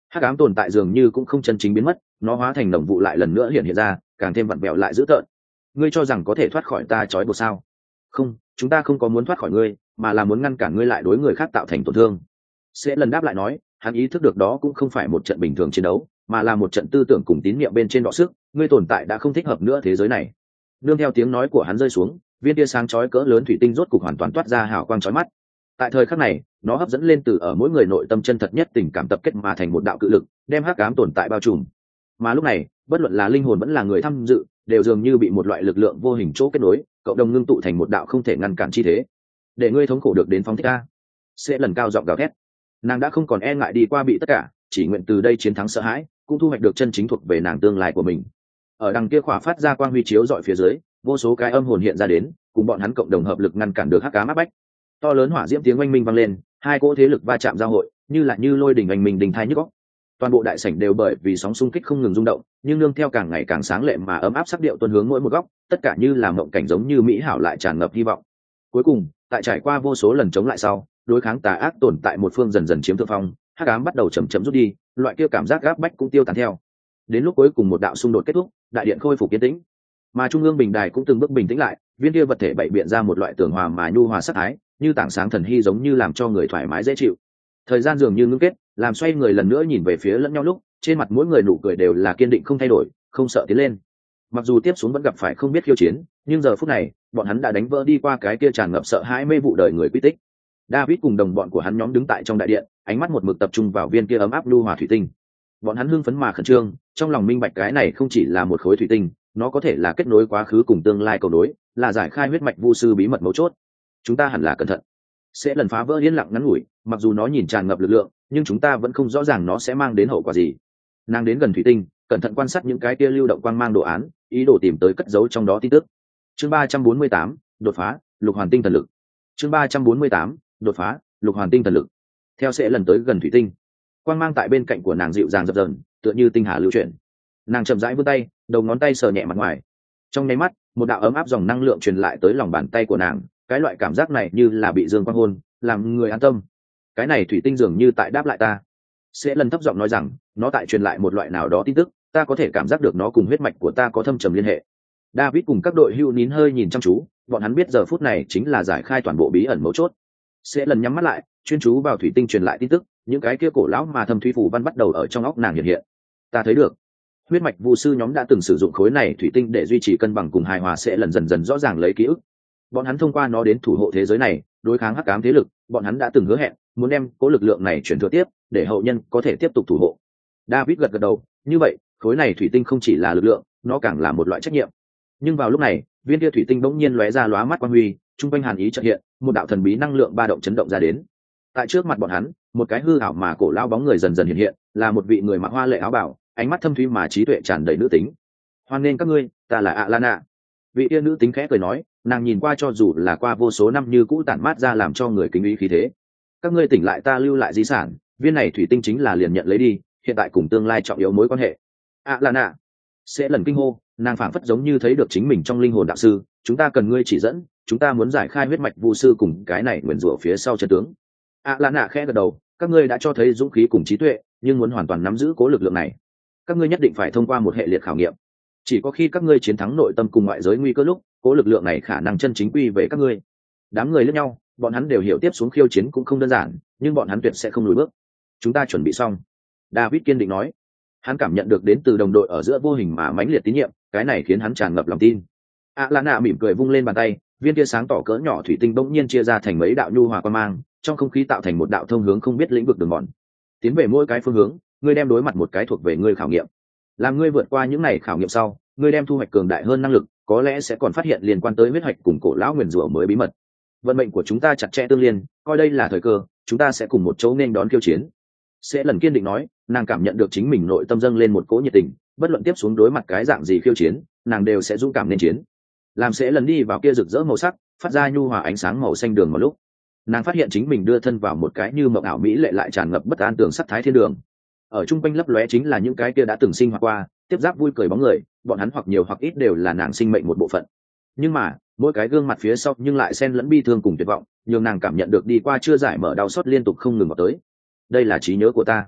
hắc ám tồn tại dường như cũng không chân chính biến mất, nó hóa thành đồng vụ lại lần nữa hiện hiện ra, càng thêm vặn vẹo lại dữ tợn. Ngươi cho rằng có thể thoát khỏi ta trói buộc sao? Không, chúng ta không có muốn thoát khỏi ngươi, mà là muốn ngăn cản ngươi lại đối người khác tạo thành tổn thương. Sẽ lần đáp lại nói, hắn ý thức được đó cũng không phải một trận bình thường chiến đấu, mà là một trận tư tưởng cùng tín niệm bên trên đọ sức. Ngươi tồn tại đã không thích hợp nữa thế giới này. Nương theo tiếng nói của hắn rơi xuống, viên tia sáng chói cỡ lớn thủy tinh rốt cục hoàn toàn toát ra hào quang chói mắt. Tại thời khắc này, nó hấp dẫn lên từ ở mỗi người nội tâm chân thật nhất tình cảm tập kết mà thành một đạo cự lực, đem hắc ám tồn tại bao trùm. Mà lúc này, bất luận là linh hồn vẫn là người tham dự, đều dường như bị một loại lực lượng vô hình chỗ kết nối, cộng đồng ngưng tụ thành một đạo không thể ngăn cản chi thế. Để ngươi thống khổ được đến phóng thích a. Sẽ lần cao giọng gào thét. Nàng đã không còn e ngại đi qua bị tất cả, chỉ nguyện từ đây chiến thắng sợ hãi, cũng thu hoạch được chân chính thuộc về nàng tương lai của mình. Ở đằng kia khỏa phát ra quang huy chiếu dọi phía dưới, vô số cái âm hồn hiện ra đến, cùng bọn hắn cộng đồng hợp lực ngăn cản được hắc ám áp bách. To lớn hỏa diễm tiếng oanh minh vang lên, hai cỗ thế lực va chạm giao hội, như là như lôi đỉnh oanh minh đình thai nhức óc. Toàn bộ đại sảnh đều bởi vì sóng xung kích không ngừng rung động, nhưng nương theo càng ngày càng sáng lệ mà ấm áp sắc điệu tuôn hướng mỗi một góc, tất cả như là mộng cảnh giống như mỹ hảo lại tràn ngập hy vọng. Cuối cùng, tại trải qua vô số lần chống lại sau, đối kháng tà ác tồn tại một phương dần dần chiếm thượng phong, hắc ám bắt đầu chậm chậm rút đi, loại kia cảm giác gáp bách cũng tiêu tán theo. Đến lúc cuối cùng một đạo xung đột kết thúc, đại điện khôi phục yên tĩnh, mà trung ương bình đài cũng từng bước bình tĩnh lại, viên kia vật thể bảy biện ra một loại tường hòa mà nhu hòa sắc thái, như tảng sáng thần hy giống như làm cho người thoải mái dễ chịu. Thời gian dường như ngưng kết, làm xoay người lần nữa nhìn về phía lẫn nhau lúc, trên mặt mỗi người nụ cười đều là kiên định không thay đổi, không sợ tiến lên. Mặc dù tiếp xuống vẫn gặp phải không biết khiêu chiến, nhưng giờ phút này, bọn hắn đã đánh vỡ đi qua cái kia tràn ngập sợ hãi mê vụ đời người quy tích. David cùng đồng bọn của hắn nhóm đứng tại trong đại điện, ánh mắt một mực tập trung vào viên kia ấm áp nhu hòa thủy tinh. Bọn hắn hưng phấn mà khẩn trương, trong lòng minh bạch cái này không chỉ là một khối thủy tinh, nó có thể là kết nối quá khứ cùng tương lai cầu nối, là giải khai huyết mạch vu sư bí mật mấu chốt. Chúng ta hẳn là cẩn thận. Sẽ lần phá vỡ yên lặng ngắn ngủi, mặc dù nó nhìn tràn ngập lực lượng, nhưng chúng ta vẫn không rõ ràng nó sẽ mang đến hậu quả gì. Nàng đến gần thủy tinh, cẩn thận quan sát những cái kia lưu động quang mang đồ án, ý đồ tìm tới cất giấu trong đó tin tức. Chương ba trăm bốn mươi tám, đột phá, lục hoàn tinh thần lực. Chương ba trăm bốn mươi tám, đột phá, lục hoàn tinh thần lực. Theo sẽ lần tới gần thủy tinh, quang mang tại bên cạnh của nàng dịu dàng dập dờn, tựa như tinh hà lưu chuyển. Nàng chậm rãi vươn tay, đầu ngón tay sờ nhẹ mặt ngoài. Trong nháy mắt, một đạo ấm áp dòng năng lượng truyền lại tới lòng bàn tay của nàng, cái loại cảm giác này như là bị dương quang hôn, làm người an tâm. Cái này thủy tinh dường như tại đáp lại ta. Sẽ lần thấp giọng nói rằng, nó tại truyền lại một loại nào đó tin tức, ta có thể cảm giác được nó cùng huyết mạch của ta có thâm trầm liên hệ. David cùng các đội hưu nín hơi nhìn chăm chú, bọn hắn biết giờ phút này chính là giải khai toàn bộ bí ẩn mấu chốt. Sẽ lần nhắm mắt lại, chuyên chú vào thủy tinh truyền lại tin tức, những cái kia cổ lão mà thâm thúy phù văn bắt đầu ở trong óc nàng hiện hiện. Ta thấy được, huyết mạch vu sư nhóm đã từng sử dụng khối này thủy tinh để duy trì cân bằng cùng hài hòa. Sẽ lần dần dần rõ ràng lấy ký ức. Bọn hắn thông qua nó đến thủ hộ thế giới này, đối kháng hắc ám thế lực. Bọn hắn đã từng hứa hẹn muốn đem cố lực lượng này truyền thừa tiếp, để hậu nhân có thể tiếp tục thủ hộ. David gật gật đầu, như vậy khối này thủy tinh không chỉ là lực lượng, nó càng là một loại trách nhiệm. Nhưng vào lúc này, viên kia thủy tinh bỗng nhiên lóe ra lóa mắt quang huy, trung quanh hàn ý chợt hiện, một đạo thần bí năng lượng ba động chấn động ra đến. Tại trước mặt bọn hắn, một cái hư ảo mà cổ lão bóng người dần dần hiện hiện, là một vị người mặc hoa lệ áo bào, ánh mắt thâm thúy mà trí tuệ tràn đầy nữ tính. Hoan nghênh các ngươi, ta là Alana. Vị tiên nữ tính khẽ cười nói, nàng nhìn qua cho dù là qua vô số năm như cũ tản mát ra làm cho người kính ý khí thế. Các ngươi tỉnh lại ta lưu lại di sản, viên này thủy tinh chính là liền nhận lấy đi, hiện tại cùng tương lai trọng yếu mối quan hệ. Alana sẽ lần kinh hô, nàng phảng phất giống như thấy được chính mình trong linh hồn đạo sư, chúng ta cần ngươi chỉ dẫn, chúng ta muốn giải khai huyết mạch vu sư cùng cái này nguyền rủa phía sau chân tướng. Alana khẽ gật đầu, các ngươi đã cho thấy dũng khí cùng trí tuệ, nhưng muốn hoàn toàn nắm giữ cố lực lượng này, các ngươi nhất định phải thông qua một hệ liệt khảo nghiệm. Chỉ có khi các ngươi chiến thắng nội tâm cùng ngoại giới nguy cơ lúc, cố lực lượng này khả năng chân chính quy về các ngươi. Đám người lẫn nhau, bọn hắn đều hiểu tiếp xuống khiêu chiến cũng không đơn giản, nhưng bọn hắn tuyệt sẽ không lùi bước. Chúng ta chuẩn bị xong. David kiên định nói. Hắn cảm nhận được đến từ đồng đội ở giữa vô hình mà mãnh liệt tín nhiệm, cái này khiến hắn tràn ngập lòng tin. Alana mỉm cười vung lên bàn tay, viên tia sáng tỏ cỡ nhỏ thủy tinh bỗng nhiên chia ra thành mấy đạo nhu hòa quang mang, trong không khí tạo thành một đạo thông hướng không biết lĩnh vực đường mòn. Tiến về mỗi cái phương hướng, ngươi đem đối mặt một cái thuộc về ngươi khảo nghiệm. Làm ngươi vượt qua những này khảo nghiệm sau, ngươi đem thu hoạch cường đại hơn năng lực, có lẽ sẽ còn phát hiện liên quan tới huyết hoạch cùng cổ lão nguyền rủa mới bí mật. Vận mệnh của chúng ta chặt chẽ tương liên, coi đây là thời cơ, chúng ta sẽ cùng một chỗ nên đón khiêu chiến. Sẽ lần kiên định nói, nàng cảm nhận được chính mình nội tâm dâng lên một cỗ nhiệt tình, bất luận tiếp xuống đối mặt cái dạng gì khiêu chiến, nàng đều sẽ dũng cảm nên chiến. Làm sẽ lần đi vào kia rực rỡ màu sắc, phát ra nhu hòa ánh sáng màu xanh đường một lúc, nàng phát hiện chính mình đưa thân vào một cái như mộng ảo mỹ lệ lại tràn ngập bất an tường sắc thái thiên đường. Ở trung quanh lấp lóe chính là những cái kia đã từng sinh hoạt qua, tiếp giáp vui cười bóng người, bọn hắn hoặc nhiều hoặc ít đều là nàng sinh mệnh một bộ phận. Nhưng mà, mỗi cái gương mặt phía sau nhưng lại xen lẫn bi thương cùng tuyệt vọng, nhường nàng cảm nhận được đi qua chưa giải mở đau xót liên tục không ngừng vào tới. Đây là trí nhớ của ta.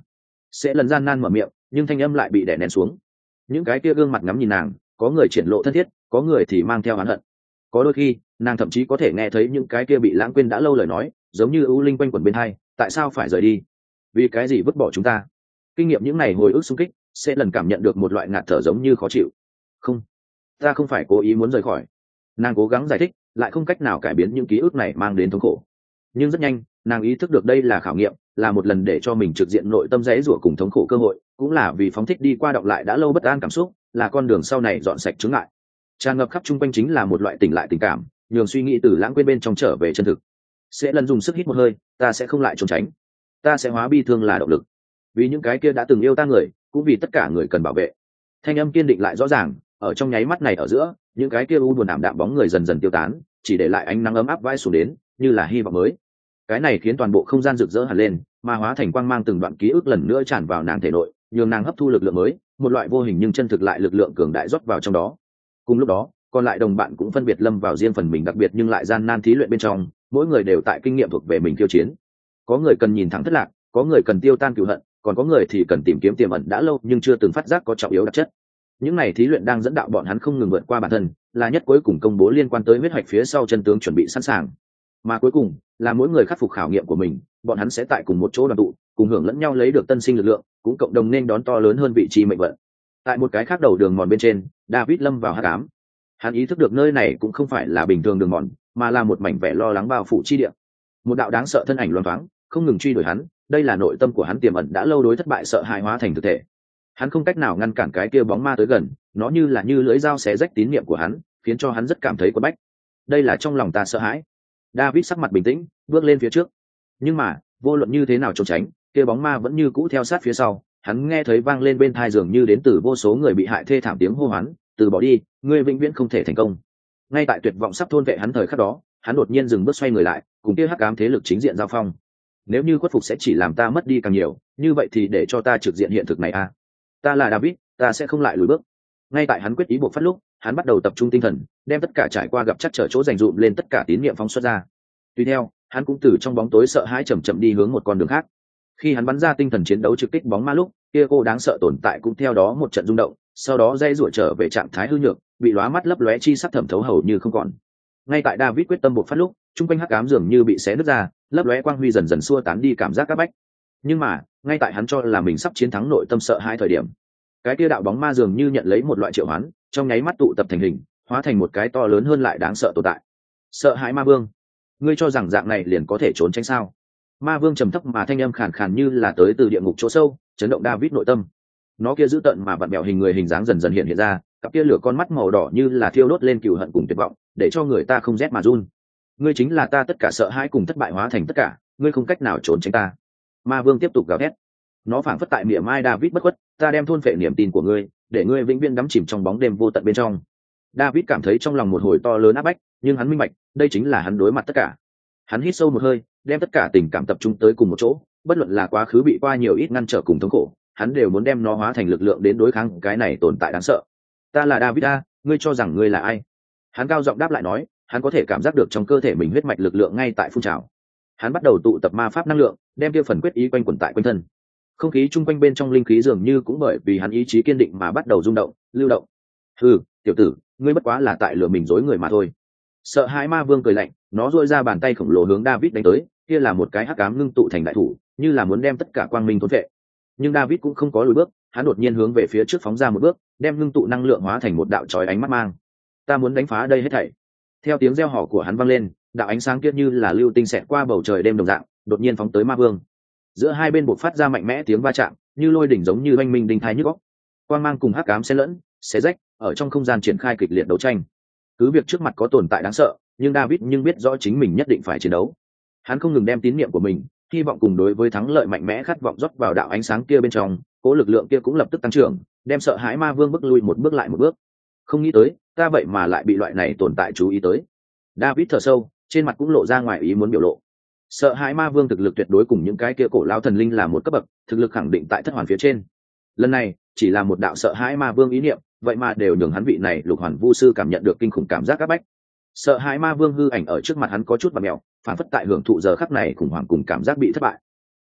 Sẽ lần gian nan mở miệng, nhưng thanh âm lại bị đè nén xuống. Những cái kia gương mặt ngắm nhìn nàng, có người triển lộ thân thiết, có người thì mang theo oán hận. Có đôi khi nàng thậm chí có thể nghe thấy những cái kia bị lãng quên đã lâu lời nói, giống như ưu linh quanh quẩn bên hai. Tại sao phải rời đi? Vì cái gì vứt bỏ chúng ta? Kinh nghiệm những ngày hồi ức xung kích, sẽ lần cảm nhận được một loại ngạt thở giống như khó chịu. Không, ta không phải cố ý muốn rời khỏi. Nàng cố gắng giải thích, lại không cách nào cải biến những ký ức này mang đến thống khổ. Nhưng rất nhanh nàng ý thức được đây là khảo nghiệm, là một lần để cho mình trực diện nội tâm rẽ rủa cùng thống khổ cơ hội, cũng là vì phóng thích đi qua đọng lại đã lâu bất an cảm xúc, là con đường sau này dọn sạch chướng ngại. Tràn ngập khắp chung quanh chính là một loại tỉnh lại tình cảm, nhường suy nghĩ từ lãng quên bên trong trở về chân thực. Sẽ lần dùng sức hít một hơi, ta sẽ không lại trốn tránh, ta sẽ hóa bi thương là động lực, vì những cái kia đã từng yêu ta người, cũng vì tất cả người cần bảo vệ. Thanh âm kiên định lại rõ ràng, ở trong nháy mắt này ở giữa, những cái kia u buồn ảm đạm bóng người dần dần tiêu tán, chỉ để lại ánh nắng ấm áp vãi xuống đến, như là hy vọng mới. Cái này khiến toàn bộ không gian rực rỡ hẳn lên, mà hóa thành quang mang từng đoạn ký ức lần nữa tràn vào nàng thể nội, nhường nàng hấp thu lực lượng mới, một loại vô hình nhưng chân thực lại lực lượng cường đại rót vào trong đó. Cùng lúc đó, còn lại đồng bạn cũng phân biệt lâm vào riêng phần mình đặc biệt nhưng lại gian nan thí luyện bên trong, mỗi người đều tại kinh nghiệm thuộc về mình khiêu chiến. Có người cần nhìn thẳng thất lạc, có người cần tiêu tan cừu hận, còn có người thì cần tìm kiếm tiềm ẩn đã lâu nhưng chưa từng phát giác có trọng yếu đặc chất. Những này thí luyện đang dẫn đạo bọn hắn không ngừng vượt qua bản thân, là nhất cuối cùng công bố liên quan tới huyết hoạch phía sau chân tướng chuẩn bị sẵn sàng. Mà cuối cùng là mỗi người khắc phục khảo nghiệm của mình, bọn hắn sẽ tại cùng một chỗ đoàn tụ, cùng hưởng lẫn nhau lấy được tân sinh lực lượng, cũng cộng đồng nên đón to lớn hơn vị trí mệnh vận. Tại một cái khác đầu đường mòn bên trên, David lâm vào hắc ám. Hắn ý thức được nơi này cũng không phải là bình thường đường mòn, mà là một mảnh vẻ lo lắng bao phủ chi địa. Một đạo đáng sợ thân ảnh loáng thoáng, không ngừng truy đuổi hắn, đây là nội tâm của hắn tiềm ẩn đã lâu đối thất bại sợ hãi hóa thành thực thể. Hắn không cách nào ngăn cản cái kia bóng ma tới gần, nó như là như lưỡi dao xé rách tín niệm của hắn, khiến cho hắn rất cảm thấy quẫn bách. Đây là trong lòng ta sợ hãi. David sắc mặt bình tĩnh, bước lên phía trước. Nhưng mà, vô luận như thế nào trốn tránh, kia bóng ma vẫn như cũ theo sát phía sau. Hắn nghe thấy vang lên bên tai dường như đến từ vô số người bị hại thê thảm tiếng hô hoán, từ bỏ đi, ngươi vĩnh viễn không thể thành công. Ngay tại tuyệt vọng sắp thôn vệ hắn thời khắc đó, hắn đột nhiên dừng bước xoay người lại, cùng kia hắc ám thế lực chính diện giao phong. Nếu như khuất phục sẽ chỉ làm ta mất đi càng nhiều, như vậy thì để cho ta trực diện hiện thực này a. Ta là David, ta sẽ không lại lùi bước. Ngay tại hắn quyết ý buộc phát lúc, hắn bắt đầu tập trung tinh thần, đem tất cả trải qua gặp chắc trở chỗ dành dụm lên tất cả tín niệm phóng xuất ra. Tuy theo, hắn cũng từ trong bóng tối sợ hãi chậm chậm đi hướng một con đường khác. Khi hắn bắn ra tinh thần chiến đấu trực kích bóng ma lúc, kia cô đáng sợ tồn tại cũng theo đó một trận rung động, sau đó dây rủa trở về trạng thái hư nhược, bị lóa mắt lấp lóe chi sắc thẩm thấu hầu như không còn. Ngay tại David quyết tâm buộc phát lúc, trung quanh hắc ám dường như bị xé nứt ra, lấp lóe quang huy dần dần xua tán đi cảm giác các bách. Nhưng mà, ngay tại hắn cho là mình sắp chiến thắng nội tâm sợ hãi thời điểm, cái kia đạo bóng ma dường như nhận lấy một loại triệu hoán, trong nháy mắt tụ tập thành hình, hóa thành một cái to lớn hơn lại đáng sợ tồn tại. Sợ hãi ma vương, ngươi cho rằng dạng này liền có thể trốn tránh sao? Ma vương trầm thấp mà thanh âm khàn khàn như là tới từ địa ngục chỗ sâu, chấn động David nội tâm. Nó kia giữ tận mà vặn bẹo hình người hình dáng dần dần hiện hiện ra, cặp kia lửa con mắt màu đỏ như là thiêu đốt lên cừu hận cùng tuyệt vọng, để cho người ta không rét mà run. Ngươi chính là ta tất cả sợ hãi cùng thất bại hóa thành tất cả, ngươi không cách nào trốn tránh ta. Ma vương tiếp tục gào thét. Nó phảng phất tại miệng mai David bất khuất, ta đem thôn phệ niềm tin của ngươi, để ngươi vĩnh viễn đắm chìm trong bóng đêm vô tận bên trong. David cảm thấy trong lòng một hồi to lớn áp bách, nhưng hắn minh bạch, đây chính là hắn đối mặt tất cả. Hắn hít sâu một hơi, đem tất cả tình cảm tập trung tới cùng một chỗ, bất luận là quá khứ bị qua nhiều ít ngăn trở cùng thống khổ, hắn đều muốn đem nó hóa thành lực lượng đến đối kháng cái này tồn tại đáng sợ. Ta là David a, ngươi cho rằng ngươi là ai? Hắn cao giọng đáp lại nói, hắn có thể cảm giác được trong cơ thể mình huyết mạch lực lượng ngay tại phun trào. Hắn bắt đầu tụ tập ma pháp năng lượng, đem kia phần quyết ý quanh quẩn tại quanh thân. Không khí chung quanh bên trong linh khí dường như cũng bởi vì hắn ý chí kiên định mà bắt đầu rung động, lưu động. Hừ, tiểu tử, ngươi bất quá là tại lừa mình dối người mà thôi. Sợ hãi ma vương cười lạnh, nó duỗi ra bàn tay khổng lồ hướng David đánh tới, kia là một cái hắc ám ngưng tụ thành đại thủ, như là muốn đem tất cả quang minh thôn phệ. Nhưng David cũng không có lùi bước, hắn đột nhiên hướng về phía trước phóng ra một bước, đem ngưng tụ năng lượng hóa thành một đạo chói ánh mắt mang. Ta muốn đánh phá đây hết thảy. Theo tiếng reo hò của hắn vang lên, đạo ánh sáng kia như là lưu tinh xẹt qua bầu trời đêm đồng dạng, đột nhiên phóng tới ma vương. Giữa hai bên bộc phát ra mạnh mẽ tiếng va chạm, như lôi đỉnh giống như oanh minh đinh thái nhức óc. Quang mang cùng hắc ám xen lẫn, xé rách, ở trong không gian triển khai kịch liệt đấu tranh. Cứ việc trước mặt có tồn tại đáng sợ, nhưng David nhưng biết rõ chính mình nhất định phải chiến đấu. Hắn không ngừng đem tín niệm của mình, hy vọng cùng đối với thắng lợi mạnh mẽ khát vọng rót vào đạo ánh sáng kia bên trong, cố lực lượng kia cũng lập tức tăng trưởng, đem sợ hãi ma vương bước lui một bước lại một bước. Không nghĩ tới, ta vậy mà lại bị loại này tồn tại chú ý tới. David thở sâu, trên mặt cũng lộ ra ngoài ý muốn biểu lộ. Sợ hãi ma vương thực lực tuyệt đối cùng những cái kia cổ lão thần linh là một cấp bậc, thực lực khẳng định tại thất hoàn phía trên. Lần này, chỉ là một đạo sợ hãi ma vương ý niệm, vậy mà đều nhường hắn vị này lục hoàn vu sư cảm nhận được kinh khủng cảm giác áp bách. Sợ hãi ma vương hư ảnh ở trước mặt hắn có chút vặn mèo, phản phất tại hưởng thụ giờ khắc này khủng hoảng cùng cảm giác bị thất bại.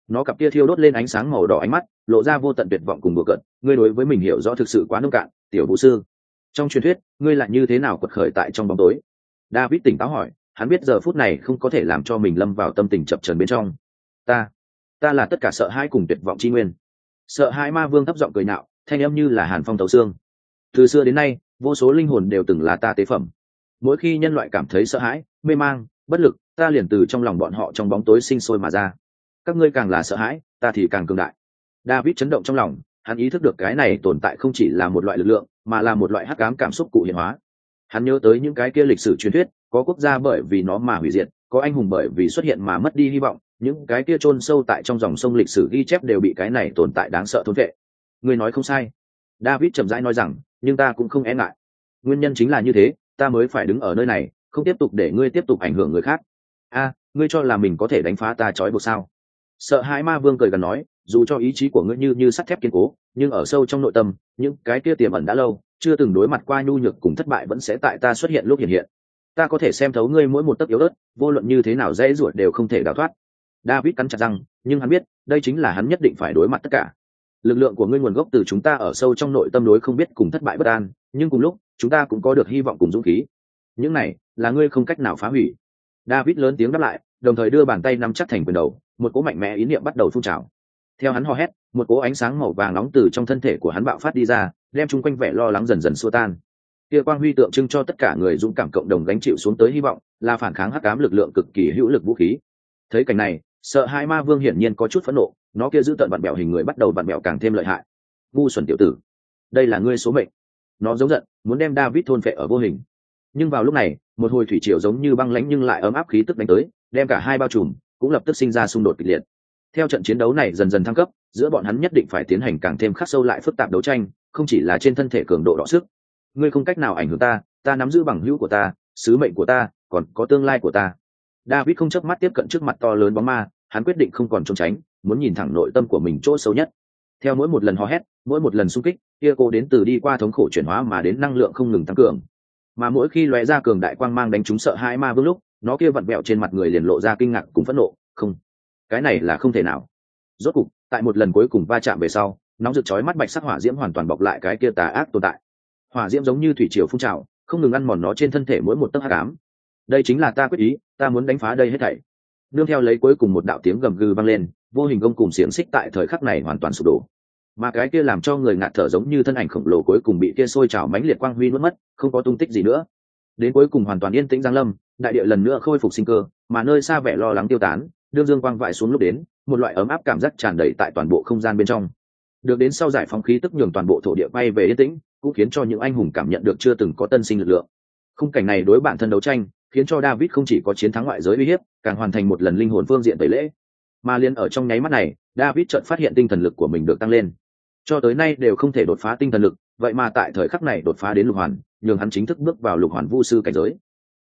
nó cặp kia thiêu đốt lên ánh sáng màu đỏ ánh mắt lộ ra vô tận tuyệt vọng cùng bừa cợt. Ngươi đối với mình hiểu rõ thực sự quá nông cạn, tiểu vũ sư. Trong truyền thuyết ngươi lại như thế nào quật khởi tại trong bóng tối? David tỉnh táo hỏi. Hắn biết giờ phút này không có thể làm cho mình lâm vào tâm tình chập chờn bên trong. ta ta là tất cả sợ hãi cùng tuyệt vọng chi nguyên. Sợ hãi ma vương thấp giọng cười nhạo, thanh âm như là hàn phong thấu xương. Từ xưa đến nay, vô số linh hồn đều từng là ta tế phẩm. Mỗi khi nhân loại cảm thấy sợ hãi, mê mang, bất lực, ta liền từ trong lòng bọn họ trong bóng tối sinh sôi mà ra. Các ngươi càng là sợ hãi, ta thì càng cường đại. David chấn động trong lòng, hắn ý thức được cái này tồn tại không chỉ là một loại lực lượng, mà là một loại hắc ám cảm xúc cụ hiện hóa. Hắn nhớ tới những cái kia lịch sử truyền thuyết, có quốc gia bởi vì nó mà hủy diệt, có anh hùng bởi vì xuất hiện mà mất đi hy vọng, những cái kia chôn sâu tại trong dòng sông lịch sử ghi chép đều bị cái này tồn tại đáng sợ thôn vệ. Ngươi nói không sai. David chậm rãi nói rằng, nhưng ta cũng không e ngại. Nguyên nhân chính là như thế, ta mới phải đứng ở nơi này, không tiếp tục để ngươi tiếp tục ảnh hưởng người khác. A, ngươi cho là mình có thể đánh phá ta trói buộc sao? Sợ hãi ma vương cười gần nói, dù cho ý chí của ngươi như như sắt thép kiên cố, nhưng ở sâu trong nội tâm, những cái kia tiềm ẩn đã lâu, chưa từng đối mặt qua nhu nhược cùng thất bại vẫn sẽ tại ta xuất hiện lúc hiện hiện. Ta có thể xem thấu ngươi mỗi một tấc yếu ớt, vô luận như thế nào dễ ruột đều không thể đào thoát. David cắn chặt răng, nhưng hắn biết, đây chính là hắn nhất định phải đối mặt tất cả. Lực lượng của ngươi nguồn gốc từ chúng ta ở sâu trong nội tâm đối không biết cùng thất bại bất an, nhưng cùng lúc, chúng ta cũng có được hy vọng cùng dũng khí. Những này là ngươi không cách nào phá hủy. David lớn tiếng đáp lại, đồng thời đưa bàn tay nắm chắc thành quyền đầu, một cỗ mạnh mẽ ý niệm bắt đầu phun trào. Theo hắn hò hét, một cỗ ánh sáng màu vàng nóng từ trong thân thể của hắn bạo phát đi ra, đem chung quanh vẻ lo lắng dần dần xua tan. Kia quang huy tượng trưng cho tất cả người dũng cảm cộng đồng gánh chịu xuống tới hy vọng, là phản kháng hắc ám lực lượng cực kỳ hữu lực vũ khí. Thấy cảnh này, sợ hai ma vương hiển nhiên có chút phẫn nộ, nó kia giữ tận vặn bẹo hình người bắt đầu vặn bẹo càng thêm lợi hại. Ngu xuẩn tiểu tử, đây là ngươi số mệnh. Nó giống giận, muốn đem David thôn phệ ở vô hình. Nhưng vào lúc này, một hồi thủy triều giống như băng lãnh nhưng lại ấm áp khí tức đánh tới, đem cả hai bao trùm, cũng lập tức sinh ra xung đột kịch liệt. Theo trận chiến đấu này dần dần thăng cấp, giữa bọn hắn nhất định phải tiến hành càng thêm khắc sâu lại phức tạp đấu tranh, không chỉ là trên thân thể cường độ đọ sức. Ngươi không cách nào ảnh hưởng ta, ta nắm giữ bằng hữu của ta, sứ mệnh của ta, còn có tương lai của ta. David không chớp mắt tiếp cận trước mặt to lớn bóng ma, hắn quyết định không còn trốn tránh, muốn nhìn thẳng nội tâm của mình chỗ sâu nhất. Theo mỗi một lần hò hét, mỗi một lần xung kích, kia cô đến từ đi qua thống khổ chuyển hóa mà đến năng lượng không ngừng tăng cường. Mà mỗi khi lóe ra cường đại quang mang đánh trúng sợ hãi ma vương lúc, nó kia vặn vẹo trên mặt người liền lộ ra kinh ngạc cùng phẫn nộ. Không, cái này là không thể nào. Rốt cục, tại một lần cuối cùng va chạm về sau, nóng rực chói mắt bạch sắc hỏa diễm hoàn toàn bọc lại cái kia tà ác tồn tại. Hỏa diễm giống như thủy triều phun trào, không ngừng ăn mòn nó trên thân thể mỗi một tấc hắc ám. Đây chính là ta quyết ý, ta muốn đánh phá đây hết thảy. Nương theo lấy cuối cùng một đạo tiếng gầm gừ vang lên, vô hình gông cùng xiềng xích tại thời khắc này hoàn toàn sụp đổ. Mà cái kia làm cho người ngạt thở giống như thân ảnh khổng lồ cuối cùng bị kia sôi trào mãnh liệt quang huy nuốt mất, không có tung tích gì nữa. Đến cuối cùng hoàn toàn yên tĩnh giáng lâm, đại địa lần nữa khôi phục sinh cơ, mà nơi xa vẻ lo lắng tiêu tán, đương dương quang vãi xuống lúc đến, một loại ấm áp cảm giác tràn đầy tại toàn bộ không gian bên trong. Được đến sau giải phóng khí tức nhường toàn bộ thổ địa bay về yên tĩnh, cũng khiến cho những anh hùng cảm nhận được chưa từng có tân sinh lực lượng. Khung cảnh này đối bản thân đấu tranh, khiến cho David không chỉ có chiến thắng ngoại giới uy hiếp, càng hoàn thành một lần linh hồn phương diện tẩy lễ. Mà liên ở trong nháy mắt này, David chợt phát hiện tinh thần lực của mình được tăng lên. Cho tới nay đều không thể đột phá tinh thần lực, vậy mà tại thời khắc này đột phá đến lục hoàn, nhường hắn chính thức bước vào lục hoàn vu sư cảnh giới.